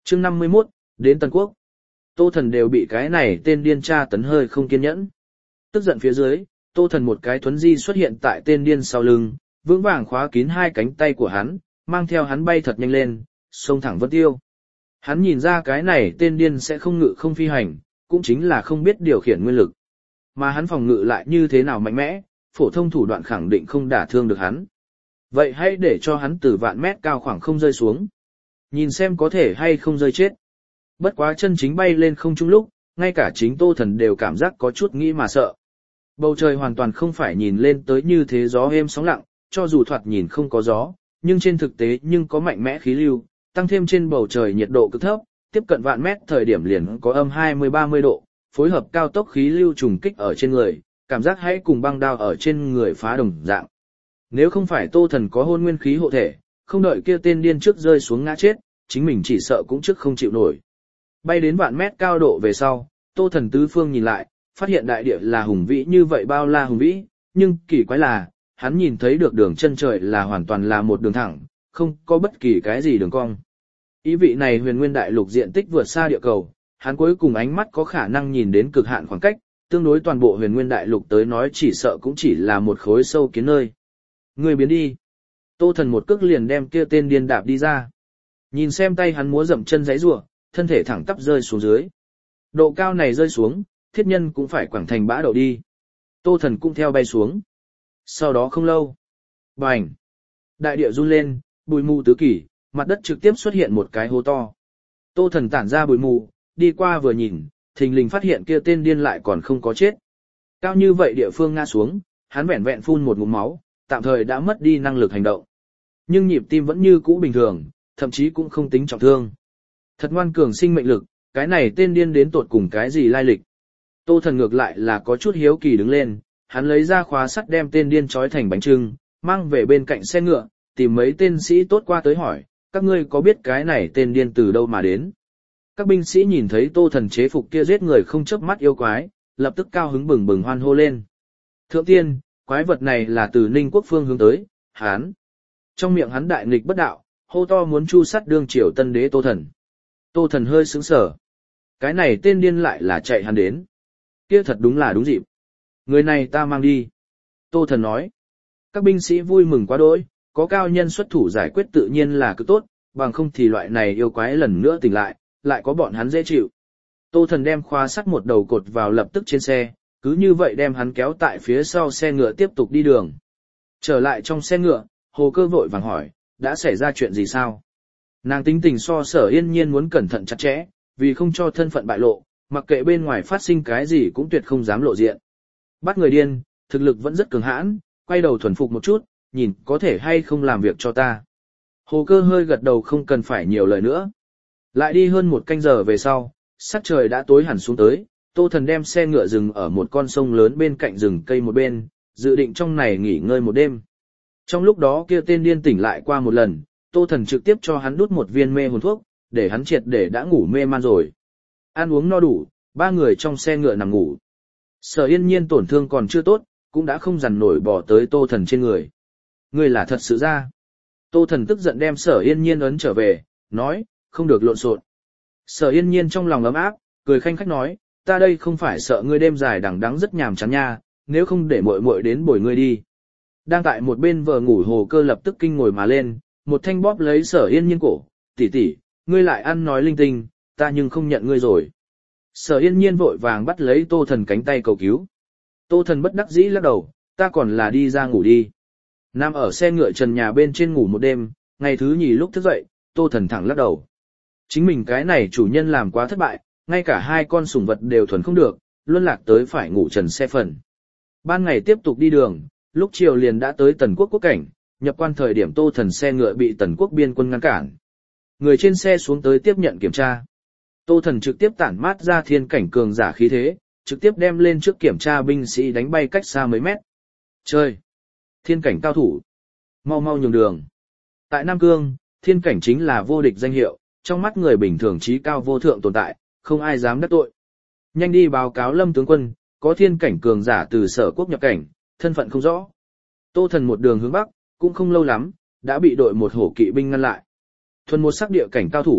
Chương 51, đến Tân Quốc. Tô Thần đều bị cái này tên điên tra tấn hơi không kiên nhẫn. Tức giận phía dưới, Tô Thần một cái thuấn di xuất hiện tại tên điên sau lưng, vững vàng khóa kín hai cánh tay của hắn, mang theo hắn bay thật nhanh lên, xông thẳng Vân Tiêu. Hắn nhìn ra cái này tên điên sẽ không ngự không phi hành, cũng chính là không biết điều khiển nguyên lực. Mà hắn phòng ngự lại như thế nào mạnh mẽ, phổ thông thủ đoạn khẳng định không đả thương được hắn. Vậy hãy để cho hắn từ vạn mét cao khoảng không rơi xuống. Nhìn xem có thể hay không rơi chết. Bất quá chân chính bay lên không trung lúc, ngay cả chính Tô Thần đều cảm giác có chút nghĩ mà sợ. Bầu trời hoàn toàn không phải nhìn lên tới như thế gió êm sóng lặng, cho dù thoạt nhìn không có gió, nhưng trên thực tế nhưng có mạnh mẽ khí lưu, tăng thêm trên bầu trời nhiệt độ cực thấp, tiếp cận vạn mét thời điểm liền có âm 20-30 độ, phối hợp cao tốc khí lưu trùng kích ở trên người, cảm giác hãy cùng băng đao ở trên người phá đồng dạng. Nếu không phải Tô Thần có hôn nguyên khí hộ thể, không đợi kia tên điên trước rơi xuống ngã chết, chính mình chỉ sợ cũng trước không chịu nổi. Bay đến vạn mét cao độ về sau, Tô Thần tứ phương nhìn lại, phát hiện đại địa là hùng vĩ như vậy bao la hùng vĩ, nhưng kỳ quái là, hắn nhìn thấy được đường chân trời là hoàn toàn là một đường thẳng, không có bất kỳ cái gì đường cong. Ý vị này huyền nguyên đại lục diện tích vượt xa địa cầu, hắn cuối cùng ánh mắt có khả năng nhìn đến cực hạn khoảng cách, tương đối toàn bộ huyền nguyên đại lục tới nói chỉ sợ cũng chỉ là một khối sâu kiến nơi. Người biến đi. Tô Thần một cước liền đem kia tên điên đạp đi ra. Nhìn xem tay hắn múa dậm chân giãy giụa, thân thể thẳng tắp rơi xuống dưới. Độ cao này rơi xuống, thiết nhân cũng phải quẳng thành bã đậu đi. Tô Thần cũng theo bay xuống. Sau đó không lâu, bành, đại địa run lên, bụi mù tứ kỳ, mặt đất trực tiếp xuất hiện một cái hố to. Tô Thần tản ra bụi mù, đi qua vừa nhìn, thình lình phát hiện kia tên điên lại còn không có chết. Cao như vậy địa phương ngã xuống, hắn vẹn vẹn phun một ngụm máu, tạm thời đã mất đi năng lực hành động. Nhưng nhịp tim vẫn như cũ bình thường, thậm chí cũng không tính trọng thương. Thật ngoan cường sinh mệnh lực, cái này tên điên đến tột cùng cái gì lai lịch. Tô Thần ngược lại là có chút hiếu kỳ đứng lên, hắn lấy ra khóa sắt đem tên điên trói thành bánh chưng, mang về bên cạnh xe ngựa, tìm mấy tên sĩ tốt qua tới hỏi, các ngươi có biết cái này tên điên từ đâu mà đến? Các binh sĩ nhìn thấy Tô Thần chế phục kia giết người không chớp mắt yêu quái, lập tức cao hứng bừng bừng hoan hô lên. Thượng tiên, quái vật này là từ Ninh Quốc phương hướng tới, hắn. Trong miệng hắn đại nghịch bất đạo, hô to muốn chu sắt đương triều tân đế Tô Thần. Tô Thần hơi sững sờ. Cái này tên điên lại là chạy hắn đến. Kia thật đúng là đúng dịp. Người này ta mang đi. Tô Thần nói. Các binh sĩ vui mừng quá đỗi, có cao nhân xuất thủ giải quyết tự nhiên là cứ tốt, bằng không thì loại này yêu quái lần nữa tỉnh lại có bọn hắn dễ chịu. Tô Thần đem khóa sắt một đầu cột vào lập tức trên xe, cứ như vậy đem hắn kéo tại phía sau xe ngựa tiếp tục đi đường. Trở lại trong xe ngựa, Hồ Cơ vội vàng hỏi, đã xảy ra chuyện gì sao? Nàng tính tình so Sở Yên Nhiên muốn cẩn thận chặt chẽ, vì không cho thân phận bại lộ, mặc kệ bên ngoài phát sinh cái gì cũng tuyệt không dám lộ diện. Bắt người điên, thực lực vẫn rất cường hãn, quay đầu thuần phục một chút, nhìn có thể hay không làm việc cho ta. Hồ Cơ hơi gật đầu không cần phải nhiều lời nữa. Lại đi hơn một canh giờ về sau, sắc trời đã tối hẳn xuống tới, Tô Thần đem xe ngựa dừng ở một con sông lớn bên cạnh rừng cây một bên, dự định trong này nghỉ ngơi một đêm. Trong lúc đó kia tên điên tỉnh lại qua một lần, Tô Thần trực tiếp cho hắn đút một viên mê hồn thuốc, để hắn triệt để đã ngủ mê man rồi. Ăn uống no đủ, ba người trong xe ngựa nằm ngủ. Sở Yên Nhiên tổn thương còn chưa tốt, cũng đã không dằn nổi bỏ tới Tô Thần trên người. Ngươi là thật sự ra. Tô Thần tức giận đem Sở Yên Nhiên ấn trở về, nói, không được lộn xộn. Sở Yên Nhiên trong lòng ấm áp, cười khanh khách nói, ta đây không phải sợ ngươi đêm dài đằng đẵng rất nhàm chán nha, nếu không để muội muội đến bồi ngươi đi. Đang tại một bên vợ ngủ Hồ Cơ lập tức kinh ngồi mà lên, một thanh bóp lấy Sở Yên Nhiên cổ, tỷ tỷ, ngươi lại ăn nói linh tinh, ta nhưng không nhận ngươi rồi. Sở Yên Nhiên vội vàng bắt lấy Tô Thần cánh tay cầu cứu. Tô Thần bất đắc dĩ lắc đầu, ta còn là đi ra ngủ đi. Nằm ở xe ngựa trần nhà bên trên ngủ một đêm, ngày thứ nhì lúc thức dậy, Tô Thần thẳng lắc đầu. Chính mình cái này chủ nhân làm quá thất bại, ngay cả hai con sủng vật đều thuần không được, luôn lạc tới phải ngủ trần xe phần. Ban ngày tiếp tục đi đường, lúc chiều liền đã tới Tần Quốc quốc cảnh, nhập quan thời điểm Tô Thần xe ngựa bị Tần Quốc biên quân ngăn cản. Người trên xe xuống tới tiếp nhận kiểm tra. Tô Thần trực tiếp tản mát ra thiên cảnh cường giả khí thế, trực tiếp đem lên trước kiểm tra binh sĩ đánh bay cách xa mấy mét. Chơi! Thiên cảnh cao thủ! Mau mau nhường đường! Tại Nam Cương, thiên cảnh chính là vô địch danh hiệu, trong mắt người bình thường trí cao vô thượng tồn tại, không ai dám đắc tội. Nhanh đi báo cáo Lâm tướng quân, có thiên cảnh cường giả từ Sở Quốc nhập cảnh, thân phận không rõ. Tô Thần một đường hướng bắc, cũng không lâu lắm, đã bị đội một hổ kỵ binh ngăn lại. Thuần một sắc địa cảnh cao thủ,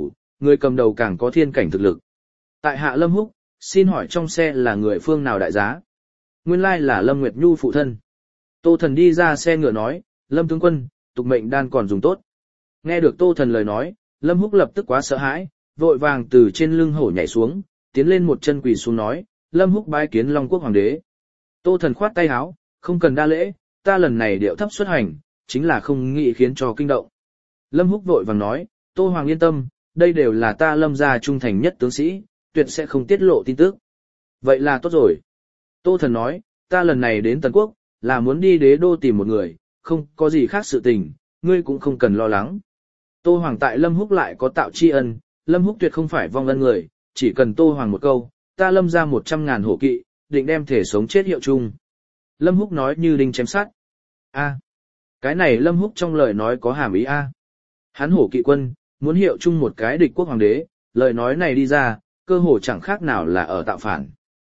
người cầm đầu càng có thiên cảnh thực lực. Tại hạ Lâm Húc, xin hỏi trong xe là người phương nào đại giá? Nguyên lai là Lâm Nguyệt Nhu phụ thân. Tô Thần đi ra xe ngựa nói, Lâm tướng quân, tục mệnh đan còn dùng tốt. Nghe được Tô Thần lời nói, Lâm Húc lập tức quá sợ hãi, vội vàng từ trên lưng hổ nhảy xuống, tiến lên một chân quỳ xuống nói, Lâm Húc bái kiến Long Quốc Hoàng đế. Tô Thần khoát tay áo, không cần đa lễ, ta lần này điệu thấp xuất hành, chính là không nghĩ khiến cho kinh động. Lâm Húc vội vàng nói, Tô Hoàng yên tâm, đây đều là ta Lâm gia trung thành nhất tướng sĩ, tuyệt sẽ không tiết lộ tin tức. Vậy là tốt rồi. Tô Thần nói, ta lần này đến Tần Quốc, là muốn đi đế đô tìm một người, không có gì khác sự tình, ngươi cũng không cần lo lắng. Tô Hoàng tại Lâm Húc lại có tạo tri ân, Lâm Húc tuyệt không phải vong ân người, chỉ cần Tô Hoàng một câu, ta Lâm ra 100.000 hổ kỵ, định đem thể sống chết hiệu chung. Lâm Húc nói như đinh chém sắt. A, cái này Lâm Húc trong lời nói có hàm ý a. Hắn hổ kỵ quân, muốn hiệu chung một cái địch quốc hoàng đế, lời nói này đi ra, cơ hồ chẳng khác nào là ở tạo phản.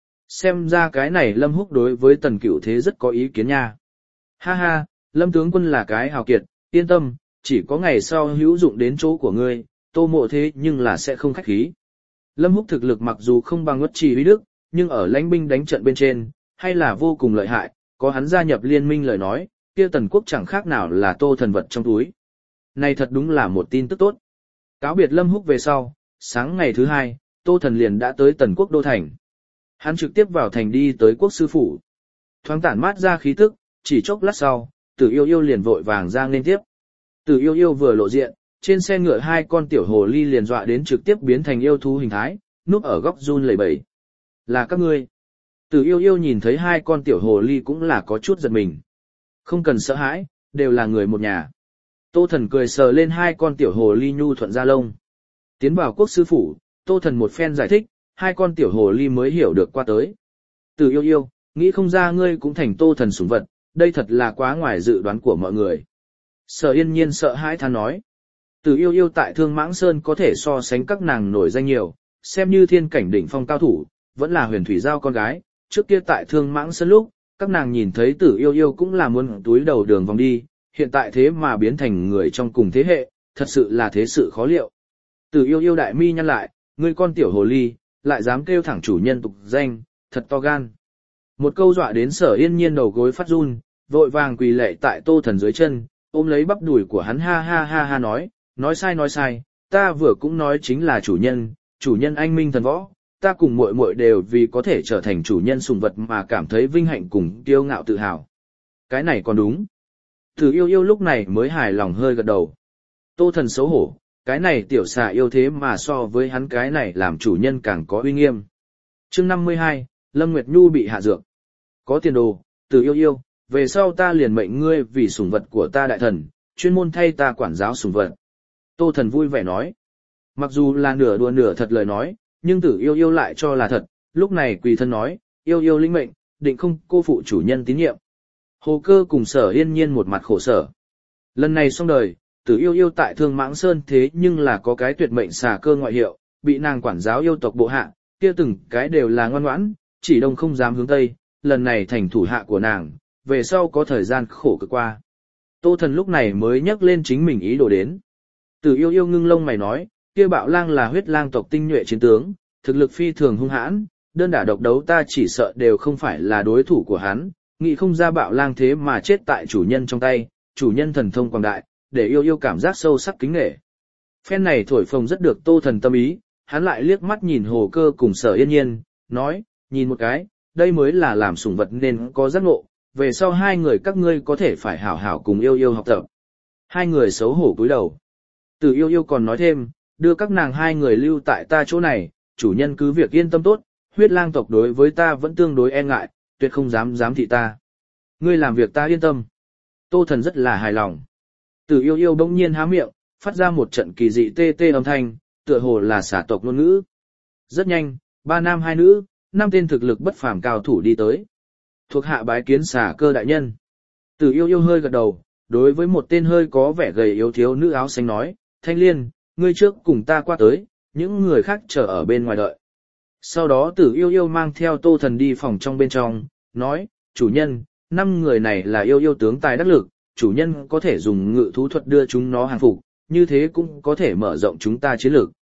Xem ra cái này Lâm Húc đối với Tần Cửu Thế rất có ý kiến nha. Ha ha, Lâm tướng quân là cái hào kiệt, yên tâm, chỉ có ngày sau hữu dụng đến chỗ của ngươi, Tô Mộ thế nhưng là sẽ không khách khí. Lâm Húc thực lực mặc dù không bằng Uất Trì Uy Đức, nhưng ở lãnh binh đánh trận bên trên, hay là vô cùng lợi hại, có hắn gia nhập liên minh lời nói, kia Tần Quốc chẳng khác nào là Tô Thần vật trong túi. Này thật đúng là một tin tức tốt. Cáo biệt Lâm Húc về sau, sáng ngày thứ hai, Tô Thần liền đã tới Tần Quốc đô thành. Hắn trực tiếp vào thành đi tới quốc sư phủ. Thoáng tản mát ra khí tức, chỉ chốc lát sau, Tử Yêu Yêu liền vội vàng ra nên tiếp. Tử Yêu Yêu vừa lộ diện, trên xe ngựa hai con tiểu hồ ly liền dọa đến trực tiếp biến thành yêu thú hình thái, núp ở góc run lẩy bẩy. Là các ngươi. Tử Yêu Yêu nhìn thấy hai con tiểu hồ ly cũng là có chút giật mình. Không cần sợ hãi, đều là người một nhà. Tô Thần cười sờ lên hai con tiểu hồ ly nhu thuận da lông. Tiến vào quốc sư phủ, Tô Thần một phen giải thích, hai con tiểu hồ ly mới hiểu được qua tới. Tử Yêu Yêu, nghĩ không ra ngươi cũng thành Tô Thần sủng vật, đây thật là quá ngoài dự đoán của mọi người. Sở Yên Nhiên sợ hãi than nói. Tử Yêu Yêu tại Thương Mãng Sơn có thể so sánh các nàng nổi danh nhiều, xem như thiên cảnh đỉnh phong cao thủ, vẫn là Huyền Thủy Giao con gái. Trước kia tại Thương Mãng Sơn lúc, các nàng nhìn thấy Tử Yêu Yêu cũng là muốn túi đầu đường vòng đi, hiện tại thế mà biến thành người trong cùng thế hệ, thật sự là thế sự khó liệu. Tử Yêu Yêu đại mi nhăn lại, ngươi con tiểu hồ ly, lại dám kêu thẳng chủ nhân tục danh, thật to gan. Một câu dọa đến Sở Yên Nhiên đầu gối phát run, vội vàng quỳ lệ tại Tô Thần dưới chân, ôm lấy bắp đùi của hắn ha ha ha ha nói sai, ta vừa cũng nói chính là chủ nhân anh minh thần võ, ta cùng muội muội đều vì có thể trở thành chủ nhân sủng vật mà cảm thấy vinh hạnh cùng kiêu ngạo tự hào. Cái này còn đúng. Tử Yêu Yêu lúc này mới hài lòng hơi gật đầu. Tô Thần xấu hổ, cái này tiểu xà yêu thế mà so với hắn cái này làm chủ nhân càng có uy nghiêm. Chương 52, Lâm Nguyệt Nhu bị hạ dược. Có tiền đồ, Tử Yêu Yêu, về sau ta liền mệnh ngươi vì sủng vật của ta đại thần, chuyên môn thay ta quản giáo sủng vật. Tô Thần vui vẻ nói. Mặc dù là nửa đùa nửa thật lời nói, nhưng Tử Yêu Yêu lại cho là thật, lúc này quỳ thân nói, Yêu Yêu linh mệnh, định không cô phụ chủ nhân tín nhiệm. Hồ Cơ cùng Sở Yên Nhiên một mặt khổ sở. Lần này xong đời, Tử Yêu Yêu tại Thương Mãng Sơn thế nhưng là có cái tuyệt mệnh xà cơ ngoại hiệu, bị nàng quản giáo yêu tộc bộ hạ, kia từng cái đều là ngoan ngoãn, chỉ đông không dám hướng tây, lần này thành thủ hạ của nàng, về sau có thời gian khổ cực qua. Tô Thần lúc này mới nhắc lên chính mình ý đồ đến. Tử Yêu Yêu ngưng lông mày nói, kia Bạo Lang là huyết lang tộc tinh nhuệ chiến tướng, thực lực phi thường hung hãn, đơn đả độc đấu ta chỉ sợ đều không phải là đối thủ của hắn, nghĩ không ra Bạo Lang thế mà chết tại chủ nhân trong tay, chủ nhân thần thông quảng đại, để Yêu Yêu cảm giác sâu sắc kính nể. Phen này thổi phồng rất được Tô Thần tâm ý, hắn lại liếc mắt nhìn Hồ Cơ cùng Sở Yên Nhiên, nói, nhìn một cái, đây mới là làm sủng vật nên có giác ngộ, về sau hai người các ngươi có thể phải hảo hảo cùng Yêu Yêu học tập. Hai người xấu hổ cúi đầu. Tử Yêu Yêu còn nói thêm, đưa các nàng hai người lưu tại ta chỗ này, chủ nhân cứ việc yên tâm tốt, huyết lang tộc đối với ta vẫn tương đối e ngại, tuyệt không dám thị ta. Ngươi làm việc ta yên tâm. Tô Thần rất là hài lòng. Tử Yêu Yêu bỗng nhiên há miệng, phát ra một trận kỳ dị tê tê âm thanh, tựa hồ là xả tộc ngôn ngữ. Rất nhanh, 3 nam 2 nữ, 5 tên thực lực bất phàm cao thủ đi tới. Thuộc hạ bái kiến xả cơ đại nhân. Tử Yêu Yêu hơi gật đầu, đối với một tên hơi có vẻ gầy yếu thiếu nữ áo xanh nói, Thanh Liên, ngươi trước cùng ta qua tới, những người khác chờ ở bên ngoài đợi. Sau đó Tử Yêu Yêu mang theo Tô Thần đi phòng trong bên trong, nói, chủ nhân, 5 người này là Yêu Yêu tướng tài đắc lực, chủ nhân có thể dùng ngự thú thuật đưa chúng nó hàng phục, như thế cũng có thể mở rộng chúng ta chiến lược.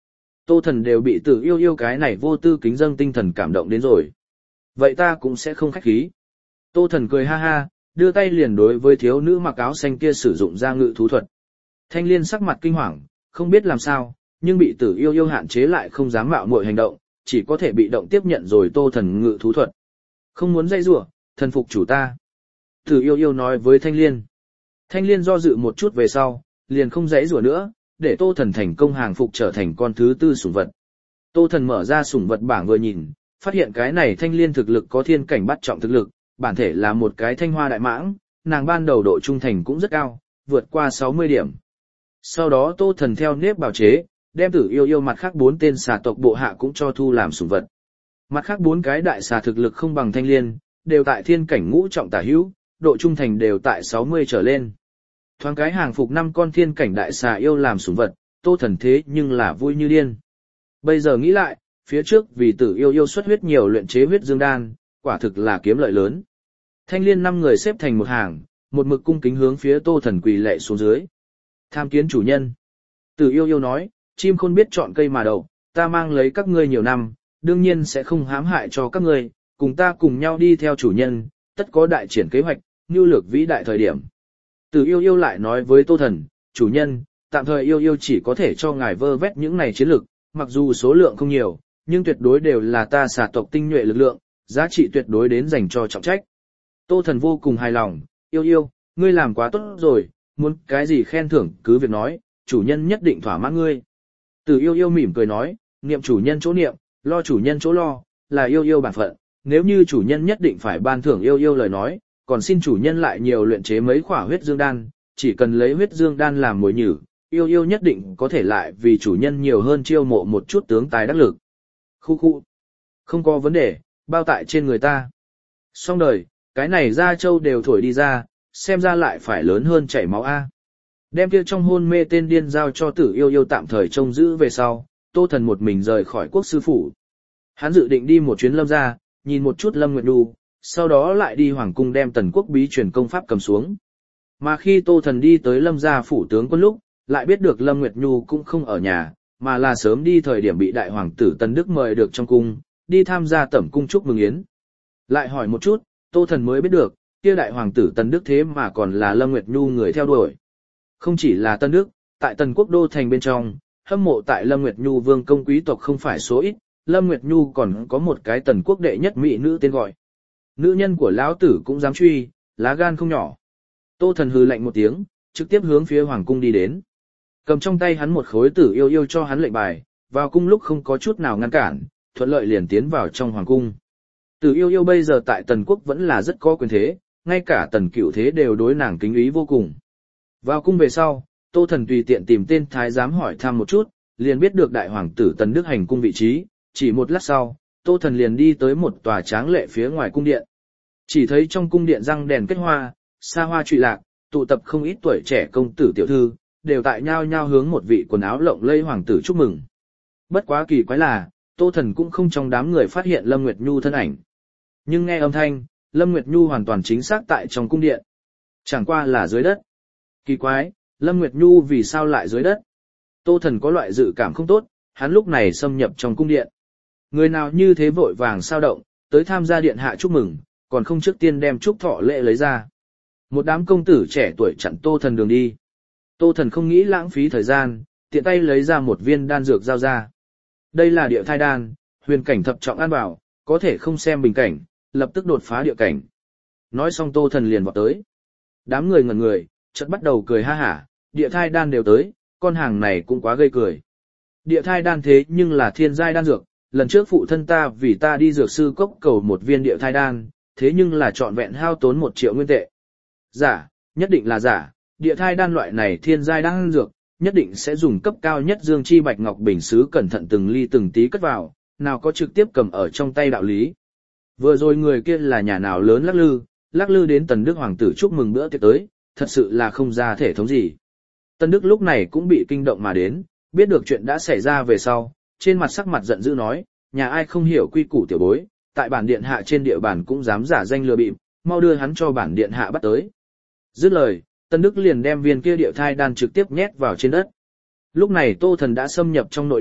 Tô Thần đều bị Tử Yêu Yêu cái này vô tư kính dâng tinh thần cảm động đến rồi. Vậy ta cũng sẽ không khách khí. Tô Thần cười ha ha, đưa tay liền đối với thiếu nữ mặc áo xanh kia sử dụng ra ngự thú thuật. Thanh Liên sắc mặt kinh hoàng, không biết làm sao, nhưng bị Tử Yêu Yêu hạn chế lại không dám mạo muội hành động, chỉ có thể bị động tiếp nhận rồi Tô Thần ngự thú thuật. Không muốn dây rủa, thần phục chủ ta. Tử Yêu Yêu nói với Thanh Liên. Thanh Liên do dự một chút về sau, liền không dãy rủa nữa, để Tô Thần thành công hàng phục trở thành con thứ tư sủng vật. Tô Thần mở ra sủng vật bảng vừa nhìn, phát hiện cái này Thanh Liên thực lực có thiên cảnh bắt trọng thực lực, bản thể là một cái thanh hoa đại mãng, nàng ban đầu độ trung thành cũng rất cao, vượt qua 60 điểm. Sau đó Tô Thần theo nếp bào chế, đem Tử Yêu Yêu mặt khác 4 tên xà tộc bộ hạ cũng cho thu làm sủng vật. Mặt khác 4 cái đại xà thực lực không bằng Thanh Liên, đều tại thiên cảnh ngũ trọng tả hữu, độ trung thành đều tại 60 trở lên. Thoáng cái hàng phục 5 con thiên cảnh đại xà yêu làm sủng vật, Tô Thần thế nhưng là vui như điên. Bây giờ nghĩ lại, phía trước vì Tử Yêu Yêu xuất huyết nhiều luyện chế huyết dương đan, quả thực là kiếm lợi lớn. Thanh Liên 5 người xếp thành một hàng, một mực cung kính hướng phía Tô Thần quỳ lạy xuống dưới. Tham kiến chủ nhân. Tử Yêu Yêu nói, chim khôn biết chọn cây mà đậu, ta mang lấy các ngươi nhiều năm, đương nhiên sẽ không hãm hại cho các ngươi, cùng ta cùng nhau đi theo chủ nhân, tất có đại triển kế hoạch, nhu lược vĩ đại thời điểm. Tử Yêu Yêu lại nói với Tô Thần, chủ nhân, tạm thời Yêu Yêu chỉ có thể cho ngài vơ vét những này chiến lực, mặc dù số lượng không nhiều, nhưng tuyệt đối đều là ta xà tộc tinh nhuệ lực lượng, giá trị tuyệt đối đến dành cho trọng trách. Tô Thần vô cùng hài lòng, Yêu Yêu, ngươi làm quá tốt rồi, muốn cái gì khen thưởng cứ việc nói, chủ nhân nhất định thỏa mãn ngươi. Tử Yêu Yêu mỉm cười nói, niệm chủ nhân chỗ niệm, lo chủ nhân chỗ lo, là Yêu Yêu bản phận, nếu như chủ nhân nhất định phải ban thưởng Yêu Yêu lời nói, còn xin chủ nhân lại nhiều luyện chế mấy khỏa huyết dương đan, chỉ cần lấy huyết dương đan làm mồi nhử, Yêu Yêu nhất định có thể lại vì chủ nhân nhiều hơn chiêu mộ một chút tướng tài đắc lực. Khu khu. Không có vấn đề, bao tại trên người ta. Xong đời, cái này da trâu đều thổi đi ra, xem ra lại phải lớn hơn chảy máu A. Đem kia trong hôn mê tên điên giao cho Tử Yêu Yêu tạm thời trông giữ về sau, Tô Thần một mình rời khỏi quốc sư phủ. Hắn dự định đi một chuyến Lâm gia, nhìn một chút Lâm Nguyệt Nhu, sau đó lại đi hoàng cung đem Tần Quốc bí truyền công pháp cầm xuống. Mà khi Tô Thần đi tới Lâm gia phủ tướng quân lúc, lại biết được Lâm Nguyệt Nhu cũng không ở nhà, mà là sớm đi thời điểm bị đại hoàng tử Tần Đức mời được trong cung, đi tham gia tẩm cung chúc mừng yến. Lại hỏi một chút, Tô Thần mới biết được, kia đại hoàng tử Tần Đức thế mà còn là Lâm Nguyệt Nhu người theo đuổi. Không chỉ là Tần Đức, tại Tần Quốc đô thành bên trong, hâm mộ tại Lâm Nguyệt Nhu vương công quý tộc không phải số ít, Lâm Nguyệt Nhu còn có một cái Tần Quốc đệ nhất mỹ nữ tên gọi. Nữ nhân của lão tử cũng dám truy, lá gan không nhỏ. Tô Thần hừ lạnh một tiếng, trực tiếp hướng phía hoàng cung đi đến. Cầm trong tay hắn một khối Tử Yêu Yêu cho hắn lệnh bài, vào cung lúc không có chút nào ngăn cản, thuận lợi liền tiến vào trong hoàng cung. Tử Yêu Yêu bây giờ tại Tần Quốc vẫn là rất có quyền thế, ngay cả Tần Cửu Thế đều đối nàng kính ý vô cùng. Vào cung về sau, Tô Thần tùy tiện tìm tên thái giám hỏi thăm một chút, liền biết được đại hoàng tử Tần Đức hành cung vị trí, chỉ một lát sau, Tô Thần liền đi tới một tòa tráng lệ phía ngoài cung điện. Chỉ thấy trong cung điện răng đèn kết hoa, xa hoa trụy lạc, tụ tập không ít tuổi trẻ công tử tiểu thư, đều tại nhao nhao hướng một vị quần áo lộng lẫy hoàng tử chúc mừng. Bất quá kỳ quái là, Tô Thần cũng không trong đám người phát hiện Lâm Nguyệt Nhu thân ảnh. Nhưng nghe âm thanh, Lâm Nguyệt Nhu hoàn toàn chính xác tại trong cung điện. Chẳng qua là dưới đất. Kỳ quái, Lâm Nguyệt Nhu vì sao lại dưới đất? Tô Thần có loại dự cảm không tốt, hắn lúc này xâm nhập trong cung điện. Người nào như thế vội vàng sao động, tới tham gia điện hạ chúc mừng, còn không trước tiên đem chúc thọ lễ lấy ra. Một đám công tử trẻ tuổi chặn Tô Thần đường đi. Tô Thần không nghĩ lãng phí thời gian, tiện tay lấy ra một viên đan dược giao ra. Đây là địa thai đan, huyền cảnh thập trọng an bảo, có thể không xem bình cảnh, lập tức đột phá địa cảnh. Nói xong Tô Thần liền vọt tới. Đám người ngẩn người, chợt bắt đầu cười ha hả, địa thai đan đều tới, con hàng này cũng quá gây cười. Địa thai đan thế nhưng là thiên giai đan dược, lần trước phụ thân ta vì ta đi dược sư cốc cầu một viên địa thai đan, thế nhưng là trọn vẹn hao tốn 1 triệu nguyên tệ. Giả, nhất định là giả, địa thai đan loại này thiên giai đan dược, nhất định sẽ dùng cấp cao nhất dương chi bạch ngọc bình sứ cẩn thận từng ly từng tí cất vào, nào có trực tiếp cầm ở trong tay đạo lý. Vừa rồi người kia là nhà nào lớn lắc lư đến Tần Đức hoàng tử chúc mừng bữa tiệc tới, thật sự là không ra thể thống gì. Tần Đức lúc này cũng bị kinh động mà đến, biết được chuyện đã xảy ra về sau, trên mặt sắc mặt giận dữ nói, nhà ai không hiểu quy củ tiểu bối, tại bản điện hạ trên địa bàn cũng dám giả danh lừa bịp, mau đưa hắn cho bản điện hạ bắt tới. Dứt lời, Tần Đức liền đem viên kia địa thai đan trực tiếp nhét vào trên đất. Lúc này Tô Thần đã xâm nhập trong nội điện,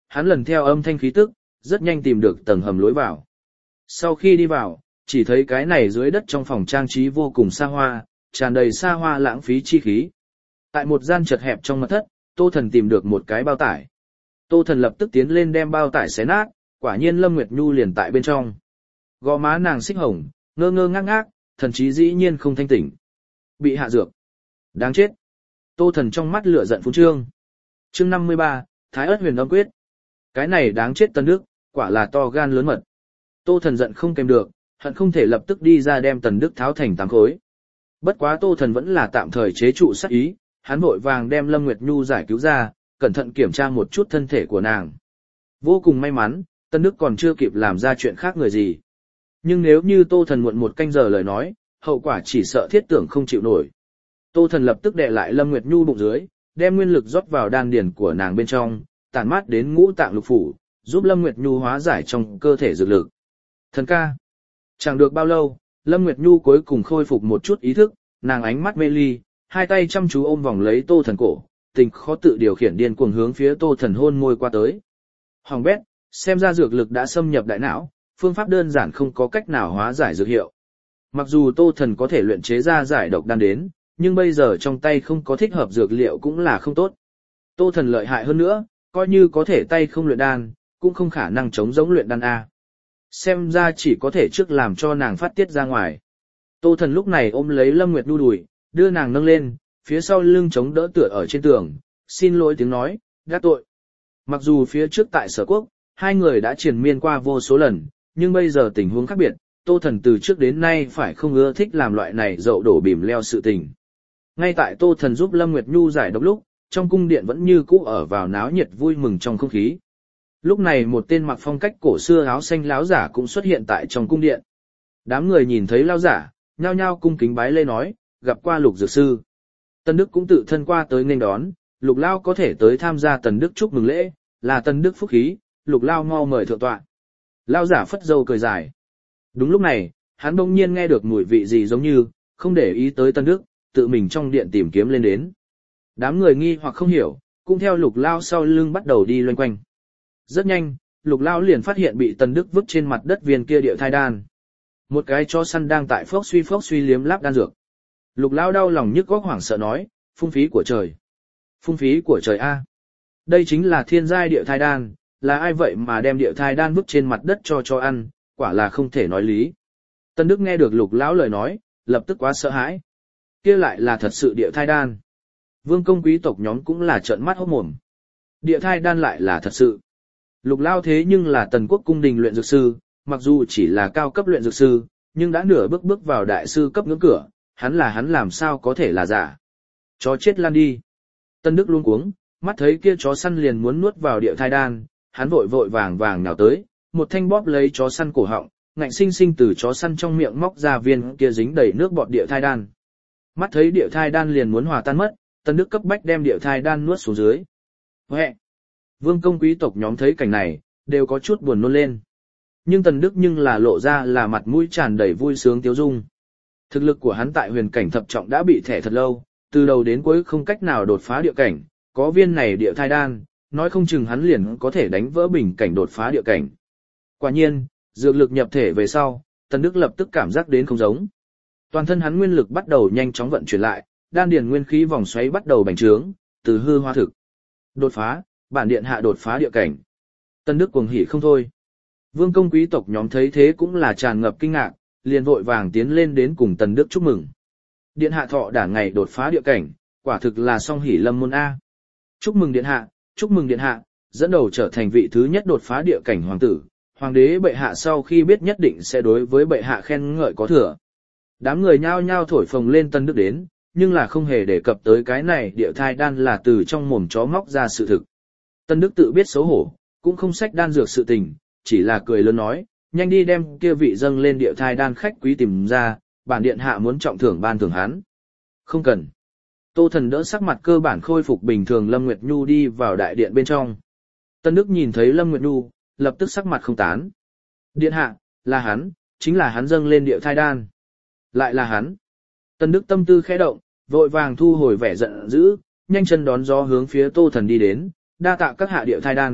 hắn lần theo âm thanh khí tức, rất nhanh tìm được tầng hầm lối vào. Sau khi đi vào, chỉ thấy cái này dưới đất trong phòng trang trí vô cùng xa hoa, tràn đầy xa hoa lãng phí chi khí. Tại một gian chật hẹp trong mật thất, Tô Thần tìm được một cái bao tải. Tô Thần lập tức tiến lên đem bao tải xé nát, quả nhiên Lâm Nguyệt Nhu liền tại bên trong. Gò má nàng xích hồng, ngơ ngơ ngác ngác, thần trí dĩ nhiên không thanh tỉnh. Bị hạ dược. Đáng chết. Tô Thần trong mắt lửa giận phun trương. Chương 53, Thái Ất Huyền Âm Quyết. Cái này đáng chết Tần Đức, quả là to gan lớn mật. Tô Thần giận không kèm được, hận không thể lập tức đi ra đem Tần Đức tháo thành 8 khối. Bất quá Tô Thần vẫn là tạm thời chế trụ sát ý, hắn vội vàng đem Lâm Nguyệt Nhu giải cứu ra, cẩn thận kiểm tra một chút thân thể của nàng. Vô cùng may mắn, Tần Đức còn chưa kịp làm ra chuyện khác người gì. Nhưng nếu như Tô Thần muộn một canh giờ lời nói, hậu quả chỉ sợ thiết tưởng không chịu nổi. Tô Thần lập tức đè lại Lâm Nguyệt Nhu bụng dưới, đem nguyên lực rót vào đan điền của nàng bên trong, tản mát đến ngũ tạng lục phủ, giúp Lâm Nguyệt Nhu hóa giải trong cơ thể dược lực. Thần ca. Chẳng được bao lâu, Lâm Nguyệt Nhu cuối cùng khôi phục một chút ý thức, nàng ánh mắt mê ly, hai tay chăm chú ôm vòng lấy Tô Thần cổ, tình khó tự điều khiển điên cuồng hướng phía Tô Thần hôn môi qua tới. Hoàng bét, xem ra dược lực đã xâm nhập đại não, phương pháp đơn giản không có cách nào hóa giải dược hiệu. Mặc dù Tô Thần có thể luyện chế ra giải độc đan đến, nhưng bây giờ trong tay không có thích hợp dược liệu cũng là không tốt. Tô Thần lợi hại hơn nữa, coi như có thể tay không luyện đan, cũng không khả năng chống giống luyện đan A. Xem ra chỉ có thể trước làm cho nàng phát tiết ra ngoài. Tô Thần lúc này ôm lấy Lâm Nguyệt Nhu đùi, đưa nàng nâng lên, phía sau lưng chống đỡ tựa ở trên tường, xin lỗi tiếng nói, gác tội. Mặc dù phía trước tại Sở Quốc, hai người đã triền miên qua vô số lần, nhưng bây giờ tình huống khác biệt, Tô Thần từ trước đến nay phải không ưa thích làm loại này dậu đổ bìm leo sự tình. Ngay tại Tô Thần giúp Lâm Nguyệt Nhu giải độc lúc, trong cung điện vẫn như cũ ở vào náo nhiệt vui mừng trong không khí. Lúc này một tên mặc phong cách cổ xưa áo xanh láo giả cũng xuất hiện tại trong cung điện. Đám người nhìn thấy lão giả, nhao nhao cung kính bái lễ nói, gặp qua Lục dược sư. Tần Đức cũng tự thân qua tới nghênh đón, Lục Lao có thể tới tham gia Tần Đức chúc mừng lễ, là Tần Đức phúc khí, Lục Lao mau mời thượng tọa. Lão giả phất dâu cười dài. Đúng lúc này, hắn bỗng nhiên nghe được mùi vị gì giống như, không để ý tới Tần Đức, tự mình trong điện tìm kiếm lên đến. Đám người nghi hoặc không hiểu, cũng theo Lục Lao sau lưng bắt đầu đi loanh quanh. Rất nhanh, Lục Lao liền phát hiện bị Tần Đức vứt trên mặt đất viên kia địa thai đan. Một cái chó săn đang tại phốc suy liếm láp đan dược. Lục Lao đau lòng nhức góc hoảng sợ nói, phung phí của trời. Phung phí của trời A. Đây chính là thiên giai địa thai đan, là ai vậy mà đem địa thai đan vứt trên mặt đất cho ăn, quả là không thể nói lý. Tần Đức nghe được Lục Lão lời nói, lập tức quá sợ hãi. Kia lại là thật sự địa thai đan. Vương công quý tộc nhóm cũng là trợn mắt hốt mồm. Địa thai đan lại là thật sự. Lục Lao thế nhưng là Tần Quốc cung đình luyện dược sư, mặc dù chỉ là cao cấp luyện dược sư, nhưng đã nửa bước vào đại sư cấp ngưỡng cửa, hắn làm sao có thể là giả. Chó chết lan đi. Tân Đức luống cuống, mắt thấy kia chó săn liền muốn nuốt vào địa thai đan, hắn vội vàng nhào tới, một thanh bóp lấy chó săn cổ họng, ngạnh sinh sinh từ chó săn trong miệng móc ra viên kia dính đầy nước bọt địa thai đan. Mắt thấy địa thai đan liền muốn hòa tan mất, Tân Đức cấp bách đem địa thai đan nuốt xuống dưới. Huệ! Vương công quý tộc nhóm thấy cảnh này, đều có chút buồn nôn lên. Nhưng Tần Đức nhưng là lộ ra là mặt mũi tràn đầy vui sướng tiếu dung. Thực lực của hắn tại huyền cảnh thập trọng đã bị thẻ thật lâu, từ đầu đến cuối không cách nào đột phá địa cảnh, có viên này địa thai đan, nói không chừng hắn liền có thể đánh vỡ bình cảnh đột phá địa cảnh. Quả nhiên, dược lực nhập thể về sau, Tần Đức lập tức cảm giác đến không giống. Toàn thân hắn nguyên lực bắt đầu nhanh chóng vận chuyển lại, đan điền nguyên khí vòng xoáy bắt đầu bành trướng, từ hư hóa thực. Đột phá, bản điện hạ đột phá địa cảnh. Tần Đức cuồng hỉ không thôi. Vương công quý tộc nhóm thấy thế cũng là tràn ngập kinh ngạc, liền vội vàng tiến lên đến cùng Tần Đức chúc mừng. Điện hạ thọ đản ngày đột phá địa cảnh, quả thực là song hỷ lâm môn A. Chúc mừng điện hạ, dẫn đầu trở thành vị thứ nhất đột phá địa cảnh hoàng tử. Hoàng đế bệ hạ sau khi biết nhất định sẽ đối với bệ hạ khen ngợi có thừa. Đám người nhao nhao thổi phồng lên Tần Đức đến, nhưng là không hề đề cập tới cái này địa thai đan là từ trong mồm chó móc ra sự thực. Tần Đức tự biết xấu hổ, cũng không xách đan dược sự tình, chỉ là cười lớn nói, nhanh đi đem kia vị dâng lên địa thai đan khách quý tìm ra, bản điện hạ muốn trọng thưởng ban thưởng hắn. Không cần. Tô Thần đỡ sắc mặt cơ bản khôi phục bình thường Lâm Nguyệt Nhu đi vào đại điện bên trong. Tần Đức nhìn thấy Lâm Nguyệt Nhu, lập tức sắc mặt không tán. Điện hạ, là hắn, chính là hắn dâng lên địa thai đan. Lại là hắn. Tần Đức tâm tư khẽ động, vội vàng thu hồi vẻ giận dữ, nhanh chân đón gió hướng phía Tô Thần đi đến, đa tạ các hạ địa thai đan,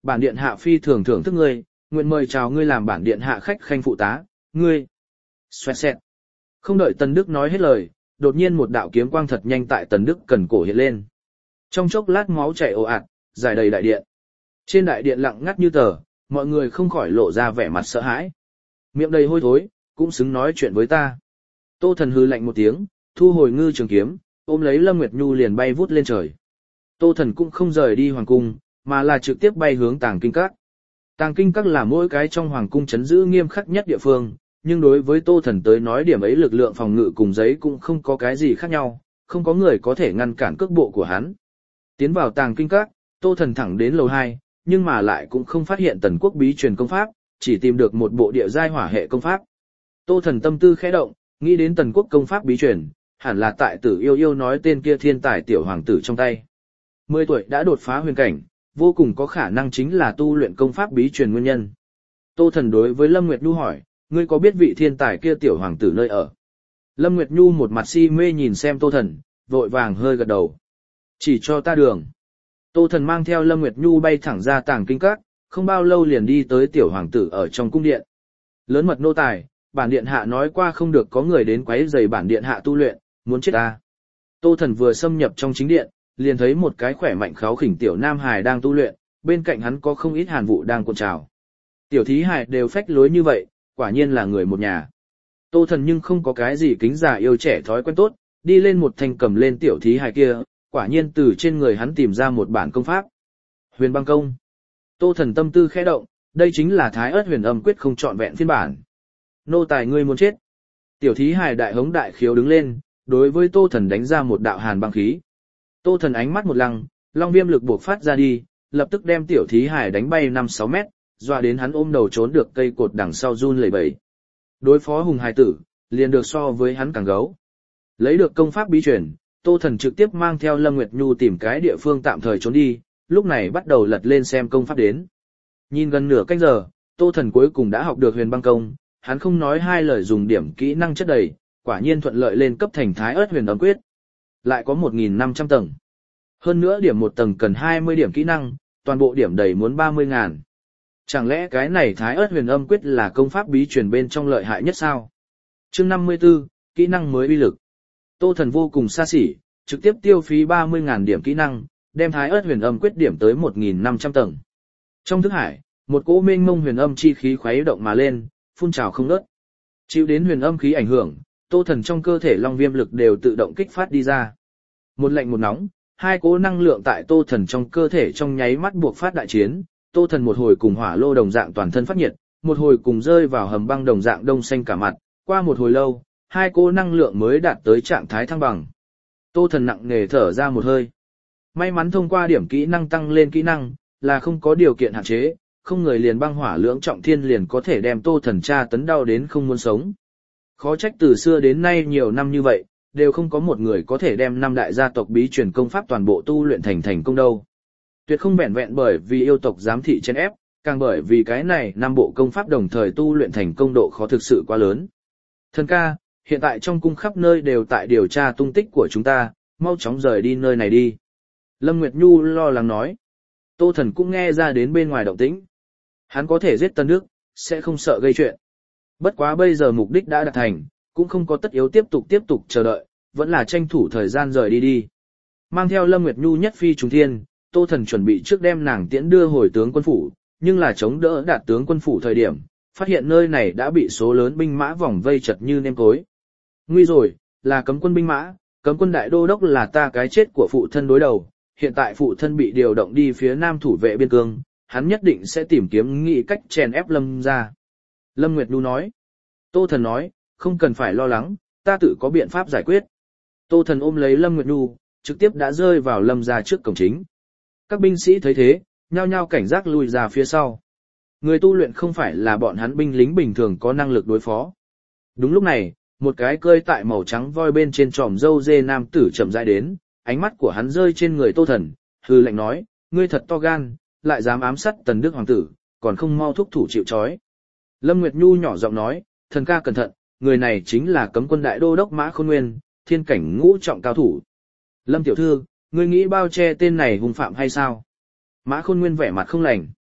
Bản điện hạ phi thường thưởng thức ngươi, nguyện mời chào ngươi làm bản điện hạ khách khanh phụ tá, ngươi. Xoẹt xẹt. Không đợi Tần Đức nói hết lời, đột nhiên một đạo kiếm quang thật nhanh tại Tần Đức cần cổ hiện lên. Trong chốc lát máu chảy ồ ạt, dài đầy đại điện. Trên đại điện lặng ngắt như tờ, mọi người không khỏi lộ ra vẻ mặt sợ hãi. Miệng đầy hôi thối, cũng xứng nói chuyện với ta. Tô Thần hừ lạnh một tiếng, thu hồi ngư trường kiếm, ôm lấy Lâm Nguyệt Nhu liền bay vút lên trời. Tô Thần cũng không rời đi hoàng cung, mà là trực tiếp bay hướng Tàng Kinh Các. Tàng Kinh Các là mỗi cái trong hoàng cung trấn giữ nghiêm khắc nhất địa phương, nhưng đối với Tô Thần tới nói điểm ấy lực lượng phòng ngự cùng giấy cũng không có cái gì khác nhau, không có người có thể ngăn cản cước bộ của hắn. Tiến vào Tàng Kinh Các, Tô Thần thẳng đến lầu 2, nhưng mà lại cũng không phát hiện Tần Quốc bí truyền công pháp, chỉ tìm được một bộ địa giai hỏa hệ công pháp. Tô Thần tâm tư khẽ động, nghĩ đến Tần Quốc công pháp bí truyền, hẳn là tại Tử Yêu Yêu nói tên kia thiên tài tiểu hoàng tử trong tay. 10 tuổi đã đột phá huyền cảnh, vô cùng có khả năng chính là tu luyện công pháp bí truyền nguyên nhân. Tô Thần đối với Lâm Nguyệt Nhu hỏi, ngươi có biết vị thiên tài kia tiểu hoàng tử nơi ở? Lâm Nguyệt Nhu một mặt si mê nhìn xem Tô Thần, vội vàng hơi gật đầu. Chỉ cho ta đường. Tô Thần mang theo Lâm Nguyệt Nhu bay thẳng ra Tàng Kinh Các, không bao lâu liền đi tới tiểu hoàng tử ở trong cung điện. Lớn mật nô tài, bản điện hạ nói qua không được có người đến quấy rầy bản điện hạ tu luyện, muốn chết ta. Tô Thần vừa xâm nhập trong chính điện, liền thấy một cái khỏe mạnh kháu khỉnh tiểu nam hài đang tu luyện, bên cạnh hắn có không ít hàn vụ đang cuộn trào. Tiểu thí hài đều phách lối như vậy, quả nhiên là người một nhà. Tô Thần nhưng không có cái gì kính già yêu trẻ thói quen tốt, đi lên một thanh cầm lên tiểu thí hài kia, quả nhiên từ trên người hắn tìm ra một bản công pháp. Huyền băng công. Tô Thần tâm tư khẽ động, đây chính là Thái Ức Huyền Âm Quyết không trọn vẹn phiên bản. Nô tài ngươi muốn chết. Tiểu thí hài đại hống đại khiếu đứng lên, đối với Tô Thần đánh ra một đạo hàn băng khí. Tô Thần ánh mắt một lăng, long viêm lực buộc phát ra đi, lập tức đem tiểu thí hài đánh bay 5-6 mét, dọa đến hắn ôm đầu trốn được cây cột đằng sau run lẩy bẩy. Đối phó hùng hài tử, liền được so với hắn càng gấu. Lấy được công pháp bí truyền, Tô Thần trực tiếp mang theo Lâm Nguyệt Nhu tìm cái địa phương tạm thời trốn đi, lúc này bắt đầu lật lên xem công pháp đến. Nhìn gần nửa canh giờ, Tô Thần cuối cùng đã học được huyền băng công, hắn không nói hai lời dùng điểm kỹ năng chất đầy, quả nhiên thuận lợi lên cấp thành Thái Ức Huyền Âm Quyết. Lại có 1.500 tầng. Hơn nữa điểm một tầng cần 20 điểm kỹ năng, toàn bộ điểm đầy muốn 30.000. Chẳng lẽ cái này Thái Ức Huyền Âm Quyết là công pháp bí truyền bên trong lợi hại nhất sao? Chương 54, kỹ năng mới uy lực. Tô Thần vô cùng xa xỉ, trực tiếp tiêu phí 30.000 điểm kỹ năng, đem Thái Ức Huyền Âm Quyết điểm tới 1.500 tầng. Trong thức hải, một cỗ mênh mông huyền âm chi khí khuấy động mà lên, phun trào không ngớt. Chịu đến huyền âm khí ảnh hưởng, Tô Thần trong cơ thể long viêm lực đều tự động kích phát đi ra. Một lạnh một nóng, hai cỗ năng lượng tại Tô Thần trong cơ thể trong nháy mắt buộc phát đại chiến, Tô Thần một hồi cùng hỏa lô đồng dạng toàn thân phát nhiệt, một hồi cùng rơi vào hầm băng đồng dạng đông xanh cả mặt, qua một hồi lâu, hai cỗ năng lượng mới đạt tới trạng thái thăng bằng. Tô Thần nặng nề thở ra một hơi. May mắn thông qua điểm kỹ năng tăng lên kỹ năng, là không có điều kiện hạn chế, không người liền băng hỏa lưỡng trọng thiên liền có thể đem Tô Thần tra tấn đau đến không muốn sống. Khó trách từ xưa đến nay nhiều năm như vậy, đều không có một người có thể đem 5 đại gia tộc bí truyền công pháp toàn bộ tu luyện thành công đâu. Tuyệt không vẹn vẹn bởi vì yêu tộc giám thị chèn ép, càng bởi vì cái này 5 bộ công pháp đồng thời tu luyện thành công độ khó thực sự quá lớn. Thần ca, hiện tại trong cung khắp nơi đều tại điều tra tung tích của chúng ta, mau chóng rời đi nơi này đi. Lâm Nguyệt Nhu lo lắng nói. Tô Thần cũng nghe ra đến bên ngoài động tĩnh. Hắn có thể giết Tân Đức, sẽ không sợ gây chuyện. Bất quá bây giờ mục đích đã đạt thành, cũng không có tất yếu tiếp tục chờ đợi, vẫn là tranh thủ thời gian rời đi. Mang theo Lâm Nguyệt Nhu nhất phi trùng thiên, Tô Thần chuẩn bị trước đem nàng tiễn đưa hồi tướng quân phủ, nhưng là chống đỡ đạt tướng quân phủ thời điểm, phát hiện nơi này đã bị số lớn binh mã vòng vây chật như nêm cối. Nguy rồi, là cấm quân binh mã, cấm quân đại đô đốc là ta cái chết của phụ thân đối đầu, hiện tại phụ thân bị điều động đi phía nam thủ vệ biên cương, hắn nhất định sẽ tìm kiếm nghị cách chèn ép Lâm ra. Lâm Nguyệt Nhu nói. Tô Thần nói, không cần phải lo lắng, ta tự có biện pháp giải quyết. Tô Thần ôm lấy Lâm Nguyệt Nhu, trực tiếp đã rơi vào Lâm ra trước cổng chính. Các binh sĩ thấy thế, nhao nhao cảnh giác lùi ra phía sau. Người tu luyện không phải là bọn hắn binh lính bình thường có năng lực đối phó. Đúng lúc này, một cái cơi tại màu trắng voi bên trên tròm râu dê nam tử chậm rãi đến, ánh mắt của hắn rơi trên người Tô Thần, hừ lạnh nói, ngươi thật to gan, lại dám ám sát Tần Đức hoàng tử, còn không mau thúc thủ chịu trói. Lâm Nguyệt Nhu nhỏ giọng nói, thần ca cẩn thận, người này chính là cấm quân đại đô đốc Mã Khôn Nguyên, thiên cảnh ngũ trọng cao thủ. Lâm tiểu thư, ngươi nghĩ bao che tên này hung phạm hay sao? Mã Khôn Nguyên vẻ mặt không lành.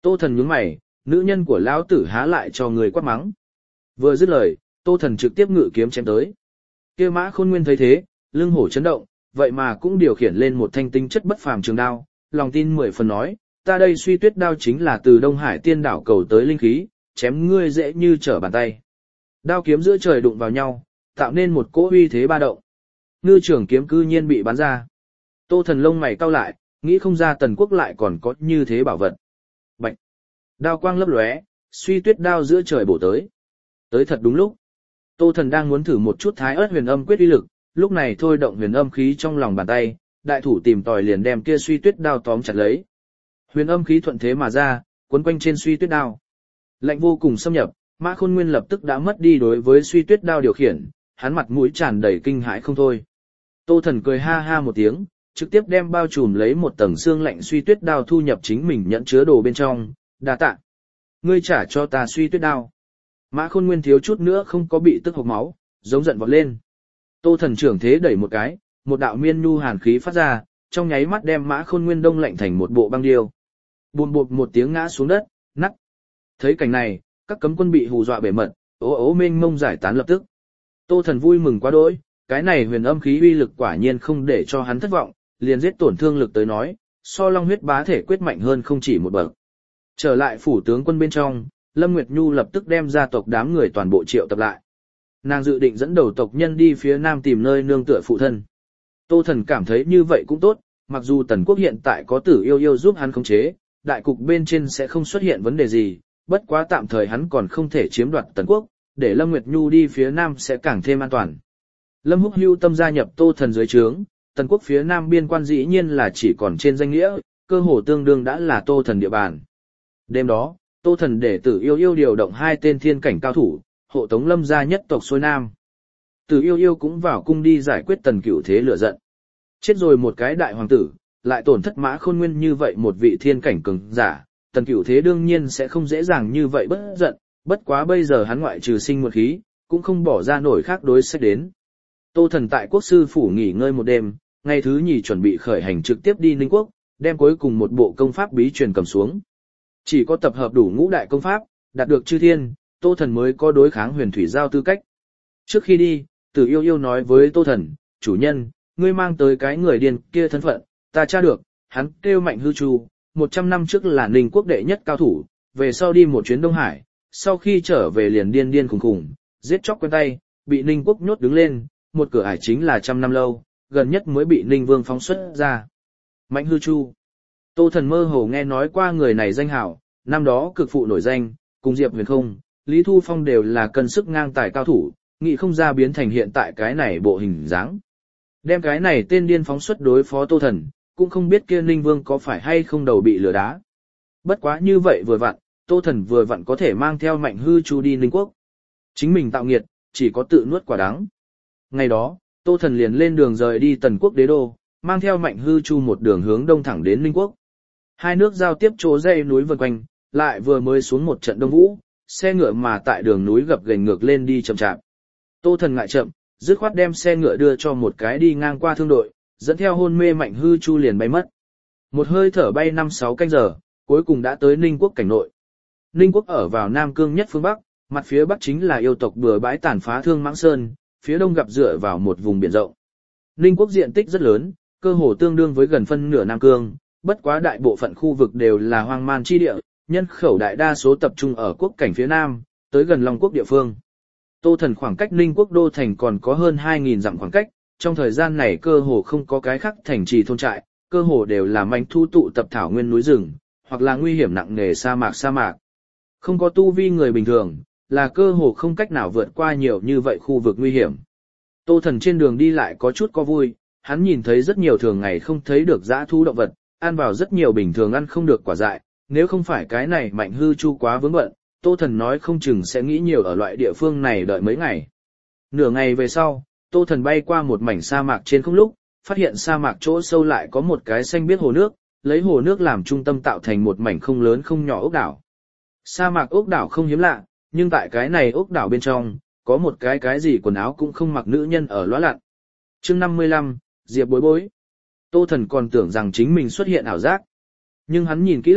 Tô Thần nhướng mày, nữ nhân của lão tử há lại cho người quát mắng. Vừa dứt lời, Tô Thần trực tiếp ngự kiếm chém tới. Kia Mã Khôn Nguyên thấy thế, lưng hổ chấn động, vậy mà cũng điều khiển lên một thanh tinh chất bất phàm trường đao, lòng tin 10 phần nói, ta đây Suy Tuyết đao chính là từ Đông Hải Tiên đảo cầu tới linh khí, chém ngươi dễ như trở bàn tay. Đao kiếm giữa trời đụng vào nhau, tạo nên một cỗ uy thế ba động. Ngư trường kiếm cư nhiên bị bắn ra. Tô Thần lông mày cau lại, nghĩ không ra Tần Quốc lại còn có như thế bảo vật. Bạch! Đao quang lấp lóe, Suy Tuyết đao giữa trời bổ tới. Tới thật đúng lúc. Tô Thần đang muốn thử một chút Thái Ức Huyền Âm quyết uy lực, lúc này thôi động huyền âm khí trong lòng bàn tay, đại thủ tìm tòi liền đem kia Suy Tuyết đao tóm chặt lấy. Huyền âm khí thuận thế mà ra, quấn quanh trên Suy Tuyết đao. Lạnh vô cùng xâm nhập, Mã Khôn Nguyên lập tức đã mất đi đối với Suy Tuyết đao điều khiển, hắn mặt mũi tràn đầy kinh hãi không thôi. Tô Thần cười ha ha một tiếng, trực tiếp đem bao trùm lấy một tầng xương lạnh Suy Tuyết đao thu nhập chính mình nhận chứa đồ bên trong, đa tạ. Ngươi trả cho ta Suy Tuyết đao. Mã Khôn Nguyên thiếu chút nữa không có bị tức hộc máu, giống giận vọt lên. Tô Thần trưởng thế đẩy một cái, một đạo miên nhu hàn khí phát ra, trong nháy mắt đem Mã Khôn Nguyên đông lạnh thành một bộ băng điêu. Bùm bụp một tiếng ngã xuống đất, nắc. Thấy cảnh này, các cấm quân bị hù dọa bể mật, ố mênh mông giải tán lập tức. Tô Thần vui mừng quá đỗi, cái này huyền âm khí uy lực quả nhiên không để cho hắn thất vọng, liền giết tổn thương lực tới nói, so Long huyết bá thể quyết mạnh hơn không chỉ một bậc. Trở lại phủ tướng quân bên trong, Lâm Nguyệt Nhu lập tức đem gia tộc đám người toàn bộ triệu tập lại. Nàng dự định dẫn đầu tộc nhân đi phía nam tìm nơi nương tựa phụ thân. Tô Thần cảm thấy như vậy cũng tốt, mặc dù Tần Quốc hiện tại có Tử Yêu Yêu giúp hắn khống chế, đại cục bên trên sẽ không xuất hiện vấn đề gì, bất quá tạm thời hắn còn không thể chiếm đoạt Tần Quốc, để Lâm Nguyệt Nhu đi phía nam sẽ càng thêm an toàn. Lâm Húc hưu tâm gia nhập Tô Thần dưới trướng, Tần Quốc phía nam biên quan dĩ nhiên là chỉ còn trên danh nghĩa, cơ hồ tương đương đã là Tô Thần địa bàn. Đêm đó, Tô Thần để Tử Yêu Yêu điều động 2 tên thiên cảnh cao thủ, hộ tống Lâm gia nhất tộc xuôi nam. Tử Yêu Yêu cũng vào cung đi giải quyết Tần Cửu Thế lửa giận. Chết rồi một cái đại hoàng tử, lại tổn thất Mã Khôn Nguyên như vậy một vị thiên cảnh cường giả, Tần Cửu Thế đương nhiên sẽ không dễ dàng như vậy bất giận, bất quá bây giờ hắn ngoại trừ sinh một khí, cũng không bỏ ra nổi khác đối sách đến. Tô Thần tại quốc sư phủ nghỉ ngơi một đêm, ngày thứ nhì chuẩn bị khởi hành trực tiếp đi Ninh Quốc, đem cuối cùng một bộ công pháp bí truyền cầm xuống. Chỉ có tập hợp đủ ngũ đại công pháp, đạt được chư thiên, Tô Thần mới có đối kháng huyền thủy giao tư cách. Trước khi đi, Tử Yêu Yêu nói với Tô Thần, chủ nhân, ngươi mang tới cái người điên kia thân phận, ta tra được, hắn kêu Mạnh Hư Chu, 100 năm trước là Ninh Quốc đệ nhất cao thủ, về sau đi một chuyến Đông Hải, sau khi trở về liền điên điên khùng khùng, giết chóc quen tay, bị Ninh Quốc nhốt đứng lên, một cửa ải chính là 100 năm lâu, gần nhất mới bị Ninh Vương phóng xuất ra. Mạnh Hư Chu. Tô Thần mơ hồ nghe nói qua người này danh hảo, năm đó cực phụ nổi danh, cùng Diệp Huyền Không, Lý Thu Phong đều là cân sức ngang tài cao thủ, nghĩ không ra biến thành hiện tại cái này bộ hình dáng. Đem cái này tên điên phóng xuất đối phó Tô Thần, cũng không biết kia Ninh Vương có phải hay không đầu bị lừa đá. Bất quá như vậy vừa vặn, Tô Thần vừa vặn có thể mang theo Mạnh Hư Chu đi Ninh Quốc. Chính mình tạo nghiệt, chỉ có tự nuốt quả đắng. Ngày đó, Tô Thần liền lên đường rời đi Tần Quốc đế đô, mang theo Mạnh Hư Chu một đường hướng đông thẳng đến Ninh Quốc. Hai nước giao tiếp chỗ dãy núi vần quanh, lại vừa mới xuống một trận đông vũ, xe ngựa mà tại đường núi gập ghềnh ngược lên đi chậm chạp. Tô Thần ngại chậm, dứt khoát đem xe ngựa đưa cho một cái đi ngang qua thương đội, dẫn theo hôn mê Mạnh Hư Chu liền bay mất. Một hơi thở bay 5-6 canh giờ, cuối cùng đã tới Ninh Quốc cảnh nội. Ninh Quốc ở vào Nam Cương nhất phương Bắc, mặt phía Bắc chính là yêu tộc bừa bãi tàn phá Thương Mãng Sơn, phía đông gặp dựa vào một vùng biển rộng. Ninh Quốc diện tích rất lớn, cơ hồ tương đương với gần phân nửa Nam Cương, bất quá đại bộ phận khu vực đều là hoang man chi địa, nhân khẩu đại đa số tập trung ở quốc cảnh phía Nam, tới gần Long Quốc địa phương. Tô Thần khoảng cách Ninh Quốc đô thành còn có hơn 2.000 dặm khoảng cách, trong thời gian này cơ hồ không có cái khác thành trì thôn trại, cơ hồ đều là manh thu tụ tập thảo nguyên núi rừng, hoặc là nguy hiểm nặng nề sa mạc. Không có tu vi người bình thường, là cơ hồ không cách nào vượt qua nhiều như vậy khu vực nguy hiểm. Tô Thần trên đường đi lại có chút có vui, hắn nhìn thấy rất nhiều thường ngày không thấy được dã thú động vật, ăn vào rất nhiều bình thường ăn không được quả dại, nếu không phải cái này Mạnh Hư Chu quá vướng bận, Tô Thần nói không chừng sẽ nghĩ nhiều ở loại địa phương này đợi mấy ngày. Nửa ngày về sau, Tô Thần bay qua một mảnh sa mạc trên không lúc, phát hiện sa mạc chỗ sâu lại có một cái xanh biếc hồ nước, lấy hồ nước làm trung tâm tạo thành một mảnh không lớn không nhỏ ốc đảo. Sa mạc ốc đảo không hiếm lạ, nhưng tại cái này ốc đảo bên trong, có một cái gì quần áo cũng không mặc nữ nhân ở lóa lặn. Chương 55, Diệp Bối Bối. Tô Thần còn tưởng rằng chính mình xuất hiện ảo giác. Nhưng hắn nhìn kỹ lại,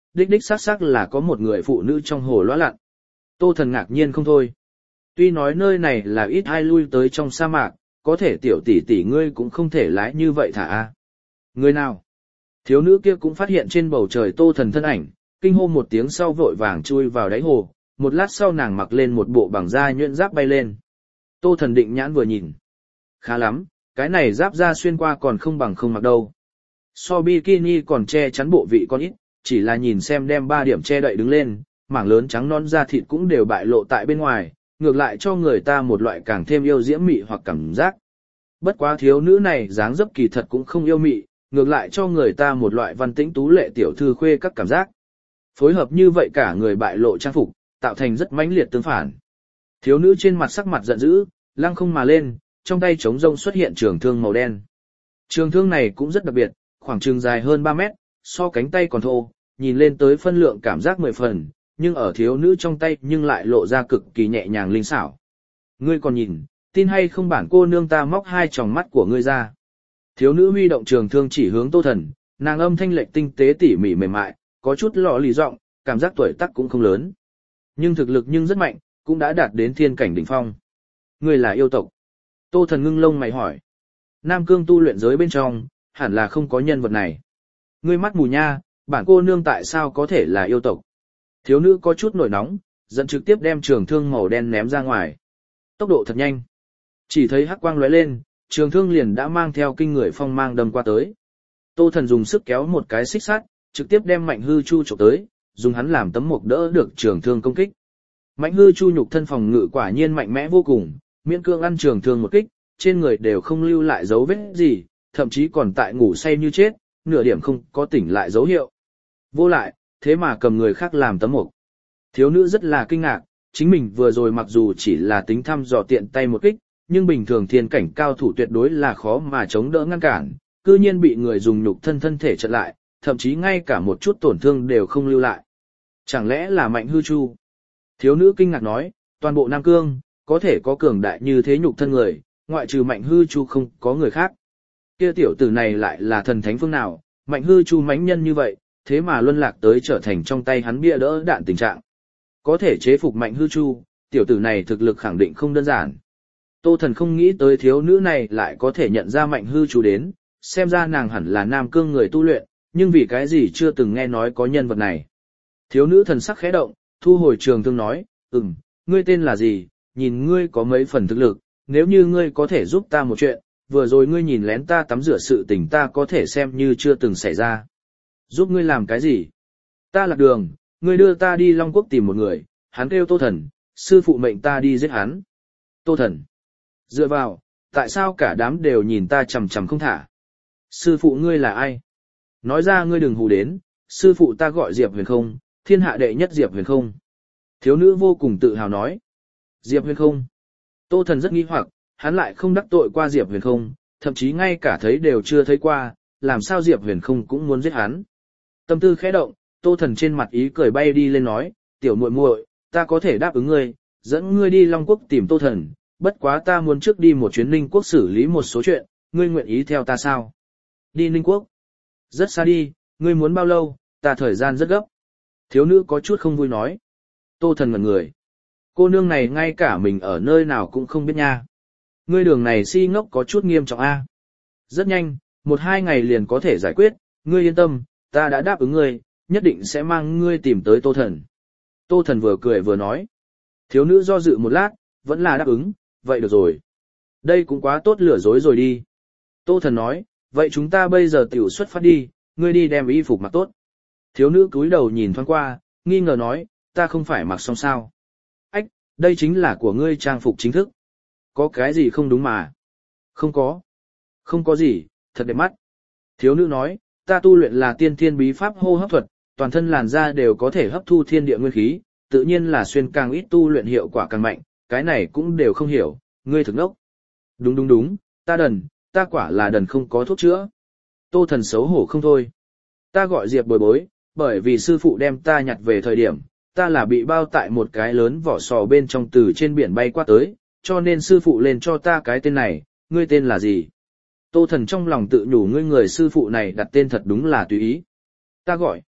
đích đích xác xác là có một người phụ nữ trong hồ lõa lặn. Tô Thần ngạc nhiên không thôi. Tuy nói nơi này là ít ai lui tới trong sa mạc, có thể tiểu tỷ tỷ ngươi cũng không thể lái như vậy thả a. Người nào? Thiếu nữ kia cũng phát hiện trên bầu trời Tô Thần thân ảnh, kinh hô một tiếng sau vội vàng chui vào đáy hồ, một lát sau nàng mặc lên một bộ bằng da nhuyễn giáp bay lên. Tô Thần định nhãn vừa nhìn. Khá lắm, cái này giáp da xuyên qua còn không bằng không mặc đâu. So bikini còn che chắn bộ vị con ít, chỉ là nhìn xem đem 3 điểm che đậy đứng lên, mảng lớn trắng non da thịt cũng đều bại lộ tại bên ngoài, ngược lại cho người ta một loại càng thêm yêu diễm mị hoặc cảm giác. Bất quá thiếu nữ này dáng dấp kỳ thật cũng không yêu mị, ngược lại cho người ta một loại văn tĩnh tú lệ tiểu thư khuê các cảm giác. Phối hợp như vậy cả người bại lộ trang phục, tạo thành rất mãnh liệt tương phản. Thiếu nữ trên mặt sắc mặt giận dữ, lăng không mà lên, trong tay trống rông xuất hiện trường thương màu đen. Trường thương này cũng rất đặc biệt, khoảng chừng dài hơn 3 mét, so cánh tay còn thô, nhìn lên tới phân lượng cảm giác 10 phần, nhưng ở thiếu nữ trong tay nhưng lại lộ ra cực kỳ nhẹ nhàng linh xảo. Ngươi còn nhìn, tin hay không bản cô nương ta móc 2 tròng mắt của ngươi ra. Thiếu nữ huy động trường thương chỉ hướng Tô Thần, nàng âm thanh lệch tinh tế tỉ mỉ mềm mại, có chút lọ lì giọng, cảm giác tuổi tác cũng không lớn. Nhưng thực lực nhưng rất mạnh, cũng đã đạt đến thiên cảnh đỉnh phong. Ngươi là yêu tộc. Tô Thần ngưng lông mày hỏi. Nam Cương tu luyện giới bên trong, hẳn là không có nhân vật này. Ngươi mắt mù nha, bản cô nương tại sao có thể là yêu tộc? Thiếu nữ có chút nổi nóng, dẫn trực tiếp đem trường thương màu đen ném ra ngoài. Tốc độ thật nhanh. Chỉ thấy hắc quang lóe lên, trường thương liền đã mang theo kinh người phong mang đâm qua tới. Tô Thần dùng sức kéo một cái xích sắt, trực tiếp đem Mạnh Hư Chu chụp tới, dùng hắn làm tấm mộc đỡ được trường thương công kích. Mạnh Hư Chu nhục thân phòng ngự quả nhiên mạnh mẽ vô cùng, miễn cương ăn trường thương một kích, trên người đều không lưu lại dấu vết gì, thậm chí còn tại ngủ say như chết, nửa điểm không có tỉnh lại dấu hiệu. Vô lại, thế mà cầm người khác làm tấm mộc. Thiếu nữ rất là kinh ngạc, chính mình vừa rồi mặc dù chỉ là tính thăm dò tiện tay một kích, nhưng bình thường thiên cảnh cao thủ tuyệt đối là khó mà chống đỡ ngăn cản, cư nhiên bị người dùng nhục thân thể chặn lại, thậm chí ngay cả một chút tổn thương đều không lưu lại. Chẳng lẽ là Mạnh Hư Chu? Thiếu nữ kinh ngạc nói, toàn bộ Nam Cương, có thể có cường đại như thế nhục thân người, ngoại trừ Mạnh Hư Chu không có người khác. Kia tiểu tử này lại là thần thánh phương nào, Mạnh Hư Chu mãnh nhân như vậy, thế mà luân lạc tới trở thành trong tay hắn bia đỡ đạn tình trạng. Có thể chế phục Mạnh Hư Chu, tiểu tử này thực lực khẳng định không đơn giản. Tô Thần không nghĩ tới thiếu nữ này lại có thể nhận ra Mạnh Hư Chu đến, xem ra nàng hẳn là Nam Cương người tu luyện, nhưng vì cái gì chưa từng nghe nói có nhân vật này. Thiếu nữ thần sắc khẽ động, thu hồi trường thương nói, ngươi tên là gì, nhìn ngươi có mấy phần thực lực, nếu như ngươi có thể giúp ta một chuyện, vừa rồi ngươi nhìn lén ta tắm rửa sự tình ta có thể xem như chưa từng xảy ra. Giúp ngươi làm cái gì? Ta lạc đường, ngươi đưa ta đi Long Quốc tìm một người, hắn kêu Tô Thần, sư phụ mệnh ta đi giết hắn. Tô Thần. Dựa vào, tại sao cả đám đều nhìn ta chằm chằm không thả? Sư phụ ngươi là ai? Nói ra ngươi đừng hù đến, sư phụ ta gọi Diệp Huyền Không, thiên hạ đệ nhất Diệp Huyền Không. Thiếu nữ vô cùng tự hào nói. Diệp Huyền Không. Tô Thần rất nghi hoặc, hắn lại không đắc tội qua Diệp Huyền Không, thậm chí ngay cả thấy đều chưa thấy qua, làm sao Diệp Huyền Không cũng muốn giết hắn. Tâm tư khẽ động, Tô Thần trên mặt ý cười bay đi lên nói, tiểu muội muội, ta có thể đáp ứng ngươi, dẫn ngươi đi Long Quốc tìm Tô Thần, bất quá ta muốn trước đi một chuyến Ninh Quốc xử lý một số chuyện, ngươi nguyện ý theo ta sao? Đi Ninh Quốc? Rất xa đi, ngươi muốn bao lâu, ta thời gian rất gấp. Thiếu nữ có chút không vui nói. Tô Thần ngẩn người. Cô nương này ngay cả mình ở nơi nào cũng không biết nha. Ngươi đường này si ngốc có chút nghiêm trọng a. Rất nhanh, 1-2 ngày liền có thể giải quyết, ngươi yên tâm, ta đã đáp ứng ngươi, nhất định sẽ mang ngươi tìm tới Tô Thần. Tô Thần vừa cười vừa nói. Thiếu nữ do dự một lát, vẫn là đáp ứng, vậy được rồi. Đây cũng quá tốt lừa dối rồi đi. Tô Thần nói, vậy chúng ta bây giờ tiểu xuất phát đi, ngươi đi đem y phục mặc tốt. Thiếu nữ cúi đầu nhìn thoáng qua, nghi ngờ nói, ta không phải mặc xong sao. Ách, đây chính là của ngươi trang phục chính thức. Có cái gì không đúng mà? Không có. Không có gì, thật đẹp mắt. Thiếu nữ nói, ta tu luyện là tiên thiên bí pháp hô hấp thuật, toàn thân làn da đều có thể hấp thu thiên địa nguyên khí, tự nhiên là xuyên càng ít tu luyện hiệu quả càng mạnh, cái này cũng đều không hiểu, ngươi thực đốc. Đúng, ta đần, ta quả là đần không có thuốc chữa. Tô Thần xấu hổ không thôi. Ta gọi Diệp Bồi Bối, bởi vì sư phụ đem ta nhặt về thời điểm, ta là bị bao tại một cái lớn vỏ sò bên trong từ trên biển bay qua tới, cho nên sư phụ lên cho ta cái tên này, ngươi tên là gì? Tô Thần trong lòng tự nhủ ngươi người sư phụ này đặt tên thật đúng là tùy ý. Ta gọi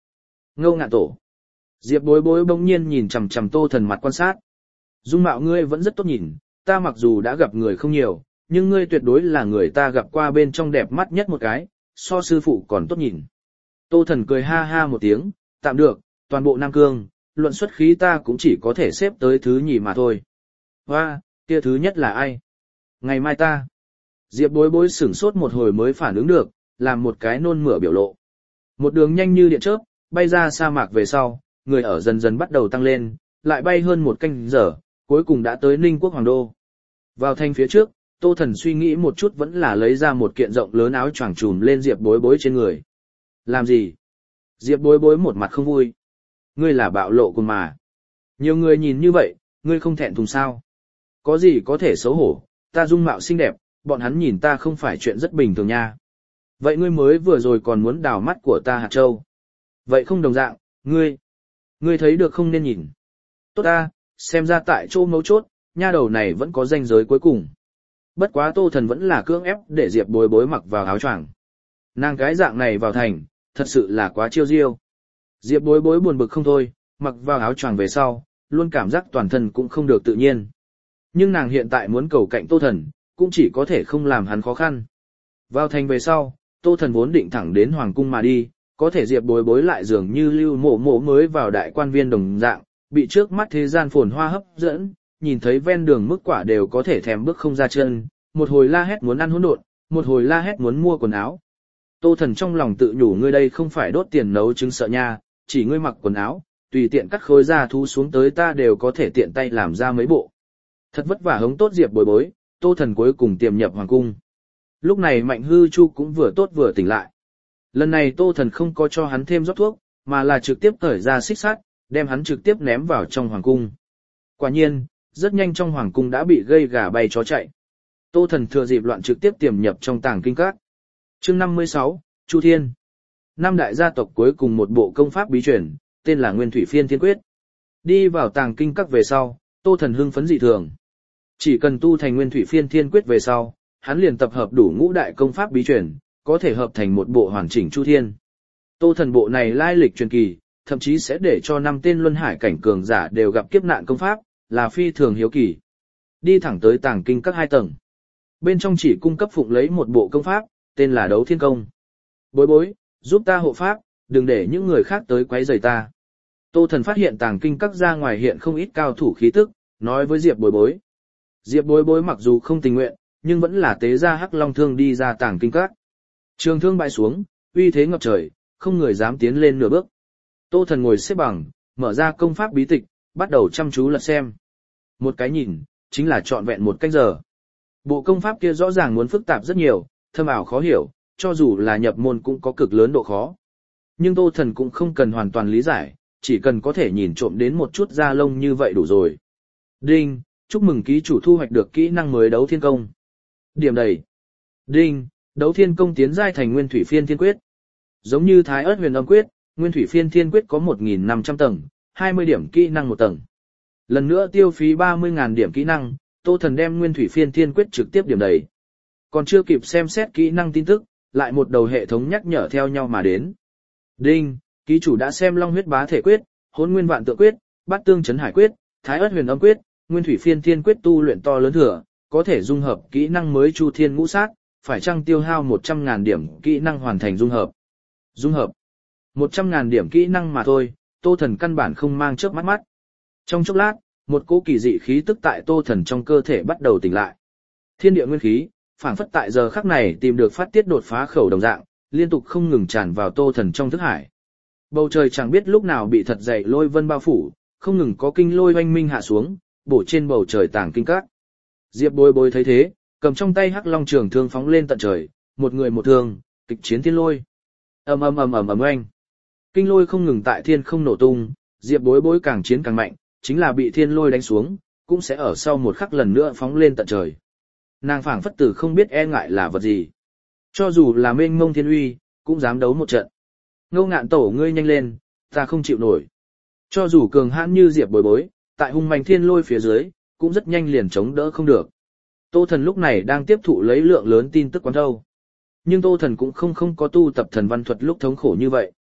Ngô Ngạn Tổ. Diệp Bối Bối bỗng nhiên nhìn chằm chằm Tô Thần mặt quan sát. Dung mạo ngươi vẫn rất tốt nhìn, ta mặc dù đã gặp người không nhiều, nhưng ngươi tuyệt đối là người ta gặp qua bên trong đẹp mắt nhất một cái, so sư phụ còn tốt nhìn. Tô Thần cười ha ha một tiếng, tạm được, toàn bộ Nam Cương, luận xuất khí ta cũng chỉ có thể xếp tới thứ nhì mà thôi. Hoa, kia thứ nhất là ai? Ngày mai ta. Diệp Bối Bối sửng sốt một hồi mới phản ứng được, làm một cái nôn mửa biểu lộ. Một đường nhanh như điện chớp, bay ra sa mạc về sau, người ở dần dần bắt đầu tăng lên, lại bay hơn một canh giờ, cuối cùng đã tới Ninh Quốc Hoàng Đô. Vào thành phía trước, Tô Thần suy nghĩ một chút vẫn là lấy ra một kiện rộng lớn áo choàng trùm lên Diệp Bối Bối trên người. Làm gì? Diệp Bối Bối một mặt không vui. Ngươi là bạo lộ cùng mà. Nhiều người nhìn như vậy, ngươi không thẹn thùng sao? Có gì có thể xấu hổ, ta dung mạo xinh đẹp, bọn hắn nhìn ta không phải chuyện rất bình thường nha. Vậy ngươi mới vừa rồi còn muốn đào mắt của ta hạt châu. Vậy không đồng dạng, ngươi thấy được không nên nhìn. Tốt ta, xem ra tại chỗ mấu chốt, nha đầu này vẫn có ranh giới cuối cùng. Bất quá Tô Thần vẫn là cưỡng ép để Diệp Bối Bối mặc vào áo choàng. Nàng cái dạng này vào thành, thật sự là quá chiêu diêu. Diệp Bối Bối buồn bực không thôi, mặc vào áo choàng về sau, luôn cảm giác toàn thân cũng không được tự nhiên. Nhưng nàng hiện tại muốn cầu cạnh Tô Thần, cũng chỉ có thể không làm hắn khó khăn. Vào thành về sau, Tô Thần vốn định thẳng đến Hoàng cung mà đi, có thể Diệp Bối Bối lại dường như Lưu Mộ Mộ mới vào đại quan viên đồng dạng, bị trước mắt thế gian phồn hoa hấp dẫn, nhìn thấy ven đường mức quả đều có thể thèm bước không ra chân, một hồi la hét muốn ăn hỗn độn, một hồi la hét muốn mua quần áo. Tô Thần trong lòng tự nhủ ngươi đây không phải đốt tiền nấu trứng sợ nha, chỉ ngươi mặc quần áo, tùy tiện cắt khối da thú xuống tới ta đều có thể tiện tay làm ra mấy bộ. Thật vất vả hống tốt Diệp Bối Bối, Tô Thần cuối cùng tiềm nhập hoàng cung. Lúc này Mạnh Hư Chu cũng vừa tốt vừa tỉnh lại. Lần này Tô Thần không có cho hắn thêm rót thuốc, mà là trực tiếp cởi ra xích sắt, đem hắn trực tiếp ném vào trong hoàng cung. Quả nhiên, rất nhanh trong hoàng cung đã bị gây gà bay chó chạy. Tô Thần thừa dịp loạn trực tiếp tiềm nhập trong tàng kinh các. Chương 56, Chu Thiên. Năm đại gia tộc cuối cùng một bộ công pháp bí truyền, tên là Nguyên Thủy Phiên Thiên Quyết. Đi vào tàng kinh các về sau, Tô Thần hưng phấn dị thường. Chỉ cần tu thành Nguyên Thủy Phiên Thiên Quyết về sau, hắn liền tập hợp đủ ngũ đại công pháp bí truyền, có thể hợp thành một bộ hoàn chỉnh Chu Thiên. Tô Thần bộ này lai lịch truyền kỳ, thậm chí sẽ để cho 5 tên luân hải cảnh cường giả đều gặp kiếp nạn công pháp, là phi thường hiếu kỳ. Đi thẳng tới tàng kinh các 2 tầng. Bên trong chỉ cung cấp phụng lấy một bộ công pháp, tên là Đấu Thiên Công. Bối Bối, giúp ta hộ pháp, đừng để những người khác tới quấy rầy ta. Tô Thần phát hiện tàng kinh các ra ngoài hiện không ít cao thủ khí tức, nói với Diệp Bối Bối. Diệp Bối Bối mặc dù không tình nguyện, nhưng vẫn là tế ra hắc long thương đi ra tàng kinh các. Trường thương bại xuống, uy thế ngập trời, không người dám tiến lên nửa bước. Tô Thần ngồi xếp bằng, mở ra công pháp bí tịch, bắt đầu chăm chú lật xem. Một cái nhìn, chính là trọn vẹn một canh giờ. Bộ công pháp kia rõ ràng muốn phức tạp rất nhiều, thâm ảo khó hiểu, cho dù là nhập môn cũng có cực lớn độ khó. Nhưng Tô Thần cũng không cần hoàn toàn lý giải, chỉ cần có thể nhìn trộm đến một chút da lông như vậy đủ rồi. Đinh, chúc mừng ký chủ thu hoạch được kỹ năng mới Đấu Thiên Công. Điểm đầy. Đinh, Đấu Thiên Công tiến giai thành Nguyên Thủy Phiên Thiên Quyết. Giống như Thái Ức Huyền Âm Quyết, Nguyên Thủy Phiên Thiên Quyết có 1.500 tầng, 20 điểm kỹ năng một tầng. Lần nữa tiêu phí 30.000 điểm kỹ năng, Tô Thần đem Nguyên Thủy Phiên Thiên Quyết trực tiếp điểm đầy. Còn chưa kịp xem xét kỹ năng tin tức, lại một đầu hệ thống nhắc nhở theo nhau mà đến. Đinh, ký chủ đã xem Long Huyết Bá Thể Quyết, Hỗn Nguyên Vạn Tượng Quyết, Bát Tương Chấn Hải Quyết, Thái Ức Huyền Âm Quyết, Nguyên Thủy Phiên Thiên Quyết tu luyện to lớn thừa, có thể dung hợp kỹ năng mới Chu Thiên Ngũ Sát, phải chăng tiêu hao 100.000 điểm kỹ năng hoàn thành dung hợp. Dung hợp. 100.000 điểm kỹ năng mà thôi, Tô Thần căn bản không mang chớp mắt. Trong chốc lát, một cỗ kỳ dị khí tức tại Tô Thần trong cơ thể bắt đầu tỉnh lại. Thiên địa nguyên khí, phảng phất tại giờ khắc này tìm được phát tiết đột phá khẩu đồng dạng, liên tục không ngừng tràn vào Tô Thần trong thức hải. Bầu trời chẳng biết lúc nào bị thật dày lôi vân bao phủ, không ngừng có kinh lôi oanh minh hạ xuống, bổ trên bầu trời tàng kinh các. Diệp Bối Bối thấy thế, cầm trong tay hắc long trường thương phóng lên tận trời, một người một thương, kịch chiến thiên lôi. Ầm ầm ầm ầm ầm oanh. Kinh lôi không ngừng tại thiên không nổ tung, Diệp Bối Bối càng chiến càng mạnh, chính là bị thiên lôi đánh xuống, cũng sẽ ở sau một khắc lần nữa phóng lên tận trời. Nàng phảng phất tử không biết e ngại là vật gì. Cho dù là mênh mông thiên uy, cũng dám đấu một trận. Ngô Ngạn Tổ ngươi nhanh lên, ta không chịu nổi. Cho dù cường hãn như Diệp Bối Bối, tại hung mạnh thiên lôi phía dưới, cũng rất nhanh liền chống đỡ không được. Tô Thần lúc này đang tiếp thụ lấy lượng lớn tin tức quán thâu. Nhưng Tô Thần cũng không có tu tập thần văn thuật lúc thống khổ như vậy.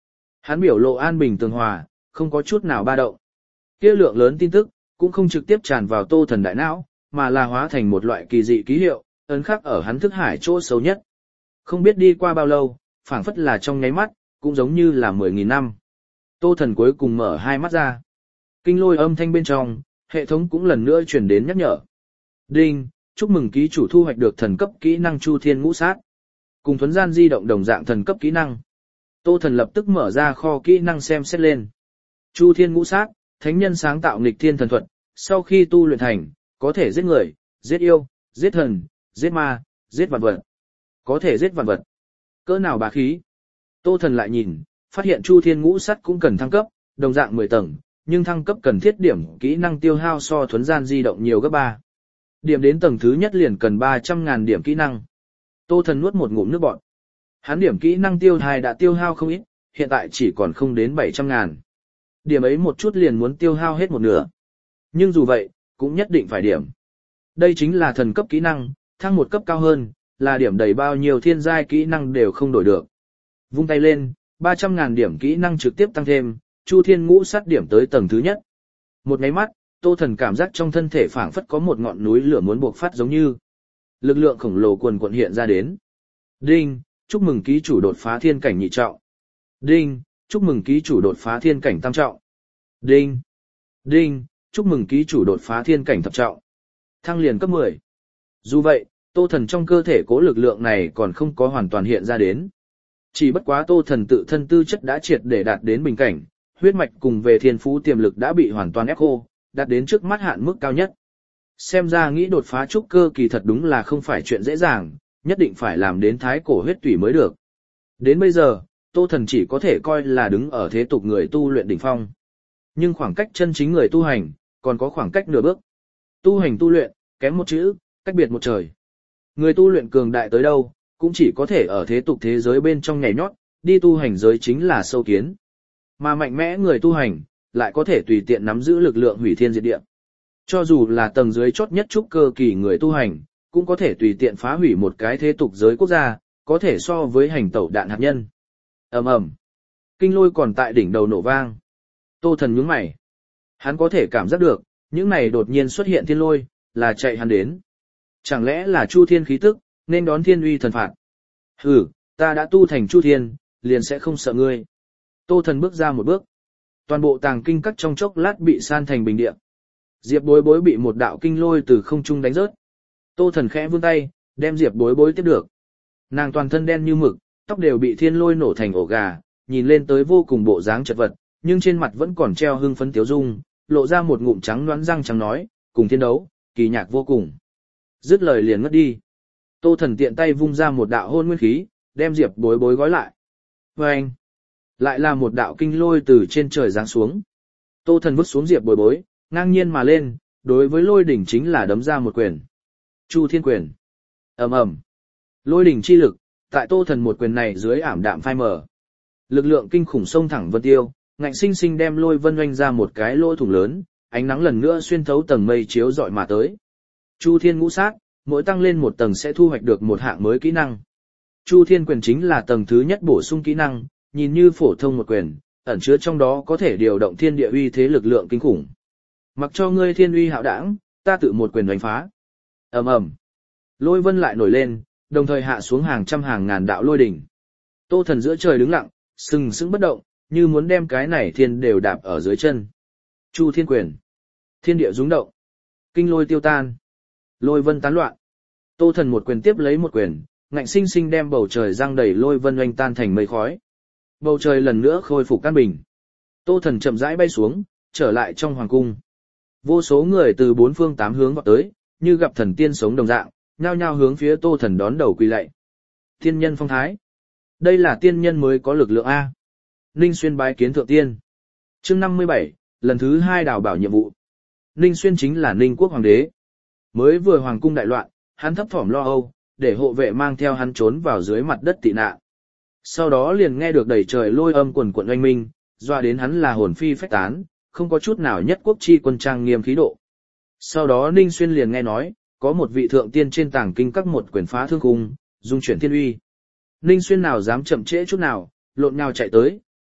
Hắn biểu lộ an bình tường hòa, không có chút nào ba động. Kia lượng lớn tin tức, cũng không trực tiếp tràn vào Tô Thần đại não, mà là hóa thành một loại kỳ dị ký hiệu, ấn khắc ở hắn thức hải chỗ sâu nhất. Không biết đi qua bao lâu, phảng phất là trong nháy mắt, cũng giống như là 10.000 năm. Tô Thần cuối cùng mở hai mắt ra. Kinh lôi âm thanh bên trong, hệ thống cũng lần nữa truyền đến nhắc nhở. Đinh, chúc mừng ký chủ thu hoạch được thần cấp kỹ năng Chu Thiên Ngũ Sát. Cùng thuấn gian di động đồng dạng thần cấp kỹ năng. Tô Thần lập tức mở ra kho kỹ năng xem xét lên. Chu Thiên Ngũ Sát, thánh nhân sáng tạo nghịch thiên thần thuật, sau khi tu luyện thành, có thể giết người, giết yêu, giết thần, giết ma, giết vạn vật. Có thể giết vạn vật. Cỡ nào bá khí. Tô Thần lại nhìn, phát hiện Chu Thiên Ngũ Sát cũng cần thăng cấp, đồng dạng 10 tầng, nhưng thăng cấp cần thiết điểm kỹ năng tiêu hao so thuấn gian di động nhiều gấp 3. Điểm đến tầng thứ nhất liền cần 300.000 điểm kỹ năng. Tô Thần nuốt một ngụm nước bọt. Hắn điểm kỹ năng tiêu hài đã tiêu hao không ít, hiện tại chỉ còn không đến 700.000. Điểm ấy một chút liền muốn tiêu hao hết một nửa. Nhưng dù vậy, cũng nhất định phải điểm. Đây chính là thần cấp kỹ năng, thăng một cấp cao hơn, là điểm đầy bao nhiêu thiên giai kỹ năng đều không đổi được. Vung tay lên, 300.000 điểm kỹ năng trực tiếp tăng thêm, Chu Thiên Ngũ Sát điểm tới tầng thứ nhất. Một nháy mắt, Tô Thần cảm giác trong thân thể phảng phất có một ngọn núi lửa muốn buộc phát giống như. Lực lượng khổng lồ cuồn cuộn hiện ra đến. Đinh, chúc mừng ký chủ đột phá thiên cảnh nhị trọng. Đinh, chúc mừng ký chủ đột phá thiên cảnh tam trọng. Đinh, đinh, chúc mừng ký chủ đột phá thiên cảnh thập trọng. Thăng liền cấp 10. Dù vậy, Tô Thần trong cơ thể cố lực lượng này còn không có hoàn toàn hiện ra đến. Chỉ bất quá Tô Thần tự thân tư chất đã triệt để đạt đến bình cảnh, huyết mạch cùng về thiên phú tiềm lực đã bị hoàn toàn ép khô, đạt đến trước mắt hạn mức cao nhất. Xem ra nghĩ đột phá trúc cơ kỳ thật đúng là không phải chuyện dễ dàng, nhất định phải làm đến thái cổ huyết tủy mới được. Đến bây giờ, Tô Thần chỉ có thể coi là đứng ở thế tục người tu luyện đỉnh phong. Nhưng khoảng cách chân chính người tu hành, còn có khoảng cách nửa bước. Tu hành tu luyện, kém một chữ, cách biệt một trời. Người tu luyện cường đại tới đâu, cũng chỉ có thể ở thế tục thế giới bên trong nhảy nhót, đi tu hành giới chính là sâu kiến. Mà mạnh mẽ người tu hành, lại có thể tùy tiện nắm giữ lực lượng hủy thiên diệt địa. Cho dù là tầng dưới chót nhất trúc cơ kỳ người tu hành, cũng có thể tùy tiện phá hủy một cái thế tục giới quốc gia, có thể so với hành tẩu đạn hạt nhân. Ầm ầm, kinh lôi còn tại đỉnh đầu nổ vang. Tô Thần nhướng mày. Hắn có thể cảm giác được, những này đột nhiên xuất hiện thiên lôi, là chạy hắn đến. Chẳng lẽ là Chu Thiên khí tức, nên đón thiên uy thần phạt. Hừ, ta đã tu thành Chu Thiên, liền sẽ không sợ ngươi. Tô Thần bước ra một bước. Toàn bộ tàng kinh các trong chốc lát bị san thành bình địa. Diệp Bối Bối bị một đạo kinh lôi từ không trung đánh rớt. Tô Thần khẽ vươn tay, đem Diệp Bối Bối tiếp được. Nàng toàn thân đen như mực, tóc đều bị thiên lôi nổ thành ổ gà, nhìn lên tới vô cùng bộ dáng chật vật, nhưng trên mặt vẫn còn treo hưng phấn tiếu dung, lộ ra một ngụm trắng nõn răng trắng nói, cùng thiên đấu, kỳ nhạc vô cùng. Dứt lời liền ngất đi. Tô Thần tiện tay vung ra một đạo hôn nguyên khí, đem Diệp Bối Bối gói lại. Vâng! Lại là một đạo kinh lôi từ trên trời giáng xuống. Tô Thần vứt xuống Diệp Bối Bối, ngang nhiên mà lên, đối với lôi đỉnh chính là đấm ra một quyền. Chu Thiên quyền. Ầm ầm. Lôi đỉnh chi lực, tại Tô Thần một quyền này dưới ảm đạm phai mờ. Lực lượng kinh khủng xông thẳng vân tiêu, ngạnh sinh sinh đem lôi vân oanh ra một cái lỗ thủng lớn, ánh nắng lần nữa xuyên thấu tầng mây chiếu rọi mà tới. Chu Thiên Ngũ Sát, mỗi tăng lên một tầng sẽ thu hoạch được một hạng mới kỹ năng. Chu Thiên quyền chính là tầng thứ nhất bổ sung kỹ năng, nhìn như phổ thông một quyền, ẩn chứa trong đó có thể điều động thiên địa uy thế lực lượng kinh khủng. Mặc cho ngươi thiên uy hạo đảng, ta tự một quyền đánh phá. Ầm ầm. Lôi vân lại nổi lên, đồng thời hạ xuống hàng trăm hàng ngàn đạo lôi đỉnh. Tô Thần giữa trời đứng lặng, sừng sững bất động, như muốn đem cái này thiên đều đạp ở dưới chân. Chu Thiên quyền. Thiên địa rung động. Kinh lôi tiêu tan. Lôi vân tán loạn. Tô Thần một quyền tiếp lấy một quyền, ngạnh sinh sinh đem bầu trời giăng đầy lôi vân oanh tan thành mây khói. Bầu trời lần nữa khôi phục căn bình. Tô Thần chậm rãi bay xuống, trở lại trong hoàng cung. Vô số người từ bốn phương tám hướng vọt tới, như gặp thần tiên sống đồng dạng, nhao nhao hướng phía Tô Thần đón đầu quỳ lạy. Tiên nhân phong thái. Đây là tiên nhân mới có lực lượng A. Ninh Xuyên bái kiến thượng tiên. Chương 57, lần thứ 2 đào bảo nhiệm vụ. Ninh Xuyên chính là Ninh quốc hoàng đế. Mới vừa hoàng cung đại loạn, hắn thấp thỏm lo âu, để hộ vệ mang theo hắn trốn vào dưới mặt đất tị nạn. Sau đó liền nghe được đầy trời lôi âm quần quận oanh minh, doa đến hắn là hồn phi phách tán, không có chút nào nhất quốc chi quân trang nghiêm khí độ. Sau đó Ninh Xuyên liền nghe nói, có một vị thượng tiên trên tàng kinh các một quyền phá thương cung, dung chuyển thiên uy. Ninh Xuyên nào dám chậm trễ chút nào, lộn nhào chạy tới,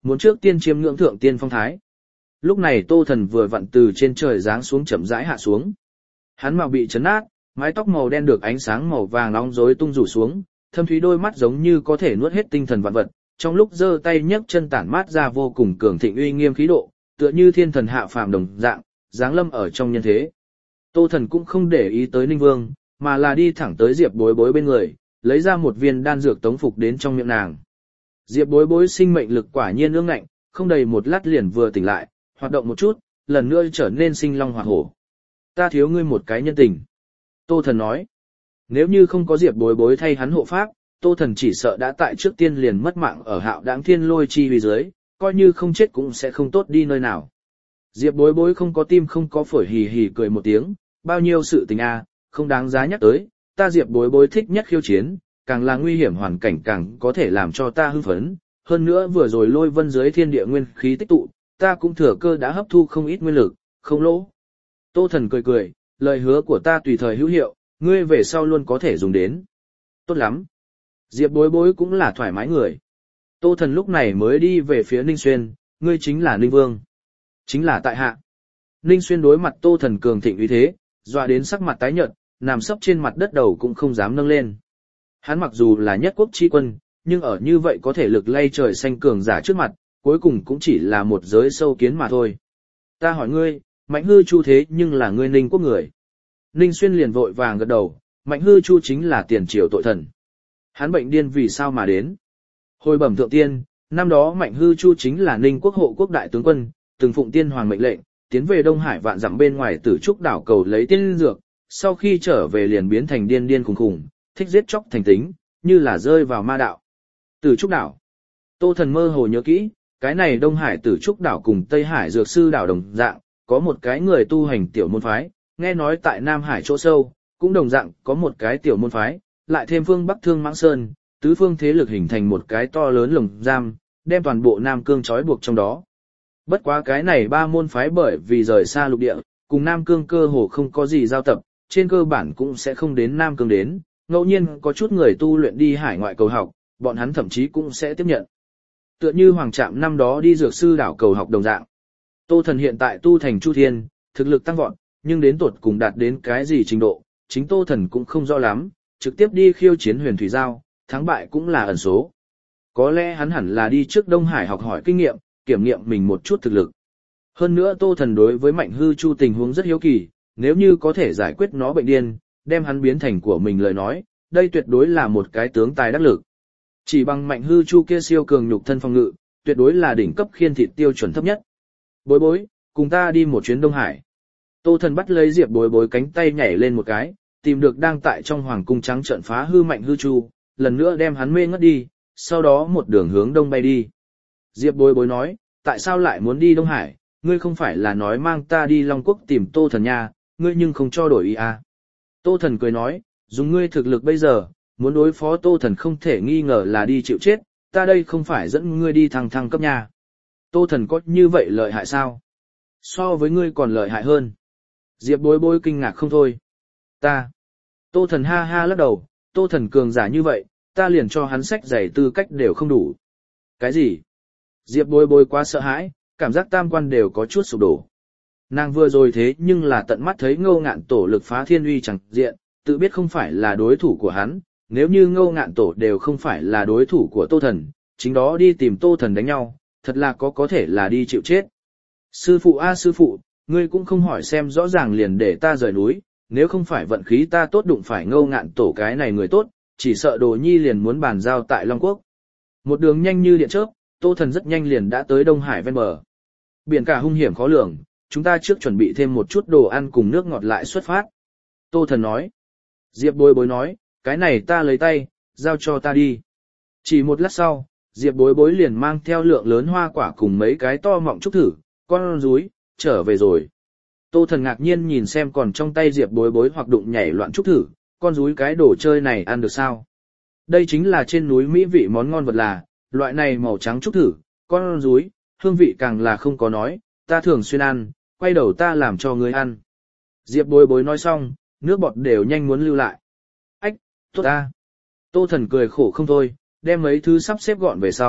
muốn trước tiên chiêm ngưỡng thượng tiên phong thái. Lúc này Tô Thần vừa vặn từ trên trời giáng xuống chậm rãi hạ xuống. Hắn mạo bị chấn nát, mái tóc màu đen được ánh sáng màu vàng nóng rối tung rủ xuống, thâm thúy đôi mắt giống như có thể nuốt hết tinh thần vạn vật, trong lúc giơ tay nhấc chân tản mát ra vô cùng cường thịnh uy nghiêm khí độ, tựa như thiên thần hạ phàm đồng dạng, giáng lâm ở trong nhân thế. Tô Thần cũng không để ý tới Ninh Vương, mà là đi thẳng tới Diệp Bối Bối bên người, lấy ra một viên đan dược tống phục đến trong miệng nàng. Diệp Bối Bối sinh mệnh lực quả nhiên ương ngạnh, không đầy một lát liền vừa tỉnh lại, hoạt động một chút, lần nữa trở nên sinh long hoạt hổ. Ta thiếu ngươi một cái nhân tình. Tô Thần nói, nếu như không có Diệp Bối Bối thay hắn hộ pháp, Tô Thần chỉ sợ đã tại trước tiên liền mất mạng ở Hạo Đãng Thiên Lôi chi huy dưới, coi như không chết cũng sẽ không tốt đi nơi nào. Diệp Bối Bối không có tim không có phổi hì hì cười một tiếng, bao nhiêu sự tình a, không đáng giá nhắc tới, ta Diệp Bối Bối thích nhất khiêu chiến, càng là nguy hiểm hoàn cảnh càng có thể làm cho ta hưng phấn, hơn nữa vừa rồi lôi vân dưới thiên địa nguyên khí tích tụ, ta cũng thừa cơ đã hấp thu không ít nguyên lực, không lỗ. Tô Thần cười cười, lời hứa của ta tùy thời hữu hiệu, ngươi về sau luôn có thể dùng đến. Tốt lắm. Diệp Bối Bối cũng là thoải mái người. Tô Thần lúc này mới đi về phía Ninh Xuyên, ngươi chính là Ninh Vương. Chính là tại hạ. Ninh Xuyên đối mặt Tô Thần cường thịnh uy thế, dọa đến sắc mặt tái nhợt, nằm sấp trên mặt đất đầu cũng không dám nâng lên. Hắn mặc dù là nhất quốc chi quân, nhưng ở như vậy có thể lực lay trời xanh cường giả trước mặt, cuối cùng cũng chỉ là một giới sâu kiến mà thôi. Ta hỏi ngươi, Mạnh Hư Chu thế nhưng là ngươi Ninh quốc người. Ninh Xuyên liền vội vàng gật đầu, Mạnh Hư Chu chính là tiền triều tội thần. Hắn bệnh điên vì sao mà đến? Hồi bẩm thượng tiên, năm đó Mạnh Hư Chu chính là Ninh quốc hộ quốc đại tướng quân, từng phụng tiên hoàng mệnh lệnh, tiến về Đông Hải vạn dặm bên ngoài Tử Trúc đảo cầu lấy tiên dược, sau khi trở về liền biến thành điên điên khùng khùng, thích giết chóc thành tính, như là rơi vào ma đạo. Tử Trúc đảo. Tô Thần mơ hồ nhớ kỹ, cái này Đông Hải Tử Trúc đảo cùng Tây Hải Dược Sư đảo đồng dạng, có một cái người tu hành tiểu môn phái, nghe nói tại Nam Hải chỗ sâu, cũng đồng dạng có một cái tiểu môn phái, lại thêm phương Bắc Thương Mãng Sơn, tứ phương thế lực hình thành một cái to lớn lồng giam, đem toàn bộ Nam Cương trói buộc trong đó. Bất quá cái này ba môn phái bởi vì rời xa lục địa, cùng Nam Cương cơ hồ không có gì giao tập, trên cơ bản cũng sẽ không đến Nam Cương đến, ngẫu nhiên có chút người tu luyện đi hải ngoại cầu học, bọn hắn thậm chí cũng sẽ tiếp nhận. Tựa như Hoàng Trạm năm đó đi Dược Sư đảo cầu học đồng dạng. Tô Thần hiện tại tu thành Chu Thiên, thực lực tăng vọt, nhưng đến tột cùng đạt đến cái gì trình độ, chính Tô Thần cũng không rõ lắm, trực tiếp đi khiêu chiến Huyền Thủy Giao, thắng bại cũng là ẩn số. Có lẽ hắn hẳn là đi trước Đông Hải học hỏi kinh nghiệm, kiểm nghiệm mình một chút thực lực. Hơn nữa Tô Thần đối với Mạnh Hư Chu tình huống rất hiếu kỳ, nếu như có thể giải quyết nó bệnh điên, đem hắn biến thành của mình lời nói, đây tuyệt đối là một cái tướng tài đắc lực. Chỉ bằng Mạnh Hư Chu kia siêu cường nhục thân phòng ngự, tuyệt đối là đỉnh cấp khiên thịt tiêu chuẩn thấp nhất. Bối Bối, cùng ta đi một chuyến Đông Hải. Tô Thần bắt lấy Diệp Bối Bối cánh tay nhảy lên một cái, tìm được đang tại trong hoàng cung trắng trợn phá hư Mạnh Hư Chu, lần nữa đem hắn mê ngất đi, sau đó một đường hướng đông bay đi. Diệp Bối Bối nói, tại sao lại muốn đi Đông Hải, ngươi không phải là nói mang ta đi Long Quốc tìm Tô Thần nha, ngươi nhưng không cho đổi ý à. Tô Thần cười nói, dùng ngươi thực lực bây giờ, muốn đối phó Tô Thần không thể nghi ngờ là đi chịu chết, ta đây không phải dẫn ngươi đi thăng cấp nha. Tô Thần có như vậy lợi hại sao? So với ngươi còn lợi hại hơn. Diệp Bối Bối kinh ngạc không thôi. Ta. Tô Thần ha ha lắc đầu, Tô Thần cường giả như vậy, ta liền cho hắn sách giày tư cách đều không đủ. Cái gì? Diệp Bối Bối quá sợ hãi, cảm giác tam quan đều có chút sụp đổ. Nàng vừa rồi thế nhưng là tận mắt thấy Ngô Ngạn Tổ lực phá thiên uy chẳng diện, tự biết không phải là đối thủ của hắn, nếu như Ngô Ngạn Tổ đều không phải là đối thủ của Tô Thần, chính đó đi tìm Tô Thần đánh nhau, thật là có thể là đi chịu chết. Sư phụ a sư phụ, ngươi cũng không hỏi xem rõ ràng liền để ta rời núi, nếu không phải vận khí ta tốt đụng phải Ngô Ngạn Tổ cái này người tốt, chỉ sợ Đồ Nhi liền muốn bàn giao tại Long Quốc. Một đường nhanh như điện chớp, Tô Thần rất nhanh liền đã tới Đông Hải ven bờ. Biển cả hung hiểm khó lường, chúng ta trước chuẩn bị thêm một chút đồ ăn cùng nước ngọt lại xuất phát. Tô Thần nói. Diệp Bối Bối nói, cái này ta lấy tay, giao cho ta đi. Chỉ một lát sau, Diệp Bối Bối liền mang theo lượng lớn hoa quả cùng mấy cái to mọng trúc thử, con rúi, trở về rồi. Tô Thần ngạc nhiên nhìn xem còn trong tay Diệp Bối Bối hoặc đụng nhảy loạn trúc thử, con rúi cái đồ chơi này ăn được sao? Đây chính là trên núi mỹ vị món ngon vật là, loại này màu trắng trúc thử, con rúi, hương vị càng là không có nói, ta thường xuyên ăn, quay đầu ta làm cho ngươi ăn. Diệp Bối Bối nói xong, nước bọt đều nhanh muốn lưu lại. Ách, tốt ta. Tô Thần cười khổ không thôi, đem mấy thứ sắp xếp gọn về sau,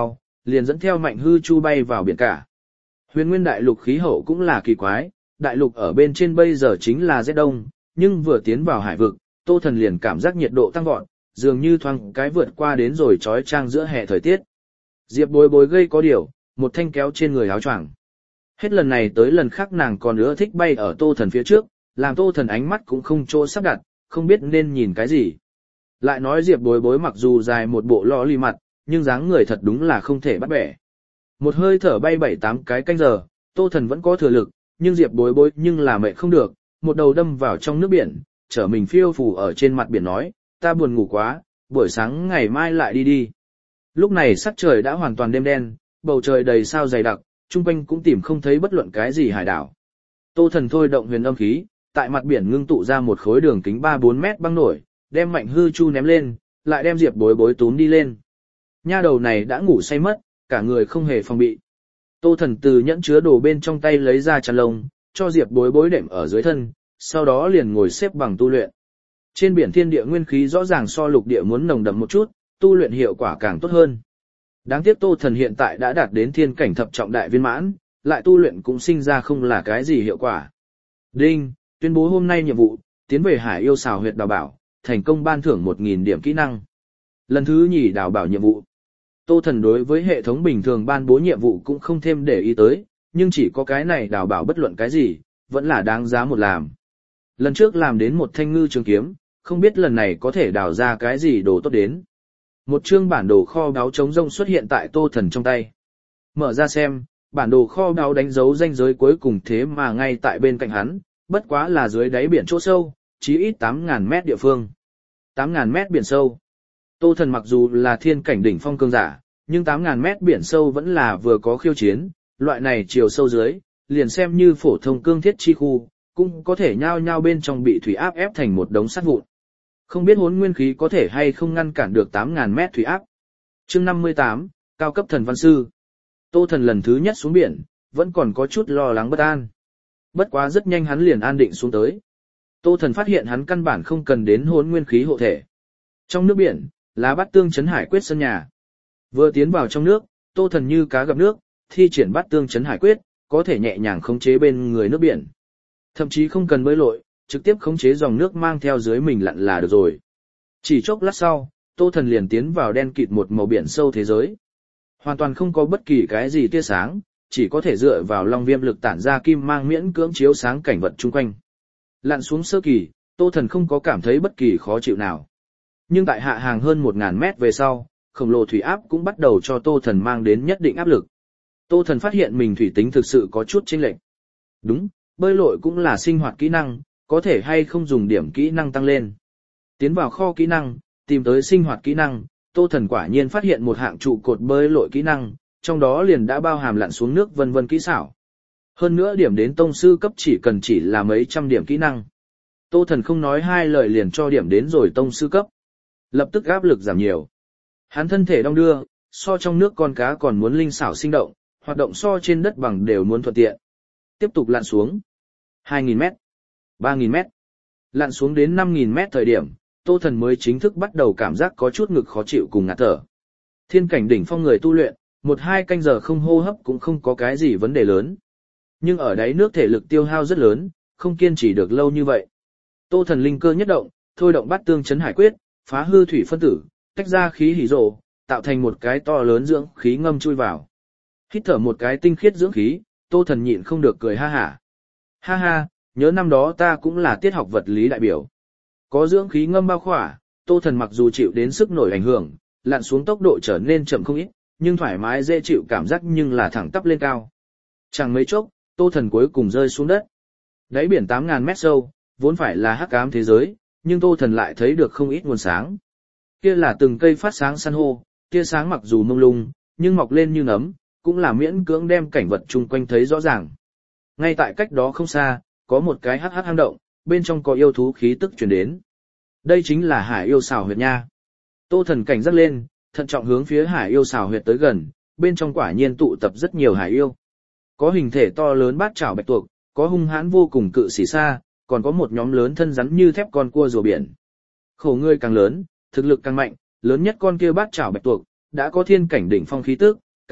liền dẫn theo Mạnh Hư Chu bay vào biển cả. Huyền Nguyên đại lục khí hậu cũng là kỳ quái, đại lục ở bên trên bây giờ chính là rét đông, nhưng vừa tiến vào hải vực, Tô Thần liền cảm giác nhiệt độ tăng vọt, dường như thoáng cái vượt qua đến rồi trói trang giữa hè thời tiết. Diệp Bối Bối gây có điều, một thanh kéo trên người áo choàng. Hết lần này tới lần khác nàng còn nữa thích bay ở Tô Thần phía trước, làm Tô Thần ánh mắt cũng không chỗ sắp đặt, không biết nên nhìn cái gì. Lại nói Diệp Bối Bối mặc dù dài một bộ lò lì mặt, nhưng dáng người thật đúng là không thể bắt bẻ. Một hơi thở bay 7-8 cái canh giờ, Tô Thần vẫn có thừa lực, nhưng Diệp Bối Bối nhưng là mệt không được, một đầu đâm vào trong nước biển, trở mình phiêu phù ở trên mặt biển nói, ta buồn ngủ quá, buổi sáng ngày mai lại đi đi. Lúc này sắc trời đã hoàn toàn đêm đen, bầu trời đầy sao dày đặc, chung quanh cũng tìm không thấy bất luận cái gì hải đảo. Tô Thần thôi động huyền âm khí, tại mặt biển ngưng tụ ra một khối đường kính 3-4 mét băng nổi, đem Mạnh Hư Chu ném lên, lại đem Diệp Bối Bối túm đi lên. Nha đầu này đã ngủ say mất, cả người không hề phòng bị. Tô Thần từ nhẫn chứa đồ bên trong tay lấy ra chăn lông, cho Diệp Bối Bối đệm ở dưới thân, sau đó liền ngồi xếp bằng tu luyện. Trên biển thiên địa nguyên khí rõ ràng so lục địa muốn nồng đậm một chút, tu luyện hiệu quả càng tốt hơn. Đáng tiếc Tô Thần hiện tại đã đạt đến thiên cảnh thập trọng đại viên mãn, lại tu luyện cũng sinh ra không là cái gì hiệu quả. Đinh, tuyên bố hôm nay nhiệm vụ, tiến về Hải Yêu Xào huyệt đào bảo, thành công ban thưởng 1000 điểm kỹ năng. Lần thứ nhì đào bảo nhiệm vụ. Tô Thần đối với hệ thống bình thường ban bố nhiệm vụ cũng không thêm để ý tới, nhưng chỉ có cái này đào bảo bất luận cái gì, vẫn là đáng giá một làm. Lần trước làm đến một thanh ngư trường kiếm, không biết lần này có thể đào ra cái gì đồ tốt đến. Một chương bản đồ kho báu trống rông xuất hiện tại Tô Thần trong tay. Mở ra xem, bản đồ kho báu đánh dấu ranh giới cuối cùng thế mà ngay tại bên cạnh hắn, bất quá là dưới đáy biển chỗ sâu, chí ít 8.000 mét địa phương. 8.000 mét biển sâu. Tô Thần mặc dù là thiên cảnh đỉnh phong cường giả, nhưng 8.000 mét biển sâu vẫn là vừa có khiêu chiến, loại này chiều sâu dưới, liền xem như phổ thông cương thiết chi khu, cũng có thể nhao nhao bên trong bị thủy áp ép thành một đống sắt vụn. Không biết hỗn nguyên khí có thể hay không ngăn cản được 8.000 mét thủy áp. Chương 58, cao cấp thần văn sư. Tô Thần lần thứ nhất xuống biển, vẫn còn có chút lo lắng bất an. Bất quá rất nhanh hắn liền an định xuống tới. Tô Thần phát hiện hắn căn bản không cần đến hỗn nguyên khí hộ thể. Trong nước biển, là Bát Tương Chấn Hải Quyết sân nhà. Vừa tiến vào trong nước, Tô Thần như cá gặp nước, thi triển Bát Tương Chấn Hải Quyết, có thể nhẹ nhàng khống chế bên người nước biển. Thậm chí không cần bơi lội, trực tiếp khống chế dòng nước mang theo dưới mình lặn là được rồi. Chỉ chốc lát sau, Tô Thần liền tiến vào đen kịt một màu biển sâu thế giới. Hoàn toàn không có bất kỳ cái gì tia sáng, chỉ có thể dựa vào long viêm lực tản ra kim mang miễn cưỡng chiếu sáng cảnh vật chung quanh. Lặn xuống sơ kỳ, Tô Thần không có cảm thấy bất kỳ khó chịu nào. Nhưng tại hạ hàng hơn 1.000 mét về sau, khổng lồ thủy áp cũng bắt đầu cho Tô Thần mang đến nhất định áp lực. Tô Thần phát hiện mình thủy tính thực sự có chút chênh lệch. Đúng, bơi lội cũng là sinh hoạt kỹ năng, có thể hay không dùng điểm kỹ năng tăng lên. Tiến vào kho kỹ năng, tìm tới sinh hoạt kỹ năng, Tô Thần quả nhiên phát hiện một hạng trụ cột bơi lội kỹ năng, trong đó liền đã bao hàm lặn xuống nước vân vân kỹ xảo. Hơn nữa điểm đến tông sư cấp chỉ cần chỉ là mấy trăm điểm kỹ năng. Tô Thần không nói hai lời liền cho điểm đến rồi tông sư cấp. Lập tức áp lực giảm nhiều. Hắn thân thể đong đưa, so trong nước con cá còn muốn linh xảo sinh động, hoạt động so trên đất bằng đều muốn thuận tiện. Tiếp tục lặn xuống. 2.000 mét, 3.000 mét. Lặn xuống đến 5.000 mét thời điểm, Tô Thần mới chính thức bắt đầu cảm giác có chút ngực khó chịu cùng ngạt thở. Thiên cảnh đỉnh phong người tu luyện, 1-2 canh giờ không hô hấp cũng không có cái gì vấn đề lớn. Nhưng ở đáy nước thể lực tiêu hao rất lớn, không kiên trì được lâu như vậy. Tô Thần linh cơ nhất động, thôi động Bát Tương Chấn Hải Quyết, phá hư thủy phân tử, tách ra khí hỉ rồ, tạo thành một cái to lớn dưỡng khí ngâm chui vào. Hít thở một cái tinh khiết dưỡng khí, Tô Thần nhịn không được cười ha hả. Ha ha, nhớ năm đó ta cũng là tiết học vật lý đại biểu. Có dưỡng khí ngâm bao khỏa, Tô Thần mặc dù chịu đến sức nổi ảnh hưởng, lặn xuống tốc độ trở nên chậm không ít, nhưng thoải mái dễ chịu cảm giác nhưng là thẳng tắp lên cao. Chẳng mấy chốc, Tô Thần cuối cùng rơi xuống đất. Đáy biển 8.000 mét sâu, vốn phải là hắc ám thế giới, nhưng Tô Thần lại thấy được không ít nguồn sáng. Kia là từng cây phát sáng san hô, tia sáng mặc dù mông lung, nhưng mọc lên như nấm, cũng là miễn cưỡng đem cảnh vật chung quanh thấy rõ ràng. Ngay tại cách đó không xa, có một cái hắc hang động, bên trong có yêu thú khí tức truyền đến. Đây chính là Hải Yêu Xào huyệt nha. Tô Thần cảnh giác lên, thận trọng hướng phía Hải Yêu Xào huyệt tới gần, bên trong quả nhiên tụ tập rất nhiều hải yêu. Có hình thể to lớn bát chảo bạch tuộc, có hung hãn vô cùng cự xỉ sa, còn có một nhóm lớn thân rắn như thép con cua rùa biển. Khổ ngươi càng lớn, thực lực càng mạnh, lớn nhất con kia bát chảo bạch tuộc, đã có thiên cảnh đỉnh phong khí tức,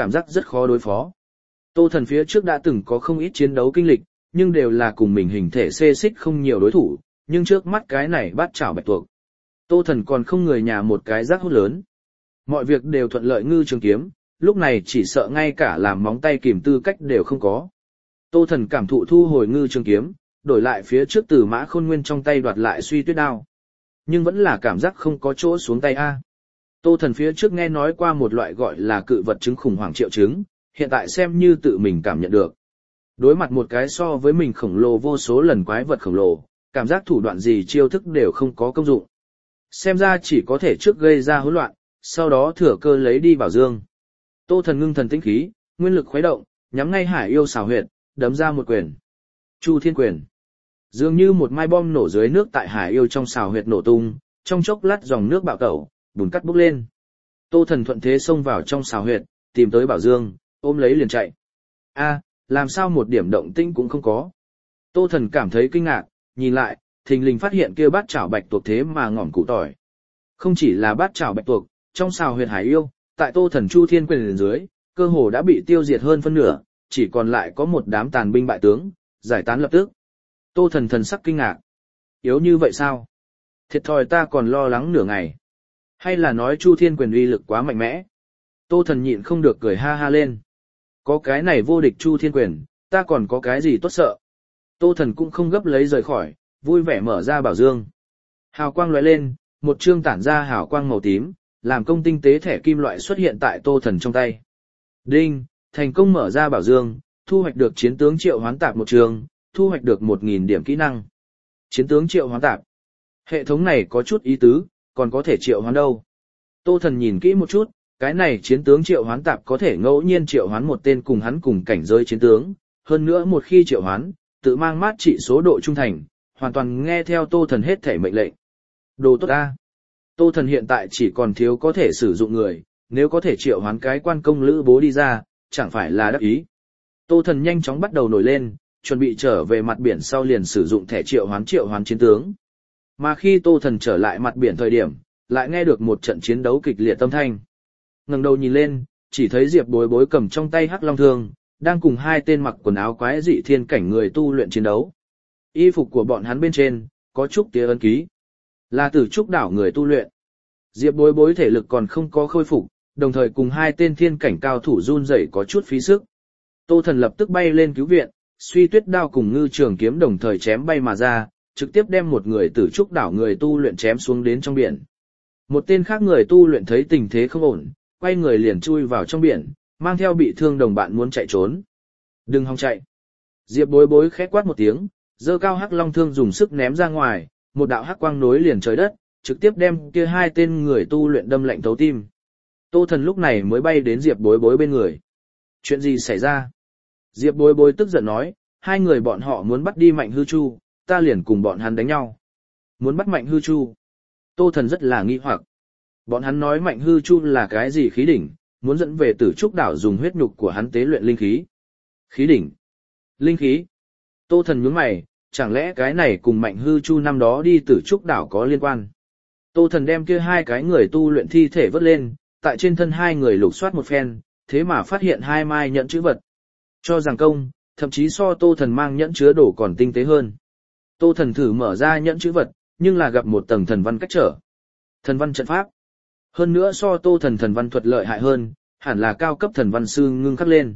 cảm giác rất khó đối phó. Tô Thần phía trước đã từng có không ít chiến đấu kinh lịch, nhưng đều là cùng mình hình thể xê xích không nhiều đối thủ, nhưng trước mắt cái này bát chảo bạch tuộc. Tô Thần còn không người nhà một cái rác hút lớn. Mọi việc đều thuận lợi ngư trường kiếm, lúc này chỉ sợ ngay cả làm móng tay kìm tư cách đều không có. Tô Thần cảm thụ thu hồi ngư trường kiếm, đổi lại phía trước từ Mã Khôn Nguyên trong tay đoạt lại suy tuyết đao. Nhưng vẫn là cảm giác không có chỗ xuống tay a. Tô Thần phía trước nghe nói qua một loại gọi là cự vật chứng khủng hoảng triệu chứng, hiện tại xem như tự mình cảm nhận được. Đối mặt một cái so với mình khổng lồ vô số lần quái vật khổng lồ, cảm giác thủ đoạn gì chiêu thức đều không có công dụng. Xem ra chỉ có thể trước gây ra hỗn loạn, sau đó thừa cơ lấy đi bảo dương. Tô Thần ngưng thần tĩnh khí, nguyên lực khuấy động, nhắm ngay Hải Yêu xảo huyệt, đấm ra một quyền. Chu Thiên quyền. Dường như một mai bom nổ dưới nước tại Hải Yêu trong xảo huyệt nổ tung, trong chốc lát dòng nước bạo tẩu, bùn cắt bốc lên. Tô Thần thuận thế xông vào trong xảo huyệt, tìm tới bảo dương, ôm lấy liền chạy. A, làm sao một điểm động tĩnh cũng không có. Tô Thần cảm thấy kinh ngạc, nhìn lại, thình lình phát hiện kia bát chảo bạch tuộc thế mà ngỏm củ tỏi. Không chỉ là bát chảo bạch tuộc, trong xào huyệt Hải Yêu, tại Tô Thần Chu Thiên quyền dưới, cơ hồ đã bị tiêu diệt hơn phân nửa, chỉ còn lại có một đám tàn binh bại tướng, giải tán lập tức. Tô Thần thần sắc kinh ngạc. Yếu như vậy sao? Thiệt thòi ta còn lo lắng nửa ngày. Hay là nói Chu Thiên quyền uy lực quá mạnh mẽ? Tô Thần nhịn không được cười ha ha lên. Có cái này vô địch Chu Thiên quyền, ta còn có cái gì tốt sợ? Tô Thần cũng không gấp lấy rời khỏi, vui vẻ mở ra bảo dương. Hào quang lóe lên, một chương tản ra hào quang màu tím, làm công tinh tế thẻ kim loại xuất hiện tại Tô Thần trong tay. Đinh, thành công mở ra bảo dương, thu hoạch được chiến tướng triệu hoán tạp một trường, thu hoạch được 1000 điểm kỹ năng. Chiến tướng triệu hoán tạp. Hệ thống này có chút ý tứ, còn có thể triệu hoán đâu. Tô Thần nhìn kỹ một chút, cái này chiến tướng triệu hoán tạp có thể ngẫu nhiên triệu hoán một tên cùng hắn cùng cảnh giới chiến tướng, hơn nữa một khi triệu hoán, tự mang mát trị số độ trung thành, hoàn toàn nghe theo Tô Thần hết thể mệnh lệnh. Đồ tốt a. Tô Thần hiện tại chỉ còn thiếu có thể sử dụng người, nếu có thể triệu hoán cái quan công lữ bố đi ra, chẳng phải là đắc ý. Tô Thần nhanh chóng bắt đầu nổi lên, chuẩn bị trở về mặt biển sau liền sử dụng thẻ triệu hoán chiến tướng. Mà khi Tô Thần trở lại mặt biển thời điểm, lại nghe được một trận chiến đấu kịch liệt âm thanh. Ngẩng đầu nhìn lên, chỉ thấy Diệp Bối Bối cầm trong tay Hắc Long Thương, đang cùng hai tên mặc quần áo quái dị thiên cảnh người tu luyện chiến đấu. Y phục của bọn hắn bên trên có chút tia ấn ký, là Tử Trúc đảo người tu luyện. Diệp Bối Bối thể lực còn không có khôi phục, đồng thời cùng hai tên thiên cảnh cao thủ run rẩy có chút phí sức. Tô Thần lập tức bay lên cứu viện, suy tuyết đao cùng ngư trường kiếm đồng thời chém bay mà ra, trực tiếp đem một người Tử Trúc đảo người tu luyện chém xuống đến trong biển. Một tên khác người tu luyện thấy tình thế không ổn, quay người liền chui vào trong biển, mang theo bị thương đồng bạn muốn chạy trốn. Đừng hòng chạy. Diệp Bối Bối khẽ quát một tiếng, giơ cao Hắc Long Thương dùng sức ném ra ngoài, một đạo hắc quang nối liền trời đất, trực tiếp đem kia hai tên người tu luyện đâm lạnh thấu tim. Tô Thần lúc này mới bay đến Diệp Bối Bối bên người. Chuyện gì xảy ra? Diệp Bối Bối tức giận nói, hai người bọn họ muốn bắt đi Mạnh Hư Chu, ta liền cùng bọn hắn đánh nhau. Muốn bắt Mạnh Hư Chu? Tô Thần rất là nghi hoặc. Bọn hắn nói Mạnh Hư Chu là cái gì khí đỉnh, muốn dẫn về Tử Trúc đảo dùng huyết nhục của hắn tế luyện linh khí. Khí đỉnh? Linh khí? Tô Thần nhướng mày, chẳng lẽ cái này cùng Mạnh Hư Chu năm đó đi Tử Trúc đảo có liên quan? Tô Thần đem kia hai cái người tu luyện thi thể vớt lên, tại trên thân hai người lục soát một phen, thế mà phát hiện hai mai nhẫn chữ vật. Cho rằng công, thậm chí so Tô Thần mang nhẫn chứa đồ còn tinh tế hơn. Tô Thần thử mở ra nhẫn chữ vật, nhưng là gặp một tầng thần văn cách trở. Thần văn trận pháp. Hơn nữa so Tô Thần thần văn thuật lợi hại hơn, hẳn là cao cấp thần văn sư ngưng khắc lên.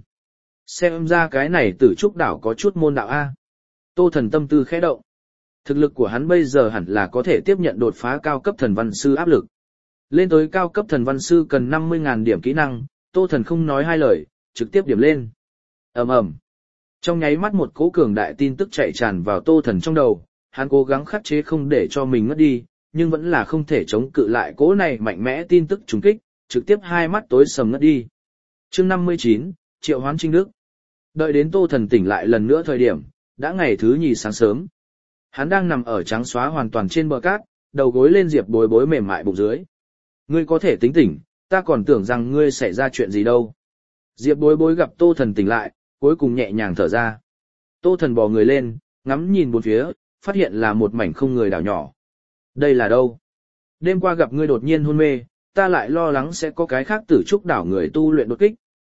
Xem ra cái này Tử Trúc đảo có chút môn đạo A. Tô Thần tâm tư khẽ động. Thực lực của hắn bây giờ hẳn là có thể tiếp nhận đột phá cao cấp thần văn sư áp lực. Lên tới cao cấp thần văn sư cần 50.000 điểm kỹ năng, Tô Thần không nói hai lời, trực tiếp điểm lên. Ầm ầm. Trong nháy mắt một cỗ cường đại tin tức chạy tràn vào Tô Thần trong đầu, hắn cố gắng khắc chế không để cho mình ngất đi, nhưng vẫn là không thể chống cự lại cỗ này mạnh mẽ tin tức trùng kích, trực tiếp hai mắt tối sầm ngất đi. Chương 59, Triệu Hoán Trinh Đức. Đợi đến Tô Thần tỉnh lại lần nữa thời điểm, đã ngày thứ nhì sáng sớm. Hắn đang nằm ở trắng xóa hoàn toàn trên bờ cát, đầu gối lên Diệp Bối Bối mềm mại bụng dưới. Ngươi có thể tính tỉnh, ta còn tưởng rằng ngươi xảy ra chuyện gì đâu. Diệp Bối Bối gặp Tô Thần tỉnh lại, cuối cùng nhẹ nhàng thở ra. Tô Thần bò người lên, ngắm nhìn bốn phía, phát hiện là một mảnh không người đảo nhỏ. Đây là đâu? Đêm qua gặp ngươi đột nhiên hôn mê, ta lại lo lắng sẽ có cái khác Tử Trúc đảo người tu luyện đột kích,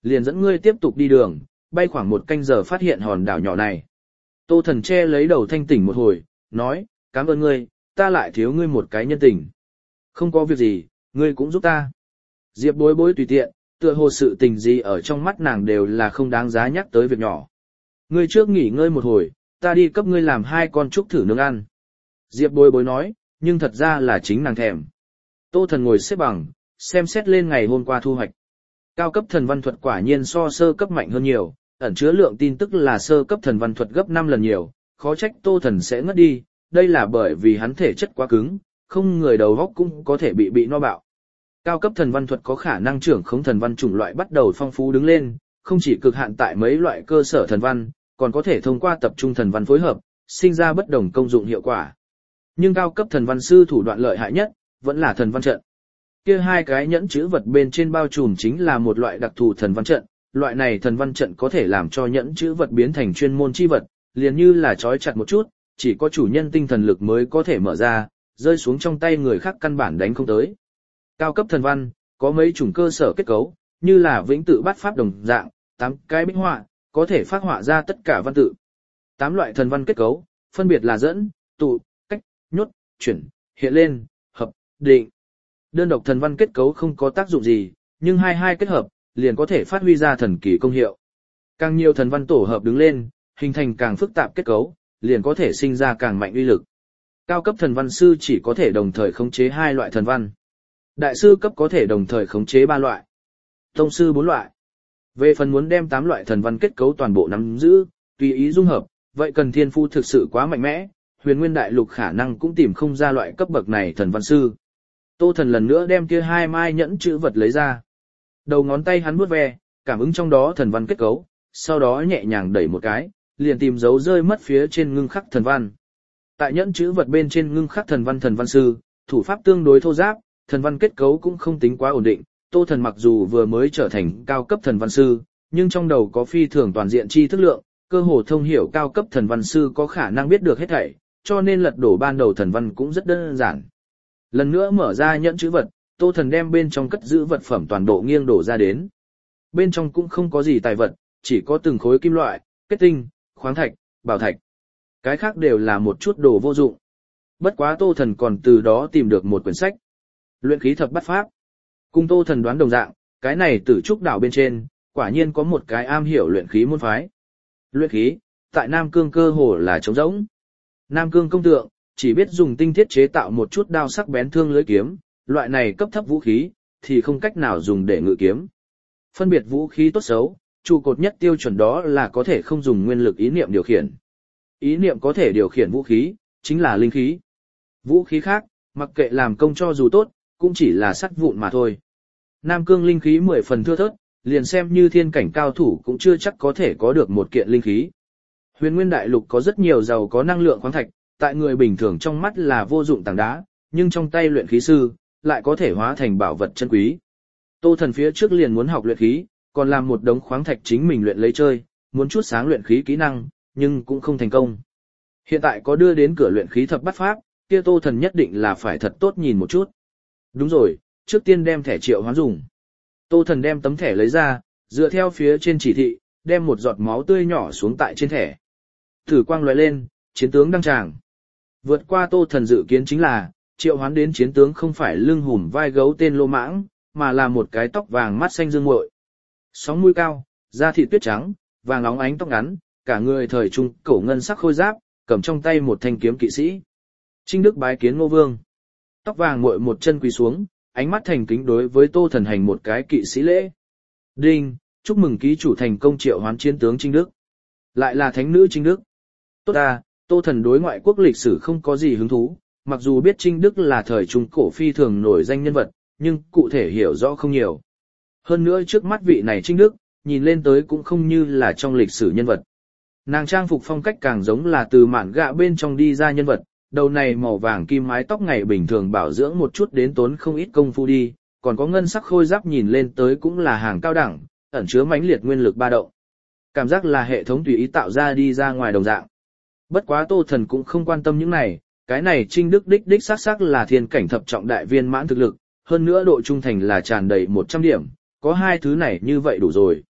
liền dẫn ngươi tiếp tục đi đường, bay khoảng 1 canh giờ phát hiện hòn đảo nhỏ này. Tô Thần che lấy đầu thanh tỉnh một hồi, nói, cảm ơn ngươi, ta lại thiếu ngươi một cái nhân tình. Không có việc gì, ngươi cũng giúp ta. Diệp Bối Bối tùy tiện, tựa hồ sự tình gì ở trong mắt nàng đều là không đáng giá nhắc tới việc nhỏ. Ngươi trước nghỉ ngơi một hồi, ta đi cấp ngươi làm 2 con trúc thử nướng ăn. Diệp Bối Bối nói, nhưng thật ra là chính nàng thèm. Tô Thần ngồi xếp bằng, xem xét lên ngày hôm qua thu hoạch. Cao cấp thần văn thuật quả nhiên so sơ cấp mạnh hơn nhiều, ẩn chứa lượng tin tức là sơ cấp thần văn thuật gấp 5 lần nhiều, khó trách Tô Thần sẽ ngất đi, đây là bởi vì hắn thể chất quá cứng, không người đầu óc cũng có thể bị no bạo. Cao cấp thần văn thuật có khả năng trưởng khống thần văn chủng loại bắt đầu phong phú đứng lên, không chỉ cực hạn tại mấy loại cơ sở thần văn, còn có thể thông qua tập trung thần văn phối hợp, sinh ra bất đồng công dụng hiệu quả. Nhưng cao cấp thần văn sư thủ đoạn lợi hại nhất, vẫn là thần văn trận. Kia 2 cái nhẫn chữ vật bên trên bao trùm chính là một loại đặc thù thần văn trận, loại này thần văn trận có thể làm cho nhẫn chữ vật biến thành chuyên môn chi vật, liền như là trói chặt một chút, chỉ có chủ nhân tinh thần lực mới có thể mở ra, rơi xuống trong tay người khác căn bản đánh không tới. Cao cấp thần văn, có mấy chủng cơ sở kết cấu, như là vĩnh tự bát pháp đồng dạng, 8 cái bích họa, có thể phát họa ra tất cả văn tự. 8 loại thần văn kết cấu, phân biệt là dẫn, tụ, cách, nhốt, chuyển, hiện lên, hợp, định. Đơn độc thần văn kết cấu không có tác dụng gì, nhưng hai kết hợp, liền có thể phát huy ra thần kỳ công hiệu. Càng nhiều thần văn tổ hợp đứng lên, hình thành càng phức tạp kết cấu, liền có thể sinh ra càng mạnh uy lực. Cao cấp thần văn sư chỉ có thể đồng thời khống chế 2 loại thần văn. Đại sư cấp có thể đồng thời khống chế 3 loại. Tông sư 4 loại. Về phần muốn đem 8 loại thần văn kết cấu toàn bộ nắm giữ, tùy ý dung hợp, vậy cần thiên phu thực sự quá mạnh mẽ, Huyền Nguyên đại lục khả năng cũng tìm không ra loại cấp bậc này thần văn sư. Tô Thần lần nữa đem kia 2 mai nhẫn chữ vật lấy ra. Đầu ngón tay hắn vuốt ve, cảm ứng trong đó thần văn kết cấu, sau đó nhẹ nhàng đẩy một cái, liền tìm dấu rơi mất phía trên ngưng khắc thần văn. Tại nhẫn chữ vật bên trên ngưng khắc thần văn sư, thủ pháp tương đối thô ráp, thần văn kết cấu cũng không tính quá ổn định. Tô Thần mặc dù vừa mới trở thành cao cấp thần văn sư, nhưng trong đầu có phi thường toàn diện tri thức lượng, cơ hồ thông hiểu cao cấp thần văn sư có khả năng biết được hết thảy, cho nên lật đổ ban đầu thần văn cũng rất đơn giản. Lần nữa mở ra nhẫn chữ vật, Tô Thần đem bên trong cất giữ vật phẩm toàn bộ nghiêng đổ ra đến. Bên trong cũng không có gì tài vật, chỉ có từng khối kim loại, kết tinh, khoáng thạch, bảo thạch. Cái khác đều là một chút đồ vô dụng. Bất quá Tô Thần còn từ đó tìm được một quyển sách. Luyện khí thập bát pháp. Cùng Tô Thần đoán đồng dạng, cái này Tử Trúc đảo bên trên, quả nhiên có một cái am hiểu luyện khí môn phái. Luyện khí, tại Nam Cương cơ hồ là trống rỗng. Nam Cương công tượng, chỉ biết dùng tinh thiết chế tạo một chút đao sắc bén thương lưỡi kiếm, loại này cấp thấp vũ khí, thì không cách nào dùng để ngự kiếm. Phân biệt vũ khí tốt xấu, trụ cột nhất tiêu chuẩn đó là có thể không dùng nguyên lực ý niệm điều khiển. Ý niệm có thể điều khiển vũ khí, chính là linh khí. Vũ khí khác, mặc kệ làm công cho dù tốt, cũng chỉ là sắt vụn mà thôi. Nam Cương linh khí 10 phần thưa thớt, liền xem như thiên cảnh cao thủ cũng chưa chắc có thể có được một kiện linh khí. Huyền Nguyên đại lục có rất nhiều giàu có năng lượng khoáng thạch, tại người bình thường trong mắt là vô dụng tảng đá, nhưng trong tay luyện khí sư, lại có thể hóa thành bảo vật chân quý. Tô Thần phía trước liền muốn học luyện khí, còn làm một đống khoáng thạch chính mình luyện lấy chơi, muốn chút sáng luyện khí kỹ năng, nhưng cũng không thành công. Hiện tại có đưa đến cửa luyện khí thập bát pháp, kia Tô Thần nhất định là phải thật tốt nhìn một chút. Đúng rồi, trước tiên đem thẻ triệu hoán dùng. Tô Thần đem tấm thẻ lấy ra, dựa theo phía trên chỉ thị, đem một giọt máu tươi nhỏ xuống tại trên thẻ. Thử quang lóe lên, chiến tướng đăng tràng. Vượt qua Tô Thần dự kiến chính là, triệu hoán đến chiến tướng không phải lưng hùm vai gấu tên Lô Mãng, mà là một cái tóc vàng mắt xanh dương muội. Sóng mũi cao, da thịt tuyết trắng, vàng óng ánh tóc ngắn, cả người thời trung cổ ngân sắc khôi giáp, cầm trong tay một thanh kiếm kỵ sĩ. Trinh Đức bái kiến Ngô Vương. Tóc vàng muội một chân quỳ xuống, ánh mắt thành kính đối với Tô Thần hành một cái kỵ sĩ lễ. Đinh, chúc mừng ký chủ thành công triệu hoán chiến tướng Trinh Đức. Lại là thánh nữ Trinh Đức. Tốt à, Tô Thần đối ngoại quốc lịch sử không có gì hứng thú, mặc dù biết Trinh Đức là thời trung cổ phi thường nổi danh nhân vật, nhưng cụ thể hiểu rõ không nhiều. Hơn nữa trước mắt vị này Trinh Đức, nhìn lên tới cũng không như là trong lịch sử nhân vật. Nàng trang phục phong cách càng giống là từ mạn gạ bên trong đi ra nhân vật, đầu này màu vàng kim mái tóc ngày bình thường bảo dưỡng một chút đến tốn không ít công phu đi, còn có ngân sắc khôi giáp nhìn lên tới cũng là hàng cao đẳng, ẩn chứa mãnh liệt nguyên lực ba động. Cảm giác là hệ thống tùy ý tạo ra đi ra ngoài đồng dạng. Bất quá Tô Thần cũng không quan tâm những này, cái này Trinh Đức đích xác là thiên cảnh thập trọng đại viên mãn thực lực, hơn nữa độ trung thành là tràn đầy 100 điểm, có hai thứ này như vậy đủ rồi.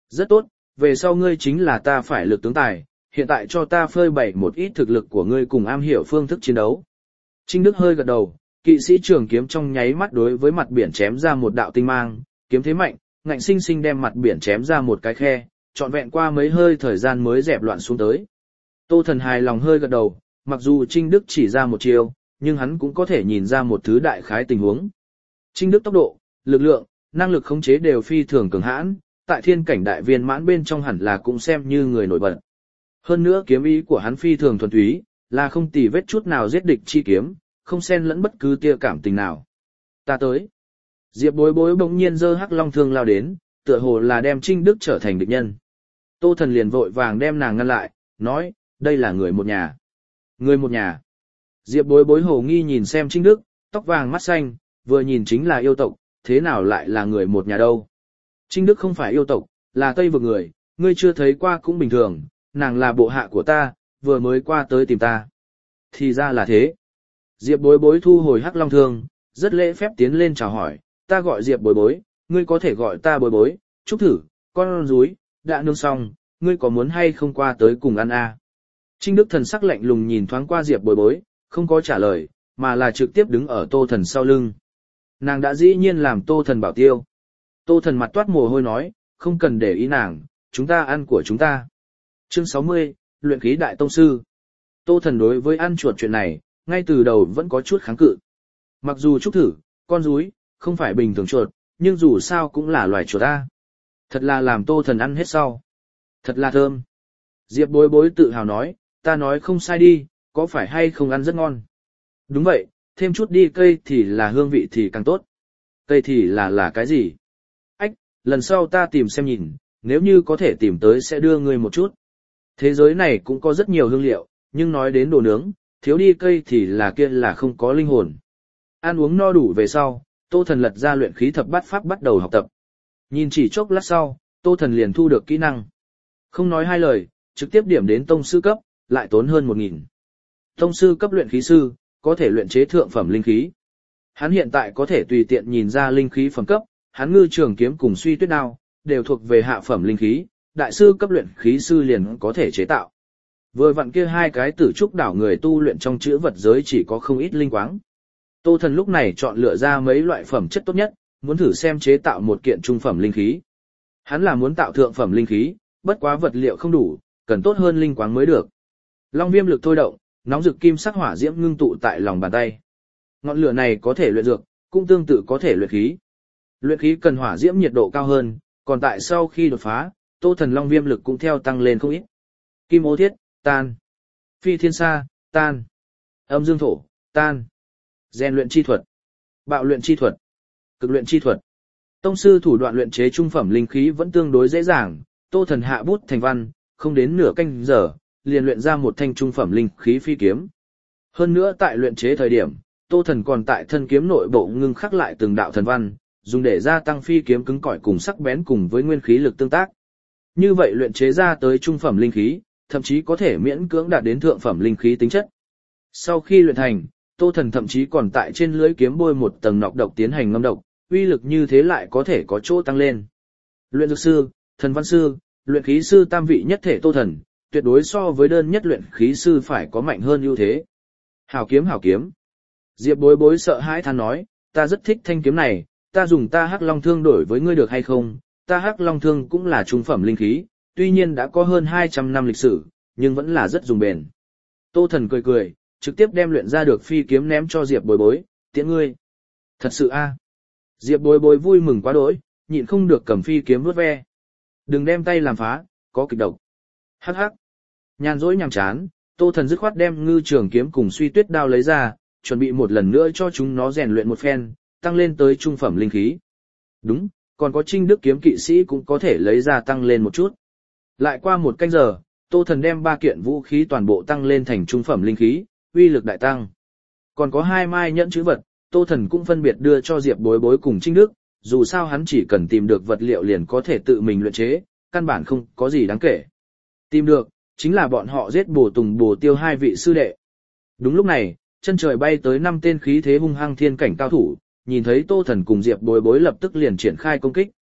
Rất tốt, về sau ngươi chính là ta phải lực tướng tài, hiện tại cho ta phơi bày một ít thực lực của ngươi cùng am hiểu phương thức chiến đấu. Trinh Đức hơi gật đầu, kỵ sĩ trường kiếm trong nháy mắt đối với mặt biển chém ra một đạo tinh mang, kiếm thế mạnh, ngạnh sinh sinh đem mặt biển chém ra một cái khe, trọn vẹn qua mấy hơi thời gian mới dẹp loạn xuống tới. Tô Thần hài lòng hơi gật đầu, mặc dù Trinh Đức chỉ ra một chiều, nhưng hắn cũng có thể nhìn ra một thứ đại khái tình huống. Trinh Đức tốc độ, lực lượng, năng lực khống chế đều phi thường cường hãn, tại thiên cảnh đại viên mãn bên trong hẳn là cũng xem như người nổi bật. Hơn nữa kiếm ý của hắn phi thường thuần túy, là không tì vết chút nào giết địch chi kiếm, không xen lẫn bất cứ tia cảm tình nào. Ta tới. Diệp Bối Bối bỗng nhiên giơ hắc long thương lao đến, tựa hồ là đem Trinh Đức trở thành địch nhân. Tô Thần liền vội vàng đem nàng ngăn lại, nói, đây là người một nhà. Người một nhà. Diệp Bối Bối hồ nghi nhìn xem Trinh Đức, tóc vàng mắt xanh, vừa nhìn chính là yêu tộc, thế nào lại là người một nhà đâu. Trinh Đức không phải yêu tộc, là Tây vực người, ngươi chưa thấy qua cũng bình thường, nàng là bộ hạ của ta, vừa mới qua tới tìm ta. Thì ra là thế. Diệp Bối Bối thu hồi hắc long thương, rất lễ phép tiến lên chào hỏi, ta gọi Diệp Bối Bối, ngươi có thể gọi ta Bối Bối, chúc thử, con rúi, đã nướng xong, ngươi có muốn hay không qua tới cùng ăn à? Trinh Đức thần sắc lạnh lùng nhìn thoáng qua Diệp Bối Bối, không có trả lời, mà là trực tiếp đứng ở Tô Thần sau lưng. Nàng đã dĩ nhiên làm Tô Thần bảo tiêu. Tô Thần mặt toát mồ hôi nói, không cần để ý nàng, chúng ta ăn của chúng ta. Chương 60, luyện khí đại tông sư. Tô Thần đối với ăn chuột chuyện này, ngay từ đầu vẫn có chút kháng cự. Mặc dù chúc thử, con rúi, không phải bình thường chuột, nhưng dù sao cũng là loài chuột ta. Thật là làm Tô Thần ăn hết sau. Thật là thơm. Diệp Bối Bối tự hào nói, ta nói không sai đi, có phải hay không ăn rất ngon. Đúng vậy, thêm chút đi cây thì là hương vị thì càng tốt. Cây thì là cái gì? Ách, lần sau ta tìm xem nhìn, nếu như có thể tìm tới sẽ đưa ngươi một chút. Thế giới này cũng có rất nhiều hương liệu, nhưng nói đến đồ nướng, thiếu đi cây thì là kia là không có linh hồn. Ăn uống no đủ về sau, Tô Thần lật ra luyện khí thập bát pháp bắt đầu học tập. Nhìn chỉ chốc lát sau, Tô Thần liền thu được kỹ năng. Không nói hai lời, trực tiếp điểm đến tông sư cấp, lại tốn hơn 1.000. Tông sư cấp luyện khí sư, có thể luyện chế thượng phẩm linh khí. Hắn hiện tại có thể tùy tiện nhìn ra linh khí phẩm cấp, hắn ngư trường kiếm cùng suy tuyết đao, đều thuộc về hạ phẩm linh khí, đại sư cấp luyện khí sư liền có thể chế tạo. Vừa vặn kia hai cái tử trúc đảo người tu luyện trong chữ vật giới chỉ có không ít linh quáng. Tô Thần lúc này chọn lựa ra mấy loại phẩm chất tốt nhất, muốn thử xem chế tạo một kiện trung phẩm linh khí. Hắn là muốn tạo thượng phẩm linh khí, bất quá vật liệu không đủ, cần tốt hơn linh quáng mới được. Long viêm lực thôi động, nóng rực kim sắc hỏa diễm ngưng tụ tại lòng bàn tay. Ngọn lửa này có thể luyện dược, cũng tương tự có thể luyện khí. Luyện khí cần hỏa diễm nhiệt độ cao hơn, còn tại sau khi đột phá, Tô Thần long viêm lực cũng theo tăng lên không ít. Kim ô thiết, tan. Phi thiên sa, tan. Âm dương thổ, tan. Rèn luyện chi thuật. Bạo luyện chi thuật. Cực luyện chi thuật. Tông sư thủ đoạn luyện chế trung phẩm linh khí vẫn tương đối dễ dàng, Tô Thần hạ bút thành văn, không đến nửa canh giờ, liền luyện ra một thanh trung phẩm linh khí phi kiếm. Hơn nữa tại luyện chế thời điểm, Tô Thần còn tại thân kiếm nội bộ ngưng khắc lại từng đạo thần văn, dùng để gia tăng phi kiếm cứng cỏi cùng sắc bén cùng với nguyên khí lực tương tác. Như vậy luyện chế ra tới trung phẩm linh khí, thậm chí có thể miễn cưỡng đạt đến thượng phẩm linh khí tính chất. Sau khi luyện thành, Tô Thần thậm chí còn tại trên lưỡi kiếm bôi một tầng nọc độc tiến hành ngâm độc, uy lực như thế lại có thể có chỗ tăng lên. Luyện dược sư, thần văn sư, luyện khí sư tam vị nhất thể Tô Thần, tuyệt đối so với đơn nhất luyện khí sư phải có mạnh hơn ưu thế. Hảo kiếm hảo kiếm. Diệp Bối Bối sợ hãi than nói, ta rất thích thanh kiếm này, ta dùng ta hắc long thương đổi với ngươi được hay không? Ta hắc long thương cũng là trung phẩm linh khí, tuy nhiên đã có hơn 200 năm lịch sử, nhưng vẫn là rất dùng bền. Tô Thần cười cười, trực tiếp đem luyện ra được phi kiếm ném cho Diệp Bối Bối, tiễn ngươi. Thật sự a? Diệp Bối Bối vui mừng quá đỗi, nhịn không được cầm phi kiếm vuốt ve. Đừng đem tay làm phá, có kịch độc. Hắc hắc. Nhàn rỗi nhàm chán, Tô Thần dứt khoát đem ngư trường kiếm cùng suy tuyết đao lấy ra, chuẩn bị một lần nữa cho chúng nó rèn luyện một phen, tăng lên tới trung phẩm linh khí. Đúng, còn có Trinh Đức kiếm kỵ sĩ cũng có thể lấy ra tăng lên một chút. Lại qua một canh giờ, Tô Thần đem 3 kiện vũ khí toàn bộ tăng lên thành trung phẩm linh khí, uy lực đại tăng. Còn có 2 mai nhẫn chữ vật, Tô Thần cũng phân biệt đưa cho Diệp Bối Bối cùng Trinh Đức, dù sao hắn chỉ cần tìm được vật liệu liền có thể tự mình luyện chế, căn bản không có gì đáng kể. Tìm được, chính là bọn họ giết Bồ Tùng Bồ Tiêu 2 vị sư đệ. Đúng lúc này, chân trời bay tới 5 tên khí thế hung hăng thiên cảnh cao thủ, nhìn thấy Tô Thần cùng Diệp Bối Bối lập tức liền triển khai công kích.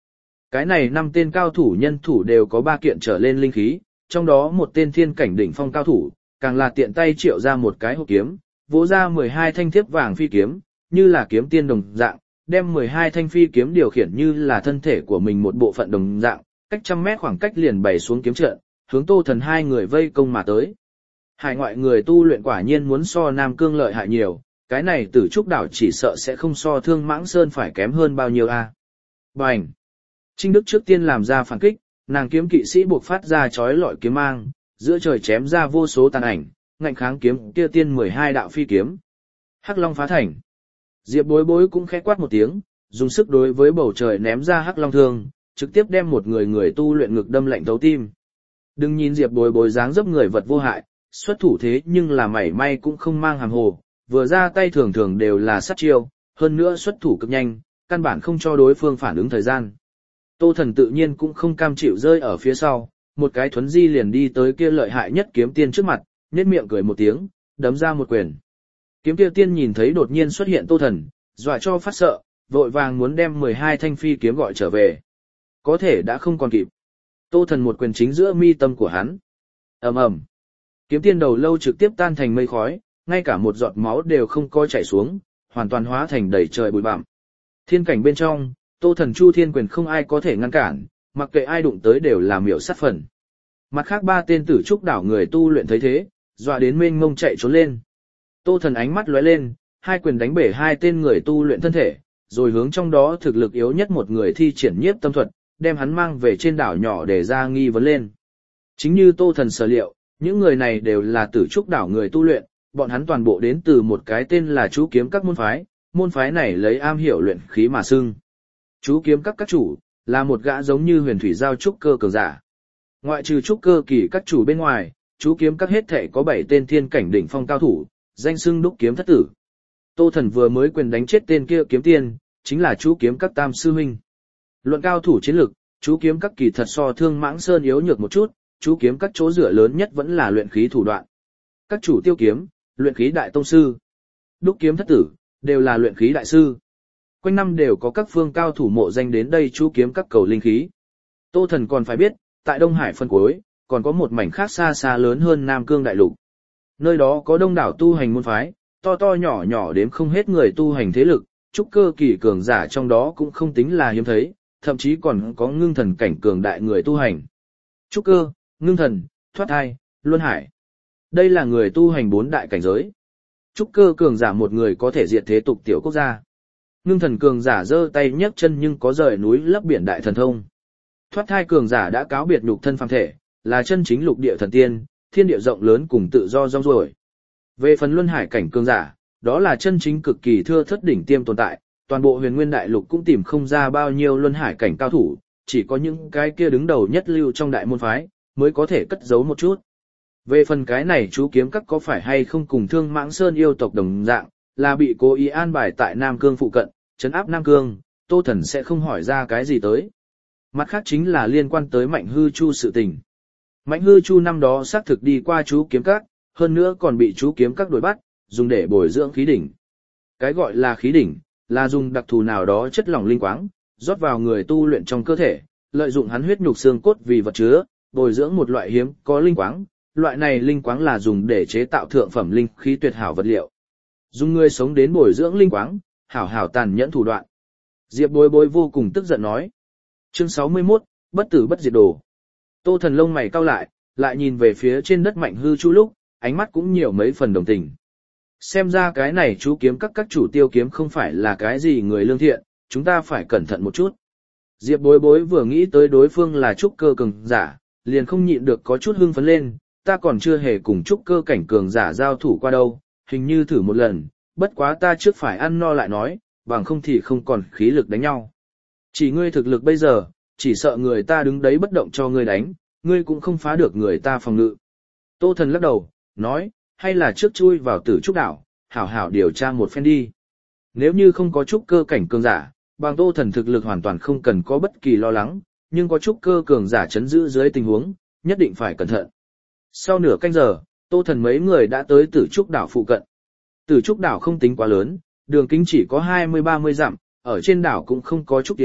Cái này 5 tên cao thủ nhân thủ đều có 3 kiện trở lên linh khí, trong đó một tên thiên cảnh đỉnh phong cao thủ, càng là tiện tay triệu ra một cái hộp kiếm, vỗ ra 12 thanh thiếp vàng phi kiếm, như là kiếm tiên đồng dạng, đem 12 thanh phi kiếm điều khiển như là thân thể của mình một bộ phận đồng dạng, cách trăm mét khoảng cách liền bày xuống kiếm trận, hướng Tô Thần hai người vây công mà tới. Hải ngoại người tu luyện quả nhiên muốn so Nam Cương lợi hại nhiều, cái này Tử Trúc đảo chỉ sợ sẽ không so Thương Mãng Sơn phải kém hơn bao nhiêu a. Bành! Trinh Đức trước tiên làm ra phản kích, nàng kiếm kỵ sĩ buộc phát ra chói lọi kiếm mang, giữa trời chém ra vô số tàn ảnh, ngạnh kháng kiếm kia tiên 12 đạo phi kiếm. Hắc Long phá thành. Diệp Bối Bối cũng khẽ quát một tiếng, dùng sức đối với bầu trời ném ra Hắc Long thương, trực tiếp đem một người tu luyện ngực đâm lạnh thấu tim. Đừng nhìn Diệp Bối Bối dáng dấp người vật vô hại, xuất thủ thế nhưng là mảy may cũng không mang hàm hồ, vừa ra tay thường thường đều là sát chiêu, hơn nữa xuất thủ cực nhanh, căn bản không cho đối phương phản ứng thời gian. Tô Thần tự nhiên cũng không cam chịu rơi ở phía sau, một cái thuấn di liền đi tới kia lợi hại nhất kiếm tiên trước mặt, nhếch miệng cười một tiếng, đấm ra một quyền. Kiếm kia tiên nhìn thấy đột nhiên xuất hiện Tô Thần, dọa cho phát sợ, vội vàng muốn đem 12 thanh phi kiếm gọi trở về. Có thể đã không còn kịp. Tô Thần một quyền chính giữa mi tâm của hắn. Ầm ầm. Kiếm tiên đầu lâu trực tiếp tan thành mây khói, ngay cả một giọt máu đều không có chảy xuống, hoàn toàn hóa thành đầy trời bụi bặm. Thiên cảnh bên trong, Tô Thần Chu Thiên quyền không ai có thể ngăn cản, mặc kệ ai đụng tới đều là miểu sát phần. Mặt khác 3 tên Tử Trúc đảo người tu luyện thấy thế, dọa đến mênh mông chạy trốn lên. Tô Thần ánh mắt lóe lên, hai quyền đánh bể 2 tên người tu luyện thân thể, rồi hướng trong đó thực lực yếu nhất một người thi triển nhiếp tâm thuật, đem hắn mang về trên đảo nhỏ để ra nghi vấn lên. Chính như Tô Thần sở liệu, những người này đều là Tử Trúc đảo người tu luyện, bọn hắn toàn bộ đến từ một cái tên là Chú Kiếm Các môn phái này lấy am hiểu luyện khí mà xưng. Chú Kiếm Các các chủ là một gã giống như Huyền Thủy Giao trúc cơ cường giả. Ngoại trừ trúc cơ kỳ các chủ bên ngoài, Chú Kiếm Các hết thảy có 7 tên thiên cảnh đỉnh phong cao thủ, danh xưng Đúc Kiếm Thất Tử. Tô Thần vừa mới quyền đánh chết tên kia kiếm tiên, chính là Chú Kiếm Các tam sư huynh. Luận cao thủ chiến lực, Chú Kiếm Các kỳ thật so Thương Mãng Sơn yếu nhược một chút, Chú Kiếm Các chỗ dựa lớn nhất vẫn là luyện khí thủ đoạn. Các chủ Tiêu Kiếm, luyện khí đại tông sư, Đúc Kiếm Thất Tử, đều là luyện khí đại sư. Quanh năm đều có các phương cao thủ mộ danh đến đây Chú Kiếm Các cầu linh khí. Tô Thần còn phải biết, tại Đông Hải phân cuối, còn có một mảnh khác xa xa lớn hơn Nam Cương đại lục. Nơi đó có đông đảo tu hành môn phái, to to nhỏ nhỏ đếm không hết người tu hành thế lực, trúc cơ kỳ cường giả trong đó cũng không tính là hiếm thấy, thậm chí còn có ngưng thần cảnh cường đại người tu hành. Trúc cơ, ngưng thần, thoát thai, luân hải. Đây là người tu hành 4 đại cảnh giới. Trúc cơ cường giả một người có thể diệt thế tục tiểu quốc gia. Ngưng thần cường giả giơ tay nhấc chân nhưng có rời núi lấp biển đại thần thông. Thoát thai cường giả đã cáo biệt nhục thân phàm thể, là chân chính lục địa thần tiên, thiên địa rộng lớn cùng tự do rong ruổi. Về phần luân hải cảnh cường giả, đó là chân chính cực kỳ thưa thất đỉnh tiêm tồn tại, toàn bộ huyền nguyên đại lục cũng tìm không ra bao nhiêu luân hải cảnh cao thủ, chỉ có những cái kia đứng đầu nhất lưu trong đại môn phái, mới có thể cất giấu một chút. Về phần cái này Chú Kiếm Các có phải hay không cùng Thương Mãng Sơn yêu tộc đồng dạng, là bị cố ý an bài tại Nam Cương phụ cận, trấn áp Nam Cương, Tô Thần sẽ không hỏi ra cái gì tới. Mặt khác chính là liên quan tới Mạnh Hư Chu sự tình. Mạnh Hư Chu năm đó xác thực đi qua Chú Kiếm Các, hơn nữa còn bị Chú Kiếm Các đuổi bắt, dùng để bồi dưỡng khí đỉnh. Cái gọi là khí đỉnh, là dùng đặc thù nào đó chất lỏng linh quáng, rót vào người tu luyện trong cơ thể, lợi dụng hắn huyết nhục xương cốt vì vật chứa, bồi dưỡng một loại hiếm có linh quáng. Loại này linh quáng là dùng để chế tạo thượng phẩm linh khí tuyệt hảo vật liệu. Dùng người sống đến bồi dưỡng linh quáng, hảo hảo tàn nhẫn thủ đoạn. Diệp Bối Bối vô cùng tức giận nói. Chương 61, bất tử bất diệt đồ. Tô Thần lông mày cau lại nhìn về phía trên đất Mạnh Hư Chu lúc, ánh mắt cũng nhiều mấy phần đồng tình. Xem ra cái này Chú Kiếm Các chủ Tiêu Kiếm không phải là cái gì người lương thiện, chúng ta phải cẩn thận một chút. Diệp Bối Bối vừa nghĩ tới đối phương là trúc cơ cường giả, liền không nhịn được có chút hưng phấn lên, ta còn chưa hề cùng trúc cơ cảnh cường giả giao thủ qua đâu, hình như thử một lần, bất quá ta trước phải ăn no lại nói, bằng không thì không còn khí lực đánh nhau. Chỉ ngươi thực lực bây giờ, chỉ sợ người ta đứng đấy bất động cho ngươi đánh, ngươi cũng không phá được người ta phòng ngự. Tô Thần lắc đầu, nói, hay là trước chui vào Tử Trúc đảo, hảo hảo điều tra một phen đi. Nếu như không có trúc cơ cảnh cường giả, bằng Tô Thần thực lực hoàn toàn không cần có bất kỳ lo lắng, nhưng có trúc cơ cường giả chấn giữ dưới tình huống, nhất định phải cẩn thận. Sau nửa canh giờ, Tô Thần mấy người đã tới Tử Trúc đảo phụ cận. Tử Trúc đảo không tính quá lớn, đường kính chỉ có 20-30 dặm, ở trên đảo cũng không có trúc tía,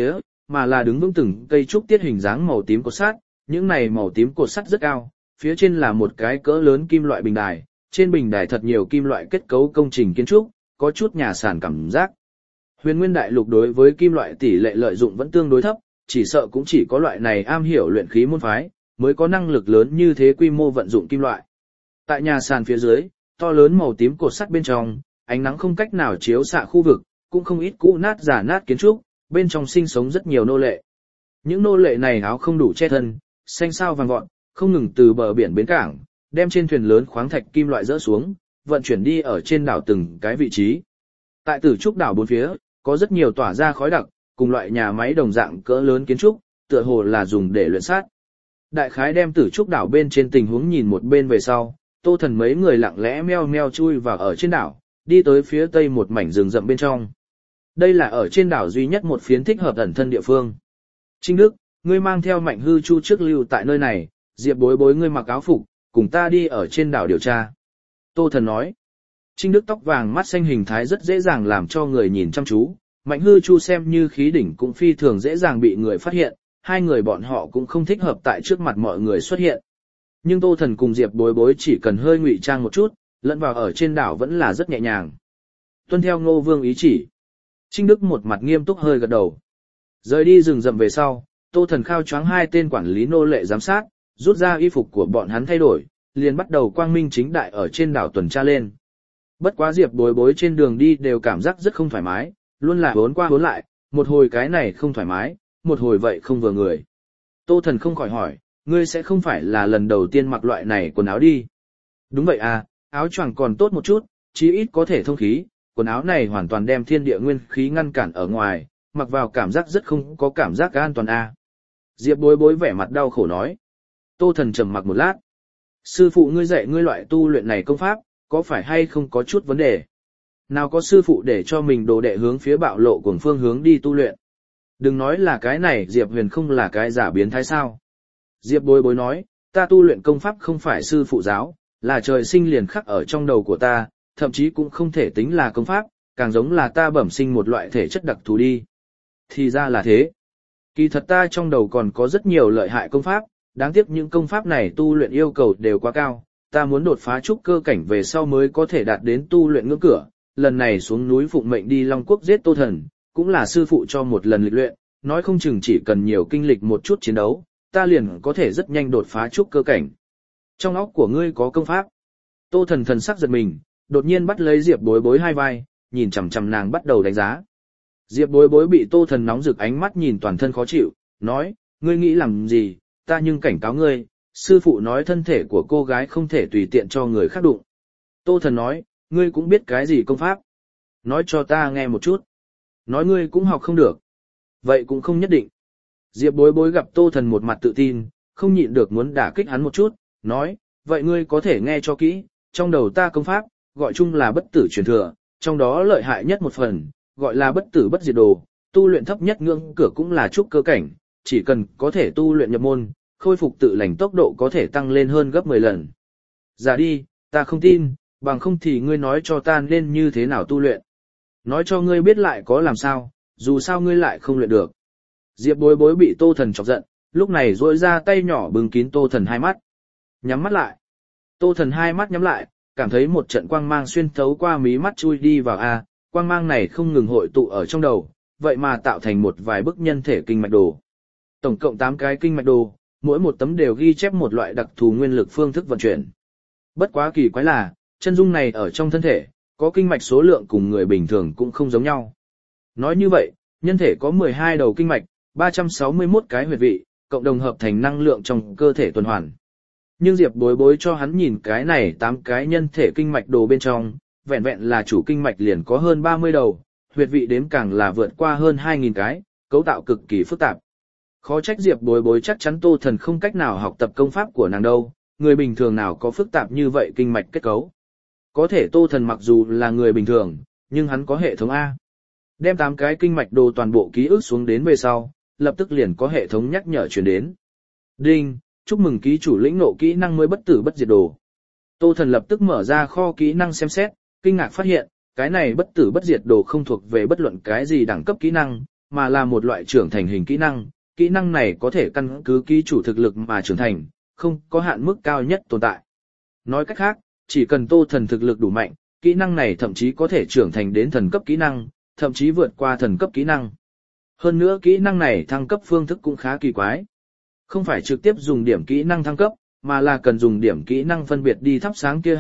mà là đứng vững từng cây trúc tiết hình dáng màu tím cột sắt, những này màu tím cột sắt rất cao, phía trên là một cái cỡ lớn kim loại bình đài, trên bình đài thật nhiều kim loại kết cấu công trình kiến trúc, có chút nhà sàn cảm giác. Huyền Nguyên Đại Lục đối với kim loại tỷ lệ lợi dụng vẫn tương đối thấp, chỉ sợ cũng chỉ có loại này am hiểu luyện khí môn phái, mới có năng lực lớn như thế quy mô vận dụng kim loại. Tại nhà sàn phía dưới, to lớn màu tím cột sắt bên trong, ánh nắng không cách nào chiếu xạ khu vực, cũng không ít cũ nát giả nát kiến trúc, bên trong sinh sống rất nhiều nô lệ. Những nô lệ này áo không đủ che thân, xanh sao vàng vọt, không ngừng từ bờ biển bến cảng, đem trên thuyền lớn khoáng thạch kim loại dỡ xuống, vận chuyển đi ở trên đảo từng cái vị trí. Tại Tử Trúc đảo bốn phía, có rất nhiều tỏa ra khói đặc, cùng loại nhà máy đồng dạng cỡ lớn kiến trúc, tựa hồ là dùng để luyện sắt. Đại khái đem Tử Trúc đảo bên trên tình huống nhìn một bên về sau, Tô Thần mấy người lặng lẽ meo meo chui vào ở trên đảo, đi tới phía tây một mảnh rừng rậm bên trong. Đây là ở trên đảo duy nhất một phiến thích hợp ẩn thân địa phương. Trinh Đức, ngươi mang theo Mạnh Hư Chu trước lưu tại nơi này, Diệp Bối Bối ngươi mặc áo phục, cùng ta đi ở trên đảo điều tra. Tô Thần nói. Trinh Đức tóc vàng mắt xanh hình thái rất dễ dàng làm cho người nhìn chăm chú, Mạnh Hư Chu xem như khí đỉnh cũng phi thường dễ dàng bị người phát hiện, hai người bọn họ cũng không thích hợp tại trước mặt mọi người xuất hiện. Nhưng Tô Thần cùng Diệp Bối Bối chỉ cần hơi ngụy trang một chút, lẫn vào ở trên đảo vẫn là rất nhẹ nhàng. Tuân theo Ngô Vương ý chỉ. Trinh Đức một mặt nghiêm túc hơi gật đầu. Rời đi rừng rậm về sau, Tô Thần khao choáng hai tên quản lý nô lệ giám sát, rút ra y phục của bọn hắn thay đổi, liền bắt đầu quang minh chính đại ở trên đảo tuần tra lên. Bất quá Diệp Bối Bối trên đường đi đều cảm giác rất không thoải mái, luôn là hốn qua hốn lại, một hồi cái này không thoải mái, một hồi vậy không vừa người. Tô Thần không khỏi hỏi, ngươi sẽ không phải là lần đầu tiên mặc loại này quần áo đi. Đúng vậy à, áo choàng còn tốt một chút, chí ít có thể thông khí, quần áo này hoàn toàn đem thiên địa nguyên khí ngăn cản ở ngoài, mặc vào cảm giác rất không có cảm giác an toàn à. Diệp Bối Bối vẻ mặt đau khổ nói. Tô Thần trầm mặc một lát. Sư phụ ngươi dạy ngươi loại tu luyện này công pháp, có phải hay không có chút vấn đề? Nào có sư phụ để cho mình đồ đệ hướng phía bạo lộ cuồng phương hướng đi tu luyện. Đừng nói là cái này Diệp Huyền không là cái giả biến thái sao. Diệp Bối Bối nói, ta tu luyện công pháp không phải sư phụ giáo, là trời sinh liền khắc ở trong đầu của ta, thậm chí cũng không thể tính là công pháp, càng giống là ta bẩm sinh một loại thể chất đặc thù đi. Thì ra là thế. Kỳ thật ta trong đầu còn có rất nhiều lợi hại công pháp, đáng tiếc những công pháp này tu luyện yêu cầu đều quá cao, ta muốn đột phá trúc cơ cảnh về sau mới có thể đạt đến tu luyện ngưỡng cửa. Lần này xuống núi phụng mệnh đi Long Quốc giết Tô Thần, cũng là sư phụ cho một lần lịch luyện, nói không chừng chỉ cần nhiều kinh lịch một chút chiến đấu, ta liền có thể rất nhanh đột phá trúc cơ cảnh. Trong óc của ngươi có công pháp. Tô Thần thần sắc giật mình, đột nhiên bắt lấy Diệp Bối Bối hai vai, nhìn chằm chằm nàng bắt đầu đánh giá. Diệp Bối Bối bị Tô Thần nóng rực ánh mắt nhìn toàn thân khó chịu, nói, ngươi nghĩ làm gì, ta nhưng cảnh cáo ngươi, sư phụ nói thân thể của cô gái không thể tùy tiện cho người khác đụng. Tô Thần nói, ngươi cũng biết cái gì công pháp. Nói cho ta nghe một chút. Nói ngươi cũng học không được. Vậy cũng không nhất định. Diệp Bối Bối gặp Tô Thần một mặt tự tin, không nhịn được muốn đả kích hắn một chút, nói, vậy ngươi có thể nghe cho kỹ, trong đầu ta công pháp, gọi chung là bất tử truyền thừa, trong đó lợi hại nhất một phần, gọi là bất tử bất diệt đồ, tu luyện thấp nhất ngưỡng cửa cũng là trúc cơ cảnh, chỉ cần có thể tu luyện nhập môn, khôi phục tự lành tốc độ có thể tăng lên hơn gấp 10 lần. Giả đi, ta không tin, bằng không thì ngươi nói cho ta nên như thế nào tu luyện. Nói cho ngươi biết lại có làm sao, dù sao ngươi lại không luyện được. Diệp Bối Bối bị Tô Thần chọc giận, lúc này duỗi ra tay nhỏ bưng kín Tô Thần hai mắt. Nhắm mắt lại. Tô Thần hai mắt nhắm lại, cảm thấy một trận quang mang xuyên thấu qua mí mắt chui đi vào a, quang mang này không ngừng hội tụ ở trong đầu, vậy mà tạo thành một vài bức nhân thể kinh mạch đồ. Tổng cộng 8 cái kinh mạch đồ, mỗi một tấm đều ghi chép một loại đặc thù nguyên lực phương thức vận chuyển. Bất quá kỳ quái là, chân dung này ở trong thân thể, có kinh mạch số lượng cùng người bình thường cũng không giống nhau. Nói như vậy, nhân thể có 12 đầu kinh mạch, 361 cái huyệt vị, cộng đồng hợp thành năng lượng trong cơ thể tuần hoàn. Nhưng Diệp Bối Bối cho hắn nhìn cái này 8 cái nhân thể kinh mạch đồ bên trong, vẹn vẹn là chủ kinh mạch liền có hơn 30 đầu, huyệt vị đếm càng là vượt qua hơn 2.000 cái, cấu tạo cực kỳ phức tạp. Khó trách Diệp Bối Bối chắc chắn Tô Thần không cách nào học tập công pháp của nàng đâu, người bình thường nào có phức tạp như vậy kinh mạch kết cấu. Có thể Tô Thần mặc dù là người bình thường, nhưng hắn có hệ thống A. Đem 8 cái kinh mạch đồ toàn bộ ký ức xuống đến về sau, lập tức liền có hệ thống nhắc nhở truyền đến. Đinh, chúc mừng ký chủ lĩnh ngộ kỹ năng mới bất tử bất diệt đồ. Tô Thần lập tức mở ra kho kỹ năng xem xét, kinh ngạc phát hiện, cái này bất tử bất diệt đồ không thuộc về bất luận cái gì đẳng cấp kỹ năng, mà là một loại trưởng thành hình kỹ năng này có thể căn cứ ký chủ thực lực mà trưởng thành, không có hạn mức cao nhất tồn tại. Nói cách khác, chỉ cần Tô Thần thực lực đủ mạnh, kỹ năng này thậm chí có thể trưởng thành đến thần cấp kỹ năng, thậm chí vượt qua thần cấp kỹ năng. Hơn nữa kỹ năng này thăng cấp phương thức cũng khá kỳ quái. Không phải trực tiếp dùng điểm kỹ năng thăng cấp, mà là cần dùng điểm kỹ năng phân biệt đi thắp sáng kia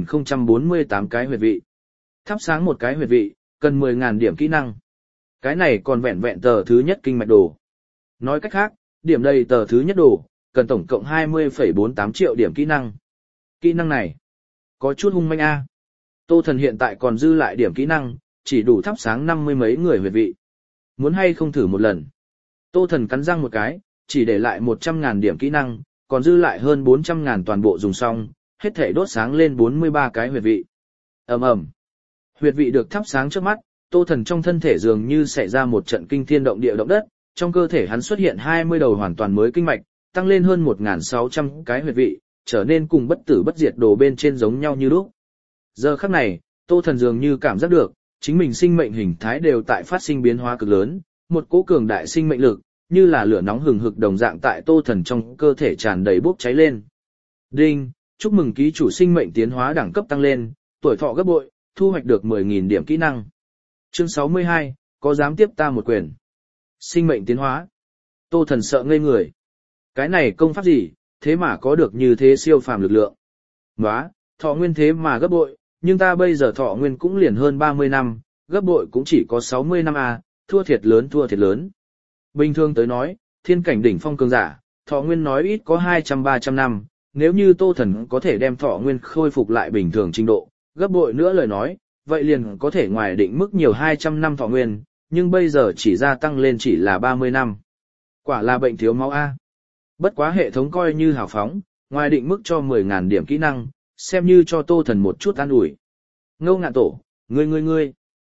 2048 cái huyệt vị. Thắp sáng một cái huyệt vị, cần 10.000 điểm kỹ năng. Cái này còn vẹn vẹn tờ thứ nhất kinh mạch đồ. Nói cách khác, điểm đầy tờ thứ nhất đồ, cần tổng cộng 20,48 triệu điểm kỹ năng. Kỹ năng này, có chút hung manh a. Tô Thần hiện tại còn dư lại điểm kỹ năng, chỉ đủ thắp sáng 50 mấy người huyệt vị. Muốn hay không thử một lần. Tô Thần cắn răng một cái, chỉ để lại 100.000 điểm kỹ năng, còn dư lại hơn 400.000 toàn bộ dùng xong, hết thể đốt sáng lên 43 cái huyệt vị. Ầm ầm. Huyệt vị được thắp sáng trước mắt, Tô Thần trong thân thể dường như xảy ra một trận kinh thiên động địa động đất, trong cơ thể hắn xuất hiện 20 đầu hoàn toàn mới kinh mạch, tăng lên hơn 1.600 cái huyệt vị, trở nên cùng bất tử bất diệt đồ bên trên giống nhau như lúc. Giờ khắc này, Tô Thần dường như cảm giác được, chính mình sinh mệnh hình thái đều tại phát sinh biến hóa cực lớn, một cỗ cường đại sinh mệnh lực, như là lửa nóng hừng hực đồng dạng tại Tô Thần trong cơ thể tràn đầy bốc cháy lên. Đinh, chúc mừng ký chủ sinh mệnh tiến hóa đẳng cấp tăng lên, tuổi thọ gấp bội, thu hoạch được 10.000 điểm kỹ năng. Chương 62, có dám tiếp ta một quyền. Sinh mệnh tiến hóa. Tô Thần sợ ngây người. Cái này công pháp gì, thế mà có được như thế siêu phàm lực lượng. Nóa, thọ nguyên thế mà gấp bội, nhưng ta bây giờ thọ nguyên cũng liền hơn 30 năm, gấp bội cũng chỉ có 60 năm à, thua thiệt lớn. Bình thường tới nói, thiên cảnh đỉnh phong cường giả, thọ nguyên nói ít có 200-300 năm, nếu như Tô Thần có thể đem thọ nguyên khôi phục lại bình thường trình độ, gấp bội nữa lời nói, vậy liền có thể ngoài định mức nhiều 200 năm thọ nguyên, nhưng bây giờ chỉ gia tăng lên chỉ là 30 năm. Quả là bệnh thiếu máu A. Bất quá hệ thống coi như hào phóng, ngoài định mức cho 10.000 điểm kỹ năng, xem như cho Tô Thần một chút an ủi. Ngô Ngạn Tổ, ngươi.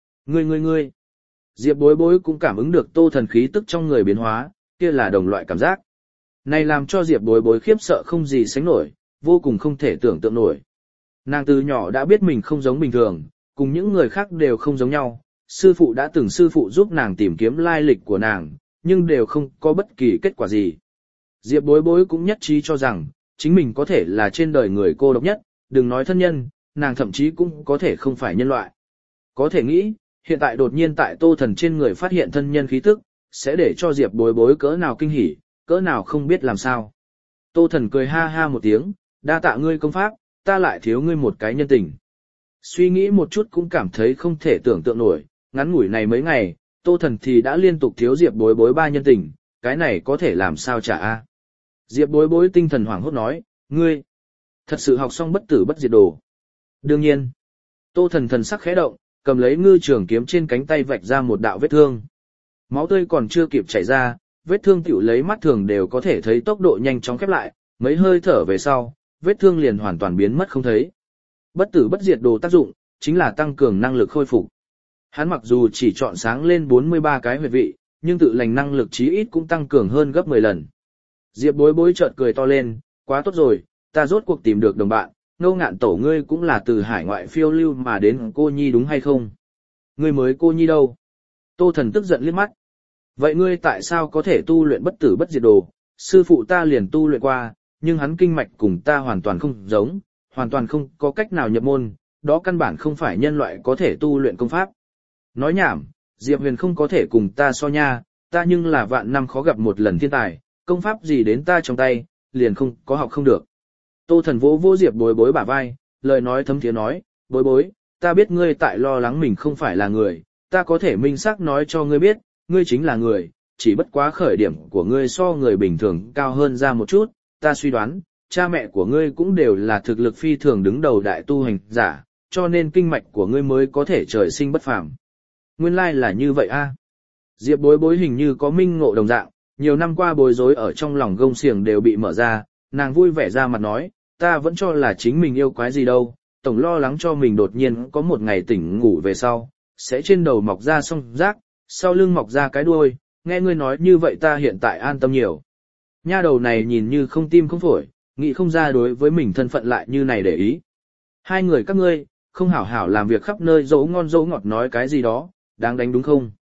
Diệp Bối Bối cũng cảm ứng được Tô Thần khí tức trong người biến hóa, kia là đồng loại cảm giác. Này làm cho Diệp Bối Bối khiếp sợ không gì sánh nổi, vô cùng không thể tưởng tượng nổi. Nàng từ nhỏ đã biết mình không giống bình thường, cùng những người khác đều không giống nhau. Sư phụ đã từng sư phụ giúp nàng tìm kiếm lai lịch của nàng, nhưng đều không có bất kỳ kết quả gì. Diệp Bối Bối cũng nhất trí cho rằng, chính mình có thể là trên đời người cô độc nhất, đừng nói thân nhân, nàng thậm chí cũng có thể không phải nhân loại. Có thể nghĩ, hiện tại đột nhiên tại Tô Thần trên người phát hiện thân nhân khí tức, sẽ để cho Diệp Bối Bối cỡ nào kinh hỉ, cỡ nào không biết làm sao. Tô Thần cười ha ha một tiếng, đa tạ ngươi công pháp, ta lại thiếu ngươi một cái nhân tình. Suy nghĩ một chút cũng cảm thấy không thể tưởng tượng nổi, ngắn ngủi này mấy ngày, Tô Thần thì đã liên tục thiếu Diệp Bối Bối 3 nhân tình, cái này có thể làm sao trả a? Diệp Bối Bối tinh thần hoảng hốt nói, ngươi thật sự học xong bất tử bất diệt đồ. Đương nhiên. Tô Thần thần sắc khẽ động, cầm lấy ngư trường kiếm trên cánh tay vạch ra một đạo vết thương. Máu tươi còn chưa kịp chảy ra, vết thương tiểu lấy mắt thường đều có thể thấy tốc độ nhanh chóng khép lại, mấy hơi thở về sau, vết thương liền hoàn toàn biến mất không thấy. Bất tử bất diệt đồ tác dụng, chính là tăng cường năng lực khôi phục. Hắn mặc dù chỉ chọn sáng lên 43 cái huyệt vị, nhưng tự lành năng lực chí ít cũng tăng cường hơn gấp 10 lần. Diệp Bối Bối chợt cười to lên, quá tốt rồi, ta rốt cuộc tìm được đồng bạn, Ngô Ngạn Tổ ngươi cũng là từ hải ngoại phiêu lưu mà đến cô nhi đúng hay không? Ngươi mới cô nhi đâu? Tô Thần tức giận liếc mắt. Vậy ngươi tại sao có thể tu luyện bất tử bất diệt đồ? Sư phụ ta liền tu luyện qua, nhưng hắn kinh mạch cùng ta hoàn toàn không giống, hoàn toàn không có cách nào nhập môn, đó căn bản không phải nhân loại có thể tu luyện công pháp. Nói nhảm, Diệp Huyền không có thể cùng ta so nha, ta nhưng là vạn năm khó gặp một lần thiên tài, công pháp gì đến ta trong tay, liền không có học không được. Tô Thần vỗ vỗ Diệp Bối Bối bả vai, lời nói thấm thiế nói, Bối Bối, ta biết ngươi tại lo lắng mình không phải là người, ta có thể minh xác nói cho ngươi biết, ngươi chính là người, chỉ bất quá khởi điểm của ngươi so người bình thường cao hơn ra một chút, ta suy đoán, cha mẹ của ngươi cũng đều là thực lực phi thường đứng đầu đại tu hành giả, cho nên kinh mạch của ngươi mới có thể trời sinh bất phàm. Nguyên lai là như vậy a. Diệp Bối Bối hình như có minh ngộ đồng dạng, nhiều năm qua bối rối ở trong lòng gông xiềng đều bị mở ra, nàng vui vẻ ra mặt nói, ta vẫn cho là chính mình yêu quái gì đâu, tổng lo lắng cho mình đột nhiên có một ngày tỉnh ngủ về sau, sẽ trên đầu mọc ra song rác, sau lưng mọc ra cái đuôi, nghe ngươi nói như vậy ta hiện tại an tâm nhiều. Nha đầu này nhìn như không tim không phổi, nghĩ không ra đối với mình thân phận lại như này để ý. Hai người các ngươi, không hảo hảo làm việc khắp nơi dấu ngon dấu ngọt nói cái gì đó, đáng đánh đúng không?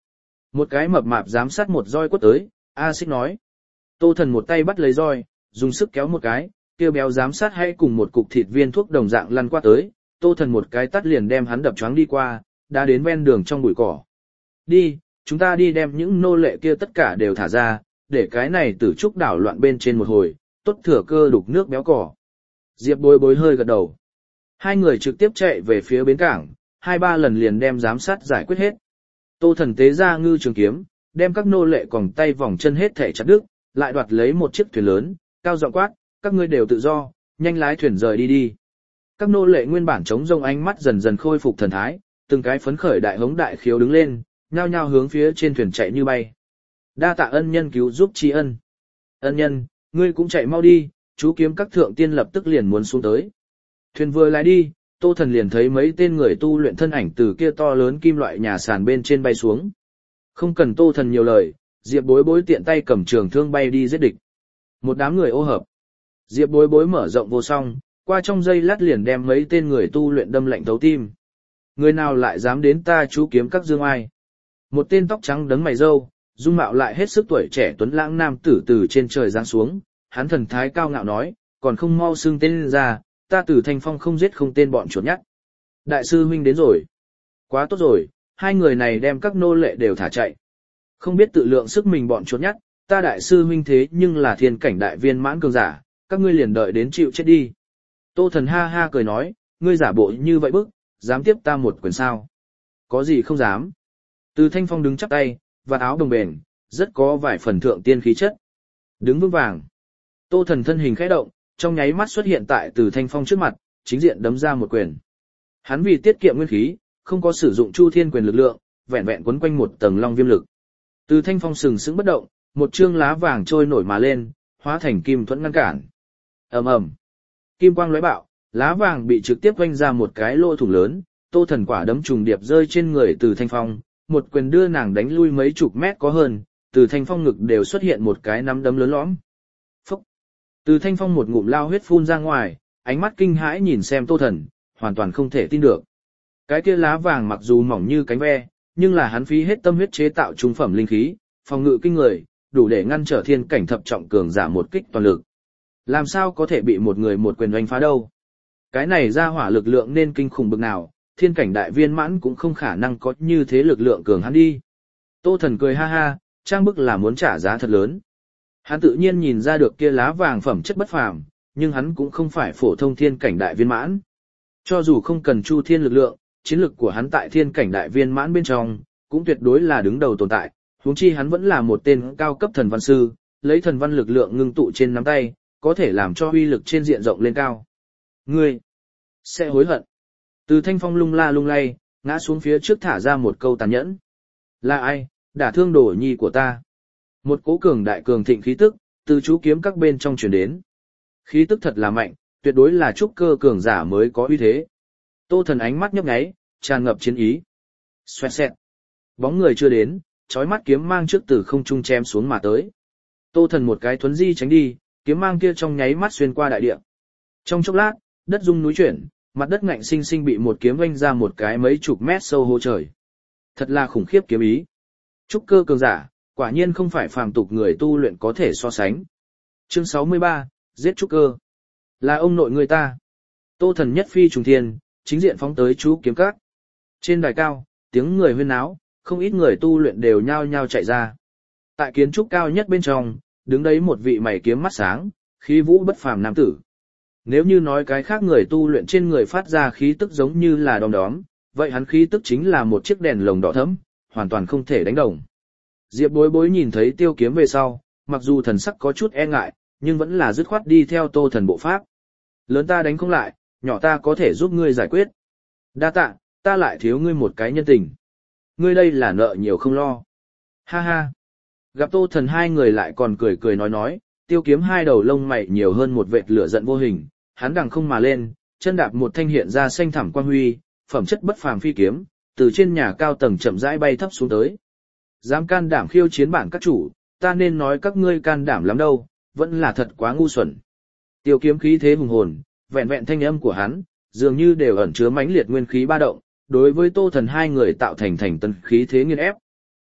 Một cái mập mạp giám sát một roi quất tới, A Xích nói. Tô Thần một tay bắt lấy roi, dùng sức kéo một cái, kia béo giám sát hay cùng một cục thịt viên thuốc đồng dạng lăn qua tới, Tô Thần một cái tắt liền đem hắn đập choáng đi qua, đã đến ven đường trong bụi cỏ. Đi, chúng ta đi đem những nô lệ kia tất cả đều thả ra, để cái này tử trúc đảo loạn bên trên một hồi, tốt thừa cơ đục nước béo cỏ. Diệp Bối Bối hơi gật đầu. Hai người trực tiếp chạy về phía bến cảng, 2-3 lần liền đem giám sát giải quyết hết. Tô Thần tế ra ngư trường kiếm, đem các nô lệ còng tay vòng chân hết thể chặt đứt, lại đoạt lấy một chiếc thuyền lớn, cao giọng quát, các ngươi đều tự do, nhanh lái thuyền rời đi đi. Các nô lệ nguyên bản chống rông ánh mắt dần dần khôi phục thần thái, từng cái phấn khởi đại hống đại khiếu đứng lên, nhao nhao hướng phía trên thuyền chạy như bay. Đa tạ ân nhân cứu giúp tri ân. Ân nhân, ngươi cũng chạy mau đi, chú kiếm các thượng tiên lập tức liền muốn xuống tới. Thuyền vừa lái đi, Tô Thần liền thấy mấy tên người tu luyện thân ảnh từ kia to lớn kim loại nhà sàn bên trên bay xuống. Không cần Tô Thần nhiều lời, Diệp Bối Bối tiện tay cầm trường thương bay đi giết địch. Một đám người ô hợp. Diệp Bối Bối mở rộng vô song, qua trong giây lát liền đem mấy tên người tu luyện đâm lạnh thấu tim. Người nào lại dám đến ta chú kiếm các dương ai? Một tên tóc trắng đấng mày râu, dung mạo lại hết sức tuổi trẻ tuấn lãng nam tử từ trên trời giáng xuống, hắn thần thái cao ngạo nói, còn không mau xưng tên ra, ta Từ Thanh Phong không giết không tên bọn chuột nhắt. Đại sư huynh đến rồi. Quá tốt rồi, hai người này đem các nô lệ đều thả chạy. Không biết tự lượng sức mình bọn chuột nhắt, ta đại sư huynh thế nhưng là thiên cảnh đại viên mãn cường giả, các ngươi liền đợi đến chịu chết đi. Tô Thần ha ha cười nói, ngươi giả bộ như vậy bức, dám tiếp ta một quyền sao? Có gì không dám. Từ Thanh Phong đứng chắp tay, vạt áo đồng bền, rất có vài phần thượng tiên khí chất. Đứng vững vàng. Tô Thần thân hình khẽ động, trong nháy mắt xuất hiện tại Từ Thanh Phong trước mặt, chính diện đấm ra một quyền. Hắn vì tiết kiệm nguyên khí, không có sử dụng Chu Thiên quyền lực lượng, vẹn vẹn quấn quanh một tầng long viêm lực. Từ Thanh Phong sừng sững bất động, một chương lá vàng trôi nổi mà lên, hóa thành kim thuẫn ngăn cản. Ầm ầm. Kim quang lóe bạo, lá vàng bị trực tiếp vênh ra một cái lỗ thủng lớn, Tô Thần quả đấm trùng điệp rơi trên người Từ Thanh Phong, một quyền đưa nàng đánh lui mấy chục mét có hơn, Từ Thanh Phong ngực đều xuất hiện một cái nắm đấm lớn lõm. Phúc. Từ Thanh Phong một ngụm lao huyết phun ra ngoài, ánh mắt kinh hãi nhìn xem Tô Thần, hoàn toàn không thể tin được. Cái kia lá vàng mặc dù mỏng như cánh ve, nhưng là hắn phí hết tâm huyết chế tạo trung phẩm linh khí, phòng ngự kinh người, đủ để ngăn trở thiên cảnh thập trọng cường giả một kích toàn lực. Làm sao có thể bị một người một quyền đánh phá đâu? Cái này ra hỏa lực lượng nên kinh khủng bực nào, thiên cảnh đại viên mãn cũng không khả năng có như thế lực lượng cường hắn đi. Tô Thần cười ha ha, trang bức là muốn trả giá thật lớn. Hắn tự nhiên nhìn ra được kia lá vàng phẩm chất bất phàm, nhưng hắn cũng không phải phổ thông thiên cảnh đại viên mãn. Cho dù không cần Chu Thiên lực lượng, chiến lực của hắn tại thiên cảnh đại viên mãn bên trong, cũng tuyệt đối là đứng đầu tồn tại, huống chi hắn vẫn là một tên cao cấp thần văn sư, lấy thần văn lực lượng ngưng tụ trên nắm tay, có thể làm cho uy lực trên diện rộng lên cao. Ngươi sẽ hối hận. Từ Thanh Phong lung la lung lay, ngã xuống phía trước thả ra một câu tàn nhẫn. Là ai, đả thương đồ nhi của ta? Một cỗ cường đại cường thịnh khí tức, từ chú kiếm các bên trong truyền đến. Khí tức thật là mạnh, tuyệt đối là trúc cơ cường giả mới có uy thế. Tô Thần ánh mắt nhấp nháy, tràn ngập chiến ý. Xoẹt xẹt. Bóng người chưa đến, chói mắt kiếm mang trước từ không trung chém xuống mà tới. Tô Thần một cái thuấn di tránh đi, kiếm mang kia trong nháy mắt xuyên qua đại địa. Trong chốc lát, đất rung núi chuyển, mặt đất ngạnh sinh sinh bị một kiếm vênh ra một cái mấy chục mét sâu hố trời. Thật là khủng khiếp kiếm ý. Trúc cơ cường giả, quả nhiên không phải phàm tục người tu luyện có thể so sánh. Chương 63, giết trúc cơ. Là ông nội người ta. Tô Thần nhất phi trùng thiên, chính diện phóng tới chú kiếm các. Trên đài cao, tiếng người huyên náo, không ít người tu luyện đều nhao nhao chạy ra. Tại kiến trúc cao nhất bên trong, đứng đấy một vị mày kiếm mắt sáng, khí vũ bất phàm nam tử. Nếu như nói cái khác người tu luyện trên người phát ra khí tức giống như là đom đóm, vậy hắn khí tức chính là một chiếc đèn lồng đỏ thẫm, hoàn toàn không thể đánh đồng. Diệp Bối Bối nhìn thấy Tiêu Kiếm về sau, mặc dù thần sắc có chút e ngại, nhưng vẫn là dứt khoát đi theo Tô Thần bộ pháp. Lớn ta đánh không lại, nhỏ ta có thể giúp ngươi giải quyết. Đa tạ, ta lại thiếu ngươi một cái nhân tình. Ngươi đây là nợ nhiều không lo. Ha ha. Gặp Tô Thần hai người lại còn cười cười nói, Tiêu Kiếm hai đầu lông mày nhiều hơn một vệt lửa giận vô hình, hắn đằng không mà lên, chân đạp một thanh hiện ra xanh thẳm quang huy, phẩm chất bất phàm phi kiếm, từ trên nhà cao tầng chậm rãi bay thấp xuống tới. Dám can đảm khiêu chiến bản các chủ, ta nên nói các ngươi can đảm lắm đâu, vẫn là thật quá ngu xuẩn. Tiêu Kiếm khí thế hùng hồn, vẹn vẹn thanh âm của hắn, dường như đều ẩn chứa mãnh liệt nguyên khí ba động, đối với Tô Thần hai người tạo thành tấn khí thế nghiền ép.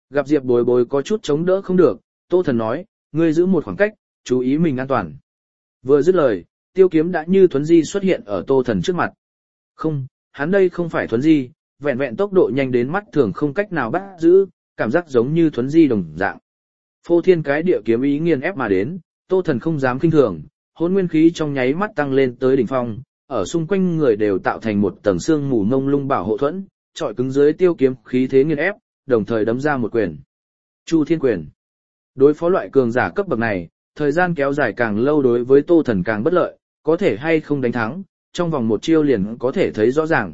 Gặp Diệp Bối Bối có chút chống đỡ không được, Tô Thần nói, ngươi giữ một khoảng cách, chú ý mình an toàn. Vừa dứt lời, tiêu kiếm đã như thuấn di xuất hiện ở Tô Thần trước mặt. Không, hắn đây không phải thuấn di, vẹn vẹn tốc độ nhanh đến mắt thường không cách nào bắt giữ, cảm giác giống như thuấn di đồng dạng. Phô thiên cái địa kiếm ý nghiền ép mà đến, Tô Thần không dám kinh thường, hỗn nguyên khí trong nháy mắt tăng lên tới đỉnh phong, ở xung quanh người đều tạo thành một tầng xương mù mông lung bảo hộ thuẫn, trọi cứng dưới tiêu kiếm khí thế nghiền ép, đồng thời đấm ra một quyền. Chu Thiên quyền. Đối phó loại cường giả cấp bậc này, thời gian kéo dài càng lâu đối với Tô Thần càng bất lợi, có thể hay không đánh thắng, trong vòng một chiêu liền có thể thấy rõ ràng.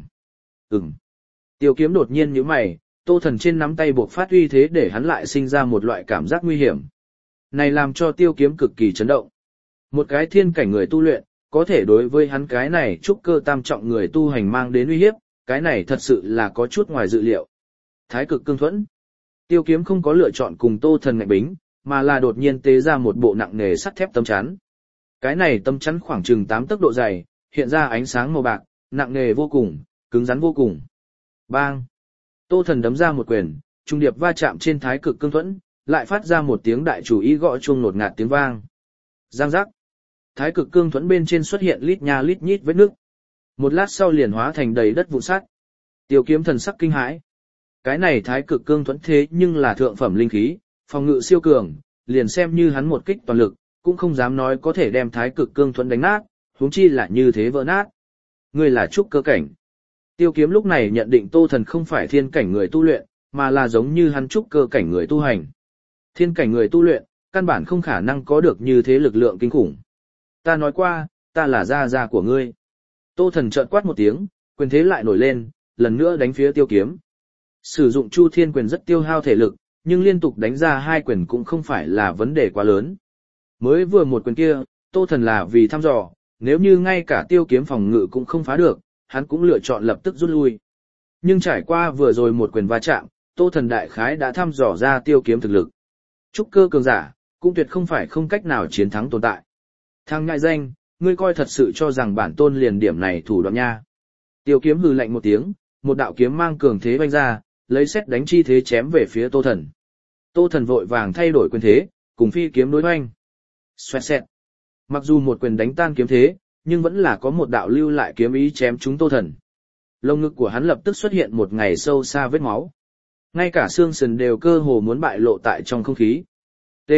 Tiêu kiếm đột nhiên nhíu mày, Tô Thần trên nắm tay buộc phát uy thế để hắn lại sinh ra một loại cảm giác nguy hiểm. Này làm cho tiêu kiếm cực kỳ chấn động. Một cái thiên cảnh người tu luyện, có thể đối với hắn cái này trúc cơ tam trọng người tu hành mang đến uy hiếp, cái này thật sự là có chút ngoài dự liệu. Thái cực cương thuẫn. Tiêu kiếm không có lựa chọn cùng Tô Thần ngạnh bính, mà là đột nhiên tế ra một bộ nặng nề sắt thép tấm chắn. Cái này tấm chắn khoảng chừng 8 tấc độ dày, hiện ra ánh sáng màu bạc, nặng nề vô cùng, cứng rắn vô cùng. Bang! Tô Thần đấm ra một quyền, trung điệp va chạm trên thái cực cương thuẫn, lại phát ra một tiếng đại chủ ý gõ chuông nột ngạt tiếng vang. Giang giác! Thái cực cương thuẫn bên trên xuất hiện lít nha lít nhít vết nứt. Một lát sau liền hóa thành đầy đất vụn sắt. Tiêu kiếm thần sắc kinh hãi. Cái này thái cực cương thuẫn thế nhưng là thượng phẩm linh khí, phòng ngự siêu cường, liền xem như hắn một kích toàn lực, cũng không dám nói có thể đem thái cực cương thuẫn đánh nát, huống chi là như thế vỡ nát. Ngươi là trúc cơ cảnh. Tiêu kiếm lúc này nhận định Tô Thần không phải thiên cảnh người tu luyện, mà là giống như hắn trúc cơ cảnh người tu hành. Thiên cảnh người tu luyện, căn bản không khả năng có được như thế lực lượng kinh khủng. Ta nói qua, ta là gia gia của ngươi. Tô Thần chợt quát một tiếng, quyền thế lại nổi lên, lần nữa đánh phía tiêu kiếm. Sử dụng Chu Thiên quyền rất tiêu hao thể lực, nhưng liên tục đánh ra 2 quyền cũng không phải là vấn đề quá lớn. Mới vừa một quyền kia, Tô Thần là vì thăm dò, nếu như ngay cả tiêu kiếm phòng ngự cũng không phá được, hắn cũng lựa chọn lập tức rút lui. Nhưng trải qua vừa rồi một quyền va chạm, Tô Thần đại khái đã thăm dò ra tiêu kiếm thực lực. Trúc cơ cường giả, cũng tuyệt không phải không cách nào chiến thắng tồn tại. Thằng ngại danh, ngươi coi thật sự cho rằng bản tôn liền điểm này thủ đoạn nha. Tiêu kiếm hừ lạnh một tiếng, một đạo kiếm mang cường thế vanh ra, lấy xét đánh chi thế chém về phía Tô Thần. Tô Thần vội vàng thay đổi quyền thế, cùng phi kiếm đối hoành. Xoẹt xẹt. Mặc dù một quyền đánh tan kiếm thế, nhưng vẫn là có một đạo lưu lại kiếm ý chém trúng Tô Thần. Lồng ngực của hắn lập tức xuất hiện một ngày sâu xa vết máu. Ngay cả xương sườn đều cơ hồ muốn bại lộ tại trong không khí. T.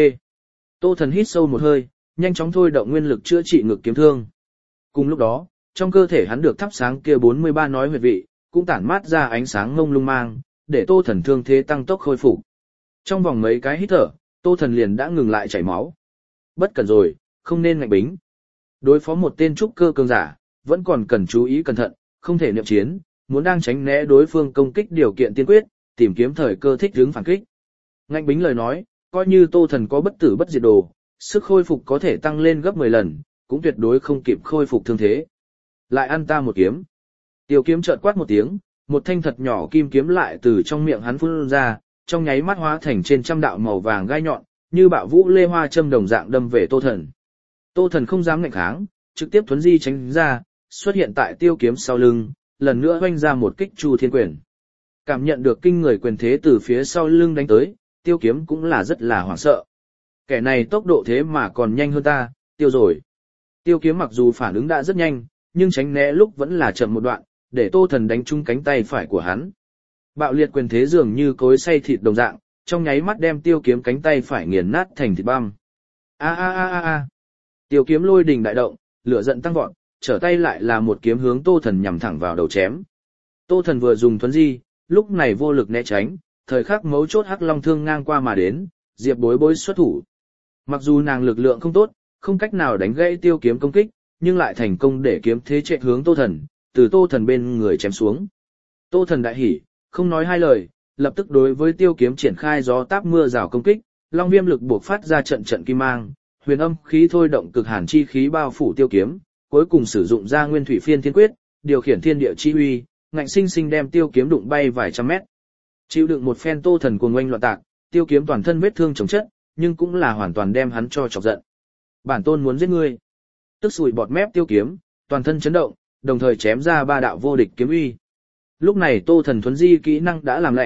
Tô Thần hít sâu một hơi, nhanh chóng thôi động nguyên lực chữa trị ngực kiếm thương. Cùng lúc đó, trong cơ thể hắn được thắp sáng kia 43 nói huyệt vị, cũng tản mát ra ánh sáng ngông lung mang, để Tô Thần thương thế tăng tốc khôi phục. Trong vòng mấy cái hít thở, Tô Thần liền đã ngừng lại chảy máu. Bất cẩn rồi, không nên ngạnh bính. Đối phó một tên trúc cơ cường giả, vẫn còn cần chú ý cẩn thận, không thể niệm chiến, muốn đang tránh né đối phương công kích điều kiện tiên quyết, tìm kiếm thời cơ thích ứng phản kích. Ngạnh bính lời nói, coi như Tô Thần có bất tử bất diệt đồ, sức khôi phục có thể tăng lên gấp 10 lần, cũng tuyệt đối không kịp khôi phục thương thế. Lại ăn ta một kiếm. Tiêu kiếm chợt quát một tiếng, một thanh thật nhỏ kim kiếm lại từ trong miệng hắn phun ra, trong nháy mắt hóa thành trên trăm đạo màu vàng gai nhọn, như bạo vũ lê hoa châm đồng dạng đâm về Tô Thần. Tô Thần không dám nghênh kháng, trực tiếp thuấn di tránh ra, xuất hiện tại tiêu kiếm sau lưng, lần nữa hoanh ra một kích Chu Thiên quyền. Cảm nhận được kinh người quyền thế từ phía sau lưng đánh tới, tiêu kiếm cũng là rất là hoảng sợ. Kẻ này tốc độ thế mà còn nhanh hơn ta, tiêu rồi. Tiêu kiếm mặc dù phản ứng đã rất nhanh, nhưng tránh né lúc vẫn là chậm một đoạn, để Tô Thần đánh trúng cánh tay phải của hắn. Bạo liệt quyền thế dường như cối xay thịt đồng dạng, trong nháy mắt đem tiêu kiếm cánh tay phải nghiền nát thành thịt băm. A a a a a. Tiêu kiếm lôi đình đại động, lửa giận tăng vọt, trở tay lại là một kiếm hướng Tô Thần nhằm thẳng vào đầu chém. Tô Thần vừa dùng thuấn di, lúc này vô lực né tránh, thời khắc mấu chốt hắc long thương ngang qua mà đến, Diệp Bối Bối xuất thủ. Mặc dù nàng lực lượng không tốt, không cách nào đánh gãy tiêu kiếm công kích, nhưng lại thành công để kiếm thế chạy hướng Tô Thần, từ Tô Thần bên người chém xuống. Tô Thần đại hỉ, không nói hai lời, lập tức đối với tiêu kiếm triển khai gió táp mưa rào công kích, long viêm lực buộc phát ra trận trận kim mang, huyền âm khí thôi động cực hàn chi khí bao phủ tiêu kiếm, cuối cùng sử dụng ra nguyên thủy phiên thiên quyết, điều khiển thiên địa chi uy, ngạnh sinh sinh đem tiêu kiếm đụng bay vài trăm mét. Chịu đựng một phen Tô Thần cuồng oanh loạn tạc, tiêu kiếm toàn thân vết thương chồng chất, nhưng cũng là hoàn toàn đem hắn cho chọc giận. Bản tôn muốn giết ngươi. Tức sùi bọt mép tiêu kiếm, toàn thân chấn động, đồng thời chém ra 3 đạo vô địch kiếm uy. Lúc này Tô Thần thuấn di kỹ năng đã làm lệnh,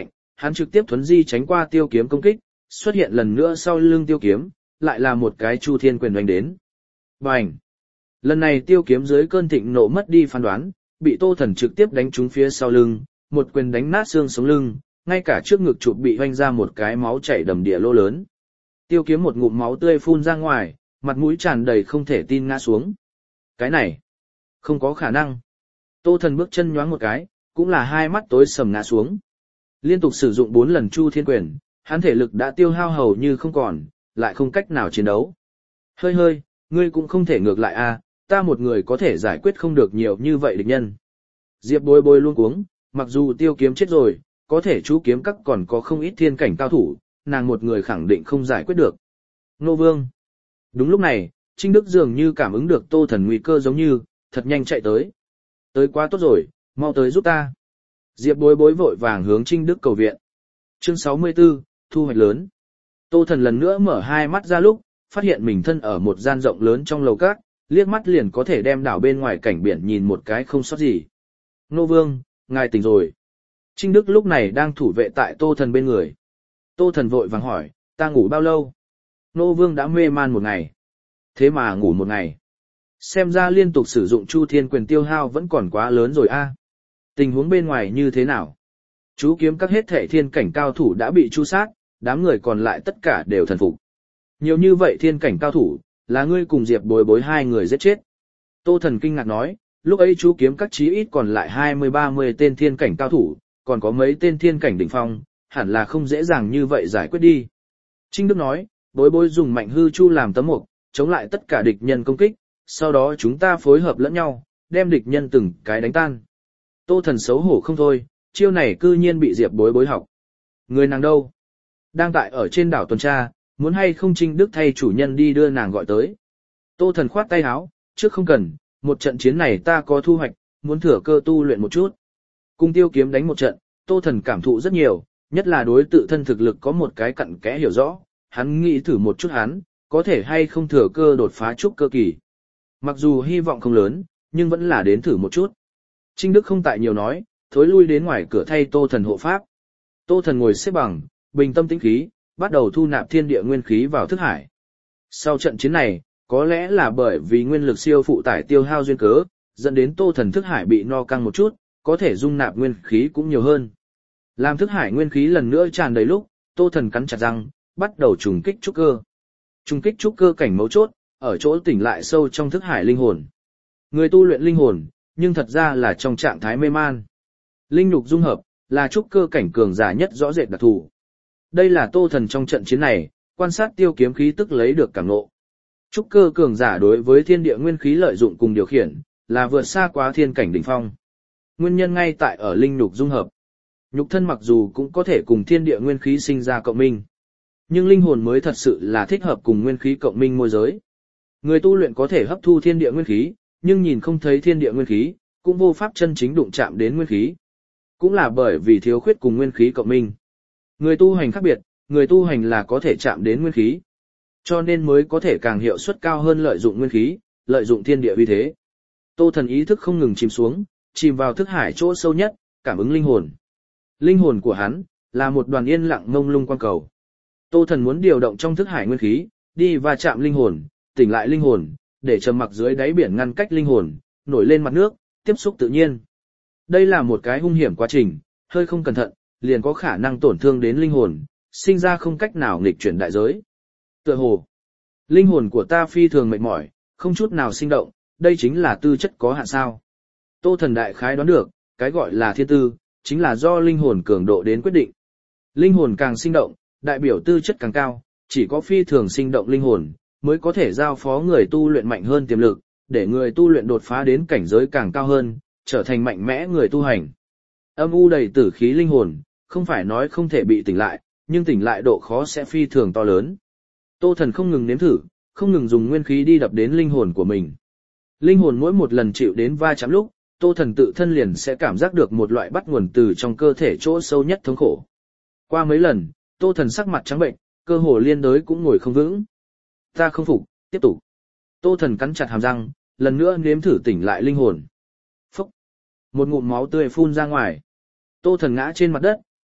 hắn trực tiếp thuấn di tránh qua tiêu kiếm công kích, xuất hiện lần nữa sau lưng tiêu kiếm, lại là một cái Chu Thiên Quyền đánh đến. Bành! Lần này tiêu kiếm dưới cơn thịnh nộ mất đi phán đoán, bị Tô Thần trực tiếp đánh trúng phía sau lưng, một quyền đánh nát xương sống lưng, ngay cả trước ngực chụp bị hoanh ra một cái máu chảy đầm địa lỗ lớn. Tiêu kiếm một ngụm máu tươi phun ra ngoài, mặt mũi tràn đầy không thể tin ngã xuống. Cái này, không có khả năng. Tô Thần bước chân nhoáng một cái, cũng là hai mắt tối sầm ngã xuống. Liên tục sử dụng 4 lần Chu Thiên Quyền, hắn thể lực đã tiêu hao hầu như không còn, lại không cách nào chiến đấu. Hơi hơi, ngươi cũng không thể ngược lại a, ta một người có thể giải quyết không được nhiều như vậy địch nhân. Diệp Bối Bối luôn cuống, mặc dù tiêu kiếm chết rồi, có thể chú kiếm các còn có không ít thiên cảnh cao thủ, nàng một người khẳng định không giải quyết được. Nô Vương. Đúng lúc này, Trinh Đức dường như cảm ứng được Tô Thần nguy cơ giống như, thật nhanh chạy tới. Tới quá tốt rồi, mau tới giúp ta. Diệp Bối Bối vội vàng hướng Trinh Đức cầu viện. Chương 64, thu hoạch lớn. Tô Thần lần nữa mở hai mắt ra lúc, phát hiện mình thân ở một gian rộng lớn trong lầu các, liếc mắt liền có thể đem đảo bên ngoài cảnh biển nhìn một cái không sót gì. Nô Vương, ngài tỉnh rồi. Trinh Đức lúc này đang thủ vệ tại Tô Thần bên người. Tô Thần vội vàng hỏi, ta ngủ bao lâu? Nô Vương đã mê man một ngày. Thế mà ngủ một ngày. Xem ra liên tục sử dụng Chu Thiên Quyền tiêu hao vẫn còn quá lớn rồi a. Tình huống bên ngoài như thế nào? Chú kiếm các hết thể thiên cảnh cao thủ đã bị chu sát, đám người còn lại tất cả đều thần phục. Nhiều như vậy thiên cảnh cao thủ, là ngươi cùng Diệp Bối Bối hai người giết chết. Tô Thần kinh ngạc nói, lúc ấy chú kiếm các chí ít còn lại 20-30 tên thiên cảnh cao thủ, còn có mấy tên thiên cảnh đỉnh phong, hẳn là không dễ dàng như vậy giải quyết đi. Trinh Đức nói, Bối Bối dùng mạnh hư chu làm tấm mục, chống lại tất cả địch nhân công kích, sau đó chúng ta phối hợp lẫn nhau, đem địch nhân từng cái đánh tan. Tô Thần xấu hổ không thôi, chiêu này cư nhiên bị Diệp Bối Bối học. Người nàng đâu? Đang tại ở trên đảo tuần tra, muốn hay không Trinh Đức thay chủ nhân đi đưa nàng gọi tới. Tô Thần khoát tay áo, trước không cần, một trận chiến này ta có thu hoạch, muốn thừa cơ tu luyện một chút. Cùng tiêu kiếm đánh một trận, Tô Thần cảm thụ rất nhiều, nhất là đối tự thân thực lực có một cái cặn kẽ hiểu rõ, hắn nghĩ thử một chút hắn, có thể hay không thừa cơ đột phá trúc cơ kỳ. Mặc dù hy vọng không lớn, nhưng vẫn là đến thử một chút. Trinh Đức không tại nhiều nói, thối lui đến ngoài cửa thay Tô Thần hộ pháp. Tô Thần ngồi xếp bằng, bình tâm tĩnh khí, bắt đầu thu nạp thiên địa nguyên khí vào thức hải. Sau trận chiến này, có lẽ là bởi vì nguyên lực siêu phụ tải tiêu hao duyên cớ, dẫn đến Tô Thần thức hải bị no căng một chút, có thể dung nạp nguyên khí cũng nhiều hơn. Làm thức hải nguyên khí lần nữa tràn đầy lúc, Tô Thần cắn chặt răng, bắt đầu trùng kích trúc cơ. Trùng kích trúc cơ cảnh mấu chốt, ở chỗ tỉnh lại sâu trong thức hải linh hồn. Người tu luyện linh hồn, nhưng thật ra là trong trạng thái mê man. Linh nhục dung hợp, là trúc cơ cảnh cường giả nhất rõ rệt đặc thù. Đây là Tô Thần trong trận chiến này, quan sát tiêu kiếm khí tức lấy được cảm ngộ. Trúc cơ cường giả đối với thiên địa nguyên khí lợi dụng cùng điều khiển, là vượt xa quá thiên cảnh đỉnh phong. Nguyên nhân ngay tại ở linh nhục dung hợp. Nhục thân mặc dù cũng có thể cùng thiên địa nguyên khí sinh ra cộng minh, nhưng linh hồn mới thật sự là thích hợp cùng nguyên khí cộng minh môi giới. Người tu luyện có thể hấp thu thiên địa nguyên khí, nhưng nhìn không thấy thiên địa nguyên khí, cũng vô pháp chân chính đụng chạm đến nguyên khí. Cũng là bởi vì thiếu khuyết cùng nguyên khí cộng minh. Người tu hành khác biệt, người tu hành là có thể chạm đến nguyên khí, cho nên mới có thể càng hiệu suất cao hơn lợi dụng nguyên khí, lợi dụng thiên địa uy thế. Tô Thần ý thức không ngừng chìm xuống, chìm vào thức hải chỗ sâu nhất, cảm ứng linh hồn. Linh hồn của hắn là một đoàn yên lặng mông lung quang cầu. Tô Thần muốn điều động trong thức hải nguyên khí, đi và chạm linh hồn, tỉnh lại linh hồn, để trầm mặc dưới đáy biển ngăn cách linh hồn, nổi lên mặt nước, tiếp xúc tự nhiên. Đây là một cái hung hiểm quá trình, hơi không cẩn thận, liền có khả năng tổn thương đến linh hồn, sinh ra không cách nào nghịch chuyển đại giới. Tựa hồ, linh hồn của ta phi thường mệt mỏi, không chút nào sinh động, đây chính là tư chất có hạn sao. Tô Thần đại khái đoán được, cái gọi là thiên tư, chính là do linh hồn cường độ đến quyết định. Linh hồn càng sinh động, đại biểu tư chất càng cao, chỉ có phi thường sinh động linh hồn, mới có thể giao phó người tu luyện mạnh hơn tiềm lực, để người tu luyện đột phá đến cảnh giới càng cao hơn, trở thành mạnh mẽ người tu hành. Âm u đầy tử khí linh hồn, không phải nói không thể bị tỉnh lại, nhưng tỉnh lại độ khó sẽ phi thường to lớn. Tô Thần không ngừng nếm thử, không ngừng dùng nguyên khí đi đập đến linh hồn của mình. Linh hồn mỗi một lần chịu đến va chạm lúc, Tô Thần tự thân liền sẽ cảm giác được một loại bắt nguồn từ trong cơ thể chỗ sâu nhất thống khổ. Qua mấy lần, Tô Thần sắc mặt trắng bệnh, cơ hồ liên đới cũng ngồi không vững. Ta không phục, tiếp tục. Tô Thần cắn chặt hàm răng, lần nữa nếm thử tỉnh lại linh hồn. Phốc. Một ngụm máu tươi phun ra ngoài. Tô Thần ngã trên mặt đất,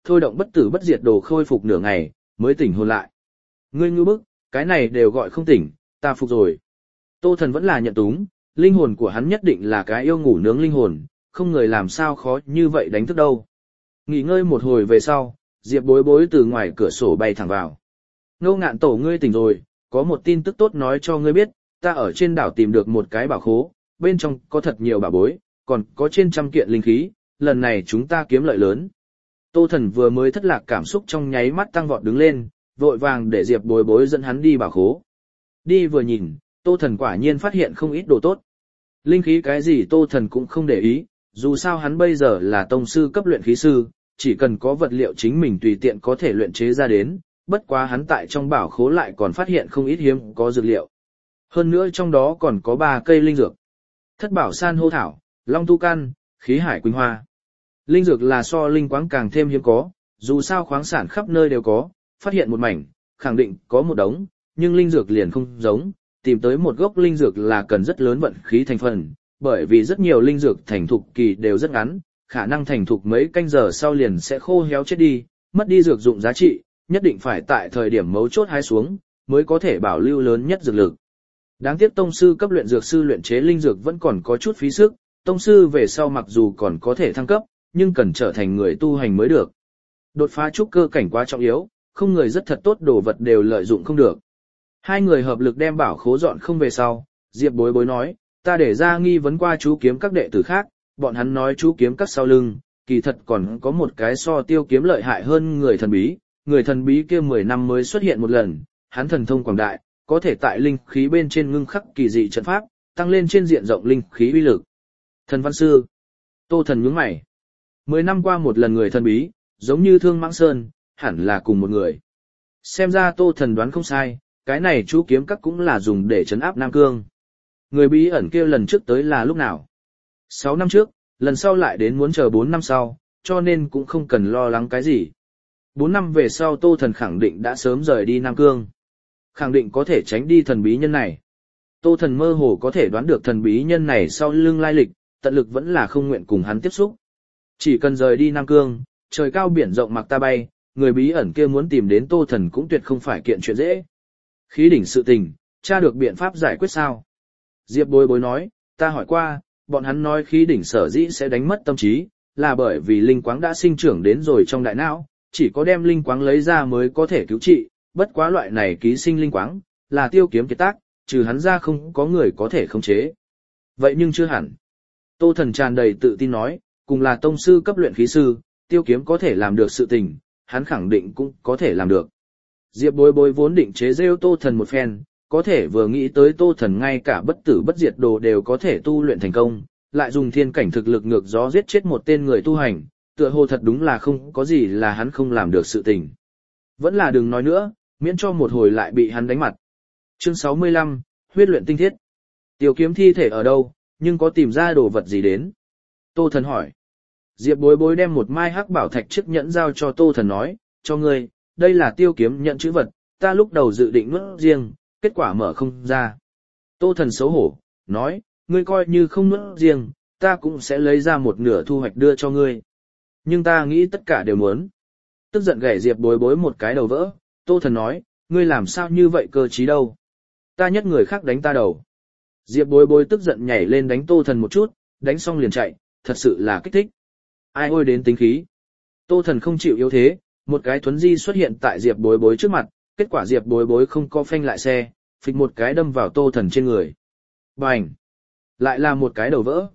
thôi động bất tử bất diệt đồ khôi phục nửa ngày, mới tỉnh hồn lại. Ngươi ngư bức, cái này đều gọi không tỉnh, ta phục rồi. Tô Thần vẫn là nhận túng, linh hồn của hắn nhất định là cái yêu ngủ nướng linh hồn, không người làm sao khó như vậy đánh thức đâu. Nghỉ ngơi một hồi về sau, Diệp Bối Bối từ ngoài cửa sổ bay thẳng vào. Ngô Ngạn Tổ ngươi tỉnh rồi, có một tin tức tốt nói cho ngươi biết, ta ở trên đảo tìm được một cái bảo khố, bên trong có thật nhiều bảo bối, còn có trên 100 kiện linh khí, lần này chúng ta kiếm lợi lớn. Tô Thần vừa mới thất lạc cảm xúc trong nháy mắt tăng vọt đứng lên, vội vàng để Diệp Bối Bối dẫn hắn đi bảo khố. Đi vừa nhìn, Tô Thần quả nhiên phát hiện không ít đồ tốt. Linh khí cái gì Tô Thần cũng không để ý, dù sao hắn bây giờ là tông sư cấp luyện khí sư, chỉ cần có vật liệu chính mình tùy tiện có thể luyện chế ra đến, bất quá hắn tại trong bảo khố lại còn phát hiện không ít hiếm có dược liệu. Hơn nữa trong đó còn có 3 cây linh dược. Thất bảo san hô thảo, long tu căn, khí hải quỳnh hoa. Linh dược là so linh quáng càng thêm hiếm có, dù sao khoáng sản khắp nơi đều có, phát hiện một mảnh, khẳng định có một đống, nhưng linh dược liền không giống, tìm tới một gốc linh dược là cần rất lớn vận khí thành phần, bởi vì rất nhiều linh dược thành thục kỳ đều rất ngắn, khả năng thành thục mấy canh giờ sau liền sẽ khô héo chết đi, mất đi dược dụng giá trị, nhất định phải tại thời điểm mấu chốt hái xuống, mới có thể bảo lưu lớn nhất dược lực. Đáng tiếc tông sư cấp luyện dược sư luyện chế linh dược vẫn còn có chút phí sức, tông sư về sau mặc dù còn có thể thăng cấp, nhưng cần trở thành người tu hành mới được. Đột phá trúc cơ cảnh quá trọng yếu, không người rất thật tốt đồ vật đều lợi dụng không được. Hai người hợp lực đem bảo khố dọn không về sau, Diệp Bối Bối nói, ta để ra nghi vấn qua chú kiếm các đệ tử khác, bọn hắn nói chú kiếm các sau lưng, kỳ thật còn có một cái so tiêu kiếm lợi hại hơn người thần bí kia 10 năm mới xuất hiện một lần, hắn thần thông quảng đại, có thể tại linh khí bên trên ngưng khắc kỳ dị trận pháp, tăng lên trên diện rộng linh khí uy lực. Thần văn sư. Tô Thần nhướng mày. 10 năm qua một lần người thần bí, giống như Thương Mãng Sơn, hẳn là cùng một người. Xem ra Tô Thần đoán không sai, cái này chú kiếm các cũng là dùng để trấn áp Nam Cương. Người bí ẩn kia lần trước tới là lúc nào? 6 năm trước, lần sau lại đến muốn chờ 4 năm sau, cho nên cũng không cần lo lắng cái gì. 4 năm về sau Tô Thần khẳng định đã sớm rời đi Nam Cương. Khẳng định có thể tránh đi thần bí nhân này. Tô Thần mơ hồ có thể đoán được thần bí nhân này sau lưng lai lịch, tận lực vẫn là không nguyện cùng hắn tiếp xúc. Chỉ cần rời đi Nam Cương, trời cao biển rộng mặc ta bay, người bí ẩn kia muốn tìm đến Tô Thần cũng tuyệt không phải kiện chuyện dễ. Khí đỉnh sự tình, tra được biện pháp giải quyết sao? Diệp Bối Bối nói, ta hỏi qua, bọn hắn nói khí đỉnh sở dĩ sẽ đánh mất tâm trí, là bởi vì linh quáng đã sinh trưởng đến rồi trong đại não, chỉ có đem linh quáng lấy ra mới có thể cứu trị, bất quá loại này ký sinh linh quáng, là tiêu kiếm kiệt tác, trừ hắn ra không có người có thể khống chế. Vậy nhưng chưa hẳn. Tô Thần tràn đầy tự tin nói, cùng là tông sư cấp luyện khí sư, tiêu kiếm có thể làm được sự tình, hắn khẳng định cũng có thể làm được. Diệp Bối Bối vốn định chế rêu Tô Thần một phen, có thể vừa nghĩ tới Tô Thần ngay cả bất tử bất diệt đồ đều có thể tu luyện thành công, lại dùng thiên cảnh thực lực ngược gió giết chết một tên người tu hành, tựa hồ thật đúng là không có gì là hắn không làm được sự tình. Vẫn là đừng nói nữa, miễn cho một hồi lại bị hắn đánh mặt. Chương 65, huyết luyện tinh thiết. Tiêu kiếm thi thể ở đâu, nhưng có tìm ra đồ vật gì đến? Tô Thần hỏi. Diệp Bối Bối đem một mai hắc bảo thạch chiếc nhẫn giao cho Tô Thần nói, cho ngươi, đây là tiêu kiếm nhận chữ vật, ta lúc đầu dự định nuốt riêng, kết quả mở không ra. Tô Thần xấu hổ, nói, ngươi coi như không nuốt riêng, ta cũng sẽ lấy ra một nửa thu hoạch đưa cho ngươi. Nhưng ta nghĩ tất cả đều muốn. Tức giận gảy Diệp Bối Bối một cái đầu vỡ, Tô Thần nói, ngươi làm sao như vậy cơ trí đâu? Ta nhất người khác đánh ta đầu. Diệp Bối Bối tức giận nhảy lên đánh Tô Thần một chút, đánh xong liền chạy, thật sự là kích thích. Ai ôi đến tính khí. Tô Thần không chịu yếu thế, một cái thuấn di xuất hiện tại Diệp Bối Bối trước mặt, kết quả Diệp Bối Bối không có phanh lại xe, phịch một cái đâm vào Tô Thần trên người. Bành! Lại là một cái đầu vỡ.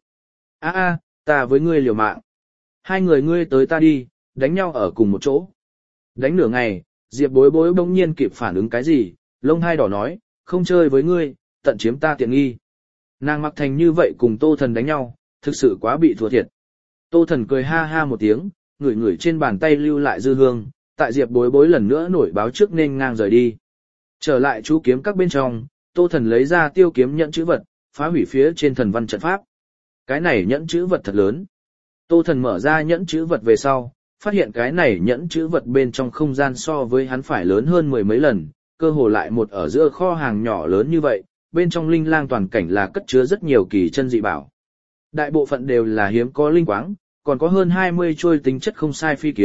Ta với ngươi liều mạng. Hai người ngươi tới ta đi, đánh nhau ở cùng một chỗ. Đánh nửa ngày, Diệp Bối Bối bỗng nhiên kịp phản ứng cái gì, lông hai đỏ nói, không chơi với ngươi, tận chiếm ta tiện nghi. Nàng mặc thành như vậy cùng Tô Thần đánh nhau, thực sự quá bị thua thiệt. Tô Thần cười ha ha một tiếng, ngửi ngửi trên bàn tay lưu lại dư hương, tại Diệp Bối Bối lần nữa nổi báo trước nên ngang rời đi. Trở lại chú kiếm các bên trong, Tô Thần lấy ra tiêu kiếm nhẫn chữ vật, phá hủy phía trên thần văn trận pháp. Cái này nhẫn chữ vật thật lớn. Tô Thần mở ra nhẫn chữ vật về sau, phát hiện cái này nhẫn chữ vật bên trong không gian so với hắn phải lớn hơn 10 mấy lần, cơ hồ lại một ở giữa kho hàng nhỏ lớn như vậy, bên trong linh lang toàn cảnh là cất chứa rất nhiều kỳ chân dị bảo. Đại bộ phận đều là hiếm có linh quáng, còn có hơn 20 chuôi tính chất không sai phi kiếm,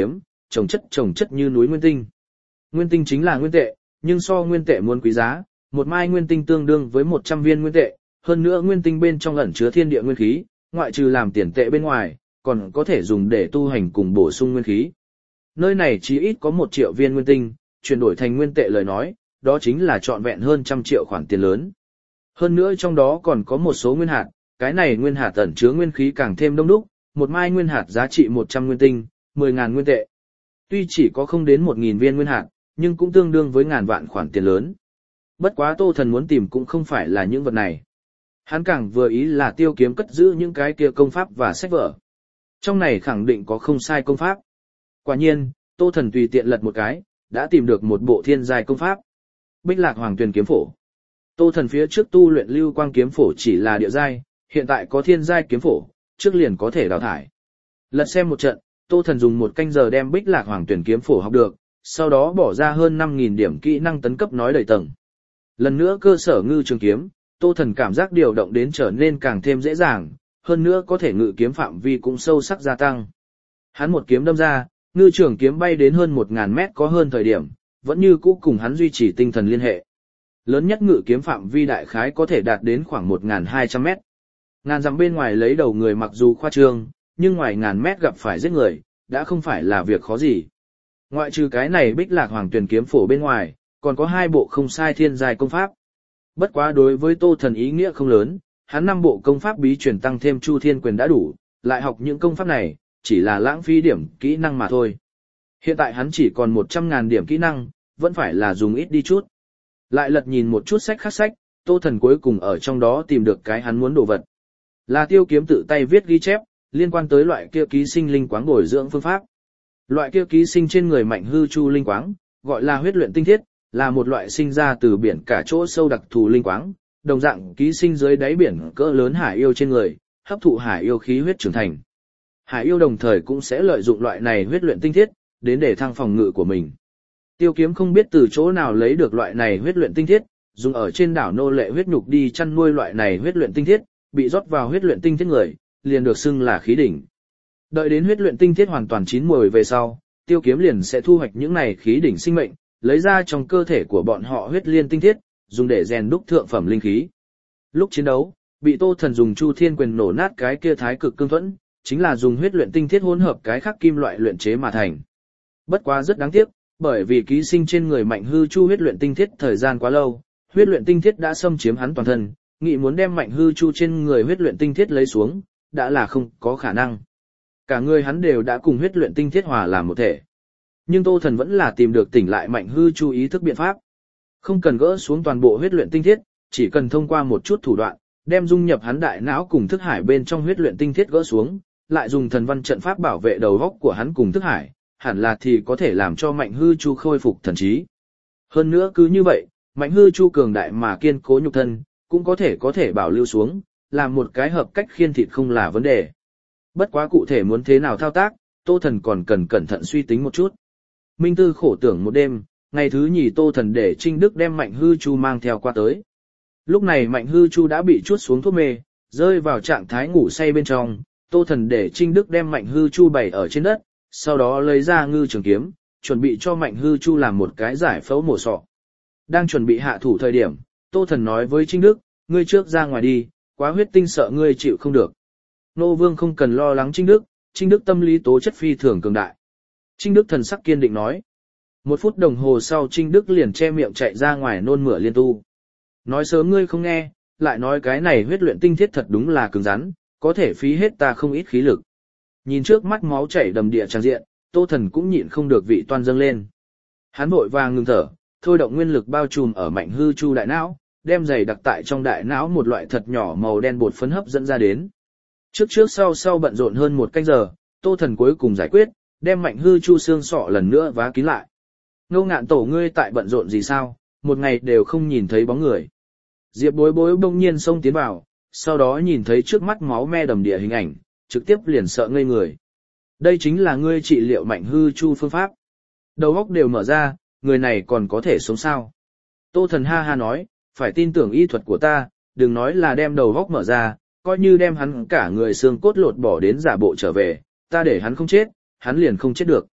chồng chất như núi nguyên tinh. Nguyên tinh chính là nguyên tệ, nhưng so nguyên tệ muốn quý giá, một mai nguyên tinh tương đương với 100 viên nguyên tệ, hơn nữa nguyên tinh bên trong ẩn chứa thiên địa nguyên khí, ngoại trừ làm tiền tệ bên ngoài, còn có thể dùng để tu hành cùng bổ sung nguyên khí. Nơi này chỉ ít có 1 triệu viên nguyên tinh, chuyển đổi thành nguyên tệ lời nói, đó chính là trọn vẹn hơn 100 triệu khoản tiền lớn. Hơn nữa trong đó còn có một số nguyên hạt, cái này nguyên hạt ẩn chứa nguyên khí càng thêm đông đúc, một mai nguyên hạt giá trị 100 nguyên tinh, 10.000 nguyên tệ. Tuy chỉ có không đến 1.000 viên nguyên hạt, nhưng cũng tương đương với ngàn vạn khoản tiền lớn. Bất quá Tô Thần muốn tìm cũng không phải là những vật này. Hắn càng vừa ý là Tiêu Kiếm cất giữ những cái kia công pháp và sách vở. Trong này khẳng định có không sai công pháp. Quả nhiên, Tô Thần tùy tiện lật một cái, đã tìm được một bộ thiên giai công pháp. Bích Lạc Hoàng Tuyền kiếm phổ. Tô Thần phía trước tu luyện Lưu Quang kiếm phổ chỉ là địa giai, hiện tại có thiên giai kiếm phổ, trước liền có thể đào thải. Lật xem một trận, Tô Thần dùng 1 canh giờ đem Bích Lạc Hoàng Tuyền kiếm phổ học được, sau đó bỏ ra hơn 5.000 điểm kỹ năng tấn cấp nói đầy tầng. Lần nữa cơ sở ngư trường kiếm, Tô Thần cảm giác điều động đến trở nên càng thêm dễ dàng, hơn nữa có thể ngự kiếm phạm vi cũng sâu sắc gia tăng. Hắn một kiếm đâm ra, ngư trường kiếm bay đến hơn 1.000 mét có hơn thời điểm, vẫn như cũ cùng hắn duy trì tinh thần liên hệ. Lớn nhất ngự kiếm phạm vi đại khái có thể đạt đến khoảng 1.200 mét. Ngàn dặm bên ngoài lấy đầu người mặc dù khoa trương, nhưng ngoài ngàn mét gặp phải giết người, đã không phải là việc khó gì. Ngoại trừ cái này Bích Lạc Hoàng Tuyền kiếm phổ bên ngoài, còn có 2 bộ không sai thiên giai công pháp. Bất quá đối với Tô Thần ý nghĩa không lớn, hắn 5 bộ công pháp bí truyền tăng thêm Chu Thiên Quyền đã đủ, lại học những công pháp này, chỉ là lãng phí điểm kỹ năng mà thôi. Hiện tại hắn chỉ còn 100.000 điểm kỹ năng, vẫn phải là dùng ít đi chút. Lại lật nhìn một chút sách khác sách, Tô Thần cuối cùng ở trong đó tìm được cái hắn muốn đồ vật. Là Tiêu Kiếm tự tay viết ghi chép, liên quan tới loại kia ký sinh linh quáng bồi dưỡng phương pháp. Loại kia ký sinh trên người Mạnh Hư Chu linh quáng, gọi là huyết luyện tinh thiết, là một loại sinh ra từ biển cả chỗ sâu đặc thù linh quáng, đồng dạng ký sinh dưới đáy biển cỡ lớn hải yêu trên người, hấp thụ hải yêu khí huyết trưởng thành. Hải yêu đồng thời cũng sẽ lợi dụng loại này huyết luyện tinh thiết, đến để thăng phòng ngự của mình. Tiêu Kiếm không biết từ chỗ nào lấy được loại này huyết luyện tinh thiết, dùng ở trên đảo nô lệ huyết nhục đi chăn nuôi loại này huyết luyện tinh thiết, bị rót vào huyết luyện tinh thiết người, liền được xưng là khí đỉnh. Đợi đến huyết luyện tinh thiết hoàn toàn chín mùi về sau, Tiêu Kiếm liền sẽ thu hoạch những này khí đỉnh sinh mệnh, lấy ra trong cơ thể của bọn họ huyết liên tinh thiết, dùng để rèn đúc thượng phẩm linh khí. Lúc chiến đấu, bị Tô Thần dùng Chu Thiên Quyền nổ nát cái kia thái cực cương thuẫn, chính là dùng huyết luyện tinh thiết hỗn hợp cái khắc kim loại luyện chế mà thành. Bất quá rất đáng tiếc, bởi vì ký sinh trên người Mạnh Hư Chu huyết luyện tinh thiết thời gian quá lâu, huyết luyện tinh thiết đã xâm chiếm hắn toàn thân, nghĩ muốn đem Mạnh Hư Chu trên người huyết luyện tinh thiết lấy xuống, đã là không có khả năng. Cả người hắn đều đã cùng huyết luyện tinh thiết hòa làm một thể. Nhưng Tô Thần vẫn là tìm được tỉnh lại Mạnh Hư Chu ý thức biện pháp. Không cần gỡ xuống toàn bộ huyết luyện tinh thiết, chỉ cần thông qua một chút thủ đoạn, đem dung nhập hắn đại não cùng thức hải bên trong huyết luyện tinh thiết gỡ xuống, lại dùng thần văn trận pháp bảo vệ đầu óc của hắn cùng thức hải, hẳn là thì có thể làm cho Mạnh Hư Chu khôi phục thần trí. Hơn nữa cứ như vậy, Mạnh Hư Chu cường đại mà kiên cố nhục thân, cũng có thể bảo lưu xuống, làm một cái hợp cách khiên thịt không là vấn đề. Bất quá cụ thể muốn thế nào thao tác, Tô Thần còn cần cẩn thận suy tính một chút. Minh Tư khổ tưởng một đêm, ngày thứ nhì Tô Thần để Trinh Đức đem Mạnh Hư Chu mang theo qua tới. Lúc này Mạnh Hư Chu đã bị chuốt xuống thuốc mê, rơi vào trạng thái ngủ say bên trong, Tô Thần để Trinh Đức đem Mạnh Hư Chu bày ở trên đất, sau đó lấy ra ngư trường kiếm, chuẩn bị cho Mạnh Hư Chu làm một cái giải phẫu mổ sọ. Đang chuẩn bị hạ thủ thời điểm, Tô Thần nói với Trinh Đức, ngươi trước ra ngoài đi, quá huyết tinh sợ ngươi chịu không được. Nô Vương không cần lo lắng Trinh Đức tâm lý tố chất phi thường cường đại. Trinh Đức thần sắc kiên định nói. 1 phút đồng hồ sau Trinh Đức liền che miệng chạy ra ngoài nôn mửa liên tu. Nói sớm ngươi không nghe, lại nói cái này huyết luyện tinh thiết thật đúng là cứng rắn, có thể phí hết ta không ít khí lực. Nhìn trước mắt máu chảy đầm địa tràn diện, Tô Thần cũng nhịn không được vị toan dâng lên. Hắn vội vàng ngừng thở, thôi động nguyên lực bao trùm ở Mạnh Hư Chu đại não, đem giày đặc tại trong đại não một loại thật nhỏ màu đen bột phấn hấp dẫn ra đến. Trước sau bận rộn hơn 1 canh giờ, Tô Thần cuối cùng giải quyết, đem Mạnh Hư Chu xương sọ lần nữa vá kín lại. Ngô Ngạn Tổ ngươi tại bận rộn gì sao, một ngày đều không nhìn thấy bóng người. Diệp Bối Bối bỗng nhiên xông tiến vào, sau đó nhìn thấy trước mắt máu me đầm địa hình ảnh, trực tiếp liền sợ ngây người. Đây chính là ngươi trị liệu Mạnh Hư Chu phương pháp. Đầu óc đều mở ra, người này còn có thể sống sao. Tô Thần ha ha nói, phải tin tưởng y thuật của ta, đừng nói là đem đầu óc mở ra, coi như đem hắn cả người xương cốt lột bỏ đến giả bộ trở về, ta để hắn không chết, hắn liền không chết được.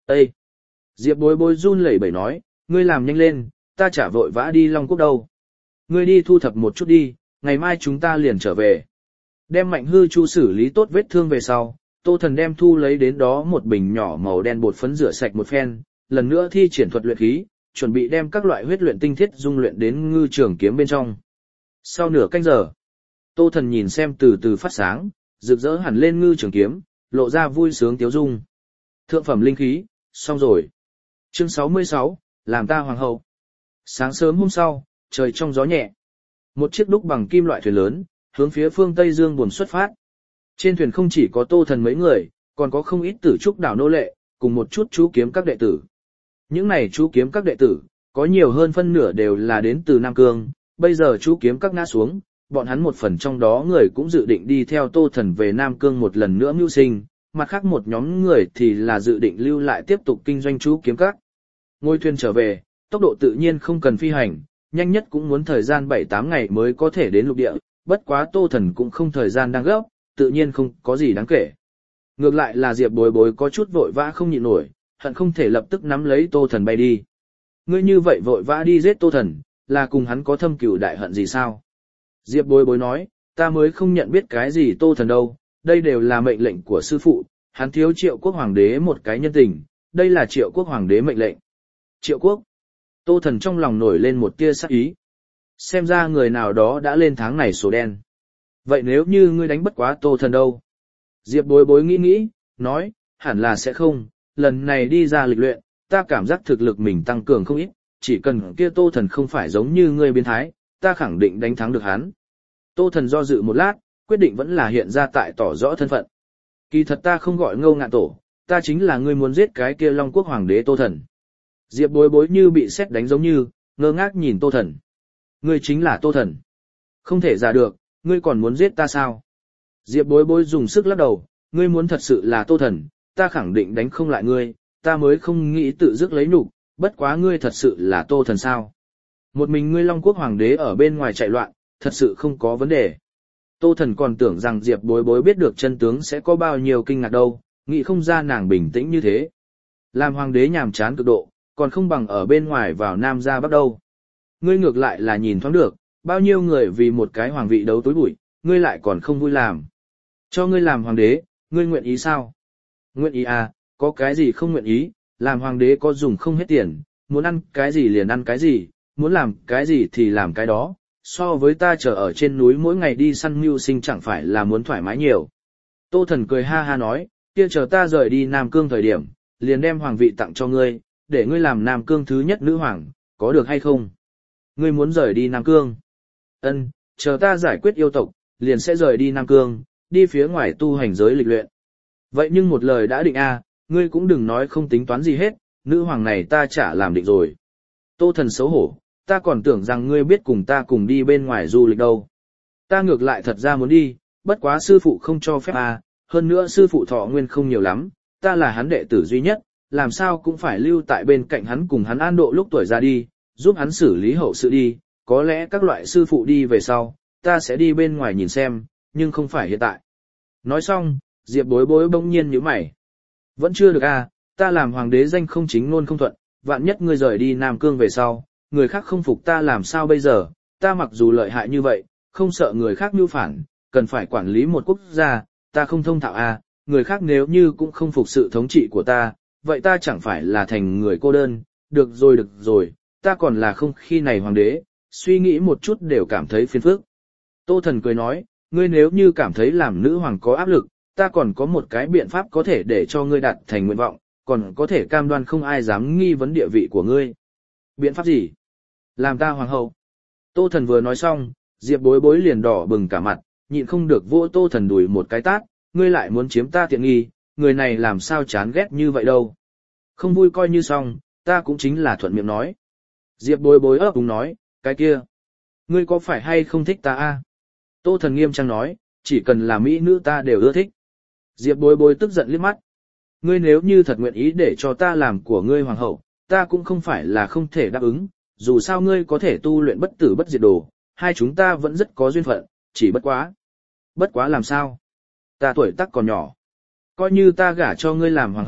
Ê! Diệp Bối Bối run lẩy bẩy nói, ngươi làm nhanh lên, ta chả vội vã đi Long Quốc đâu. Ngươi đi thu thập một chút đi, ngày mai chúng ta liền trở về. Đem Mạnh Hư Chu xử lý tốt vết thương về sau, Tô Thần đem thu lấy đến đó một bình nhỏ màu đen bột phấn rửa sạch một phen, lần nữa thi triển thuật luyện khí, chuẩn bị đem các loại huyết luyện tinh thiết dung luyện đến ngư trường kiếm bên trong. Sau nửa canh giờ, Tô Thần nhìn xem từ từ phát sáng, rực rỡ hẳn lên ngư trường kiếm, lộ ra vui sướng tiếu dung. Thượng phẩm linh khí, xong rồi. Chương 66, làm ta hoàng hậu. Sáng sớm hôm sau, trời trong gió nhẹ. Một chiếc đúc bằng kim loại thuyền lớn, hướng phía phương Tây Dương buồn xuất phát. Trên thuyền không chỉ có Tô Thần mấy người, còn có không ít tử trúc đảo nô lệ, cùng một chút chú kiếm các đệ tử. Những này chú kiếm các đệ tử, có nhiều hơn phân nửa đều là đến từ Nam Cương, bây giờ chú kiếm các ngã xuống, bọn hắn một phần trong đó người cũng dự định đi theo Tô Thần về Nam Cương một lần nữa mưu sinh, mặt khác một nhóm người thì là dự định lưu lại tiếp tục kinh doanh chú kiếm các. Ngôi thuyền trở về, tốc độ tự nhiên không cần phi hành, nhanh nhất cũng muốn thời gian 7-8 ngày mới có thể đến lục địa, bất quá Tô Thần cũng không thời gian đang gấp, tự nhiên không có gì đáng kể. Ngược lại là Diệp Bối Bối có chút vội vã không nhịn nổi, hận không thể lập tức nắm lấy Tô Thần bay đi. Ngươi như vậy vội vã đi giết Tô Thần, là cùng hắn có thâm cừu đại hận gì sao? Diệp Bối Bối nói, ta mới không nhận biết cái gì Tô Thần đâu, đây đều là mệnh lệnh của sư phụ, hắn thiếu Triệu Quốc Hoàng đế một cái nhân tình, đây là Triệu Quốc Hoàng đế mệnh lệnh. Triệu Quốc. Tô Thần trong lòng nổi lên một tia sắc ý. Xem ra người nào đó đã lên tháng này số đen. Vậy nếu như ngươi đánh bất quá Tô Thần đâu? Diệp Bối Bối nghĩ, nói, hẳn là sẽ không, lần này đi ra lịch luyện, ta cảm giác thực lực mình tăng cường không ít, chỉ cần kia Tô Thần không phải giống như ngươi biến thái, ta khẳng định đánh thắng được hắn. Tô Thần do dự một lát, quyết định vẫn là hiện ra tại tỏ rõ thân phận. Kỳ thật ta không gọi Ngô Ngạn Tổ, ta chính là ngươi muốn giết cái kia Long Quốc Hoàng đế Tô Thần. Diệp Bối Bối như bị sét đánh giống như, ngơ ngác nhìn Tô Thần. Ngươi chính là Tô Thần. Không thể giả được, ngươi còn muốn giết ta sao? Diệp Bối Bối dùng sức lắc đầu, ngươi muốn thật sự là Tô Thần, ta khẳng định đánh không lại ngươi, ta mới không nghĩ tự dứt lấy nhục, bất quá ngươi thật sự là Tô Thần sao? Một mình ngươi Long Quốc Hoàng đế ở bên ngoài chạy loạn, thật sự không có vấn đề. Tô Thần còn tưởng rằng Diệp Bối Bối biết được chân tướng sẽ có bao nhiêu kinh ngạc đâu, nghĩ không ra nàng bình tĩnh như thế. Làm hoàng đế nhàm chán cực độ, còn không bằng ở bên ngoài vào Nam ra Bắc đâu. Ngươi ngược lại là nhìn thoáng được, bao nhiêu người vì một cái hoàng vị đấu tối bụi, ngươi lại còn không vui làm. Cho ngươi làm hoàng đế, ngươi nguyện ý sao? Nguyện ý à, có cái gì không nguyện ý, làm hoàng đế có dùng không hết tiền, muốn ăn cái gì liền ăn cái gì, muốn làm cái gì thì làm cái đó, so với ta chờ ở trên núi mỗi ngày đi săn mưu sinh chẳng phải là muốn thoải mái nhiều. Tô Thần cười ha ha nói, kia chờ ta rời đi Nam Cương thời điểm, liền đem hoàng vị tặng cho ngươi, để ngươi làm Nam Cương thứ nhất nữ hoàng, có được hay không? Ngươi muốn rời đi Nam Cương? Ân, chờ ta giải quyết yêu tộc, liền sẽ rời đi Nam Cương, đi phía ngoài tu hành giới lịch luyện. Vậy nhưng một lời đã định a, ngươi cũng đừng nói không tính toán gì hết, nữ hoàng này ta chả làm định rồi. Tô Thần xấu hổ, ta còn tưởng rằng ngươi biết cùng ta cùng đi bên ngoài du lịch đâu. Ta ngược lại thật ra muốn đi, bất quá sư phụ không cho phép a, hơn nữa sư phụ thọ nguyên không nhiều lắm, ta là hắn đệ tử duy nhất, làm sao cũng phải lưu tại bên cạnh hắn cùng hắn an độ lúc tuổi ra đi, giúp hắn xử lý hậu sự đi, có lẽ các loại sư phụ đi về sau, ta sẽ đi bên ngoài nhìn xem, nhưng không phải hiện tại. Nói xong, Diệp Bối Bối bỗng nhiên nhíu mày. Vẫn chưa được à, ta làm hoàng đế danh không chính ngôn không thuận, vạn nhất ngươi rời đi Nam Cương về sau, người khác không phục ta làm sao bây giờ, ta mặc dù lợi hại như vậy, không sợ người khác mưu phản, cần phải quản lý một quốc gia, ta không thông thạo à, người khác nếu như cũng không phục sự thống trị của ta, vậy ta chẳng phải là thành người cô đơn, được rồi, ta còn là không khi này hoàng đế, suy nghĩ một chút đều cảm thấy phiền phức. Tô Thần cười nói, ngươi nếu như cảm thấy làm nữ hoàng có áp lực, ta còn có một cái biện pháp có thể để cho ngươi đạt thành nguyện vọng, còn có thể cam đoan không ai dám nghi vấn địa vị của ngươi. Biện pháp gì? Làm ta hoàng hậu. Tô Thần vừa nói xong, Diệp Bối Bối liền đỏ bừng cả mặt, nhịn không được vỗ Tô Thần đùi một cái tát, ngươi lại muốn chiếm ta tiện nghi, người này làm sao chán ghét như vậy đâu. Không vui coi như xong, ta cũng chính là thuận miệng nói. Diệp Bối Bối ấp úng nói, cái kia, ngươi có phải hay không thích ta a? Tô Thần nghiêm trang nói, chỉ cần là mỹ nữ ta đều ưa thích. Diệp Bối Bối tức giận liếc mắt. Ngươi nếu như thật nguyện ý để cho ta làm của ngươi hoàng hậu, ta cũng không phải là không thể đáp ứng, dù sao ngươi có thể tu luyện bất tử bất diệt đồ, hai chúng ta vẫn rất có duyên phận, chỉ bất quá. Bất quá làm sao? Ta tuổi tác còn nhỏ. Coi như ta gả cho ngươi làm hoàng hậu,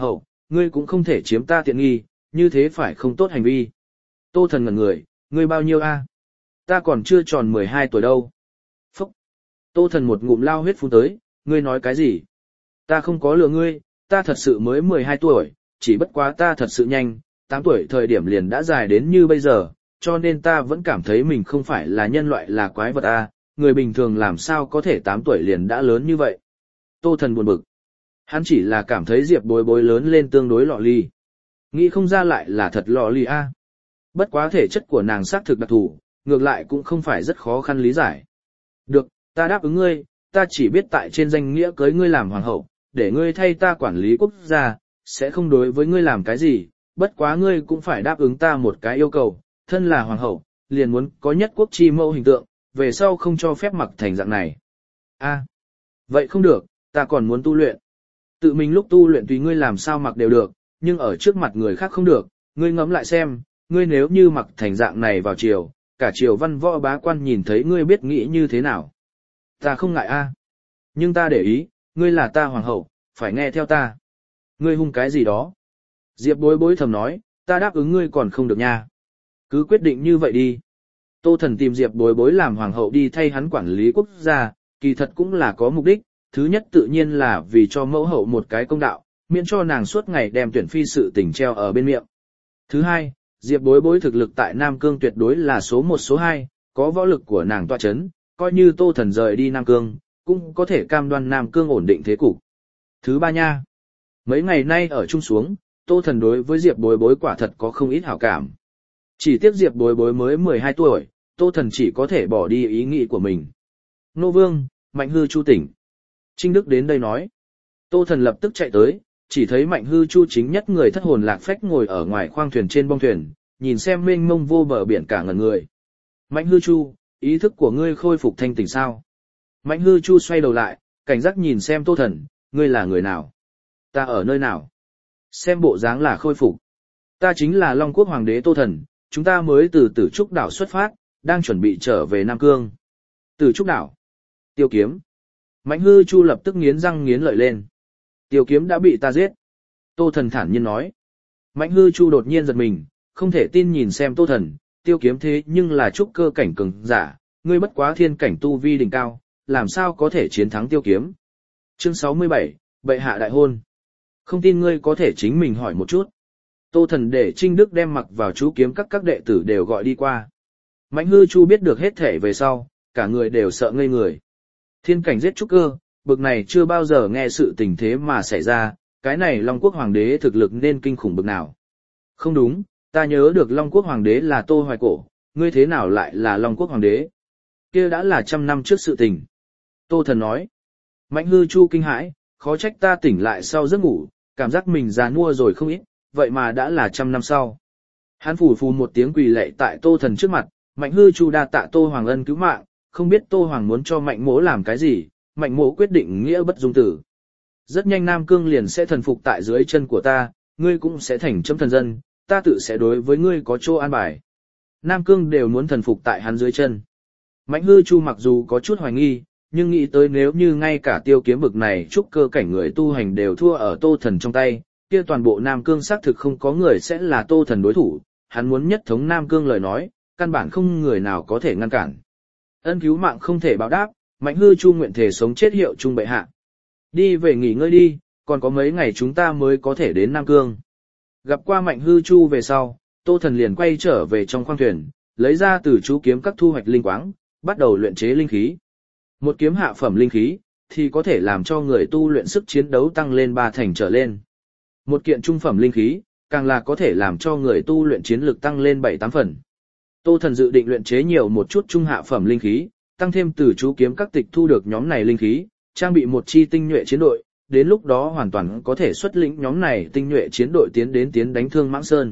ngươi cũng không thể chiếm ta tiện nghi, như thế phải không tốt hành vi. Tô Thần ngẩn người, ngươi bao nhiêu a? Ta còn chưa tròn 12 tuổi đâu. Phúc! Tô Thần một ngụm lao huyết phun tới, ngươi nói cái gì? Ta không có lừa ngươi, ta thật sự mới 12 tuổi, chỉ bất quá ta thật sự nhanh, 8 tuổi thời điểm liền đã dài đến như bây giờ, cho nên ta vẫn cảm thấy mình không phải là nhân loại là quái vật a, người bình thường làm sao có thể 8 tuổi liền đã lớn như vậy. Tô Thần buồn bực. Hắn chỉ là cảm thấy Diệp Bối Bối lớn lên tương đối lọ ly. Nghĩ không ra lại là thật lọ ly a. Bất quá thể chất của nàng xác thực đặc thù, ngược lại cũng không phải rất khó khăn lý giải. Được, ta đáp ứng ngươi, ta chỉ biết tại trên danh nghĩa cưới ngươi làm hoàng hậu, để ngươi thay ta quản lý quốc gia, sẽ không đối với ngươi làm cái gì, bất quá ngươi cũng phải đáp ứng ta một cái yêu cầu, thân là hoàng hậu, liền muốn có nhất quốc chi mẫu hình tượng, về sau không cho phép mặc thành dạng này. A, vậy không được, ta còn muốn tu luyện. Tự mình lúc tu luyện tùy ngươi làm sao mặc đều được, nhưng ở trước mặt người khác không được, ngươi ngẫm lại xem, ngươi nếu như mặc thành dạng này vào triều, cả triều văn võ bá quan nhìn thấy ngươi biết nghĩ như thế nào. Ta không ngại a, nhưng ta để ý, ngươi là ta hoàng hậu, phải nghe theo ta. Ngươi hung cái gì đó? Diệp Bối Bối thầm nói, ta đáp ứng ngươi còn không được nha. Cứ quyết định như vậy đi. Tô Thần tìm Diệp Bối Bối làm hoàng hậu đi thay hắn quản lý quốc gia, kỳ thật cũng là có mục đích, thứ nhất tự nhiên là vì cho mẫu hậu một cái công đạo, miễn cho nàng suốt ngày đem tuyển phi sự tình treo ở bên miệng. Thứ hai, Diệp Bối Bối thực lực tại Nam Cương tuyệt đối là số 1 số 2, có võ lực của nàng tọa chấn, coi như Tô Thần rời đi Nam Cương, cũng có thể cam đoan Nam Cương ổn định thế cục. Thứ ba nha, mấy ngày nay ở chung xuống, Tô Thần đối với Diệp Bối Bối quả thật có không ít hảo cảm. Chỉ tiếc Diệp Bối Bối mới 12 tuổi, Tô Thần chỉ có thể bỏ đi ý nghĩ của mình. Nô Vương, Mạnh Hư Chu tỉnh. Trinh Đức đến đây nói. Tô Thần lập tức chạy tới, chỉ thấy Mạnh Hư Chu chính nhất người thất hồn lạc phách ngồi ở ngoài khoang thuyền trên bong thuyền, nhìn xem mênh mông vô bờ biển cả ngẩn người. Mạnh Hư Chu, ý thức của ngươi khôi phục thanh tỉnh sao? Mạnh Hư Chu xoay đầu lại, cảnh giác nhìn xem Tô Thần, ngươi là người nào? Ta ở nơi nào? Xem bộ dáng là khôi phục. Ta chính là Long Quốc Hoàng đế Tô Thần, chúng ta mới từ Tử Trúc Đảo xuất phát, đang chuẩn bị trở về Nam Cương. Tử Trúc Đảo. Tiêu Kiếm. Mạnh Hư Chu lập tức nghiến răng nghiến lợi lên. Tiêu Kiếm đã bị ta giết. Tô Thần thản nhiên nói. Mạnh Hư Chu đột nhiên giật mình, không thể tin nhìn xem Tô Thần, Tiêu Kiếm thế nhưng là trúc cơ cảnh cường giả, ngươi bất quá thiên cảnh tu vi đỉnh cao, làm sao có thể chiến thắng Tiêu Kiếm. Chương 67, bệ hạ đại hôn. Không tin ngươi có thể chính mình hỏi một chút. Tô Thần để Trinh Đức đem mặc vào chú kiếm các đệ tử đều gọi đi qua. Mạnh Hư Chu biết được hết thể về sau, cả người đều sợ ngây người. Thiên cảnh giết trúc cơ, bực này chưa bao giờ nghe sự tình thế mà xảy ra, cái này Long Quốc Hoàng đế thực lực nên kinh khủng bực nào. Không đúng, ta nhớ được Long Quốc Hoàng đế là Tô Hoài Cổ, ngươi thế nào lại là Long Quốc Hoàng đế? Kia đã là 100 năm trước sự tình. Tô Thần nói. Mạnh Hư Chu kinh hãi, khó trách ta tỉnh lại sau giấc ngủ, cảm giác mình già nua rồi không ít, vậy mà đã là 100 năm sau. Hắn phủ phù một tiếng quỳ lạy tại Tô Thần trước mặt, Mạnh Hư Chu đa tạ Tô Hoàng ân cứu mạng, không biết Tô Hoàng muốn cho Mạnh Mỗ làm cái gì, Mạnh Mỗ quyết định nghĩa bất dung tử. Rất nhanh Nam Cương liền sẽ thần phục tại dưới chân của ta, ngươi cũng sẽ thành chấm thần dân, ta tự sẽ đối với ngươi có chỗ an bài. Nam Cương đều muốn thần phục tại hắn dưới chân. Mạnh Hư Chu mặc dù có chút hoài nghi, nhưng nghĩ tới nếu như ngay cả Tiêu Kiếm bực này trúc cơ cảnh người tu hành đều thua ở Tô Thần trong tay, kia toàn bộ Nam Cương xác thực không có người sẽ là Tô Thần đối thủ, hắn muốn nhất thống Nam Cương lời nói, căn bản không người nào có thể ngăn cản. Ân cứu mạng không thể báo đáp, Mạnh Hư Chu nguyện thể sống chết hiệu chung bệ hạ. Đi về nghỉ ngơi đi, còn có mấy ngày chúng ta mới có thể đến Nam Cương. Gặp qua Mạnh Hư Chu về sau, Tô Thần liền quay trở về trong khoang thuyền, lấy ra từ chú kiếm các thu hoạch linh quáng, bắt đầu luyện chế linh khí. Một kiếm hạ phẩm linh khí, thì có thể làm cho người tu luyện sức chiến đấu tăng lên 3 thành trở lên. Một kiện trung phẩm linh khí, càng là có thể làm cho người tu luyện chiến lực tăng lên 7-8 phần. Tô Thần dự định luyện chế nhiều một chút trung hạ phẩm linh khí, tăng thêm từ chú kiếm các tịch thu được nhóm này linh khí, trang bị một chi tinh nhuệ chiến đội, đến lúc đó hoàn toàn có thể xuất lĩnh nhóm này tinh nhuệ chiến đội tiến đánh Thương Mãng Sơn.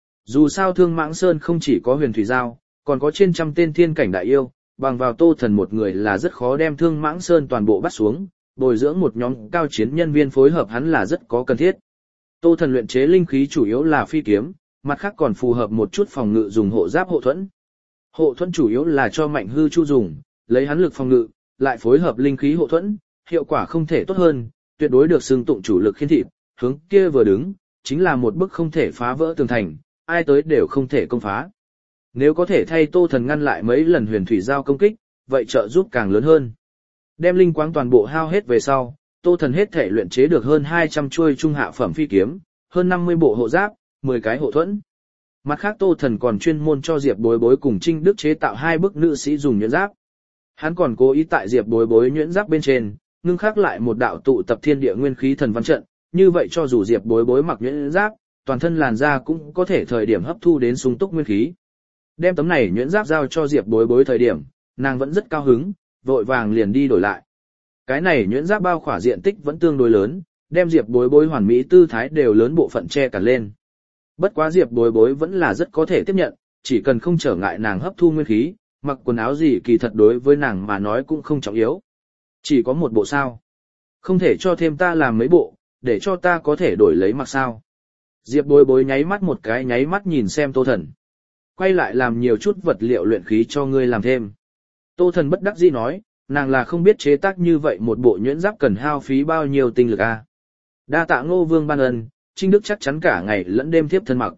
Dù sao Thương Mãng Sơn không chỉ có huyền thủy giao, còn có trên trăm tên thiên cảnh đại yêu, bằng vào Tô Thần một người là rất khó đem Thương Mãng Sơn toàn bộ bắt xuống, bồi dưỡng một nhóm cao chiến nhân viên phối hợp hắn là rất có cần thiết. Tô Thần luyện chế linh khí chủ yếu là phi kiếm, mặt khác còn phù hợp một chút phòng ngự dùng hộ giáp hộ thuẫn. Hộ thuẫn chủ yếu là cho Mạnh Hư Chu dùng, lấy hắn lực phòng ngự, lại phối hợp linh khí hộ thuẫn, hiệu quả không thể tốt hơn, tuyệt đối được xưng tụng chủ lực khiên thịt, hướng kia vừa đứng, chính là một bức không thể phá vỡ tường thành, ai tới đều không thể công phá. Nếu có thể thay Tô Thần ngăn lại mấy lần huyền thủy giao công kích, vậy trợ giúp càng lớn hơn. Đem linh quáng toàn bộ hao hết về sau, Tô Thần hết thể luyện chế được hơn 200 chuôi trung hạ phẩm phi kiếm, hơn 50 bộ hộ giáp, 10 cái hộ thuẫn. Mặt khác Tô Thần còn chuyên môn cho Diệp Bối Bối cùng Trinh Đức chế tạo 2 bức nữ sĩ dùng nhuyễn giáp. Hắn còn cố ý tại Diệp Bối Bối nhuyễn giáp bên trên, ngưng khắc lại một đạo tụ tập thiên địa nguyên khí thần văn trận, như vậy cho dù Diệp Bối Bối mặc nhuyễn giáp, toàn thân làn da cũng có thể thời điểm hấp thu đến sung túc nguyên khí. Đem tấm này nhuyễn giáp giao cho Diệp Bối Bối thời điểm, nàng vẫn rất cao hứng, vội vàng liền đi đổi lại. Cái này nhuyễn giáp bao khỏa diện tích vẫn tương đối lớn, đem Diệp Bối Bối hoàn mỹ tư thái đều lớn bộ phận che cả lên. Bất quá Diệp Bối Bối vẫn là rất có thể tiếp nhận, chỉ cần không trở ngại nàng hấp thu nguyên khí, mặc quần áo gì kỳ thật đối với nàng mà nói cũng không trọng yếu. Chỉ có một bộ sao? Không thể cho thêm ta làm mấy bộ, để cho ta có thể đổi lấy mặc sao? Diệp Bối Bối nháy mắt một cái nháy mắt nhìn xem Tô Thần. Quay lại làm nhiều chút vật liệu luyện khí cho ngươi làm thêm. Tô Thần bất đắc dĩ nói, nàng là không biết chế tác như vậy một bộ nhuyễn giáp cần hao phí bao nhiêu tinh lực a. Đa tạ Ngô Vương ban ân, Trinh Đức chắc chắn cả ngày lẫn đêm tiếp thân mặc.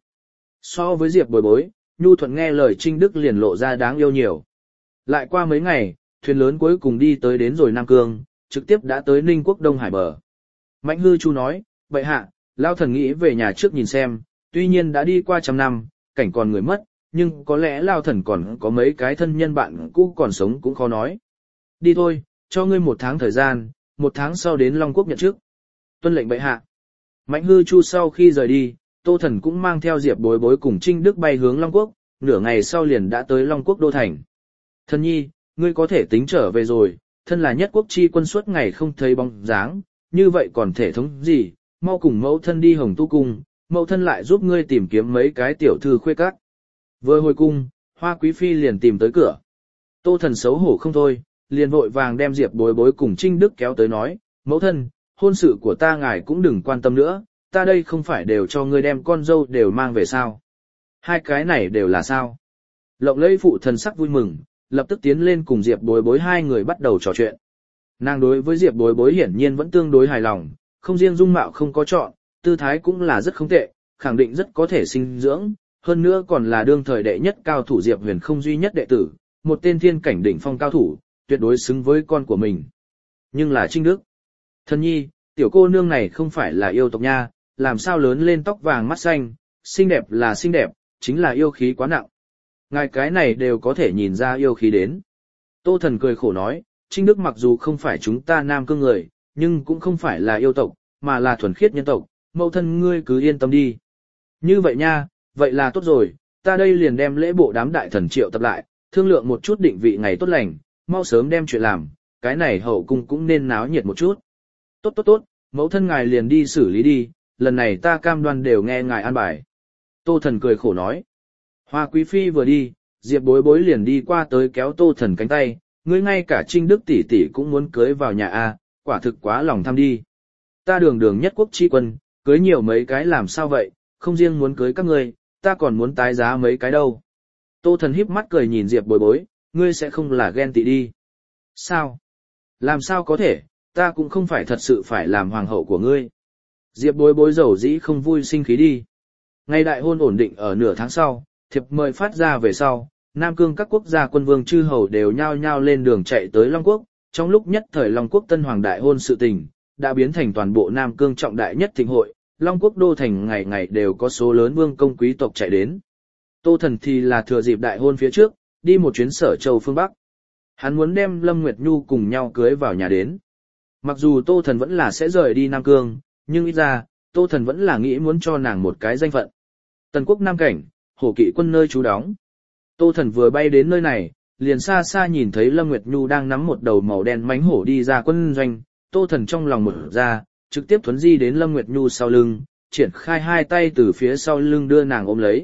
So với Diệp Bối Bối, nhu thuận nghe lời Trinh Đức liền lộ ra đáng yêu nhiều. Lại qua mấy ngày, thuyền lớn cuối cùng đi tới đến rồi Nam Cương, trực tiếp đã tới Ninh Quốc Đông Hải bờ. Mạnh Hư Chu nói, bệ hạ, Lao Thần nghĩ về nhà trước nhìn xem, tuy nhiên đã đi qua 100 năm, cảnh còn người mất, nhưng có lẽ Lao Thần còn có mấy cái thân nhân bạn cũ còn sống cũng khó nói. Đi thôi, cho ngươi 1 tháng thời gian, 1 tháng sau đến Long Quốc nhận chức. Tuân lệnh bệ hạ. Mạnh Hư Chu sau khi rời đi, Tô Thần cũng mang theo Diệp Bối Bối cùng Trinh Đức bay hướng Long Quốc, nửa ngày sau liền đã tới Long Quốc đô thành. Thần nhi, ngươi có thể tính trở về rồi, thân là nhất quốc chi quân suốt ngày không thấy bóng dáng, như vậy còn thể thống gì, mau cùng mẫu thân đi Hồng Tu Cung, mẫu thân lại giúp ngươi tìm kiếm mấy cái tiểu thư khuê các. Vừa hồi cung, Hoa Quý Phi liền tìm tới cửa. Tô Thần xấu hổ không thôi, liền vội vàng đem Diệp Bối Bối cùng Trinh Đức kéo tới nói, mẫu thân, hôn sự của ta ngài cũng đừng quan tâm nữa, ta đây không phải đều cho ngươi đem con dâu đều mang về sao. 2 cái này đều là sao. Lộng lẫy phụ thần sắc vui mừng, lập tức tiến lên cùng Diệp Bối Bối 2 người bắt đầu trò chuyện. Nàng đối với Diệp Bối Bối hiển nhiên vẫn tương đối hài lòng, không riêng dung mạo không có chọn, tư thái cũng là rất không tệ, khẳng định rất có thể sinh dưỡng, hơn nữa còn là đương thời đệ nhất cao thủ Diệp Huyền không duy nhất đệ tử, một tên thiên cảnh đỉnh phong cao thủ, tuyệt đối xứng với con của mình. Nhưng là Trinh Đức. Thần nhi, tiểu cô nương này không phải là yêu tộc nha, làm sao lớn lên tóc vàng mắt xanh, xinh đẹp là xinh đẹp, chính là yêu khí quá nặng. Ngài cái này đều có thể nhìn ra yêu khí đến. Tô Thần cười khổ nói, Trinh Đức mặc dù không phải chúng ta Nam Cương người, nhưng cũng không phải là yêu tộc, mà là thuần khiết nhân tộc, mẫu thân ngươi cứ yên tâm đi. Như vậy nha, vậy là tốt rồi, ta đây liền đem lễ bộ đám đại thần triệu tập lại, thương lượng một chút định vị ngày tốt lành, mau sớm đem chuyện làm, cái này hậu cung cũng nên náo nhiệt một chút. Tốt tốt tốt, mẫu thân ngài liền đi xử lý đi, lần này ta cam đoan đều nghe ngài an bài. Tô Thần cười khổ nói. Hoa Quý Phi vừa đi, Diệp Bối Bối liền đi qua tới kéo Tô Thần cánh tay, ngươi ngay cả Trinh Đức tỷ tỷ cũng muốn cưới vào nhà a, quả thực quá lòng tham đi. Ta đường đường nhất quốc chi quân, cưới nhiều mấy cái làm sao vậy, không riêng muốn cưới các ngươi, ta còn muốn tái giá mấy cái đâu. Tô Thần híp mắt cười nhìn Diệp Bối Bối, ngươi sẽ không là ghen tị đi. Sao? Làm sao có thể, ta cũng không phải thật sự phải làm hoàng hậu của ngươi. Diệp Bối Bối dầu dĩ không vui sinh khí đi. Ngày đại hôn ổn định ở nửa tháng sau, thiệp mời phát ra về sau, Nam Cương các quốc gia quân vương chư hầu đều nhao nhao lên đường chạy tới Long Quốc, trong lúc nhất thời Long Quốc tân hoàng đại hôn sự tình, đã biến thành toàn bộ Nam Cương trọng đại nhất thịnh hội, Long Quốc đô thành ngày ngày đều có số lớn vương công quý tộc chạy đến. Tô Thần thì là thừa dịp đại hôn phía trước, đi một chuyến Sở Châu phương Bắc. Hắn muốn đem Lâm Nguyệt Nhu cùng nhau cưới vào nhà đến. Mặc dù Tô Thần vẫn là sẽ rời đi Nam Cương, nhưng ít ra, Tô Thần vẫn là nghĩ muốn cho nàng một cái danh phận. Tần quốc Nam Cảnh, Hổ Kỵ quân nơi trú đóng. Tô Thần vừa bay đến nơi này, liền xa xa nhìn thấy Lâm Nguyệt Nhu đang nắm một đầu màu đen mánh hổ đi ra quân doanh. Tô Thần trong lòng mở ra, trực tiếp thuấn di đến Lâm Nguyệt Nhu sau lưng, triển khai 2 tay từ phía sau lưng đưa nàng ôm lấy.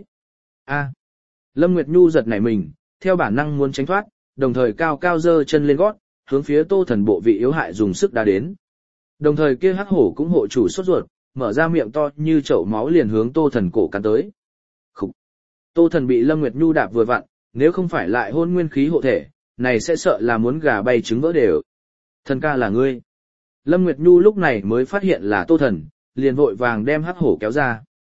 Lâm Nguyệt Nhu giật nảy mình, theo bản năng muốn tránh thoát, đồng thời cao cao giơ chân lên gót, hướng phía Tô Thần bộ vị yếu hại dùng sức đá đến. Đồng thời kia hắc hổ cũng hộ chủ sốt ruột, mở ra miệng to như chậu máu liền hướng Tô Thần cổ cắn tới. Khục. Tô Thần bị Lâm Nguyệt Nhu đạp vừa vặn, nếu không phải lại hôn nguyên khí hộ thể, này sẽ sợ là muốn gà bay trứng vỡ đều. Thần ca là ngươi. Lâm Nguyệt Nhu lúc này mới phát hiện là Tô Thần, liền vội vàng đem hắc hổ kéo ra.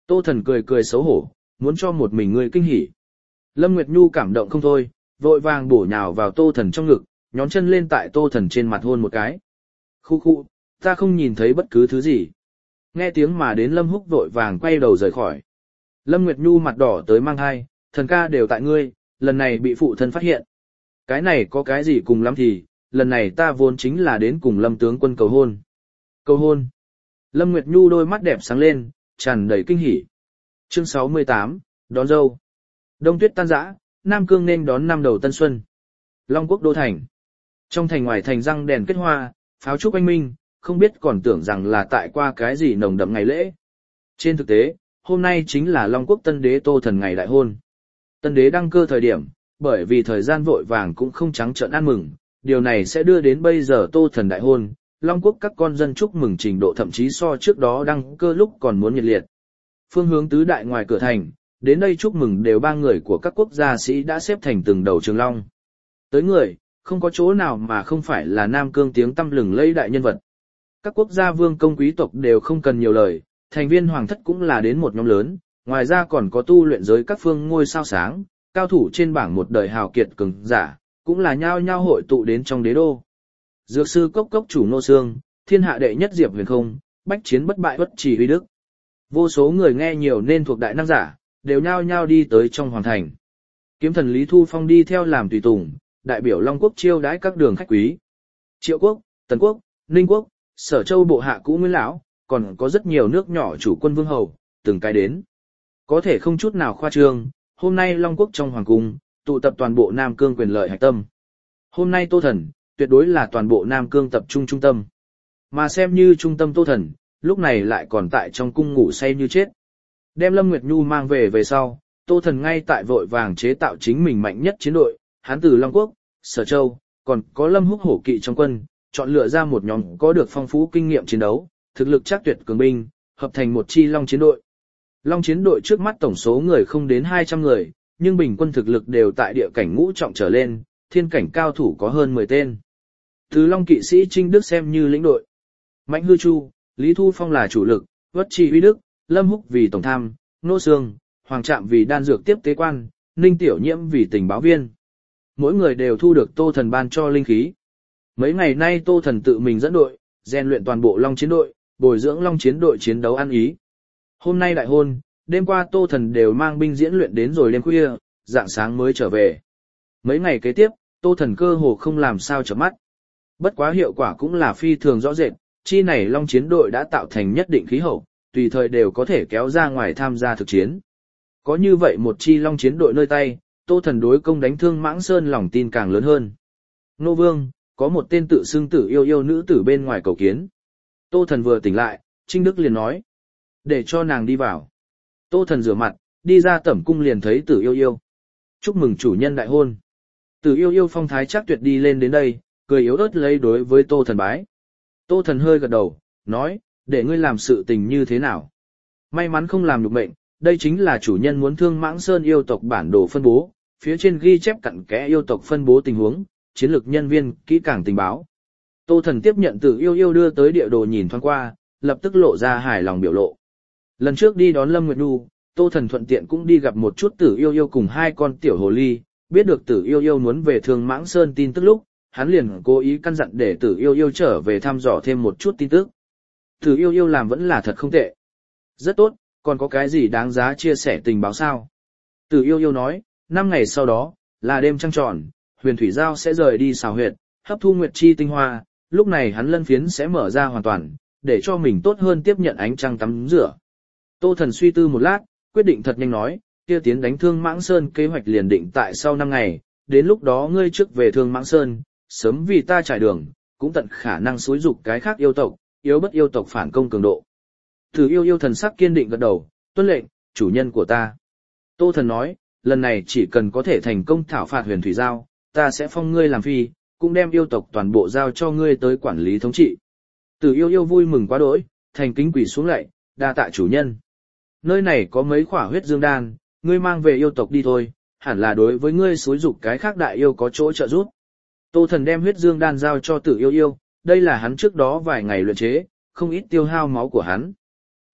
Tô Thần cười cười xấu hổ, muốn cho một mình ngươi kinh hỉ. Lâm Nguyệt Nhu cảm động không thôi, vội vàng bổ nhào vào Tô Thần trong ngực, nhón chân lên tại Tô Thần trên mặt hôn một cái. Khu khu, ta không nhìn thấy bất cứ thứ gì. Nghe tiếng mà đến Lâm Húc vội vàng quay đầu rời khỏi. Lâm Nguyệt Nhu mặt đỏ tới mang hai, thần ca đều tại ngươi, lần này bị phụ thân phát hiện. Cái này có cái gì cùng lắm thì, lần này ta vốn chính là đến cùng Lâm tướng quân cầu hôn. Cầu hôn. Lâm Nguyệt Nhu đôi mắt đẹp sáng lên, tràn đầy kinh hỉ. Chương 68, đón dâu. Đông tuyết tan rã, Nam Cương nên đón năm đầu tân xuân. Long Quốc đô thành. Trong thành ngoài thành răng đèn kết hoa, pháo trúc oanh minh, không biết còn tưởng rằng là tại qua cái gì nồng đậm ngày lễ. Trên thực tế, hôm nay chính là Long Quốc tân đế Tô Thần ngày đại hôn. Tân đế đăng cơ thời điểm, bởi vì thời gian vội vàng cũng không trắng trợn ăn mừng, điều này sẽ đưa đến bây giờ Tô Thần đại hôn, Long Quốc các con dân chúc mừng trình độ thậm chí so trước đó đăng cơ lúc còn muốn nhiệt liệt. Phương hướng tứ đại ngoài cửa thành, đến đây chúc mừng đều ba người của các quốc gia sĩ đã xếp thành từng đầu trường long. Tới người, không có chỗ nào mà không phải là Nam Cương tiếng tăm lừng lẫy đại nhân vật. Các quốc gia vương công quý tộc đều không cần nhiều lời, thành viên hoàng thất cũng là đến một nhóm lớn, ngoài ra còn có tu luyện giới các phương ngôi sao sáng, cao thủ trên bảng một đời hào kiệt cường giả, cũng là nhao nhao hội tụ đến trong đế đô. Dược sư cốc cốc chủ Nô Sương, thiên hạ đệ nhất Diệp Huyền Không, bách chiến bất bại bất chỉ huy đức. Vô số người nghe nhiều nên thuộc đại năng giả, đều nhao nhao đi tới trong hoàng thành. Kiếm thần Lý Thu Phong đi theo làm tùy tùng, đại biểu Long Quốc chiêu đãi các đường khách quý. Triệu Quốc, Tần Quốc, Ninh Quốc, Sở Châu bộ hạ cũ Nguyên lão, còn có rất nhiều nước nhỏ chủ quân vương hầu, từng cái đến. Có thể không chút nào khoa trương, hôm nay Long Quốc trong hoàng cung, tụ tập toàn bộ Nam Cương quyền lợi hạch tâm. Hôm nay Tô Thần, tuyệt đối là toàn bộ Nam Cương tập trung trung tâm. Mà xem như trung tâm Tô Thần, lúc này lại còn tại trong cung ngủ say như chết. Đem Lâm Nguyệt Nhu mang về sau, Tô Thần ngay tại vội vàng chế tạo chính mình mạnh nhất chiến đội, hắn từ Long Quốc, Sở Châu, còn có Lâm Húc hổ kỵ trong quân, chọn lựa ra một nhóm có được phong phú kinh nghiệm chiến đấu, thực lực chắc tuyệt cường binh, hợp thành một chi Long chiến đội. Long chiến đội trước mắt tổng số người không đến 200 người, nhưng bình quân thực lực đều tại địa cảnh ngũ trọng trở lên, thiên cảnh cao thủ có hơn 10 tên. Từ Long kỵ sĩ Trinh Đức xem như lĩnh đội. Mạnh Hư Chu, Lý Thu Phong là chủ lực, Vất Chỉ Huy Đức, Lâm Húc vì tổng tham, Nô Sương, Hoàng Trạm vì đan dược tiếp tế quan, Ninh Tiểu Nhiễm vì tình báo viên. Mỗi người đều thu được Tô Thần ban cho linh khí. Mấy ngày nay Tô Thần tự mình dẫn đội, rèn luyện toàn bộ Long chiến đội, bồi dưỡng Long chiến đội chiến đấu ăn ý. Hôm nay đại hôn, đêm qua Tô Thần đều mang binh diễn luyện đến rồi đêm khuya, rạng sáng mới trở về. Mấy ngày kế tiếp, Tô Thần cơ hồ không làm sao chợp mắt. Bất quá hiệu quả cũng là phi thường rõ rệt, chi này Long chiến đội đã tạo thành nhất định khí hậu, tùy thời đều có thể kéo ra ngoài tham gia thực chiến. Có như vậy một chi Long chiến đội nơi tay, Tô Thần đối công đánh thương Mãng Sơn lòng tin càng lớn hơn. Nô Vương, có một tên tự xưng Tử Yêu Yêu nữ tử bên ngoài cầu kiến. Tô Thần vừa tỉnh lại, Trinh Đức liền nói. Để cho nàng đi vào. Tô Thần rửa mặt, đi ra tẩm cung liền thấy Tử Yêu Yêu. Chúc mừng chủ nhân đại hôn. Tử Yêu Yêu phong thái chắc tuyệt đi lên đến đây, cười yếu ớt lấy đối với Tô Thần bái. Tô Thần hơi gật đầu, nói, để ngươi làm sự tình như thế nào. May mắn không làm nhục mệnh, đây chính là chủ nhân muốn thương Mãng Sơn yêu tộc bản đồ phân bố, phía trên ghi chép cặn kẽ yêu tộc phân bố tình huống, chiến lược nhân viên, kỹ càng tình báo. Tô Thần tiếp nhận Tử Yêu Yêu đưa tới địa đồ nhìn thoáng qua, lập tức lộ ra hài lòng biểu lộ. Lần trước đi đón Lâm Nguyệt Nhu, Tô Thần thuận tiện cũng đi gặp một chút Tử Yêu Yêu cùng hai con tiểu hồ ly, biết được Tử Yêu Yêu muốn về Thương Mãng Sơn tin tức lúc, hắn liền cố ý căn dặn để Tử Yêu Yêu trở về thăm dò thêm một chút tin tức. Tử Yêu Yêu làm vẫn là thật không tệ. Rất tốt, còn có cái gì đáng giá chia sẻ tình báo sao? Tử Yêu Yêu nói, 5 ngày sau đó, là đêm trăng tròn, Huyền Thủy Giao sẽ rời đi xào huyệt, hấp thu nguyệt chi tinh hoa, lúc này hắn lân phiến sẽ mở ra hoàn toàn, để cho mình tốt hơn tiếp nhận ánh trăng tắm rửa. Tô Thần suy tư một lát, quyết định thật nhanh nói, kia tiến đánh Thương Mãng Sơn kế hoạch liền định tại sau 5 ngày, đến lúc đó ngươi trước về Thương Mãng Sơn, sớm vì ta trải đường, cũng tận khả năng xúi dục cái khác yêu tộc, yếu bất yêu tộc phản công cường độ. Tử Yêu Yêu thần sắc kiên định gật đầu, tuân lệnh, chủ nhân của ta. Tô Thần nói, lần này chỉ cần có thể thành công thảo phạt Huyền Thủy Giao, ta sẽ phong ngươi làm phi, cũng đem yêu tộc toàn bộ giao cho ngươi tới quản lý thống trị. Tử Yêu Yêu vui mừng quá đỗi, thành kính quỳ xuống lạy, đa tạ chủ nhân. Nơi này có mấy khỏa huyết dương đan, ngươi mang về yêu tộc đi thôi, hẳn là đối với ngươi xúi dục cái khác đại yêu có chỗ trợ giúp. Tô Thần đem huyết dương đan giao cho Tử Yêu Yêu, đây là hắn trước đó vài ngày luyện chế, không ít tiêu hao máu của hắn.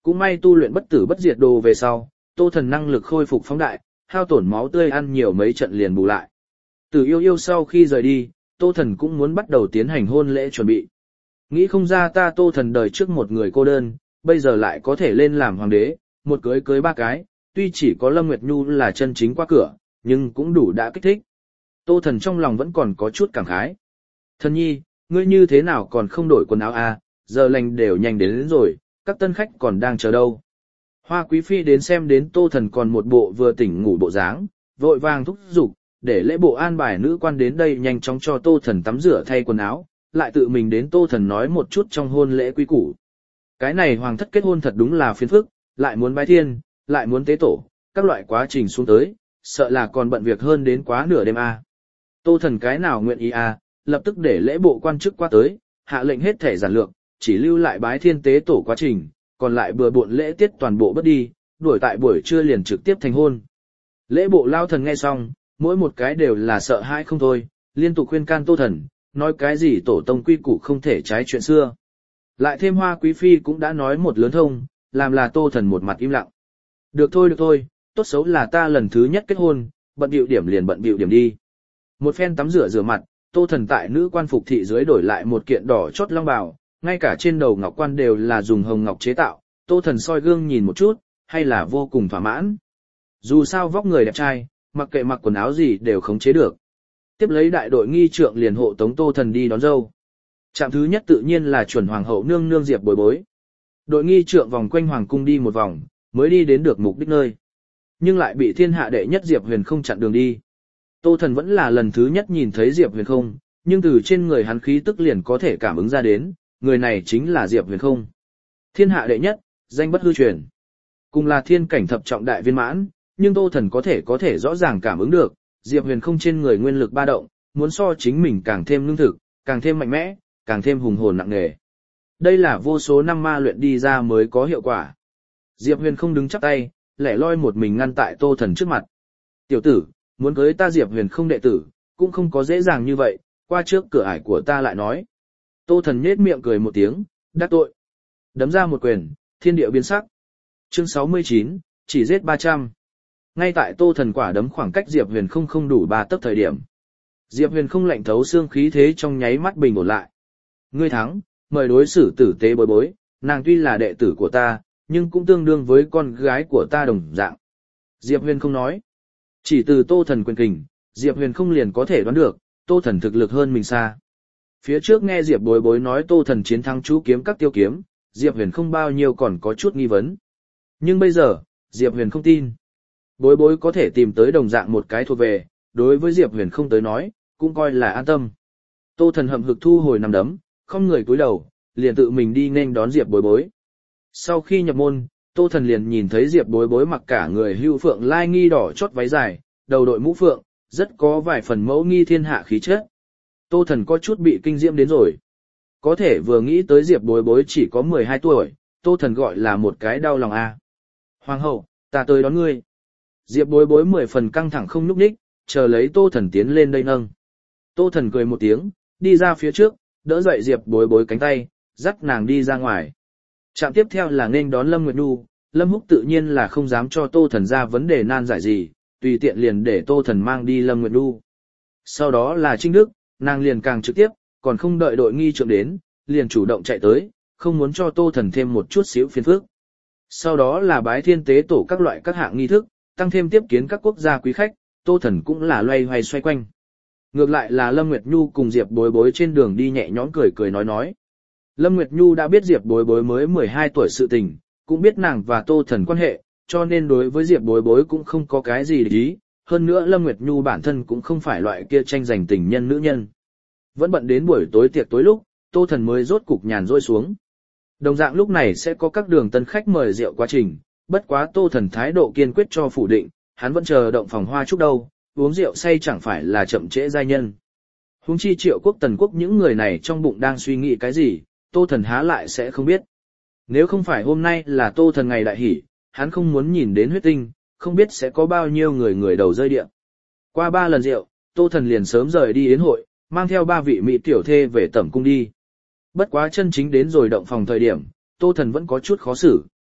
Cũng may tu luyện bất tử bất diệt đồ về sau, Tô Thần năng lực khôi phục phóng đại, hao tổn máu tươi ăn nhiều mấy trận liền bù lại. Từ yêu yêu sau khi rời đi, Tô Thần cũng muốn bắt đầu tiến hành hôn lễ chuẩn bị. Nghĩ không ra ta Tô Thần đời trước một người cô đơn, bây giờ lại có thể lên làm hoàng đế, một cưới cưới ba cái, tuy chỉ có Lâm Nguyệt Nhu là chân chính qua cửa, nhưng cũng đủ đã kích thích. Tô Thần trong lòng vẫn còn có chút cảm khái. Thần nhi, ngươi như thế nào còn không đổi quần áo à, giờ lành đều nhanh đến rồi, các tân khách còn đang chờ đâu. Hoa Quý Phi đến xem đến Tô Thần còn một bộ vừa tỉnh ngủ bộ dáng, vội vàng thúc giục, để lễ bộ an bài nữ quan đến đây nhanh chóng cho Tô Thần tắm rửa thay quần áo, lại tự mình đến Tô Thần nói một chút trong hôn lễ quý củ. Cái này hoàng thất kết hôn thật đúng là phiền phức, lại muốn bái thiên, lại muốn tế tổ, các loại quá trình xuống tới, sợ là còn bận việc hơn đến quá nửa đêm à. Tô Thần cái nào nguyện ý à, lập tức để lễ bộ quan chức qua tới, hạ lệnh hết thể giản lược, chỉ lưu lại bái thiên tế tổ quá trình, còn lại bừa bộn lễ tiết toàn bộ bớt đi, đuổi tại buổi trưa liền trực tiếp thành hôn. Lễ bộ lao thần nghe xong, mỗi một cái đều là sợ hãi không thôi, liên tục khuyên can Tô Thần, nói cái gì tổ tông quy củ không thể trái chuyện xưa. Lại thêm Hoa Quý Phi cũng đã nói một lớn thông, làm là Tô Thần một mặt im lặng. Được thôi, tốt xấu là ta lần thứ nhất kết hôn, bận bịu điểm liền bận bịu điểm đi. Một phen tắm rửa mặt, Tô Thần tại nữ quan phục thị dưới đổi lại một kiện đỏ chót long bào, ngay cả trên đầu ngọc quan đều là dùng hồng ngọc chế tạo, Tô Thần soi gương nhìn một chút, hay là vô cùng thỏa mãn. Dù sao vóc người đẹp trai, mặc kệ mặc quần áo gì đều khống chế được. Tiếp lấy đại đội nghi trượng liền hộ tống Tô Thần đi đón dâu. Trạm thứ nhất tự nhiên là chuẩn hoàng hậu nương nương Diệp Bối Bối. Đội nghi trượng vòng quanh hoàng cung đi một vòng, mới đi đến được mục đích nơi. Nhưng lại bị thiên hạ đệ nhất Diệp Huyền không chặn đường đi. Tô Thần vẫn là lần thứ nhất nhìn thấy Diệp Huyền không, nhưng từ trên người hắn khí tức liền có thể cảm ứng ra đến, người này chính là Diệp Huyền không. Thiên hạ đệ nhất, danh bất hư truyền. Cùng là thiên cảnh thập trọng đại viên mãn, nhưng Tô Thần có thể rõ ràng cảm ứng được, Diệp Huyền không trên người nguyên lực ba động, muốn so chính mình càng thêm lương thực, càng thêm mạnh mẽ, càng thêm hùng hồn nặng nề. Đây là vô số năm ma luyện đi ra mới có hiệu quả. Diệp Huyền không đứng chắp tay, lẻ loi một mình ngăn tại Tô Thần trước mặt. Tiểu tử, muốn cưới ta Diệp Huyền không đệ tử, cũng không có dễ dàng như vậy, qua trước cửa ải của ta lại nói. Tô Thần nhếch miệng cười một tiếng, đắc tội. Đấm ra một quyền, thiên địa biến sắc. Chương 69, chỉ giết 300. Ngay tại Tô Thần quả đấm khoảng cách Diệp Huyền không đủ 3 tấc thời điểm. Diệp Huyền không lạnh thấu xương khí thế trong nháy mắt bình ổn lại. Ngươi thắng, mời đối xử tử tế Bối Bối, nàng tuy là đệ tử của ta, nhưng cũng tương đương với con gái của ta đồng dạng. Diệp Huyền không nói. Chỉ từ Tô Thần quyền kình, Diệp Huyền không liền có thể đoán được, Tô Thần thực lực hơn mình xa. Phía trước nghe Diệp Bối Bối nói Tô Thần chiến thắng chú kiếm các tiêu kiếm, Diệp Huyền không bao nhiêu còn có chút nghi vấn. Nhưng bây giờ, Diệp Huyền không tin. Bối Bối có thể tìm tới đồng dạng một cái thuộc về, đối với Diệp Huyền không tới nói, cũng coi là an tâm. Tô Thần hậm hực thu hồi nằm đấm, không người cúi đầu, liền tự mình đi nên đón Diệp Bối Bối. Sau khi nhập môn, Tô Thần liền nhìn thấy Diệp Bối Bối mặc cả người hưu phượng lai nghi đỏ chót váy dài, đầu đội mũ phượng, rất có vài phần mẫu nghi thiên hạ khí chất. Tô Thần có chút bị kinh diễm đến rồi. Có thể vừa nghĩ tới Diệp Bối Bối chỉ có 12 tuổi, Tô Thần gọi là một cái đau lòng a. Hoàng hậu, ta tới đón ngươi. Diệp Bối Bối 10 phần căng thẳng không nhúc nhích, chờ lấy Tô Thần tiến lên đây nâng. Tô Thần cười một tiếng, đi ra phía trước, đỡ dậy Diệp Bối Bối cánh tay, dắt nàng đi ra ngoài. Trạm tiếp theo là nên đón Lâm Nguyệt Nhu, Lâm Húc tự nhiên là không dám cho Tô Thần ra vấn đề nan giải gì, tùy tiện liền để Tô Thần mang đi Lâm Nguyệt Nhu. Sau đó là Trinh Đức, nàng liền càng trực tiếp, còn không đợi đội nghi trượng đến, liền chủ động chạy tới, không muốn cho Tô Thần thêm một chút xíu phiền phức. Sau đó là bái thiên tế tổ các loại các hạng nghi thức, tăng thêm tiếp kiến các quốc gia quý khách, Tô Thần cũng là loay hoay xoay quanh. Ngược lại là Lâm Nguyệt Nhu cùng Diệp Bối Bối trên đường đi nhẹ nhõm cười nói. Lâm Nguyệt Nhu đã biết Diệp Bối Bối mới 12 tuổi sự tình, cũng biết nàng và Tô Thần quan hệ, cho nên đối với Diệp Bối Bối cũng không có cái gì để ý. Hơn nữa Lâm Nguyệt Nhu bản thân cũng không phải loại kia tranh giành tình nhân nữ nhân. Vẫn bận đến buổi tối tiệc tối lúc, Tô Thần mới rốt cục nhàn rỗi xuống. Đồng dạng lúc này sẽ có các đường tân khách mời rượu quá trình, bất quá Tô Thần thái độ kiên quyết cho phủ định, hắn vẫn chờ động phòng hoa chúc đâu, uống rượu say chẳng phải là chậm trễ giai nhân. Huống chi Triệu Quốc Tần Quốc những người này trong bụng đang suy nghĩ cái gì, Tô Thần há lại sẽ không biết. Nếu không phải hôm nay là Tô Thần ngày đại hỷ, hắn không muốn nhìn đến huyết tinh, không biết sẽ có bao nhiêu người đầu rơi địa. Qua 3 lần rượu, Tô Thần liền sớm rời đi yến hội, mang theo 3 vị mỹ tiểu thê về tẩm cung đi. Bất quá chân chính đến rồi động phòng thời điểm, Tô Thần vẫn có chút khó xử.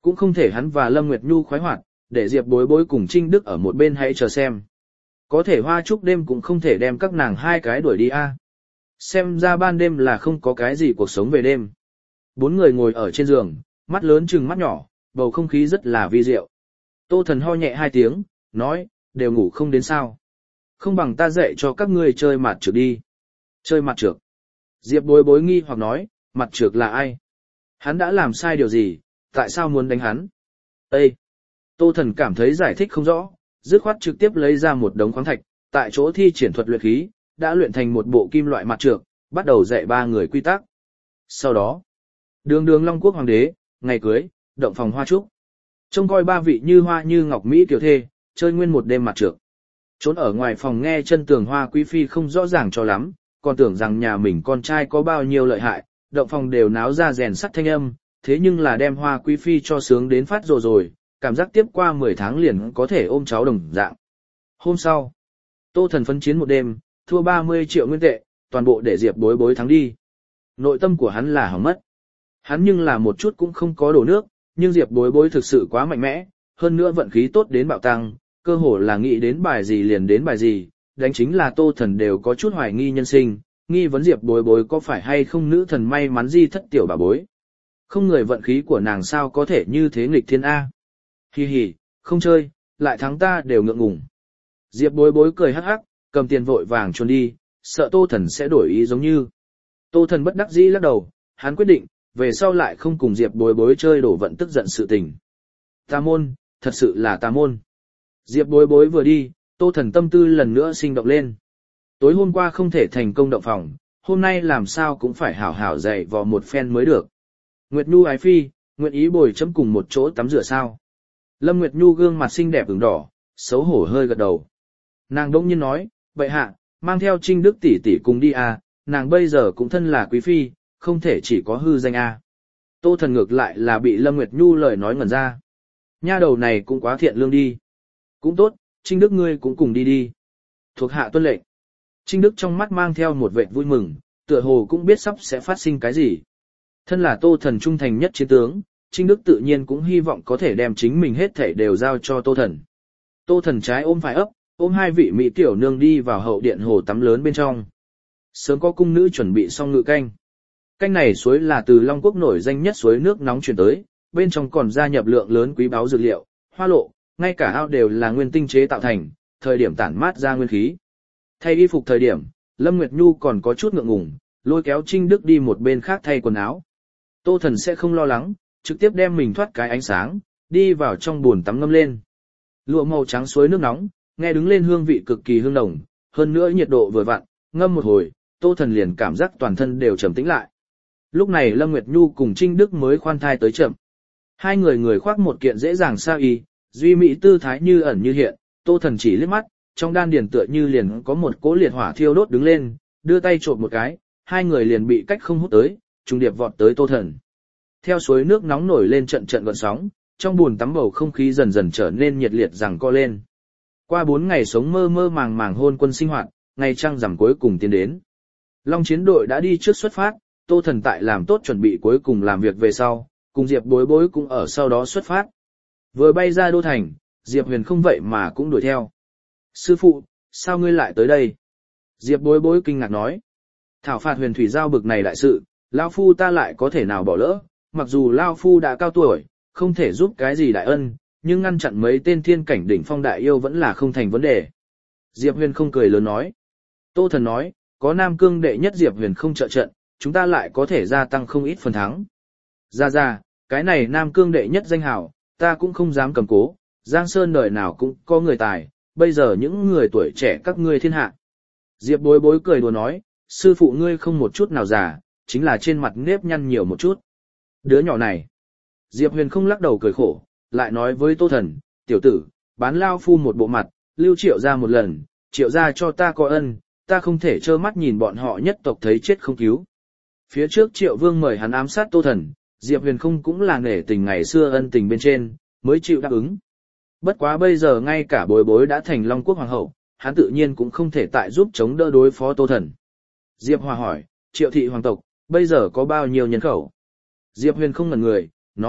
Cũng không thể hắn và Lâm Nguyệt Nhu khoái hoạt, để Diệp Bối Bối cùng Trinh Đức ở một bên hãy chờ xem. Có thể Hoa Trúc đêm cũng không thể đem các nàng hai cái đuổi đi a. Xem ra ban đêm là không có cái gì cuộc sống về đêm. Bốn người ngồi ở trên giường, mắt lớn chừng mắt nhỏ, bầu không khí rất là vi diệu. Tô Thần ho nhẹ hai tiếng, nói, đều ngủ không đến sao. Không bằng ta dạy cho các ngươi chơi mặt trược đi. Chơi mặt trược. Diệp Bối Bối nghi hoặc nói, mặt trược là ai? Hắn đã làm sai điều gì, tại sao muốn đánh hắn? Ê! Tô Thần cảm thấy giải thích không rõ, dứt khoát trực tiếp lấy ra một đống khoáng thạch, tại chỗ thi triển thuật luyện khí, đã luyện thành một bộ kim loại mặt trược, bắt đầu dạy ba người quy tắc. Sau đó, Đường Long Quốc hoàng đế, ngày cưới, động phòng Hoa Trúc. Trông coi ba vị như hoa như ngọc mỹ tiểu thê, chơi nguyên một đêm mặt trược. Trốn ở ngoài phòng nghe chân tường Hoa quý phi không rõ ràng cho lắm, còn tưởng rằng nhà mình con trai có bao nhiêu lợi hại, động phòng đều náo ra rèn sắt thanh âm, thế nhưng là đem Hoa quý phi cho sướng đến phát rồi, cảm giác tiếp qua 10 tháng liền có thể ôm cháu đồng dạng. Hôm sau, Tô Thần phấn chiến một đêm, thua 30 triệu nguyên tệ, toàn bộ để Diệp Bối Bối thắng đi. Nội tâm của hắn là hỏng mất. Hắn nhưng là một chút cũng không có đổ nước, nhưng Diệp Bối Bối thực sự quá mạnh mẽ, hơn nữa vận khí tốt đến bạo tăng, cơ hồ là nghĩ đến bài gì liền đến bài gì, đánh chính là Tô Thần đều có chút hoài nghi nhân sinh, nghi vấn Diệp Bối Bối có phải hay không nữ thần may mắn di thất tiểu bà bối. Không người vận khí của nàng sao có thể như thế nghịch thiên A. Hi hi, không chơi, lại thắng ta đều ngượng ngùng. Diệp Bối Bối cười hắc hắc, cầm tiền vội vàng trốn đi, sợ Tô Thần sẽ đổi ý giống như. Tô Thần bất đắc dĩ lắc đầu, hắn quyết định, về sau lại không cùng Diệp Bối Bối chơi đổ vận tức giận sự tình. Tà môn, thật sự là tà môn. Diệp Bối Bối vừa đi, Tô Thần tâm tư lần nữa sinh động lên. Tối hôm qua không thể thành công động phòng, hôm nay làm sao cũng phải hảo hảo dạy vò một phen mới được. Nguyệt Nhu ái phi, nguyện ý bồi chấm cùng một chỗ tắm rửa sao? Lâm Nguyệt Nhu gương mặt xinh đẹp ửng đỏ, xấu hổ hơi gật đầu. Nàng đông nhiên nói, bệ hạ, mang theo Trinh Đức tỷ tỷ cùng đi à, nàng bây giờ cũng thân là quý phi, không thể chỉ có hư danh à. Tô Thần ngược lại là bị Lâm Nguyệt Nhu lời nói ngẩn ra. Nha đầu này cũng quá thiện lương đi. Cũng tốt, Trinh Đức ngươi cũng cùng đi đi. Thuộc hạ tuân lệnh. Trinh Đức trong mắt mang theo một vẻ vui mừng, tựa hồ cũng biết sắp sẽ phát sinh cái gì. Thân là Tô Thần trung thành nhất chiến tướng, Trinh Đức tự nhiên cũng hy vọng có thể đem chính mình hết thảy đều giao cho Tô Thần. Tô Thần trái ôm phải ấp, ôm hai vị mỹ tiểu nương đi vào hậu điện hồ tắm lớn bên trong. Sớm có cung nữ chuẩn bị xong ngự canh. Canh này suối là từ Long Quốc nổi danh nhất suối nước nóng truyền tới, bên trong còn gia nhập lượng lớn quý báu dược liệu, hoa lộ, ngay cả ao đều là nguyên tinh chế tạo thành, thời điểm tản mát ra nguyên khí. Thay y phục thời điểm, Lâm Nguyệt Nhu còn có chút ngượng ngùng, lôi kéo Trinh Đức đi một bên khác thay quần áo. Tô Thần sẽ không lo lắng, trực tiếp đem mình thoát cái ánh sáng, đi vào trong bồn tắm ngâm lên. Lụa màu trắng suối nước nóng, nghe đứng lên hương vị cực kỳ hương nồng, hơn nữa nhiệt độ vừa vặn, ngâm một hồi, Tô Thần liền cảm giác toàn thân đều trầm tĩnh lại. Lúc này Lâm Nguyệt Nhu cùng Trinh Đức mới khoan thai tới chậm. Hai người khoác một kiện dễ dàng sa y, duy mỹ tư thái như ẩn như hiện, Tô Thần chỉ liếc mắt, trong đan điền tựa như liền có một cỗ liệt hỏa thiêu đốt đứng lên, đưa tay trộn một cái, hai người liền bị cách không hút tới, trùng điệp vọt tới Tô Thần. Theo suối nước nóng nổi lên trận trận gợn sóng, trong bùn tắm bầu không khí dần dần trở nên nhiệt liệt giằng co lên. Qua 4 ngày sống mơ mơ màng màng hôn quân sinh hoạt, ngày trăng rằm cuối cùng tiến đến. Long chiến đội đã đi trước xuất phát, Tô Thần tại làm tốt chuẩn bị cuối cùng làm việc về sau, cùng Diệp Bối Bối cũng ở sau đó xuất phát. Vừa bay ra đô thành, Diệp Huyền không vậy mà cũng đuổi theo. Sư phụ, sao ngươi lại tới đây? Diệp Bối Bối kinh ngạc nói. Thảo phạt Huyền Thủy Giao bực này đại sự, Lao Phu ta lại có thể nào bỏ lỡ, mặc dù Lao Phu đã cao tuổi, không thể giúp cái gì đại ân, nhưng ngăn chặn mấy tên thiên cảnh đỉnh phong đại yêu vẫn là không thành vấn đề. Diệp Huyền không cười lớn nói. Tô Thần nói, có Nam Cương đệ nhất Diệp Huyền không trợ trận, chúng ta lại có thể gia tăng không ít phần thắng. Ra, cái này Nam Cương đệ nhất danh hào, ta cũng không dám cầm cố, Giang Sơn đời nào cũng có người tài, bây giờ những người tuổi trẻ các ngươi thiên hạ. Diệp Bối Bối cười đùa nói, sư phụ ngươi không một chút nào già, chính là trên mặt nếp nhăn nhiều một chút. Đứa nhỏ này. Diệp Huyền không lắc đầu cười khổ, lại nói với Tô Thần, tiểu tử, bán Lao Phu một bộ mặt, lưu Triệu ra một lần, Triệu ra cho ta có ân, ta không thể trơ mắt nhìn bọn họ nhất tộc thấy chết không cứu. Phía trước Triệu Vương mời hắn ám sát Tô Thần, Diệp Huyền không cũng là nể tình ngày xưa ân tình bên trên, mới chịu đáp ứng. Bất quá bây giờ ngay cả Bối Bối đã thành Long Quốc hoàng hậu, hắn tự nhiên cũng không thể tại giúp chống đỡ đối phó Tô Thần. Diệp Hòa hỏi, Triệu thị hoàng tộc, bây giờ có bao nhiêu nhân khẩu? Diệp Huyền không ngẩn người, nói,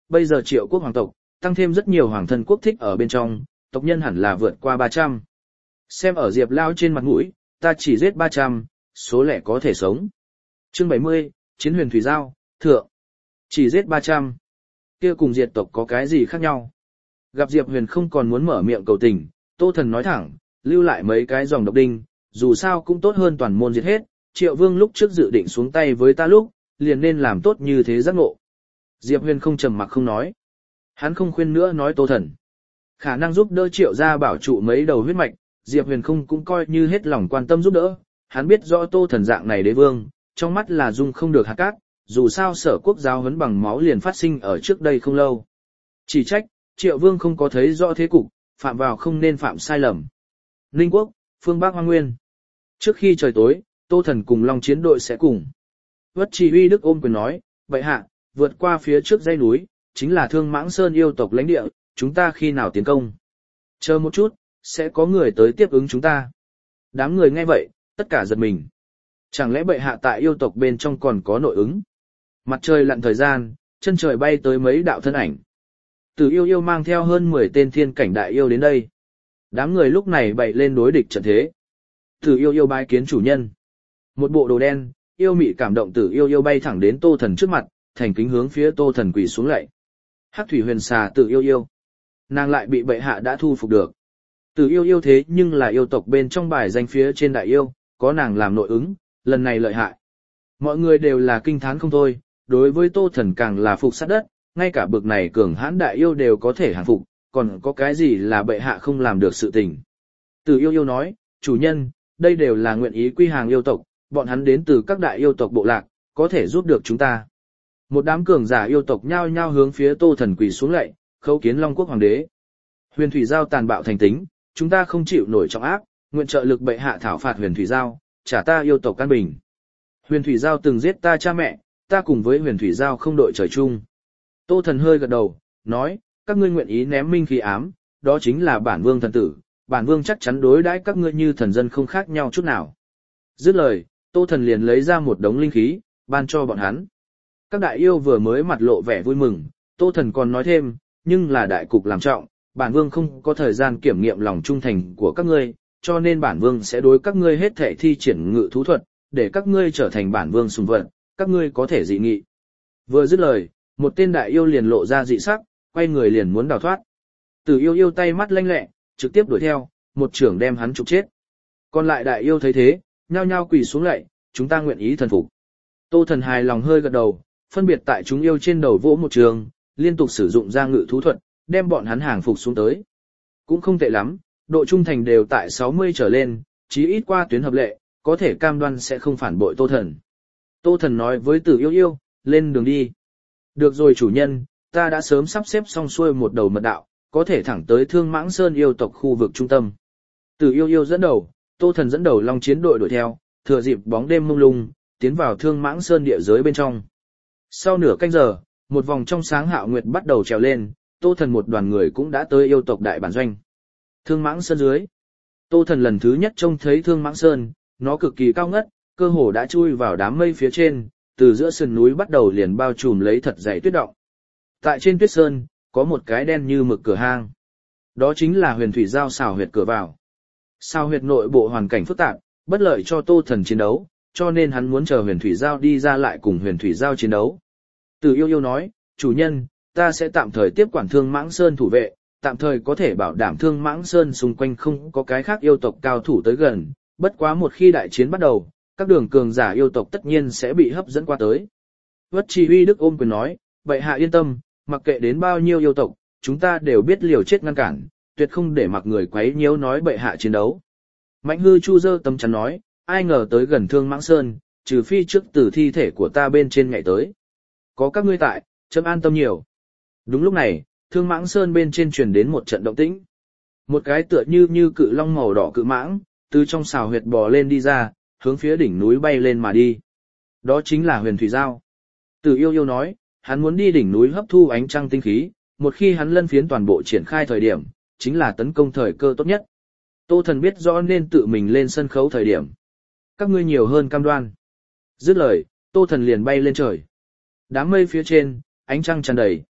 bây giờ Triệu quốc hoàng tộc, tăng thêm rất nhiều hoàng thân quốc thích ở bên trong, tộc nhân hẳn là vượt qua 300. Xem ở Diệp Lao trên mặt mũi, ta chỉ giết 300, số lẻ có thể sống. Chương 70, Chiến huyền thủy giao, thượng. Chỉ giết 300. Kia cùng diệt tộc có cái gì khác nhau? Gặp Diệp Huyền không còn muốn mở miệng cầu tình, Tô Thần nói thẳng, lưu lại mấy cái dòng độc đinh, dù sao cũng tốt hơn toàn môn diệt hết, Triệu Vương lúc trước dự định xuống tay với ta lúc, liền nên làm tốt như thế giác ngộ. Diệp Huyền không trầm mặc không nói. Hắn không khuyên nữa nói Tô Thần. Khả năng giúp đỡ Triệu gia bảo trụ mấy đầu huyết mạch, Diệp Huyền không cũng coi như hết lòng quan tâm giúp đỡ, hắn biết rõ Tô Thần dạng này đế vương, trong mắt là dung không được hạt cát, dù sao Sở Quốc giáo huấn bằng máu liền phát sinh ở trước đây không lâu. Chỉ trách, Triệu Vương không có thấy rõ thế cục, phạm vào không nên phạm sai lầm. Ninh Quốc, phương Bắc Hoang Nguyên. Trước khi trời tối, Tô Thần cùng Long Chiến đội sẽ cùng. Vất Chỉ Huy Đức ôm quyền nói, vậy hạ, vượt qua phía trước dãy núi, chính là Thương Mãng Sơn yêu tộc lãnh địa, chúng ta khi nào tiến công? Chờ một chút, sẽ có người tới tiếp ứng chúng ta. Đám người nghe vậy, tất cả giật mình. Chẳng lẽ bệ hạ tại yêu tộc bên trong còn có nội ứng? Mặt trời lặn thời gian, chân trời bay tới mấy đạo thân ảnh. Tử Yêu Yêu mang theo hơn 10 tên thiên cảnh đại yêu đến đây. Đám người lúc này bày lên đối địch trận thế. Tử Yêu Yêu bái kiến chủ nhân. Một bộ đồ đen, yêu mị cảm động Tử Yêu Yêu bay thẳng đến Tô Thần trước mặt, thành kính hướng phía Tô Thần quỳ xuống lạy. Hắc thủy huyền xà Tử Yêu Yêu. Nàng lại bị bệ hạ đã thu phục được. Tử Yêu Yêu thế nhưng là yêu tộc bên trong bài danh phía trên đại yêu, có nàng làm nội ứng, lần này lợi hại. Mọi người đều là kinh thán không thôi, đối với Tô Thần càng là phục sát đất, ngay cả bực này cường hãn đại yêu đều có thể hàng phục, còn có cái gì là bệ hạ không làm được sự tình. Tử Yêu Yêu nói, chủ nhân, đây đều là nguyện ý quy hàng yêu tộc, bọn hắn đến từ các đại yêu tộc bộ lạc, có thể giúp được chúng ta. Một đám cường giả yêu tộc nhao nhao hướng phía Tô Thần quỳ xuống lạy, khấu kiến Long Quốc hoàng đế. Huyền thủy giao tàn bạo thành tính, chúng ta không chịu nổi trọng áp, nguyện trợ lực bệ hạ thảo phạt huyền thủy giao, trả ta yêu tộc căn bình. Huyền thủy giao từng giết ta cha mẹ, ta cùng với huyền thủy giao không đội trời chung. Tô Thần hơi gật đầu, nói, các ngươi nguyện ý ném minh khí ám, đó chính là bản vương thần tử, bản vương chắc chắn đối đãi các ngươi như thần dân không khác nhau chút nào. Dứt lời, Tô Thần liền lấy ra một đống linh khí, ban cho bọn hắn. Các đại yêu vừa mới mặt lộ vẻ vui mừng, Tô Thần còn nói thêm, nhưng là đại cục làm trọng, bản vương không có thời gian kiểm nghiệm lòng trung thành của các ngươi, cho nên bản vương sẽ đối các ngươi hết thể thi triển ngự thú thuật, để các ngươi trở thành bản vương sùng vật, các ngươi có thể dị nghị. Vừa dứt lời, một tên đại yêu liền lộ ra dị sắc, quay người liền muốn đào thoát. Tử Yêu Yêu tay mắt lanh lẹ, trực tiếp đuổi theo, một chưởng đem hắn trục chết. Còn lại đại yêu thấy thế, nhao nhao quỳ xuống lạy, chúng ta nguyện ý thần phục. Tô Thần hài lòng hơi gật đầu, phân biệt tại chúng yêu trên đầu vỗ một trường, liên tục sử dụng ra ngự thú thuật, đem bọn hắn hàng phục xuống tới. Cũng không tệ lắm, độ trung thành đều tại 60 trở lên, chí ít qua tuyến hợp lệ, có thể cam đoan sẽ không phản bội Tô Thần. Tô Thần nói với Tử Yêu Yêu, lên đường đi. Được rồi chủ nhân, ta đã sớm sắp xếp xong xuôi một đầu mật đạo, có thể thẳng tới Thương Mãng Sơn yêu tộc khu vực trung tâm. Tử Yêu Yêu dẫn đầu, Tô Thần dẫn đầu Long Chiến đội đuổi theo, thừa dịp bóng đêm mông lung, tiến vào Thương Mãng Sơn địa giới bên trong. Sau nửa canh giờ, một vòng trong sáng hạo nguyệt bắt đầu trèo lên, Tô Thần một đoàn người cũng đã tới yêu tộc đại bản doanh. Thương Mãng Sơn dưới. Tô Thần lần thứ nhất trông thấy Thương Mãng Sơn, nó cực kỳ cao ngất, cơ hồ đã chui vào đám mây phía trên, từ giữa sườn núi bắt đầu liền bao trùm lấy thật dày tuyết động. Tại trên tuyết sơn, có một cái đen như mực cửa hang. Đó chính là huyền thủy giao xào huyệt cửa vào. Xào huyệt nội bộ hoàn cảnh phức tạp, bất lợi cho Tô Thần chiến đấu, cho nên hắn muốn chờ huyền thủy giao đi ra lại cùng huyền thủy giao chiến đấu. Từ Yêu Yêu nói, chủ nhân, ta sẽ tạm thời tiếp quản Thương Mãng Sơn thủ vệ, tạm thời có thể bảo đảm Thương Mãng Sơn xung quanh không có cái khác yêu tộc cao thủ tới gần, bất quá một khi đại chiến bắt đầu, các đường cường giả yêu tộc tất nhiên sẽ bị hấp dẫn qua tới. Vất Chỉ Huy Đức ôm quyền nói, bệ hạ yên tâm, mặc kệ đến bao nhiêu yêu tộc, chúng ta đều biết liều chết ngăn cản, tuyệt không để mặc người quấy nhiễu nói bệ hạ chiến đấu. Mạnh Hư Chu giơ tấm chắn nói, ai ngờ tới gần Thương Mãng Sơn, trừ phi trước từ thi thể của ta bên trên nhảy tới. Có các ngươi tại, chấm an tâm nhiều. Đúng lúc này, Thương Mãng Sơn bên trên truyền đến một trận động tĩnh. Một cái tựa như cự long màu đỏ cự mãng, từ trong xào huyệt bò lên đi ra, hướng phía đỉnh núi bay lên mà đi. Đó chính là huyền thủy giao. Từ Yêu Yêu nói, hắn muốn đi đỉnh núi hấp thu ánh trăng tinh khí, một khi hắn lân phiến toàn bộ triển khai thời điểm, chính là tấn công thời cơ tốt nhất. Tô Thần biết rõ nên tự mình lên sân khấu thời điểm. Các ngươi nhiều hơn cam đoan. Dứt lời, Tô Thần liền bay lên trời. Đám mây phía trên, ánh trăng tràn đầy.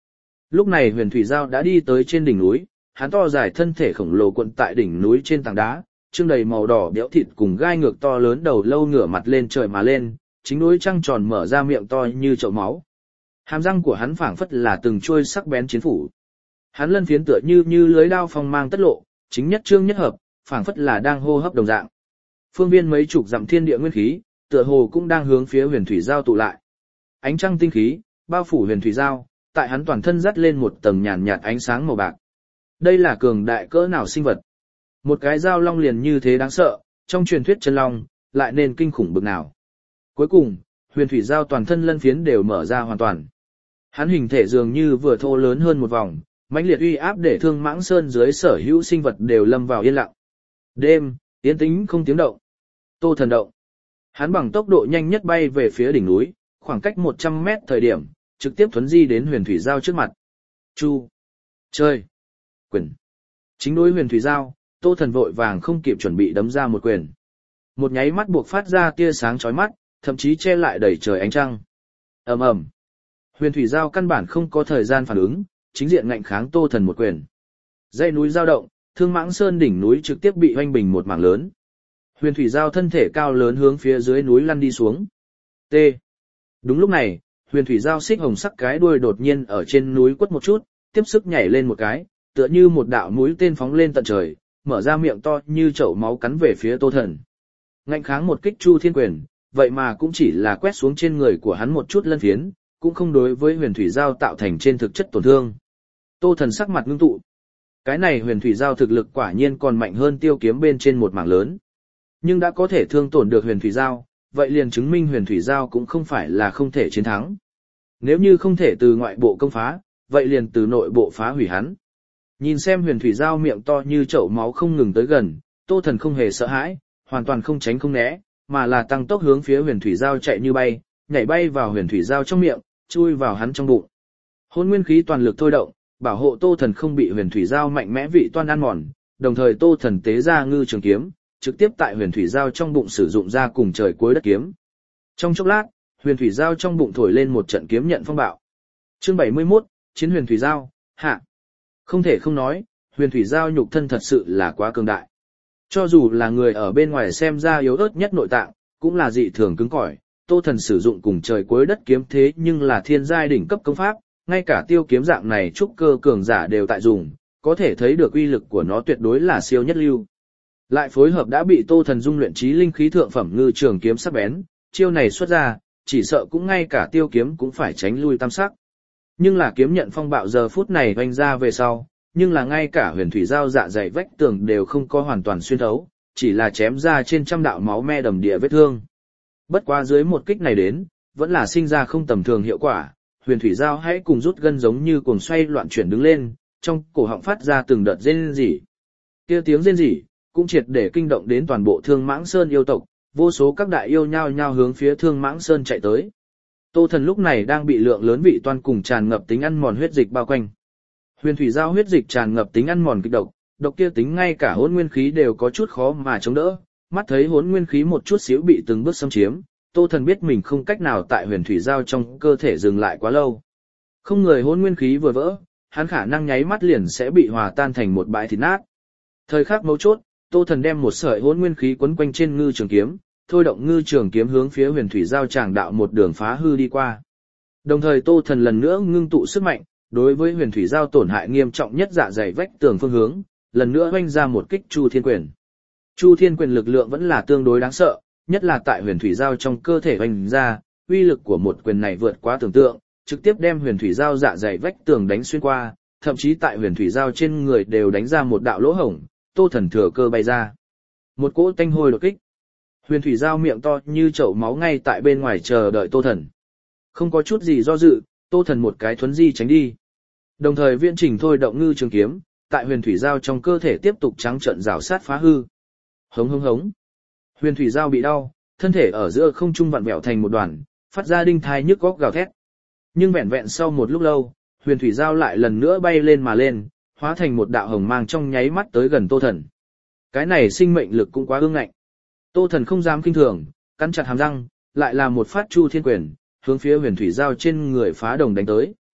Lúc này huyền thủy giao đã đi tới trên đỉnh núi, hắn to dài thân thể khổng lồ cuộn tại đỉnh núi trên tảng đá, trương đầy màu đỏ béo thịt cùng gai ngược to lớn đầu lâu ngửa mặt lên trời mà lên, chính núi trăng tròn mở ra miệng to như chậu máu. Hàm răng của hắn phảng phất là từng chuôi sắc bén chiến phủ. Hắn lân phiến tựa như lưới đao phong mang tất lộ, chính nhất trương nhất hợp, phảng phất là đang hô hấp đồng dạng. Phương viên mấy chục dặm thiên địa nguyên khí, tựa hồ cũng đang hướng phía huyền thủy giao tụ lại. Ánh trăng tinh khí bao phủ huyền thủy giao, tại hắn toàn thân dắt lên một tầng nhàn nhạt ánh sáng màu bạc. Đây là cường đại cỡ nào sinh vật? Một cái giao long liền như thế đáng sợ, trong truyền thuyết chân long, lại nên kinh khủng bực nào. Cuối cùng, huyền thủy giao toàn thân lân phiến đều mở ra hoàn toàn. Hắn hình thể dường như vừa thô lớn hơn một vòng, mãnh liệt uy áp để Thương Mãng Sơn dưới sở hữu sinh vật đều lâm vào yên lặng. Đêm, yên tĩnh không tiếng động. Tô Thần động. Hắn bằng tốc độ nhanh nhất bay về phía đỉnh núi, khoảng cách 100 mét thời điểm, trực tiếp thuấn di đến huyền thủy giao trước mặt. Chu. Chơi. Quyền. Chính đối huyền thủy giao, Tô Thần vội vàng không kịp chuẩn bị đấm ra một quyền. Một nháy mắt buộc phát ra tia sáng chói mắt, thậm chí che lại đầy trời ánh trăng. Ầm ầm. Huyền thủy giao căn bản không có thời gian phản ứng, chính diện ngạnh kháng Tô Thần một quyền. Dãy núi dao động, Thương Mãng Sơn đỉnh núi trực tiếp bị hoanh bình một mảng lớn. Huyền thủy giao thân thể cao lớn hướng phía dưới núi lăn đi xuống. T. Đúng lúc này, huyền thủy giao xích hồng sắc cái đuôi đột nhiên ở trên núi quất một chút, tiếp sức nhảy lên một cái, tựa như một đạo mũi tên phóng lên tận trời, mở ra miệng to như chậu máu cắn về phía Tô Thần. Ngạnh kháng một kích Chu Thiên Quyền, vậy mà cũng chỉ là quét xuống trên người của hắn một chút lân phiến, cũng không đối với huyền thủy giao tạo thành trên thực chất tổn thương. Tô Thần sắc mặt ngưng tụ. Cái này huyền thủy giao thực lực quả nhiên còn mạnh hơn tiêu kiếm bên trên một mảng lớn. Nhưng đã có thể thương tổn được huyền thủy giao, vậy liền chứng minh huyền thủy giao cũng không phải là không thể chiến thắng. Nếu như không thể từ ngoại bộ công phá, vậy liền từ nội bộ phá hủy hắn. Nhìn xem huyền thủy giao miệng to như chậu máu không ngừng tới gần, Tô Thần không hề sợ hãi, hoàn toàn không tránh không né, mà là tăng tốc hướng phía huyền thủy giao chạy như bay, nhảy bay vào huyền thủy giao trong miệng, chui vào hắn trong bụng. Hỗn nguyên khí toàn lực thôi động, bảo hộ Tô Thần không bị huyền thủy giao mạnh mẽ vị toan ăn mòn, đồng thời Tô Thần tế ra ngư trường kiếm, trực tiếp tại huyền thủy giao trong bụng sử dụng ra cùng trời cuối đất kiếm. Trong chốc lát, huyền thủy giao trong bụng thổi lên một trận kiếm nhận phong bạo. Chương 71, Chiến huyền thủy giao, hạ. Không thể không nói, huyền thủy giao nhục thân thật sự là quá cường đại. Cho dù là người ở bên ngoài xem ra yếu ớt nhất nội tạng, cũng là dị thường cứng cỏi. Tô Thần sử dụng cùng trời cuối đất kiếm thế nhưng là thiên giai đỉnh cấp công pháp, ngay cả tiêu kiếm dạng này trúc cơ cường giả đều tại dùng, có thể thấy được uy lực của nó tuyệt đối là siêu nhất lưu. Lại phối hợp đã bị Tô Thần dung luyện trí linh khí thượng phẩm ngư trường kiếm sắc bén, chiêu này xuất ra, chỉ sợ cũng ngay cả tiêu kiếm cũng phải tránh lui tam sắc. Nhưng là kiếm nhận phong bạo giờ phút này vành ra về sau, nhưng là ngay cả huyền thủy giao dạ dày vách tường đều không có hoàn toàn xuyên thấu, chỉ là chém ra trên trăm đạo máu me đầm địa vết thương. Bất quá dưới một kích này đến, vẫn là sinh ra không tầm thường hiệu quả, huyền thủy giao hãy cùng rút gân giống như cuồng xoay loạn chuyển đứng lên, trong cổ họng phát ra từng đợt rên rỉ. Kia tiếng rên rỉ cũng triệt để kinh động đến toàn bộ Thương Mãng Sơn yêu tộc, vô số các đại yêu nhao nhao hướng phía Thương Mãng Sơn chạy tới. Tô Thần lúc này đang bị lượng lớn vị toan cùng tràn ngập tính ăn mòn huyết dịch bao quanh. Huyền thủy giao huyết dịch tràn ngập tính ăn mòn kịch độc, độc kia tính ngay cả hỗn nguyên khí đều có chút khó mà chống đỡ. Mắt thấy hỗn nguyên khí một chút xíu bị từng bước xâm chiếm, Tô Thần biết mình không cách nào tại huyền thủy giao trong cơ thể dừng lại quá lâu. Không người hỗn nguyên khí vừa vỡ, hắn khả năng nháy mắt liền sẽ bị hòa tan thành một bãi thịt nát. Thời khắc mấu chốt, Tô Thần đem một sợi hỗn nguyên khí quấn quanh trên ngư trường kiếm, thôi động ngư trường kiếm hướng phía huyền thủy giao tràng đạo một đường phá hư đi qua. Đồng thời Tô Thần lần nữa ngưng tụ sức mạnh, đối với huyền thủy giao tổn hại nghiêm trọng nhất dạ dày vách tường phương hướng, lần nữa oanh ra một kích Chu Thiên Quyền. Chu Thiên Quyền lực lượng vẫn là tương đối đáng sợ, nhất là tại huyền thủy giao trong cơ thể oanh ra, uy lực của một quyền này vượt quá tưởng tượng, trực tiếp đem huyền thủy giao dạ dày vách tường đánh xuyên qua, thậm chí tại huyền thủy giao trên người đều đánh ra một đạo lỗ hổng. Tô Thần thừa cơ bay ra. Một cỗ tanh hôi đột kích. Huyền thủy giao miệng to như chậu máu ngay tại bên ngoài chờ đợi Tô Thần. Không có chút gì do dự, Tô Thần một cái thuấn di tránh đi. Đồng thời viễn trình thôi động ngư trường kiếm, tại huyền thủy giao trong cơ thể tiếp tục trắng trợn rào sát phá hư. Hống hống hống. Huyền thủy giao bị đau, thân thể ở giữa không trung vặn vẹo thành một đoàn, phát ra đinh thai nhức góc gào thét. Nhưng vẹn vẹn sau một lúc lâu, huyền thủy giao lại lần nữa bay lên mà lên, hóa thành một đạo hồng mang trong nháy mắt tới gần Tô Thần. Cái này sinh mệnh lực cũng quá ương ngạnh. Tô Thần không dám kinh thường, cắn chặt hàm răng, lại là một phát Chu Thiên Quyền, hướng phía huyền thủy giao trên người phá đồng đánh tới.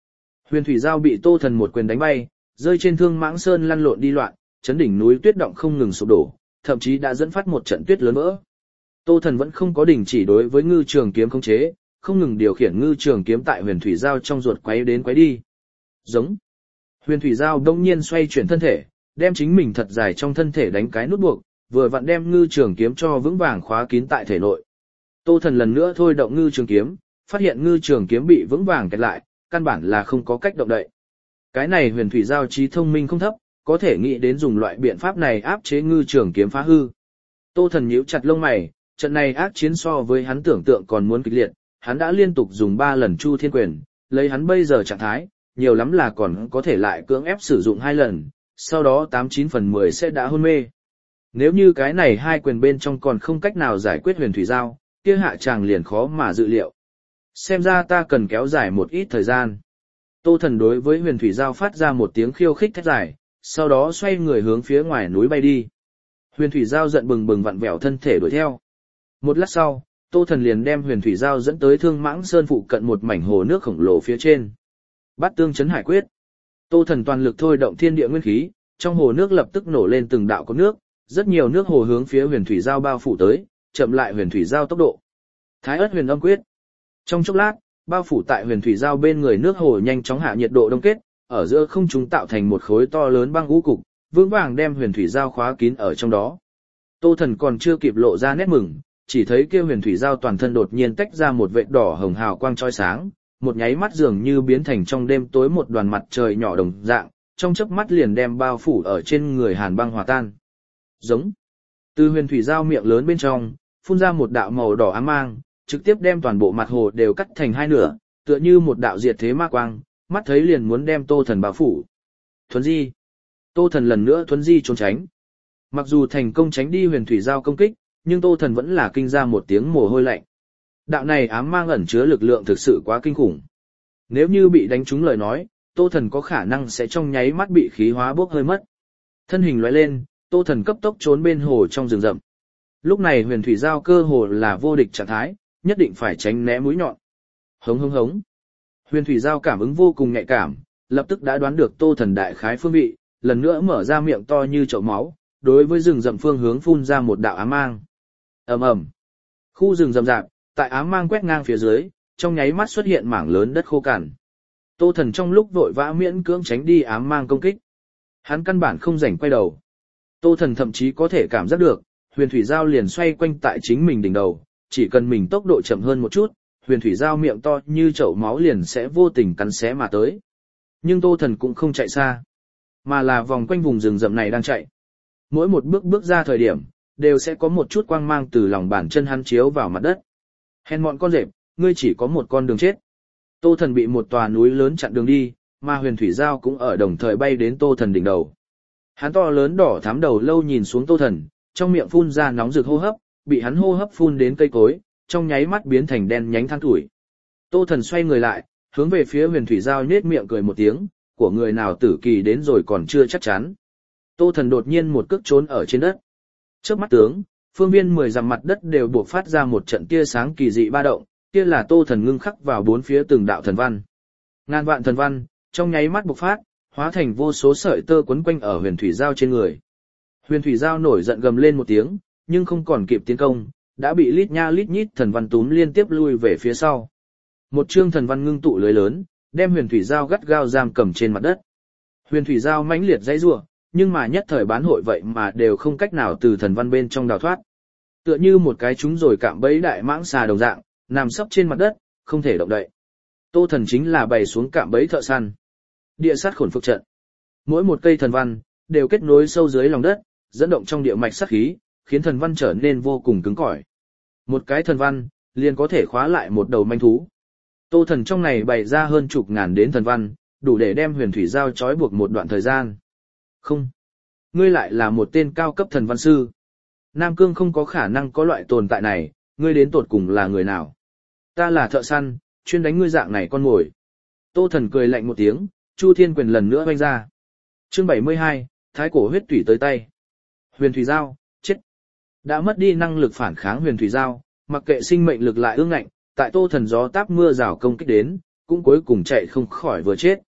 Huyền thủy giao bị Tô Thần một quyền đánh bay, rơi trên Thương Mãng Sơn lăn lộn đi loạn, chấn đỉnh núi tuyết động không ngừng sụp đổ, thậm chí đã dẫn phát một trận tuyết lớn vỡ. Tô Thần vẫn không có đình chỉ đối với ngư trường kiếm khống chế, không ngừng điều khiển ngư trường kiếm tại huyền thủy giao trong ruột quấy đến quấy đi. Giống. Huyền thủy giao đông nhiên xoay chuyển thân thể, đem chính mình thật dài trong thân thể đánh cái nút buộc, vừa vặn đem ngư trường kiếm cho vững vàng khóa kín tại thể nội. Tô Thần lần nữa thôi động ngư trường kiếm, phát hiện ngư trường kiếm bị vững vàng kẹt lại, căn bản là không có cách động đậy. Cái này huyền thủy giao trí thông minh không thấp, có thể nghĩ đến dùng loại biện pháp này áp chế ngư trường kiếm phá hư. Tô Thần nhíu chặt lông mày, trận này ác chiến so với hắn tưởng tượng còn muốn kịch liệt, hắn đã liên tục dùng 3 lần Chu Thiên Quyền, lấy hắn bây giờ trạng thái, nhiều lắm là còn có thể lại cưỡng ép sử dụng 2 lần, sau đó 89 phần 10 sẽ đã hôn mê. Nếu như cái này 2 quyền bên trong còn không cách nào giải quyết huyền thủy giao, kia hạ chàng liền khó mà dự liệu. Xem ra ta cần kéo dài một ít thời gian. Tô Thần đối với huyền thủy giao phát ra một tiếng khiêu khích thét dài, sau đó xoay người hướng phía ngoài núi bay đi. Huyền thủy giao giận bừng bừng vặn vẹo thân thể đuổi theo. Một lát sau, Tô Thần liền đem huyền thủy giao dẫn tới Thương Mãng Sơn phụ cận một mảnh hồ nước khổng lồ phía trên. Bát tương chấn hải quyết. Tô Thần toàn lực thôi động thiên địa nguyên khí, trong hồ nước lập tức nổ lên từng đạo có nước, rất nhiều nước hồ hướng phía huyền thủy giao bao phủ tới, chậm lại huyền thủy giao tốc độ. Thái ất huyền âm quyết. Trong chốc lát, bao phủ tại huyền thủy giao bên người nước hồ nhanh chóng hạ nhiệt độ đông kết, ở giữa không trung tạo thành một khối to lớn băng ngũ cục, vững vàng đem huyền thủy giao khóa kín ở trong đó. Tô Thần còn chưa kịp lộ ra nét mừng, chỉ thấy kia huyền thủy giao toàn thân đột nhiên tách ra một vệt đỏ hồng hào quang chói sáng, một nháy mắt dường như biến thành trong đêm tối một đoàn mặt trời nhỏ đồng dạng, trong chớp mắt liền đem bao phủ ở trên người hàn băng hòa tan. Giống. Từ huyền thủy giao miệng lớn bên trong, phun ra một đạo màu đỏ ám mang, trực tiếp đem toàn bộ mặt hồ đều cắt thành hai nửa, tựa như một đạo diệt thế ma quang, mắt thấy liền muốn đem Tô Thần bao phủ. Thuấn di. Tô Thần lần nữa thuấn di trốn tránh. Mặc dù thành công tránh đi huyền thủy giao công kích, nhưng Tô Thần vẫn là kinh ra một tiếng mồ hôi lạnh. Đạo này ám mang ẩn chứa lực lượng thực sự quá kinh khủng. Nếu như bị đánh trúng lời nói, Tô Thần có khả năng sẽ trong nháy mắt bị khí hóa bốc hơi mất. Thân hình lóe lên, Tô Thần cấp tốc trốn bên hồ trong rừng rậm. Lúc này huyền thủy giao cơ hồ là vô địch trạng thái, nhất định phải tránh né mũi nhọn. Hống hống hống. Huyền thủy giao cảm ứng vô cùng nhạy cảm, lập tức đã đoán được Tô Thần đại khái phương vị, lần nữa mở ra miệng to như chậu máu, đối với rừng rậm phương hướng phun ra một đạo ám mang. Ầm ầm. Khu rừng rậm rạp, tại ám mang quét ngang phía dưới, trong nháy mắt xuất hiện mảng lớn đất khô cằn. Tô Thần trong lúc vội vã miễn cưỡng tránh đi ám mang công kích. Hắn căn bản không rảnh quay đầu. Tô Thần thậm chí có thể cảm giác được, huyền thủy giao liền xoay quanh tại chính mình đỉnh đầu, chỉ cần mình tốc độ chậm hơn một chút, huyền thủy giao miệng to như chậu máu liền sẽ vô tình cắn xé mà tới. Nhưng Tô Thần cũng không chạy xa, mà là vòng quanh vùng rừng rậm này đang chạy. Mỗi một bước bước ra thời điểm, đều sẽ có một chút quang mang từ lòng bàn chân hắn chiếu vào mặt đất. Hèn mọn con rệp, ngươi chỉ có một con đường chết. Tô Thần bị một tòa núi lớn chặn đường đi, mà huyền thủy giao cũng ở đồng thời bay đến Tô Thần đỉnh đầu. Hắn to lớn đỏ thắm đầu lâu nhìn xuống Tô Thần, trong miệng phun ra nóng rực hô hấp, bị hắn hô hấp phun đến cây cối, trong nháy mắt biến thành đen nhánh than tuổi. Tô Thần xoay người lại, hướng về phía huyền thủy giao nhếch miệng cười một tiếng, của người nào tử kỳ đến rồi còn chưa chắc chắn. Tô Thần đột nhiên một cước trốn ở trên đất. Chớp mắt tướng, phương viên 10 dặm mặt đất đều buộc phát ra một trận tia sáng kỳ dị ba động, kia là Tô Thần ngưng khắc vào bốn phía từng đạo thần văn. Ngàn vạn thần văn, trong nháy mắt bộc phát, hóa thành vô số sợi tơ quấn quanh ở huyền thủy giao trên người. Huyền thủy giao nổi giận gầm lên một tiếng, nhưng không còn kịp tiến công, đã bị lít nha lít nhít thần văn túm liên tiếp lui về phía sau. Một chương thần văn ngưng tụ lưới lớn, đem huyền thủy giao gắt gao giam cầm trên mặt đất. Huyền thủy giao mãnh liệt dãy rủa, nhưng mà nhất thời bán hội vậy mà đều không cách nào từ thần văn bên trong đào thoát. Tựa như một cái trúng rồi cạm bẫy đại mãng xà đồng dạng, nằm sấp trên mặt đất, không thể động đậy. Tô Thần chính là bày xuống cạm bẫy thợ săn. Địa sát khổn phược trận. Mỗi một cây thần văn đều kết nối sâu dưới lòng đất, dẫn động trong địa mạch sát khí, khiến thần văn trở nên vô cùng cứng cỏi. Một cái thần văn liền có thể khóa lại một đầu manh thú. Tô Thần trong này bày ra hơn chục ngàn đến thần văn, đủ để đem huyền thủy giao trói buộc một đoạn thời gian. Không, ngươi lại là một tên cao cấp thần văn sư. Nam Cương không có khả năng có loại tồn tại này, ngươi đến tột cùng là người nào? Ta là thợ săn, chuyên đánh ngươi dạng này con mồi. Tô Thần cười lạnh một tiếng, Chu Thiên Quyền lần nữa vung ra. Chương 72, Thái cổ huyết tủy tới tay. Huyền thủy giao, chết. Đã mất đi năng lực phản kháng huyền thủy giao, mặc kệ sinh mệnh lực lại ương ngạnh, tại Tô Thần gió táp mưa rào công kích đến, cũng cuối cùng chạy không khỏi vừa chết,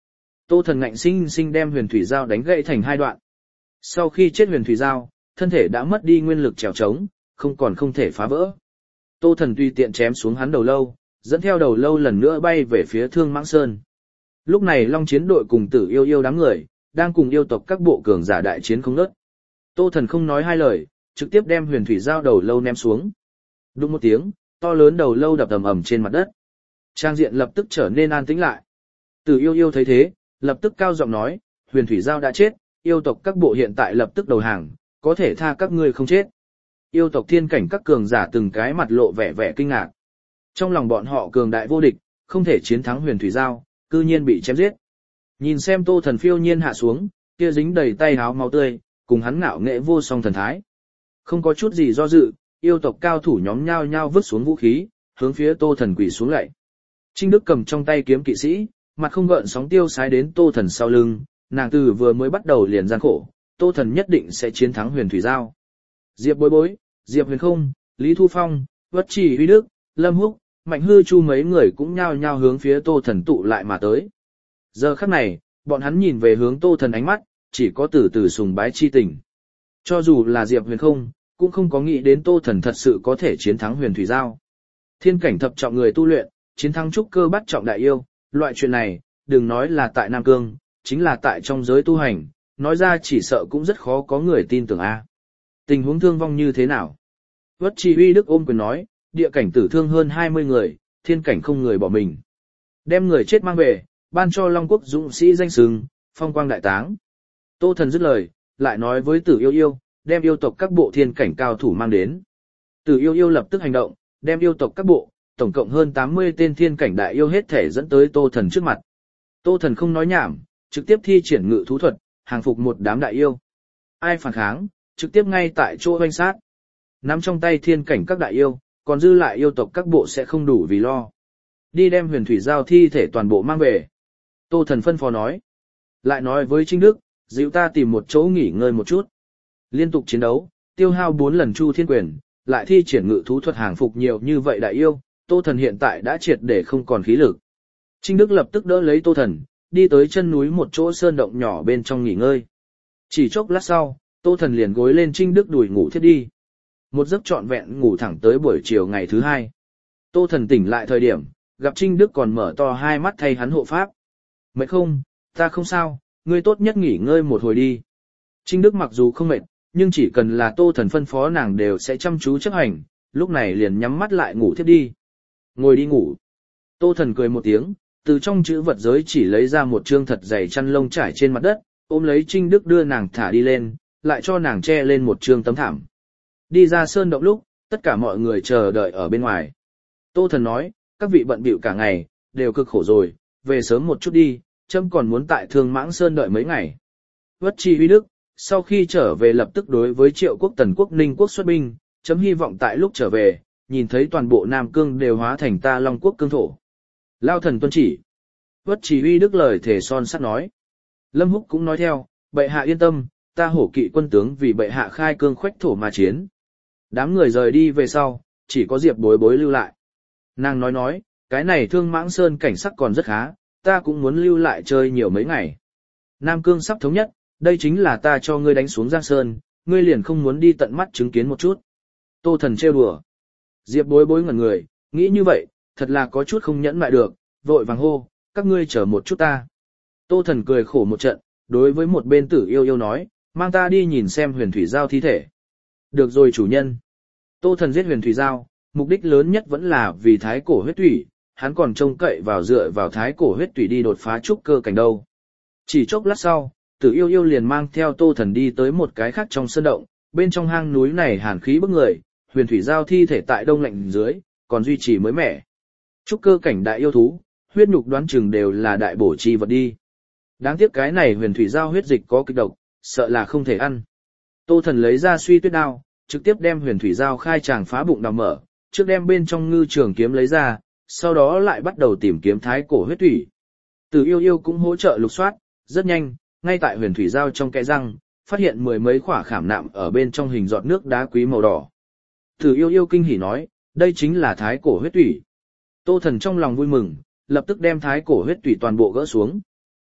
Tô Thần ngạnh sinh sinh đem huyền thủy giao đánh gãy thành hai đoạn. Sau khi chết huyền thủy giao, thân thể đã mất đi nguyên lực trèo trống, không thể phá vỡ. Tô Thần tùy tiện chém xuống hắn đầu lâu, dẫn theo đầu lâu lần nữa bay về phía Thương Mãng Sơn. Lúc này Long Chiến đội cùng Tử Yêu Yêu đám người, đang cùng yêu tộc các bộ cường giả đại chiến không ngớt. Tô Thần không nói hai lời, trực tiếp đem huyền thủy giao đầu lâu ném xuống. Đùng một tiếng, to lớn đầu lâu đập ầm ầm trên mặt đất. Trang diện lập tức trở nên an tĩnh lại. Tử Yêu Yêu thấy thế, lập tức cao giọng nói, huyền thủy giao đã chết, yêu tộc các bộ hiện tại lập tức đầu hàng, có thể tha các ngươi không chết. Yêu tộc thiên cảnh các cường giả từng cái mặt lộ vẻ kinh ngạc. Trong lòng bọn họ cường đại vô địch, không thể chiến thắng huyền thủy giao, cư nhiên bị chém giết. Nhìn xem Tô Thần phiêu nhiên hạ xuống, kia dính đầy tay háo máu tươi, cùng hắn ngạo nghệ vô song thần thái. Không có chút gì do dự, yêu tộc cao thủ nhóm nhao nhao vứt xuống vũ khí, hướng phía Tô Thần quỳ xuống lạy. Trinh Đức cầm trong tay kiếm kỵ sĩ, mặt không gợn sóng tiêu sái đến Tô Thần sau lưng, nàng từ vừa mới bắt đầu liền gian khổ, Tô Thần nhất định sẽ chiến thắng huyền thủy giao. Diệp Bối Bối, Diệp Huyền Không, Lý Thu Phong, Vất Chỉ Huy Đức, Lâm Húc, Mạnh Hư Chu mấy người cũng nhao nhao hướng phía Tô Thần tụ lại mà tới. Giờ khắc này, bọn hắn nhìn về hướng Tô Thần ánh mắt, chỉ có từ từ sùng bái chi tình. Cho dù là Diệp Huyền Không, cũng không có nghĩ đến Tô Thần thật sự có thể chiến thắng huyền thủy giao. Thiên cảnh thập trọng người tu luyện, chiến thắng trúc cơ bắt trọng đại yêu, loại chuyện này, đừng nói là tại Nam Cương, chính là tại trong giới tu hành, nói ra chỉ sợ cũng rất khó có người tin tưởng a. Tình huống thương vong như thế nào? Vất Chỉ Huy Đức ôm quyền nói, địa cảnh tử thương hơn 20 người, thiên cảnh không người bỏ mình. Đem người chết mang về, ban cho Long Quốc dũng sĩ danh xưng, phong quang đại táng. Tô Thần dứt lời, lại nói với Tử Yêu Yêu, đem yêu tộc các bộ thiên cảnh cao thủ mang đến. Tử Yêu Yêu lập tức hành động, đem yêu tộc các bộ, tổng cộng hơn 80 tên thiên cảnh đại yêu hết thể dẫn tới Tô Thần trước mặt. Tô Thần không nói nhảm, trực tiếp thi triển ngự thú thuật, hàng phục một đám đại yêu. Ai phản kháng, trực tiếp ngay tại chỗ hoanh sát. Nắm trong tay thiên cảnh các đại yêu, còn dư lại yêu tộc các bộ sẽ không đủ vì lo. Đi đem huyền thủy giao thi thể toàn bộ mang về. Tô Thần phân phó nói. Lại nói với Trinh Đức, dịu ta tìm một chỗ nghỉ ngơi một chút. Liên tục chiến đấu, tiêu hao 4 lần chu thiên quyền, lại thi triển ngự thú thuật hàng phục nhiều như vậy đại yêu, Tô Thần hiện tại đã triệt để không còn khí lực. Trinh Đức lập tức đỡ lấy Tô Thần, đi tới chân núi một chỗ sơn động nhỏ bên trong nghỉ ngơi. Chỉ chốc lát sau, Tô Thần liền gối lên Trinh Đức đùi ngủ thiếp đi. Một giấc trọn vẹn ngủ thẳng tới buổi chiều ngày thứ hai. Tô Thần tỉnh lại thời điểm, gặp Trinh Đức còn mở to hai mắt thay hắn hộ pháp. Mệt không, ta không sao, ngươi tốt nhất nghỉ ngơi một hồi đi. Trinh Đức mặc dù không mệt, nhưng chỉ cần là Tô Thần phân phó nàng đều sẽ chăm chú chấp hành, lúc này liền nhắm mắt lại ngủ thiếp đi. Ngồi đi ngủ. Tô Thần cười một tiếng, từ trong chữ vật giới chỉ lấy ra một trương thật dày chăn lông trải trên mặt đất, ôm lấy Trinh Đức đưa nàng thả đi lên, lại cho nàng che lên một trương tấm thảm. Đi ra sơn động lúc, tất cả mọi người chờ đợi ở bên ngoài. Tô Thần nói, các vị bận bịu cả ngày, đều cực khổ rồi, về sớm một chút đi, trẫm còn muốn tại Thương Mãng Sơn đợi mấy ngày. Vất Chỉ Huy Đức, sau khi trở về lập tức đối với Triệu Quốc Tần Quốc Ninh Quốc xuất binh, chấm hy vọng tại lúc trở về, nhìn thấy toàn bộ Nam Cương đều hóa thành ta Long Quốc cương thổ. Lao thần tuân chỉ. Vất Chỉ Huy Đức lời thể son sắt nói. Lâm Húc cũng nói theo, bệ hạ yên tâm, ta hổ kỵ quân tướng vì bệ hạ khai cương khoách thổ mà chiến. Đám người rời đi về sau, chỉ có Diệp Bối Bối lưu lại. Nàng nói, cái này Thương Mãng Sơn cảnh sắc còn rất khá, ta cũng muốn lưu lại chơi nhiều mấy ngày. Nam Cương sắp thống nhất, đây chính là ta cho ngươi đánh xuống Giang Sơn, ngươi liền không muốn đi tận mắt chứng kiến một chút. Tô Thần trêu đùa. Diệp Bối Bối ngẩn người, nghĩ như vậy, thật là có chút không nhẫn lại được, vội vàng hô, các ngươi chờ một chút ta. Tô Thần cười khổ một trận, đối với một bên Tử Yêu Yêu nói, mang ta đi nhìn xem huyền thủy giao thi thể. Được rồi chủ nhân. Tô Thần giết huyền thủy giao, mục đích lớn nhất vẫn là vì thái cổ huyết thủy, hắn còn trông cậy vào dựa vào thái cổ huyết thủy đi đột phá trúc cơ cảnh đâu. Chỉ chốc lát sau, Tử Yêu Yêu liền mang theo Tô Thần đi tới một cái khác trong sơn động, bên trong hang núi này hàn khí bức người, huyền thủy giao thi thể tại đông lạnh dưới, còn duy trì mới mẻ. Trúc cơ cảnh đại yêu thú, huyết nhục đoán chừng đều là đại bổ chi vật đi. Đáng tiếc cái này huyền thủy giao huyết dịch có kịch độc, sợ là không thể ăn. Tô Thần lấy ra suy tuyết đao, trực tiếp đem huyền thủy giao khai tràng phá bụng đào mở, trước đem bên trong ngư trường kiếm lấy ra, sau đó lại bắt đầu tìm kiếm thái cổ huyết thủy. Tử Yêu Yêu cũng hỗ trợ lục soát, rất nhanh, ngay tại huyền thủy giao trong kẽ răng, phát hiện 10 mấy khỏa khảm nạm ở bên trong hình giọt nước đá quý màu đỏ. Tử Yêu Yêu kinh hỉ nói, đây chính là thái cổ huyết thủy. Tô Thần trong lòng vui mừng, lập tức đem thái cổ huyết thủy toàn bộ gỡ xuống.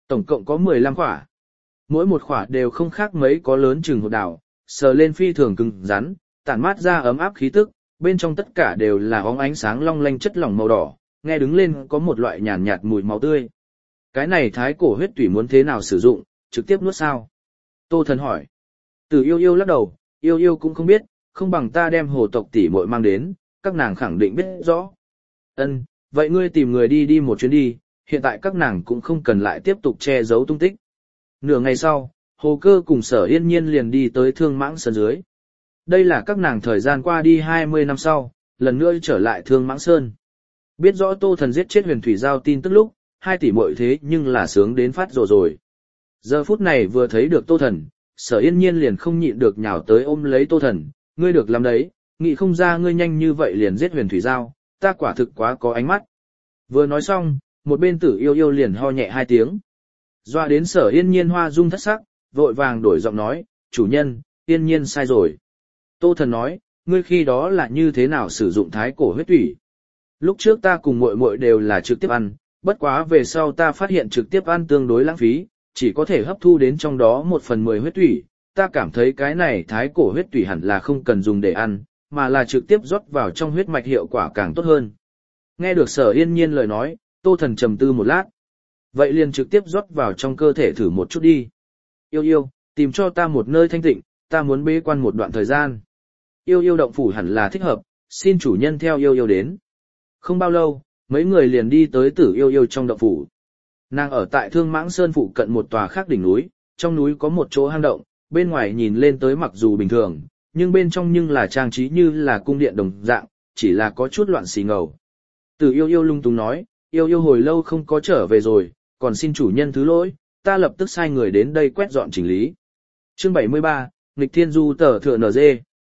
Tổng cộng có 15 khỏa. Mỗi một khỏa đều không khác mấy có lớn chừng hột đào, sờ lên phi thường cứng rắn, tản mát ra ấm áp khí tức, bên trong tất cả đều là óng ánh sáng long lanh chất lỏng màu đỏ, nghe đứng lên có một loại nhàn nhạt mùi máu tươi. Cái này thái cổ huyết tủy muốn thế nào sử dụng, trực tiếp nuốt sao? Tô Thần hỏi. Từ yêu yêu lắc đầu, yêu yêu cũng không biết, không bằng ta đem hồ tộc tỷ muội mang đến, các nàng khẳng định biết rõ. Ân, vậy ngươi tìm người đi một chuyến đi, hiện tại các nàng cũng không cần lại tiếp tục che giấu tung tích. Nửa ngày sau, Hồ Cơ cùng Sở Yên Nhiên liền đi tới Thương Mãng Sơn dưới. Đây là các nàng thời gian qua đi 20 năm sau, lần nữa trở lại Thương Mãng Sơn. Biết rõ Tô Thần giết chết Huyền Thủy Giao tin tức lúc, hai tỷ muội thế nhưng là sướng đến phát rồi. Giờ phút này vừa thấy được Tô Thần, Sở Yên Nhiên liền không nhịn được nhào tới ôm lấy Tô Thần, ngươi được làm đấy, nghĩ không ra ngươi nhanh như vậy liền giết Huyền Thủy Giao, ta quả thực quá có ánh mắt. Vừa nói xong, một bên Tử Yêu Yêu liền ho nhẹ 2 tiếng. Doa đến Sở Yên Nhiên hoa dung thất sắc, vội vàng đổi giọng nói, chủ nhân, Yên Nhiên sai rồi. Tô Thần nói, ngươi khi đó là như thế nào sử dụng thái cổ huyết tủy? Lúc trước ta cùng muội muội đều là trực tiếp ăn, bất quá về sau ta phát hiện trực tiếp ăn tương đối lãng phí, chỉ có thể hấp thu đến trong đó 1/10 huyết tủy. Ta cảm thấy cái này thái cổ huyết tủy hẳn là không cần dùng để ăn, mà là trực tiếp rót vào trong huyết mạch hiệu quả càng tốt hơn. Nghe được Sở Yên Nhiên lời nói, Tô Thần trầm tư một lát. Vậy liền trực tiếp rót vào trong cơ thể thử một chút đi. Yêu yêu, tìm cho ta một nơi thanh tịnh, ta muốn bế quan một đoạn thời gian. Yêu yêu động phủ hẳn là thích hợp, xin chủ nhân theo yêu yêu đến. Không bao lâu, mấy người liền đi tới Tử Yêu Yêu trong động phủ. Nàng ở tại Thương Mãng Sơn phụ cận một tòa khác đỉnh núi, trong núi có một chỗ hang động, bên ngoài nhìn lên tới mặc dù bình thường, nhưng bên trong nhưng là trang trí như là cung điện đồng dạng, chỉ là có chút loạn xì ngầu. Tử Yêu Yêu lung tung nói, yêu yêu hồi lâu không có trở về rồi, còn xin chủ nhân thứ lỗi, ta lập tức sai người đến đây quét dọn chỉnh lý. Chương 73, Nghịch Thiên Du tờ thượng NG.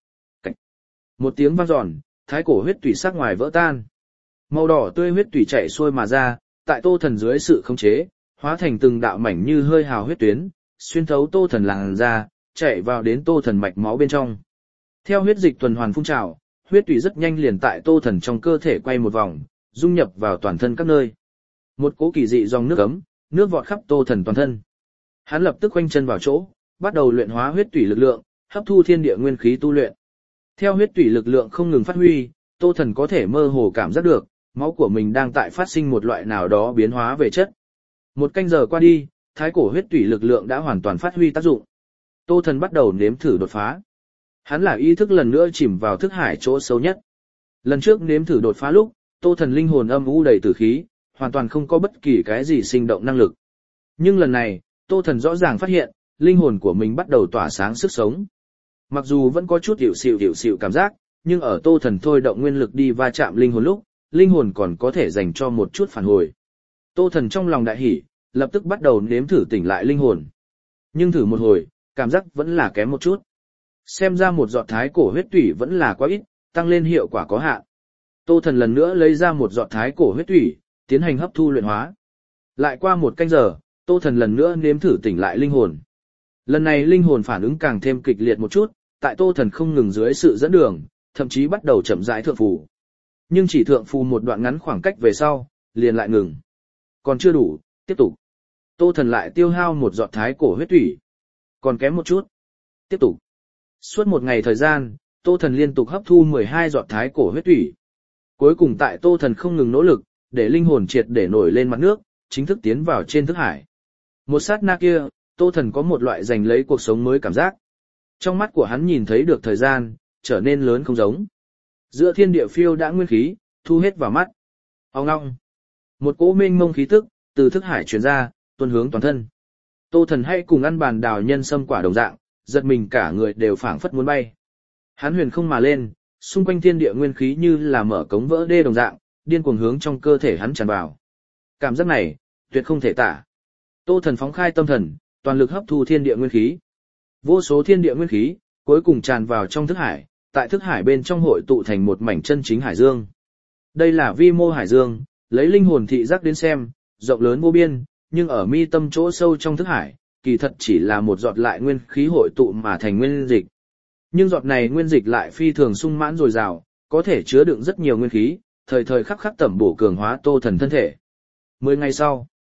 Một tiếng vang dọn, thái cổ huyết tủy sắc ngoài vỡ tan. Màu đỏ tươi huyết tủy chảy xuôi mà ra, tại Tô Thần dưới sự khống chế, hóa thành từng đạo mảnh như hơi hào huyết tuyến, xuyên thấu Tô Thần làn ra, chạy vào đến Tô Thần mạch máu bên trong. Theo huyết dịch tuần hoàn phun trào, huyết tủy rất nhanh liền tại Tô Thần trong cơ thể quay một vòng, dung nhập vào toàn thân các nơi. Một cỗ kỳ dị dòng nước ấm, nước vọt khắp Tô Thần toàn thân. Hắn lập tức khoanh chân vào chỗ, bắt đầu luyện hóa huyết tủy lực lượng, hấp thu thiên địa nguyên khí tu luyện. Theo huyết tủy lực lượng không ngừng phát huy, Tô Thần có thể mơ hồ cảm giác được, máu của mình đang tại phát sinh một loại nào đó biến hóa về chất. Một canh giờ qua đi, thái cổ huyết tủy lực lượng đã hoàn toàn phát huy tác dụng. Tô Thần bắt đầu nếm thử đột phá. Hắn là ý thức lần nữa chìm vào thức hải chỗ sâu nhất. Lần trước nếm thử đột phá lúc, Tô Thần linh hồn âm u đầy tử khí, hoàn toàn không có bất kỳ cái gì sinh động năng lực. Nhưng lần này, Tô Thần rõ ràng phát hiện, linh hồn của mình bắt đầu tỏa sáng sức sống. Mặc dù vẫn có chút hiểu xịu cảm giác, nhưng ở Tô Thần thôi động nguyên lực đi va chạm linh hồn lúc, linh hồn còn có thể dành cho một chút phản hồi. Tô Thần trong lòng đại hỉ, lập tức bắt đầu nếm thử tỉnh lại linh hồn. Nhưng thử một hồi, cảm giác vẫn là kém một chút. Xem ra một giọt thái cổ huyết tủy vẫn là quá ít, tăng lên hiệu quả có hạn. Tô Thần lần nữa lấy ra một giọt thái cổ huyết tủy, tiến hành hấp thu luyện hóa. Lại qua một canh giờ, Tô Thần lần nữa nếm thử tỉnh lại linh hồn. Lần này linh hồn phản ứng càng thêm kịch liệt một chút, tại Tô Thần không ngừng dưới sự dẫn đường, thậm chí bắt đầu chậm rãi thượng phù. Nhưng chỉ thượng phù một đoạn ngắn khoảng cách về sau, liền lại ngừng. Còn chưa đủ, tiếp tục. Tô Thần lại tiêu hao một giọt thái cổ huyết tủy. Còn kém một chút. Tiếp tục. Suốt một ngày thời gian, Tô Thần liên tục hấp thu 12 giọt thái cổ huyết tủy. Cuối cùng tại Tô Thần không ngừng nỗ lực, để linh hồn triệt để nổi lên mặt nước, chính thức tiến vào trên thức hải. Một sát na kia, Tô Thần có một loại giành lấy cuộc sống mới cảm giác. Trong mắt của hắn nhìn thấy được thời gian, trở nên lớn không giống. Giữa thiên địa phiêu đã nguyên khí, thu hết vào mắt. Ông ngong. Một cỗ mênh mông khí tức, từ thức hải truyền ra, tuôn hướng toàn thân. Tô Thần hay cùng ăn bàn đào nhân sâm quả đồng dạng, giật mình cả người đều phảng phất muốn bay. Hắn huyền không mà lên, xung quanh thiên địa nguyên khí như là mở cống vỡ đê đồng dạng, điên cuồng hướng trong cơ thể hắn tràn vào. Cảm giác này, tuyệt không thể tả. Tô Thần phóng khai tâm thần, toàn lực hấp thu thiên địa nguyên khí. Vô số thiên địa nguyên khí, cuối cùng tràn vào trong thức hải, tại thức hải bên trong hội tụ thành một mảnh chân chính hải dương. Đây là vi mô hải dương, lấy linh hồn thị giác đến xem, rộng lớn vô biên, nhưng ở mi tâm chỗ sâu trong thức hải, kỳ thật chỉ là một giọt lại nguyên khí hội tụ mà thành nguyên dịch. Nhưng giọt này nguyên dịch lại phi thường sung mãn dồi dào, có thể chứa đựng rất nhiều nguyên khí, thời thời khắc khắc tẩm bổ cường hóa Tô Thần thân thể. 10 ngày sau,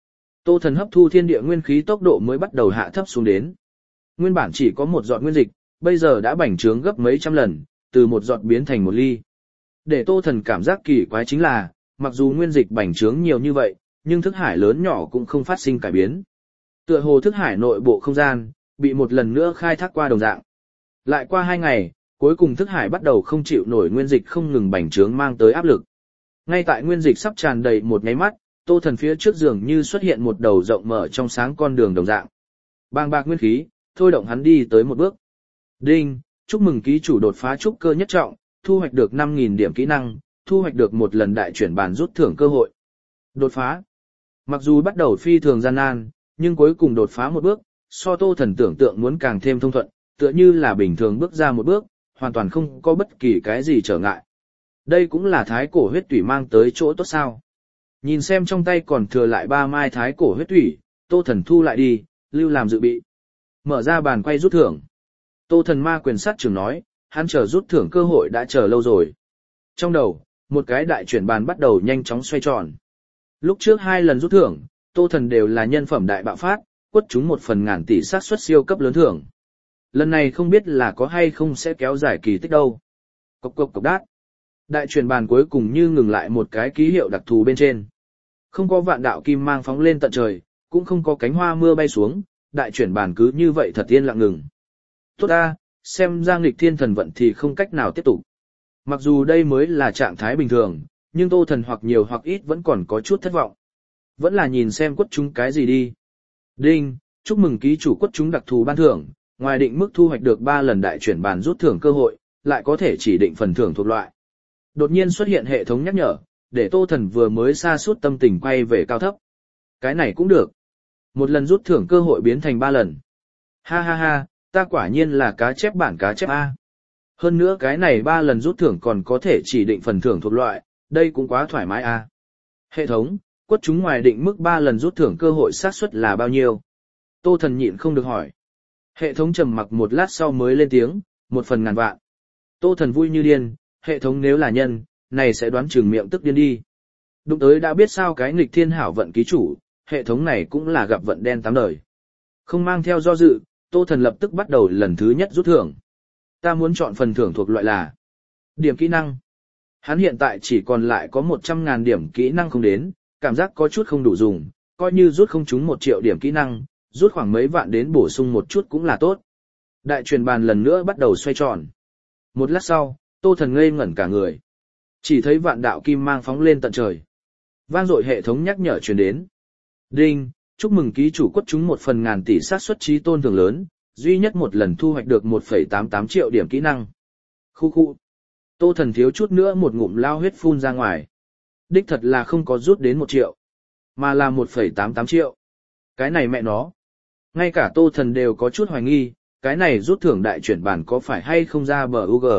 Tô Thần hấp thu thiên địa nguyên khí tốc độ mới bắt đầu hạ thấp xuống đến. Nguyên bản chỉ có một giọt nguyên dịch, bây giờ đã bành trướng gấp mấy trăm lần, từ một giọt biến thành một ly. Để Tô Thần cảm giác kỳ quái chính là, mặc dù nguyên dịch bành trướng nhiều như vậy, nhưng thức hải lớn nhỏ cũng không phát sinh cải biến. Tựa hồ thức hải nội bộ không gian, bị một lần nữa khai thác qua đồng dạng. Lại qua 2 ngày, cuối cùng thức hải bắt đầu không chịu nổi nguyên dịch không ngừng bành trướng mang tới áp lực. Ngay tại nguyên dịch sắp tràn đầy một nháy mắt, Tô Thần phía trước giường như xuất hiện một đầu rộng mở trong sáng con đường đồng dạng. Bàng bạc nguyên khí, thôi động hắn đi tới một bước. Đinh, chúc mừng ký chủ đột phá trúc cơ nhất trọng, thu hoạch được 5.000 điểm kỹ năng, thu hoạch được một lần đại chuyển bàn rút thưởng cơ hội. Đột phá. Mặc dù bắt đầu phi thường gian nan, nhưng cuối cùng đột phá một bước, so Tô Thần tưởng tượng muốn càng thêm thông thuận, tựa như là bình thường bước ra một bước, hoàn toàn không có bất kỳ cái gì trở ngại. Đây cũng là thái cổ huyết tủy mang tới chỗ tốt sao. Nhìn xem trong tay còn thừa lại 3 mai thái cổ huyết tủy, Tô Thần thu lại đi, lưu làm dự bị. Mở ra bàn quay rút thưởng. Tô Thần ma quyền sát trưởng nói, hắn chờ rút thưởng cơ hội đã chờ lâu rồi. Trong đầu, một cái đại chuyển bàn bắt đầu nhanh chóng xoay tròn. Lúc trước 2 lần rút thưởng, Tô Thần đều là nhân phẩm đại bạo phát, quất chúng 1 phần ngàn tỷ xác suất siêu cấp lớn thưởng. Lần này không biết là có hay không sẽ kéo dài kỳ tích đâu. Cộc cộc cộc đát. Đại chuyển bàn cuối cùng như ngừng lại một cái ký hiệu đặc thù bên trên. Không có vạn đạo kim mang phóng lên tận trời, cũng không có cánh hoa mưa bay xuống, đại chuyển bàn cứ như vậy thật yên lặng ngừng. Tốt a, xem ra nghịch thiên thần vận thì không cách nào tiếp tục. Mặc dù đây mới là trạng thái bình thường, nhưng Tô Thần hoặc nhiều hoặc ít vẫn còn có chút thất vọng. Vẫn là nhìn xem quất chúng cái gì đi. Đinh, chúc mừng ký chủ quất chúng đặc thù ban thưởng, ngoài định mức thu hoạch được 3 lần đại chuyển bàn rút thưởng cơ hội, lại có thể chỉ định phần thưởng thuộc loại. Đột nhiên xuất hiện hệ thống nhắc nhở, để Tô Thần vừa mới sa sút tâm tình quay về cao thấp. Cái này cũng được. Một lần rút thưởng cơ hội biến thành 3 lần. Ha ha ha, ta quả nhiên là cá chép bản cá chép A. Hơn nữa cái này 3 lần rút thưởng còn có thể chỉ định phần thưởng thuộc loại, đây cũng quá thoải mái A. Hệ thống, quất chúng ngoài định mức 3 lần rút thưởng cơ hội xác suất là bao nhiêu? Tô Thần nhịn không được hỏi. Hệ thống trầm mặc một lát sau mới lên tiếng, 1 phần ngàn vạn. Tô Thần vui như điên, hệ thống nếu là nhân, này sẽ đoán chừng miệng tức điên đi. Đụng tới đã biết sao cái nghịch thiên hảo vận ký chủ, hệ thống này cũng là gặp vận đen 8 đời. Không mang theo do dự, Tô Thần lập tức bắt đầu lần thứ nhất rút thưởng. Ta muốn chọn phần thưởng thuộc loại là điểm kỹ năng. Hắn hiện tại chỉ còn lại có 100.000 điểm kỹ năng không đến, cảm giác có chút không đủ dùng, coi như rút không trúng 1 triệu điểm kỹ năng, rút khoảng mấy vạn đến bổ sung một chút cũng là tốt. Đại truyền bàn lần nữa bắt đầu xoay tròn. Một lát sau, Tô Thần ngây ngẩn cả người. Chỉ thấy vạn đạo kim mang phóng lên tận trời. Vang dội hệ thống nhắc nhở truyền đến. Đinh, chúc mừng ký chủ quất chúng 1 phần ngàn tỷ xác suất trí tôn thưởng lớn, duy nhất một lần thu hoạch được 1,88 triệu điểm kỹ năng. Khu khu. Tô Thần thiếu chút nữa một ngụm lao huyết phun ra ngoài. Đích thật là không có rút đến 1 triệu, mà là 1,88 triệu. Cái này mẹ nó. Ngay cả Tô Thần đều có chút hoài nghi, cái này rút thưởng đại chuyển bản có phải hay không ra bờ UG.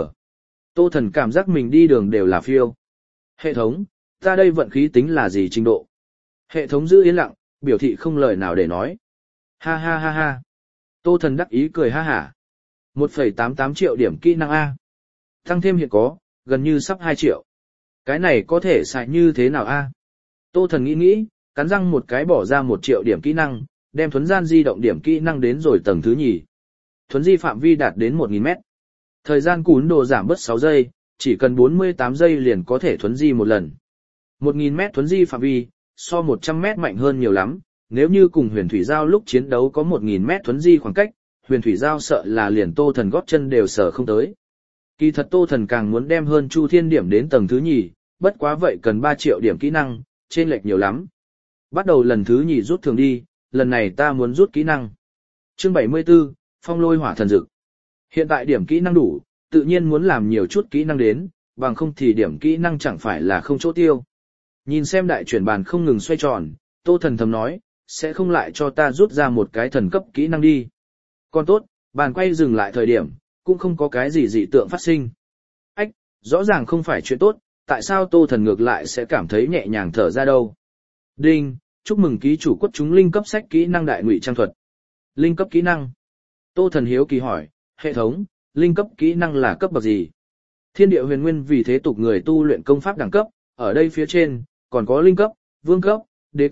Tô Thần cảm giác mình đi đường đều là phiêu. Hệ thống, ta đây vận khí tính là gì trình độ? Hệ thống giữ yên lặng, biểu thị không lời nào để nói. Ha ha ha ha. Tô Thần đắc ý cười ha hả. 1,88 triệu điểm kỹ năng A. Tăng thêm hiện có, gần như sắp 2 triệu. Cái này có thể xài như thế nào A? Tô Thần nghĩ, cắn răng một cái bỏ ra 1 triệu điểm kỹ năng, đem thuấn gian di động điểm kỹ năng đến rồi tầng thứ nhì. Thuấn di phạm vi đạt đến 1.000 mét. Thời gian cún đồ giảm bớt 6 giây, chỉ cần 48 giây liền có thể thuấn di một lần. 1.000 mét thuấn di phạm vi, so 100 mét mạnh hơn nhiều lắm, nếu như cùng huyền thủy giao lúc chiến đấu có 1.000 mét thuấn di khoảng cách, huyền thủy giao sợ là liền Tô Thần gót chân đều sợ không tới. Kỳ thật Tô Thần càng muốn đem hơn Chu Thiên điểm đến tầng thứ nhì, bất quá vậy cần 3 triệu điểm kỹ năng, trên lệch nhiều lắm. Bắt đầu lần thứ nhì rút thường đi, lần này ta muốn rút kỹ năng. Chương 74, Phong lôi hỏa thần dực. Hiện tại điểm kỹ năng đủ, tự nhiên muốn làm nhiều chút kỹ năng đến, bằng không thì điểm kỹ năng chẳng phải là không chỗ tiêu. Nhìn xem đại chuyển bàn không ngừng xoay tròn, Tô Thần thầm nói, sẽ không lại cho ta rút ra một cái thần cấp kỹ năng đi. Còn tốt, bàn quay dừng lại thời điểm, cũng không có cái gì dị tượng phát sinh. Ách, rõ ràng không phải chuyện tốt, tại sao Tô Thần ngược lại sẽ cảm thấy nhẹ nhàng thở ra đâu. Đinh, chúc mừng ký chủ quất chúng linh cấp sách kỹ năng đại ngụy trang thuật. Linh cấp kỹ năng. Tô Thần hiếu kỳ hỏi, hệ thống, linh cấp kỹ năng là cấp bậc gì? Thiên địa huyền nguyên vì thế tục người tu luyện công pháp đẳng cấp, ở đây phía trên, còn có linh cấp, vương cấp, đế cấp,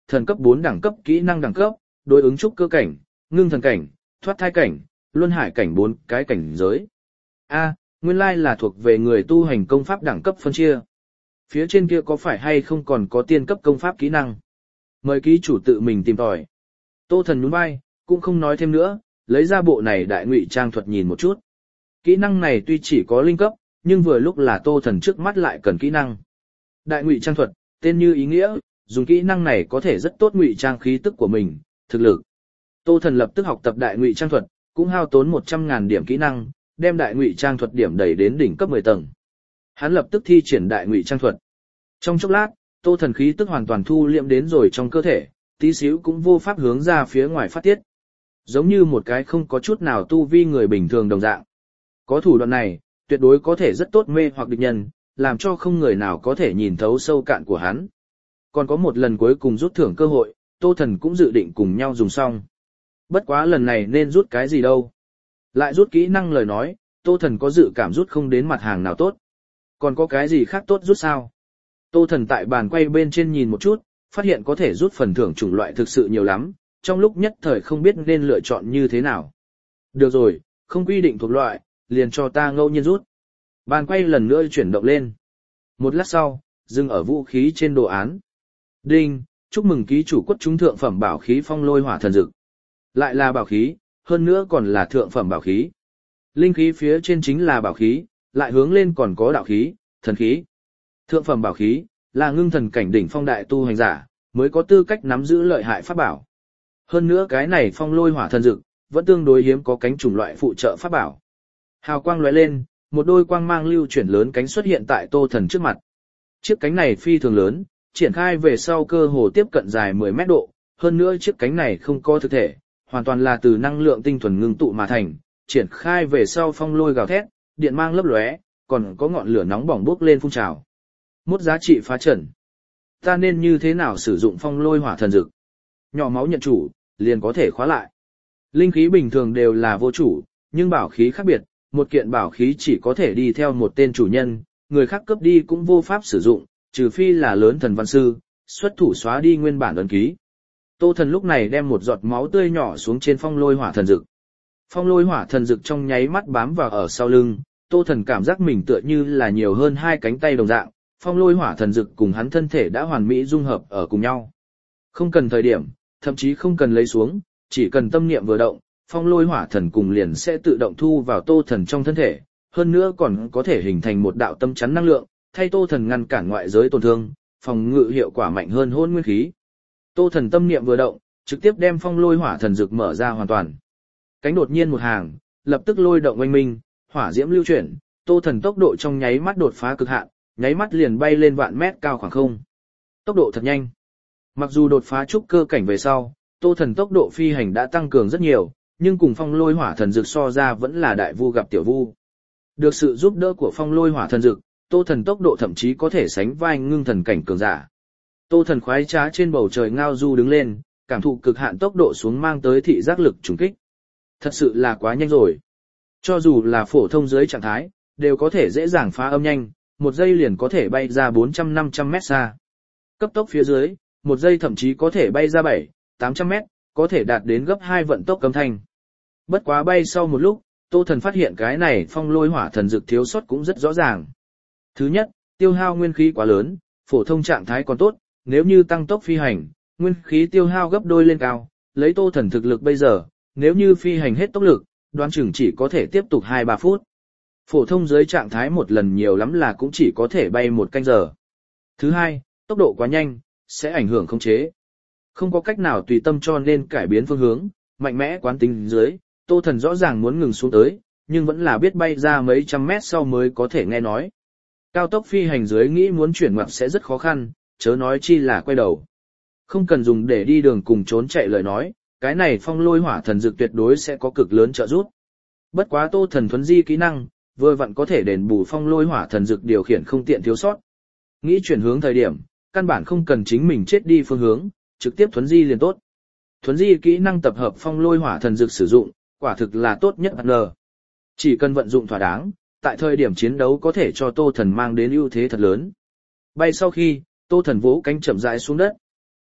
thần cấp 4 đẳng cấp kỹ năng đẳng cấp, đối ứng trúc cơ cảnh, ngưng thần cảnh, thoát thai cảnh, luân hải cảnh 4 cái cảnh giới. A, nguyên lai là thuộc về người tu hành công pháp đẳng cấp phân chia. Phía trên kia có phải hay không còn có tiên cấp công pháp kỹ năng? Mời ký chủ tự mình tìm tòi. Tô Thần nhún vai, cũng không nói thêm nữa, lấy ra bộ này đại ngụy trang thuật nhìn một chút. Kỹ năng này tuy chỉ có linh cấp, nhưng vừa lúc là Tô Thần trước mắt lại cần kỹ năng. Đại ngụy trang thuật, tên như ý nghĩa, dùng kỹ năng này có thể rất tốt ngụy trang khí tức của mình, thực lực. Tô Thần lập tức học tập đại ngụy trang thuật, cũng hao tốn 100.000 điểm kỹ năng, đem đại ngụy trang thuật điểm đẩy đến đỉnh cấp 10 tầng. Hắn lập tức thi triển đại ngụy trang thuật. Trong chốc lát, Tô Thần khí tức hoàn toàn thu liệm đến rồi trong cơ thể, tí xíu cũng vô pháp hướng ra phía ngoài phát tiết. Giống như một cái không có chút nào tu vi người bình thường đồng dạng. Có thủ đoạn này, tuyệt đối có thể rất tốt mê hoặc địch nhân, làm cho không người nào có thể nhìn thấu sâu cạn của hắn. Còn có một lần cuối cùng rút thưởng cơ hội, Tô Thần cũng dự định cùng nhau dùng xong. Bất quá lần này nên rút cái gì đâu. Lại rút kỹ năng lời nói, Tô Thần có dự cảm rút không đến mặt hàng nào tốt. Còn có cái gì khác tốt rút sao? Tô Thần tại bàn quay bên trên nhìn một chút, phát hiện có thể rút phần thưởng chủng loại thực sự nhiều lắm, trong lúc nhất thời không biết nên lựa chọn như thế nào. Được rồi, không quy định thuộc loại, liền cho ta ngẫu nhiên rút. Bàn quay lần nữa chuyển động lên. Một lát sau, dừng ở vũ khí trên đồ án. Đinh, chúc mừng ký chủ quất trúng thượng phẩm bảo khí phong lôi hỏa thần dực. Lại là bảo khí, hơn nữa còn là thượng phẩm bảo khí. Linh khí phía trên chính là bảo khí, lại hướng lên còn có đạo khí, thần khí. Thượng phẩm bảo khí, là ngưng thần cảnh đỉnh phong đại tu hành giả, mới có tư cách nắm giữ lợi hại pháp bảo. Hơn nữa cái này phong lôi hỏa thần dực, vẫn tương đối hiếm có cánh chủng loại phụ trợ pháp bảo. Hào quang lóe lên, một đôi quang mang lưu chuyển lớn cánh xuất hiện tại Tô Thần trước mặt. Chiếc cánh này phi thường lớn, triển khai về sau cơ hồ tiếp cận dài 10 mét độ, hơn nữa chiếc cánh này không có thực thể, hoàn toàn là từ năng lượng tinh thuần ngưng tụ mà thành, triển khai về sau phong lôi gào thét, điện mang lấp lóe, còn có ngọn lửa nóng bỏng bốc lên phun trào. Mốt giá trị phá trần. Ta nên như thế nào sử dụng phong lôi hỏa thần dực? Nhỏ máu nhận chủ, liền có thể khóa lại. Linh khí bình thường đều là vô chủ, nhưng bảo khí khác biệt, một kiện bảo khí chỉ có thể đi theo một tên chủ nhân, người khác cướp đi cũng vô pháp sử dụng, trừ phi là lớn thần văn sư, xuất thủ xóa đi nguyên bản ấn ký. Tô Thần lúc này đem một giọt máu tươi nhỏ xuống trên phong lôi hỏa thần dực. Phong lôi hỏa thần dực trong nháy mắt bám vào ở sau lưng, Tô Thần cảm giác mình tựa như là nhiều hơn hai cánh tay đồng dạng, phong lôi hỏa thần dực cùng hắn thân thể đã hoàn mỹ dung hợp ở cùng nhau. Không cần thời điểm, thậm chí không cần lấy xuống, chỉ cần tâm niệm vừa động, phong lôi hỏa thần cùng liền sẽ tự động thu vào Tô Thần trong thân thể, hơn nữa còn có thể hình thành một đạo tâm chắn năng lượng, thay Tô Thần ngăn cản ngoại giới tổn thương, phòng ngự hiệu quả mạnh hơn hôn nguyên khí. Tô Thần tâm niệm vừa động, trực tiếp đem phong lôi hỏa thần dực mở ra hoàn toàn. Cánh đột nhiên một hàng, lập tức lôi động oanh minh, hỏa diễm lưu chuyển, Tô Thần tốc độ trong nháy mắt đột phá cực hạn, nháy mắt liền bay lên vạn mét cao khoảng không. Tốc độ thật nhanh. Mặc dù đột phá trúc cơ cảnh về sau, Tô Thần tốc độ phi hành đã tăng cường rất nhiều, nhưng cùng phong lôi hỏa thần dực so ra vẫn là đại vu gặp tiểu vu. Được sự giúp đỡ của phong lôi hỏa thần dực, Tô Thần tốc độ thậm chí có thể sánh vai ngưng thần cảnh cường giả. Tô Thần khoái trá trên bầu trời ngao du đứng lên, cảm thụ cực hạn tốc độ xuống mang tới thị giác lực trùng kích. Thật sự là quá nhanh rồi. Cho dù là phổ thông dưới trạng thái, đều có thể dễ dàng phá âm nhanh, một giây liền có thể bay ra 400-500 mét xa. Cấp tốc phía dưới, một giây thậm chí có thể bay ra 700-800 mét, có thể đạt đến gấp 2 vận tốc âm thanh. Bất quá bay sau một lúc, Tô Thần phát hiện cái này phong lôi hỏa thần dực thiếu sót cũng rất rõ ràng. Thứ nhất, tiêu hao nguyên khí quá lớn, phổ thông trạng thái còn tốt, nếu như tăng tốc phi hành, nguyên khí tiêu hao gấp đôi lên cao, lấy Tô Thần thực lực bây giờ, nếu như phi hành hết tốc lực, đoán chừng chỉ có thể tiếp tục 2-3 phút. Phổ thông dưới trạng thái một lần nhiều lắm là cũng chỉ có thể bay 1 canh giờ. Thứ hai, tốc độ quá nhanh, sẽ ảnh hưởng khống chế. Không có cách nào tùy tâm cho nên cải biến phương hướng, mạnh mẽ quán tính dưới, Tô Thần rõ ràng muốn ngừng xuống tới, nhưng vẫn là biết bay ra mấy trăm mét sau mới có thể nghe nói. Cao tốc phi hành dưới nghĩ muốn chuyển ngoặt sẽ rất khó khăn, chớ nói chi là quay đầu. Không cần dùng để đi đường cùng trốn chạy lời nói, cái này phong lôi hỏa thần dực tuyệt đối sẽ có cực lớn trợ giúp. Bất quá Tô Thần thuấn di kỹ năng, vừa vặn có thể đền bù phong lôi hỏa thần dực điều khiển không tiện thiếu sót. Nghĩ chuyển hướng thời điểm, căn bản không cần chính mình chết đi phương hướng, trực tiếp thuấn di liền tốt. Thuấn di kỹ năng tập hợp phong lôi hỏa thần dực sử dụng, quả thực là tốt nhất bất ngờ. Chỉ cần vận dụng thỏa đáng, tại thời điểm chiến đấu có thể cho Tô Thần mang đến ưu thế thật lớn. Bay sau khi, Tô Thần vỗ cánh chậm rãi xuống đất.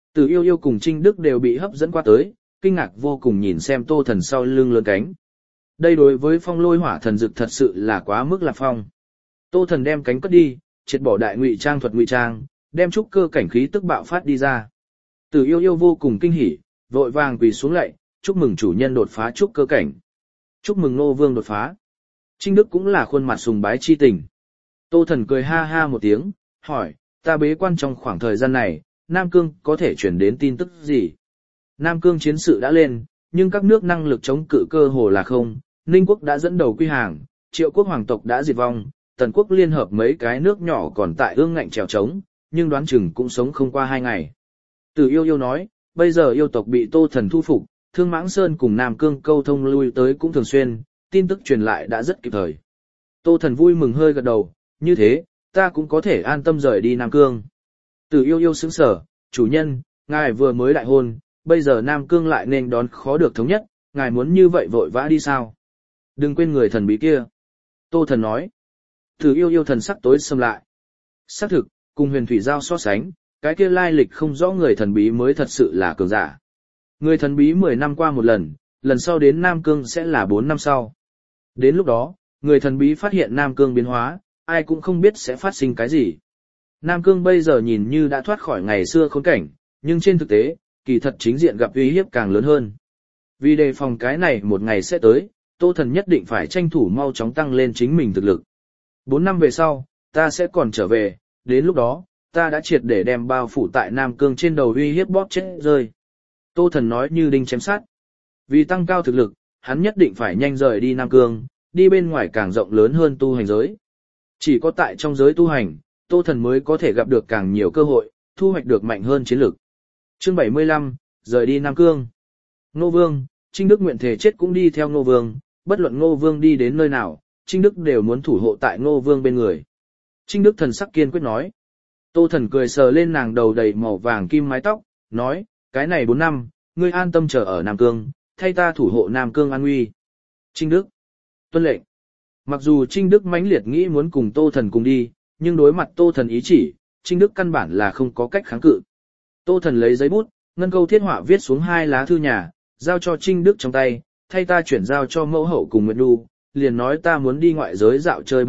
Từ Yêu Yêu cùng Trinh Đức đều bị hấp dẫn qua tới, kinh ngạc vô cùng nhìn xem Tô Thần sau lưng lớn cánh. Đây đối với Phong Lôi Hỏa Thần Dực thật sự là quá mức lạc phong. Tô Thần đem cánh cất đi, triệt bỏ đại ngụy trang thuật ngụy trang, đem trúc cơ cảnh khí tức bạo phát đi ra. Từ Yêu Yêu vô cùng kinh hỉ, vội vàng quỳ xuống lạy, chúc mừng chủ nhân đột phá trúc cơ cảnh. Chúc mừng Ngô Vương đột phá. Trinh Đức cũng là khuôn mặt sùng bái chi tình. Tô Thần cười ha ha một tiếng, hỏi, ta bế quan trong khoảng thời gian này, Nam Cương có thể chuyển đến tin tức gì? Nam Cương chiến sự đã lên, nhưng các nước năng lực chống cự cơ hồ là không, Ninh quốc đã dẫn đầu quy hàng, Triệu quốc hoàng tộc đã diệt vong, Tần quốc liên hợp mấy cái nước nhỏ còn tại ương ngạnh trèo trống, nhưng đoán chừng cũng sống không qua 2 ngày. Từ Yêu Yêu nói, bây giờ yêu tộc bị Tô Thần thu phục, Thương Mãng Sơn cùng Nam Cương câu thông lui tới cũng thường xuyên, tin tức truyền lại đã rất kịp thời. Tô Thần vui mừng hơi gật đầu, như thế, ta cũng có thể an tâm rời đi Nam Cương. Từ Yêu Yêu sững sờ, chủ nhân, ngài vừa mới đại hôn, bây giờ Nam Cương lại nên đón khó được thống nhất, ngài muốn như vậy vội vã đi sao? Đừng quên người thần bí kia. Tô Thần nói. Từ Yêu Yêu thần sắc tối sầm lại. Xác thực, cùng Huyền Thủy Giao so sánh, cái kia lai lịch không rõ người thần bí mới thật sự là cường giả. Người thần bí 10 năm qua một lần, lần sau đến Nam Cương sẽ là 4 năm sau. Đến lúc đó, người thần bí phát hiện Nam Cương biến hóa, ai cũng không biết sẽ phát sinh cái gì. Nam Cương bây giờ nhìn như đã thoát khỏi ngày xưa khốn cảnh, nhưng trên thực tế, kỳ thật chính diện gặp uy hiếp càng lớn hơn. Vì đề phòng cái này một ngày sẽ tới, Tô Thần nhất định phải tranh thủ mau chóng tăng lên chính mình thực lực. 4 năm về sau, ta sẽ còn trở về, đến lúc đó, ta đã triệt để đem bao phủ tại Nam Cương trên đầu uy hiếp bóp chết rơi. Tô Thần nói như đinh chém sát. Vì tăng cao thực lực, hắn nhất định phải nhanh rời đi Nam Cương, đi bên ngoài càng rộng lớn hơn tu hành giới. Chỉ có tại trong giới tu hành, Tô Thần mới có thể gặp được càng nhiều cơ hội, thu hoạch được mạnh hơn chiến lực. Chương 75, rời đi Nam Cương. Ngô Vương, Trinh Đức nguyện thể chết cũng đi theo Ngô Vương, bất luận Ngô Vương đi đến nơi nào, Trinh Đức đều muốn thủ hộ tại Ngô Vương bên người. Trinh Đức thần sắc kiên quyết nói. Tô Thần cười sờ lên nàng đầu đầy màu vàng kim mái tóc, nói, cái này 4 năm, ngươi an tâm chờ ở Nam Cương, thay ta thủ hộ Nam Cương an nguy. Trinh Đức. Tuân lệnh. Mặc dù Trinh Đức mãnh liệt nghĩ muốn cùng Tô Thần cùng đi, nhưng đối mặt Tô Thần ý chỉ, Trinh Đức căn bản là không có cách kháng cự. Tô Thần lấy giấy bút, ngân câu thiết họa viết xuống 2 lá thư nhà, giao cho Trinh Đức trong tay, thay ta chuyển giao cho mẫu hậu cùng Nguyệt Nhu, liền nói ta muốn đi ngoại giới dạo chơi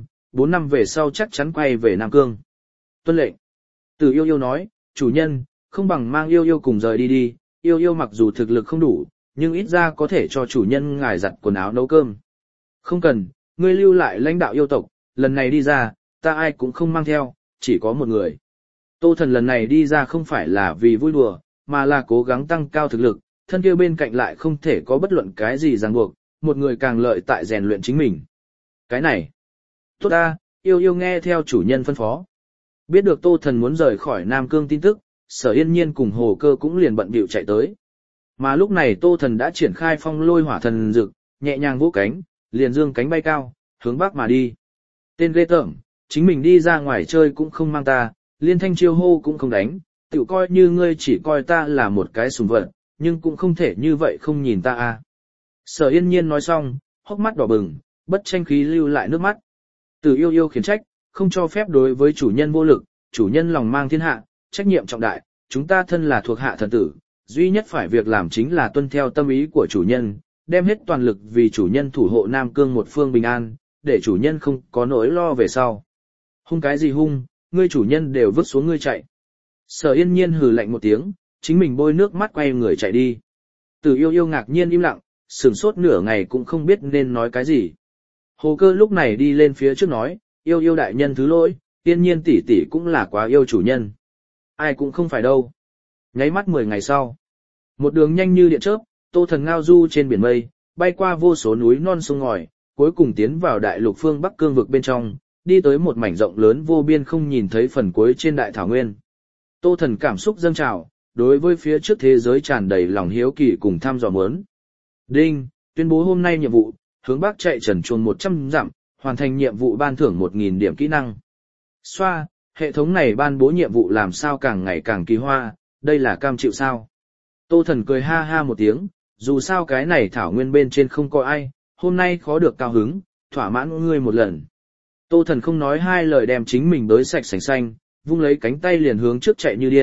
4 năm về sau chắc chắn quay về Nam Cương. Tuân lệnh. Từ Yêu Yêu nói, chủ nhân, không bằng mang Yêu Yêu cùng rời đi đi, Yêu Yêu mặc dù thực lực không đủ, nhưng ít ra có thể cho chủ nhân ngài giặt quần áo nấu cơm. Không cần, ngươi lưu lại lãnh đạo yêu tộc, lần này đi ra, ta ai cũng không mang theo, chỉ có một người. Tô Thần lần này đi ra không phải là vì vui đùa, mà là cố gắng tăng cao thực lực, thân kia bên cạnh lại không thể có bất luận cái gì ràng buộc, một người càng lợi tại rèn luyện chính mình. Cái này, tốt ta, Yêu Yêu nghe theo chủ nhân phân phó. Biết được Tô Thần muốn rời khỏi Nam Cương tin tức, Sở Yên Nhiên cùng Hồ Cơ cũng liền bận bịu chạy tới. Mà lúc này Tô Thần đã triển khai Phong Lôi Hỏa Thần Dực, nhẹ nhàng vỗ cánh, liền dương cánh bay cao, hướng bắc mà đi. Tên ghê tởm, chính mình đi ra ngoài chơi cũng không mang ta, liên thanh chiêu hô cũng không đánh, tự coi như ngươi chỉ coi ta là một cái sùng vật, nhưng cũng không thể như vậy không nhìn ta à. Sở Yên Nhiên nói xong, hốc mắt đỏ bừng, bất tranh khí lưu lại nước mắt. Từ Yêu Yêu khiển trách, không cho phép đối với chủ nhân vô lực, chủ nhân lòng mang thiên hạ, trách nhiệm trọng đại, chúng ta thân là thuộc hạ thần tử, duy nhất phải việc làm chính là tuân theo tâm ý của chủ nhân, đem hết toàn lực vì chủ nhân thủ hộ Nam Cương một phương bình an, để chủ nhân không có nỗi lo về sau. Hung cái gì hung, ngươi chủ nhân đều vứt xuống ngươi chạy. Sở Yên Nhiên hừ lạnh một tiếng, chính mình bôi nước mắt quay người chạy đi. Từ Yêu Yêu ngạc nhiên im lặng, sửng sốt nửa ngày cũng không biết nên nói cái gì. Hồ Cơ lúc này đi lên phía trước nói, Yêu Yêu đại nhân thứ lỗi, Yên Nhiên tỷ tỷ cũng là quá yêu chủ nhân. Ai cũng không phải đâu. Nháy mắt 10 ngày sau, một đường nhanh như điện chớp, Tô Thần ngao du trên biển mây, bay qua vô số núi non sông ngòi, cuối cùng tiến vào đại lục phương Bắc cương vực bên trong, đi tới một mảnh rộng lớn vô biên không nhìn thấy phần cuối trên đại thảo nguyên. Tô Thần cảm xúc dâng trào, đối với phía trước thế giới tràn đầy lòng hiếu kỳ cùng thăm dò muốn. Đinh, tuyên bố hôm nay nhiệm vụ, hướng Bắc chạy trần truồng 100 dặm, hoàn thành nhiệm vụ ban thưởng 1000 điểm kỹ năng. Xoa, hệ thống này ban bố nhiệm vụ làm sao càng ngày càng kỳ hoa, đây là cam chịu sao? Tô Thần cười ha ha một tiếng, dù sao cái này thảo nguyên bên trên không có ai, hôm nay khó được cao hứng, thỏa mãn ngươi một lần. Tô Thần không nói hai lời đem chính mình đới sạch sành xanh, vung lấy cánh tay liền hướng trước chạy như điên,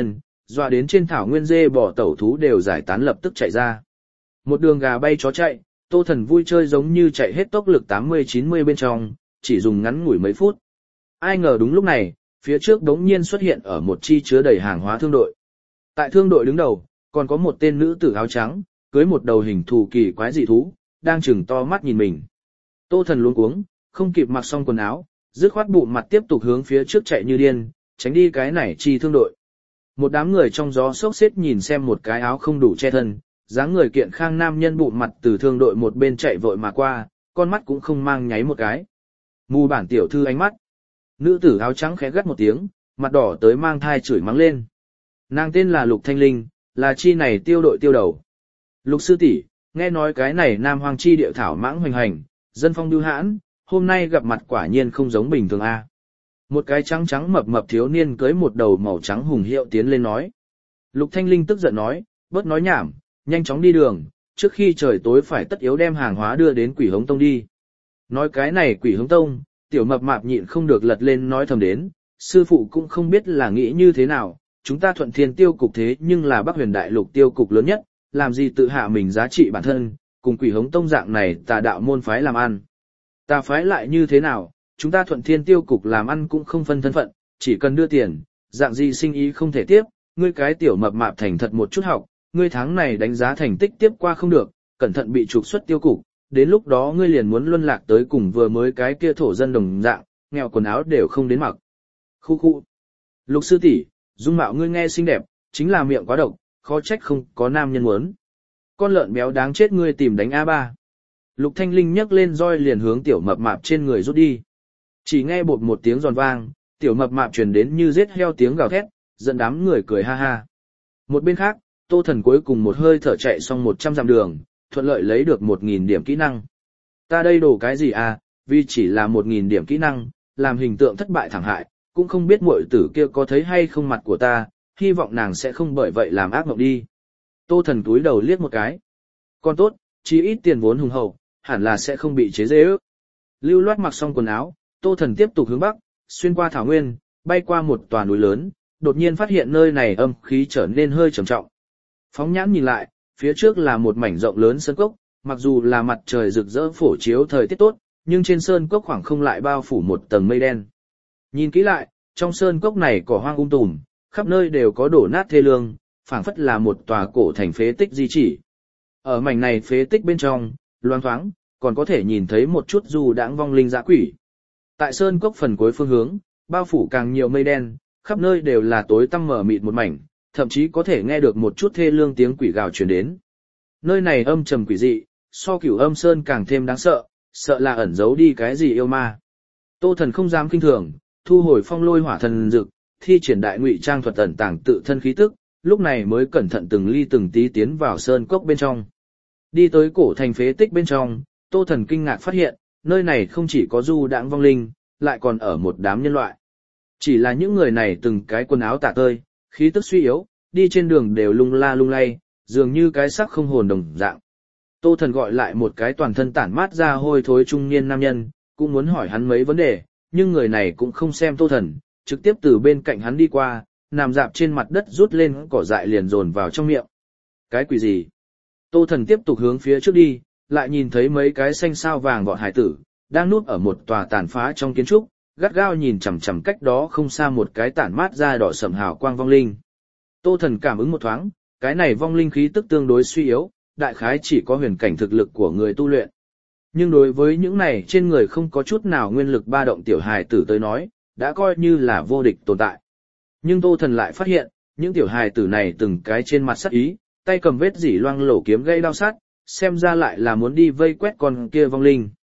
dọa đến trên thảo nguyên dê bò tẩu thú đều giải tán lập tức chạy ra. Một đường gà bay chó chạy, Tô Thần vui chơi giống như chạy hết tốc lực 80-90 bên trong, chỉ dùng ngắn ngủi mấy phút. Ai ngờ đúng lúc này, phía trước đống nhiên xuất hiện ở một chi chứa đầy hàng hóa thương đội. Tại thương đội đứng đầu, còn có một tên nữ tử áo trắng, cưới một đầu hình thù kỳ quái dị thú, đang chừng to mắt nhìn mình. Tô Thần luống cuống, không kịp mặc xong quần áo, dứt khoát bụng mặt tiếp tục hướng phía trước chạy như điên, tránh đi cái này chi thương đội. Một đám người trong gió sốc xếp nhìn xem một cái áo không đủ che thân, dáng người kiện khang nam nhân bụng mặt từ thương đội một bên chạy vội mà qua, con mắt cũng không mang nháy một cái. Mù bản tiểu thư ánh mắt. Nữ tử áo trắng khẽ gắt một tiếng, mặt đỏ tới mang thai chửi mắng lên. Nàng tên là Lục Thanh Linh, là chi này tiêu đội tiêu đầu. Lục sư tỷ, nghe nói cái này Nam Hoang chi địa thảo mãng hoành hành, dân phong bưu hãn, hôm nay gặp mặt quả nhiên không giống bình thường a. Một cái trắng trắng mập mập thiếu niên cưới một đầu màu trắng hùng hiệu tiến lên nói. Lục Thanh Linh tức giận nói, bớt nói nhảm, nhanh chóng đi đường, trước khi trời tối phải tất yếu đem hàng hóa đưa đến Quỷ Hống Tông đi. Nói cái này Quỷ Hống Tông, tiểu mập mạp nhịn không được lật lên nói thầm đến, sư phụ cũng không biết là nghĩ như thế nào, chúng ta Thuận Thiên tiêu cục thế nhưng là Bắc Huyền Đại Lục tiêu cục lớn nhất, làm gì tự hạ mình giá trị bản thân, cùng Quỷ Hống Tông dạng này tà đạo môn phái làm ăn. Tà phái lại như thế nào, chúng ta Thuận Thiên tiêu cục làm ăn cũng không phân thân phận, chỉ cần đưa tiền, dạng gì sinh ý không thể tiếp, ngươi cái tiểu mập mạp thành thật một chút học, ngươi tháng này đánh giá thành tích tiếp qua không được, cẩn thận bị trục xuất tiêu cục, đến lúc đó ngươi liền muốn luân lạc tới cùng vừa mới cái kia thổ dân đồng dạng, nghèo quần áo đều không đến mặc. Khu khu. Lục sư tỷ, dung mạo ngươi nghe xinh đẹp, chính là miệng quá độc, khó trách không có nam nhân muốn. Con lợn béo đáng chết ngươi tìm đánh A3. Lục Thanh Linh nhấc lên roi liền hướng tiểu mập mạp trên người rút đi. Chỉ nghe bột một tiếng giòn vang, tiểu mập mạp truyền đến như giết heo tiếng gào thét, dẫn đám người cười ha ha. Một bên khác, Tô Thần cuối cùng một hơi thở chạy xong 100 dặm đường, thuận lợi lấy được 1000 điểm kỹ năng. Ta đây đổ cái gì à, vì chỉ là 1000 điểm kỹ năng, làm hình tượng thất bại thảm hại, cũng không biết muội tử kia có thấy hay không mặt của ta, hy vọng nàng sẽ không bởi vậy làm ác mộng đi. Tô Thần túi đầu liếc một cái. Con tốt, chí ít tiền vốn hùng hậu, hẳn là sẽ không bị chế giễu ước. Lưu loát mặc xong quần áo, Tô Thần tiếp tục hướng bắc, xuyên qua thảo nguyên, bay qua một tòa núi lớn, đột nhiên phát hiện nơi này âm khí trở nên hơi trầm trọng. Phóng nhãn nhìn lại, phía trước là một mảnh rộng lớn sơn cốc, mặc dù là mặt trời rực rỡ phổ chiếu thời tiết tốt, nhưng trên sơn cốc khoảng không lại bao phủ một tầng mây đen. Nhìn kỹ lại, trong sơn cốc này cỏ hoang tùm, khắp nơi đều có đổ nát thê lương, phảng phất là một tòa cổ thành phế tích di chỉ. Ở mảnh này phế tích bên trong, loang thoáng, còn có thể nhìn thấy một chút du đãng vong linh dã quỷ. Tại sơn cốc phần cuối phương hướng, bao phủ càng nhiều mây đen, khắp nơi đều là tối tăm mờ mịt một mảnh, thậm chí có thể nghe được một chút thê lương tiếng quỷ gào truyền đến. Nơi này âm trầm quỷ dị, so Cửu Âm Sơn càng thêm đáng sợ, sợ là ẩn giấu đi cái gì yêu ma. Tô Thần không dám kinh thường, thu hồi phong lôi hỏa thần dực, thi triển đại ngụy trang thuật ẩn tàng tự thân khí tức, lúc này mới cẩn thận từng ly từng tí tiến vào sơn cốc bên trong. Đi tới cổ thành phế tích bên trong, Tô Thần kinh ngạc phát hiện, nơi này không chỉ có du đãng vong linh, lại còn ở một đám nhân loại. Chỉ là những người này từng cái quần áo tả tơi, khí tức suy yếu, đi trên đường đều lung la lung lay, dường như cái xác không hồn đồng dạng. Tô Thần gọi lại một cái toàn thân tản mát ra hôi thối trung niên nam nhân, cũng muốn hỏi hắn mấy vấn đề, nhưng người này cũng không xem Tô Thần, trực tiếp từ bên cạnh hắn đi qua, nằm dạp trên mặt đất rút lên cỏ dại liền dồn vào trong miệng. Cái quỷ gì? Tô Thần tiếp tục hướng phía trước đi, lại nhìn thấy mấy cái xanh sao vàng vọt hải tử, đang núp ở một tòa tàn phá trong kiến trúc, gắt gao nhìn chằm chằm cách đó không xa một cái tản mát ra đỏ sẫm hào quang vong linh. Tô Thần cảm ứng một thoáng, cái này vong linh khí tức tương đối suy yếu, đại khái chỉ có huyền cảnh thực lực của người tu luyện. Nhưng đối với những này trên người không có chút nào nguyên lực ba động tiểu hài tử tới nói, đã coi như là vô địch tồn tại. Nhưng Tô Thần lại phát hiện, những tiểu hài tử này từng cái trên mặt sắc ý, tay cầm vết dỉ loang lổ kiếm gây đao sát, xem ra lại là muốn đi vây quét con kia vong linh.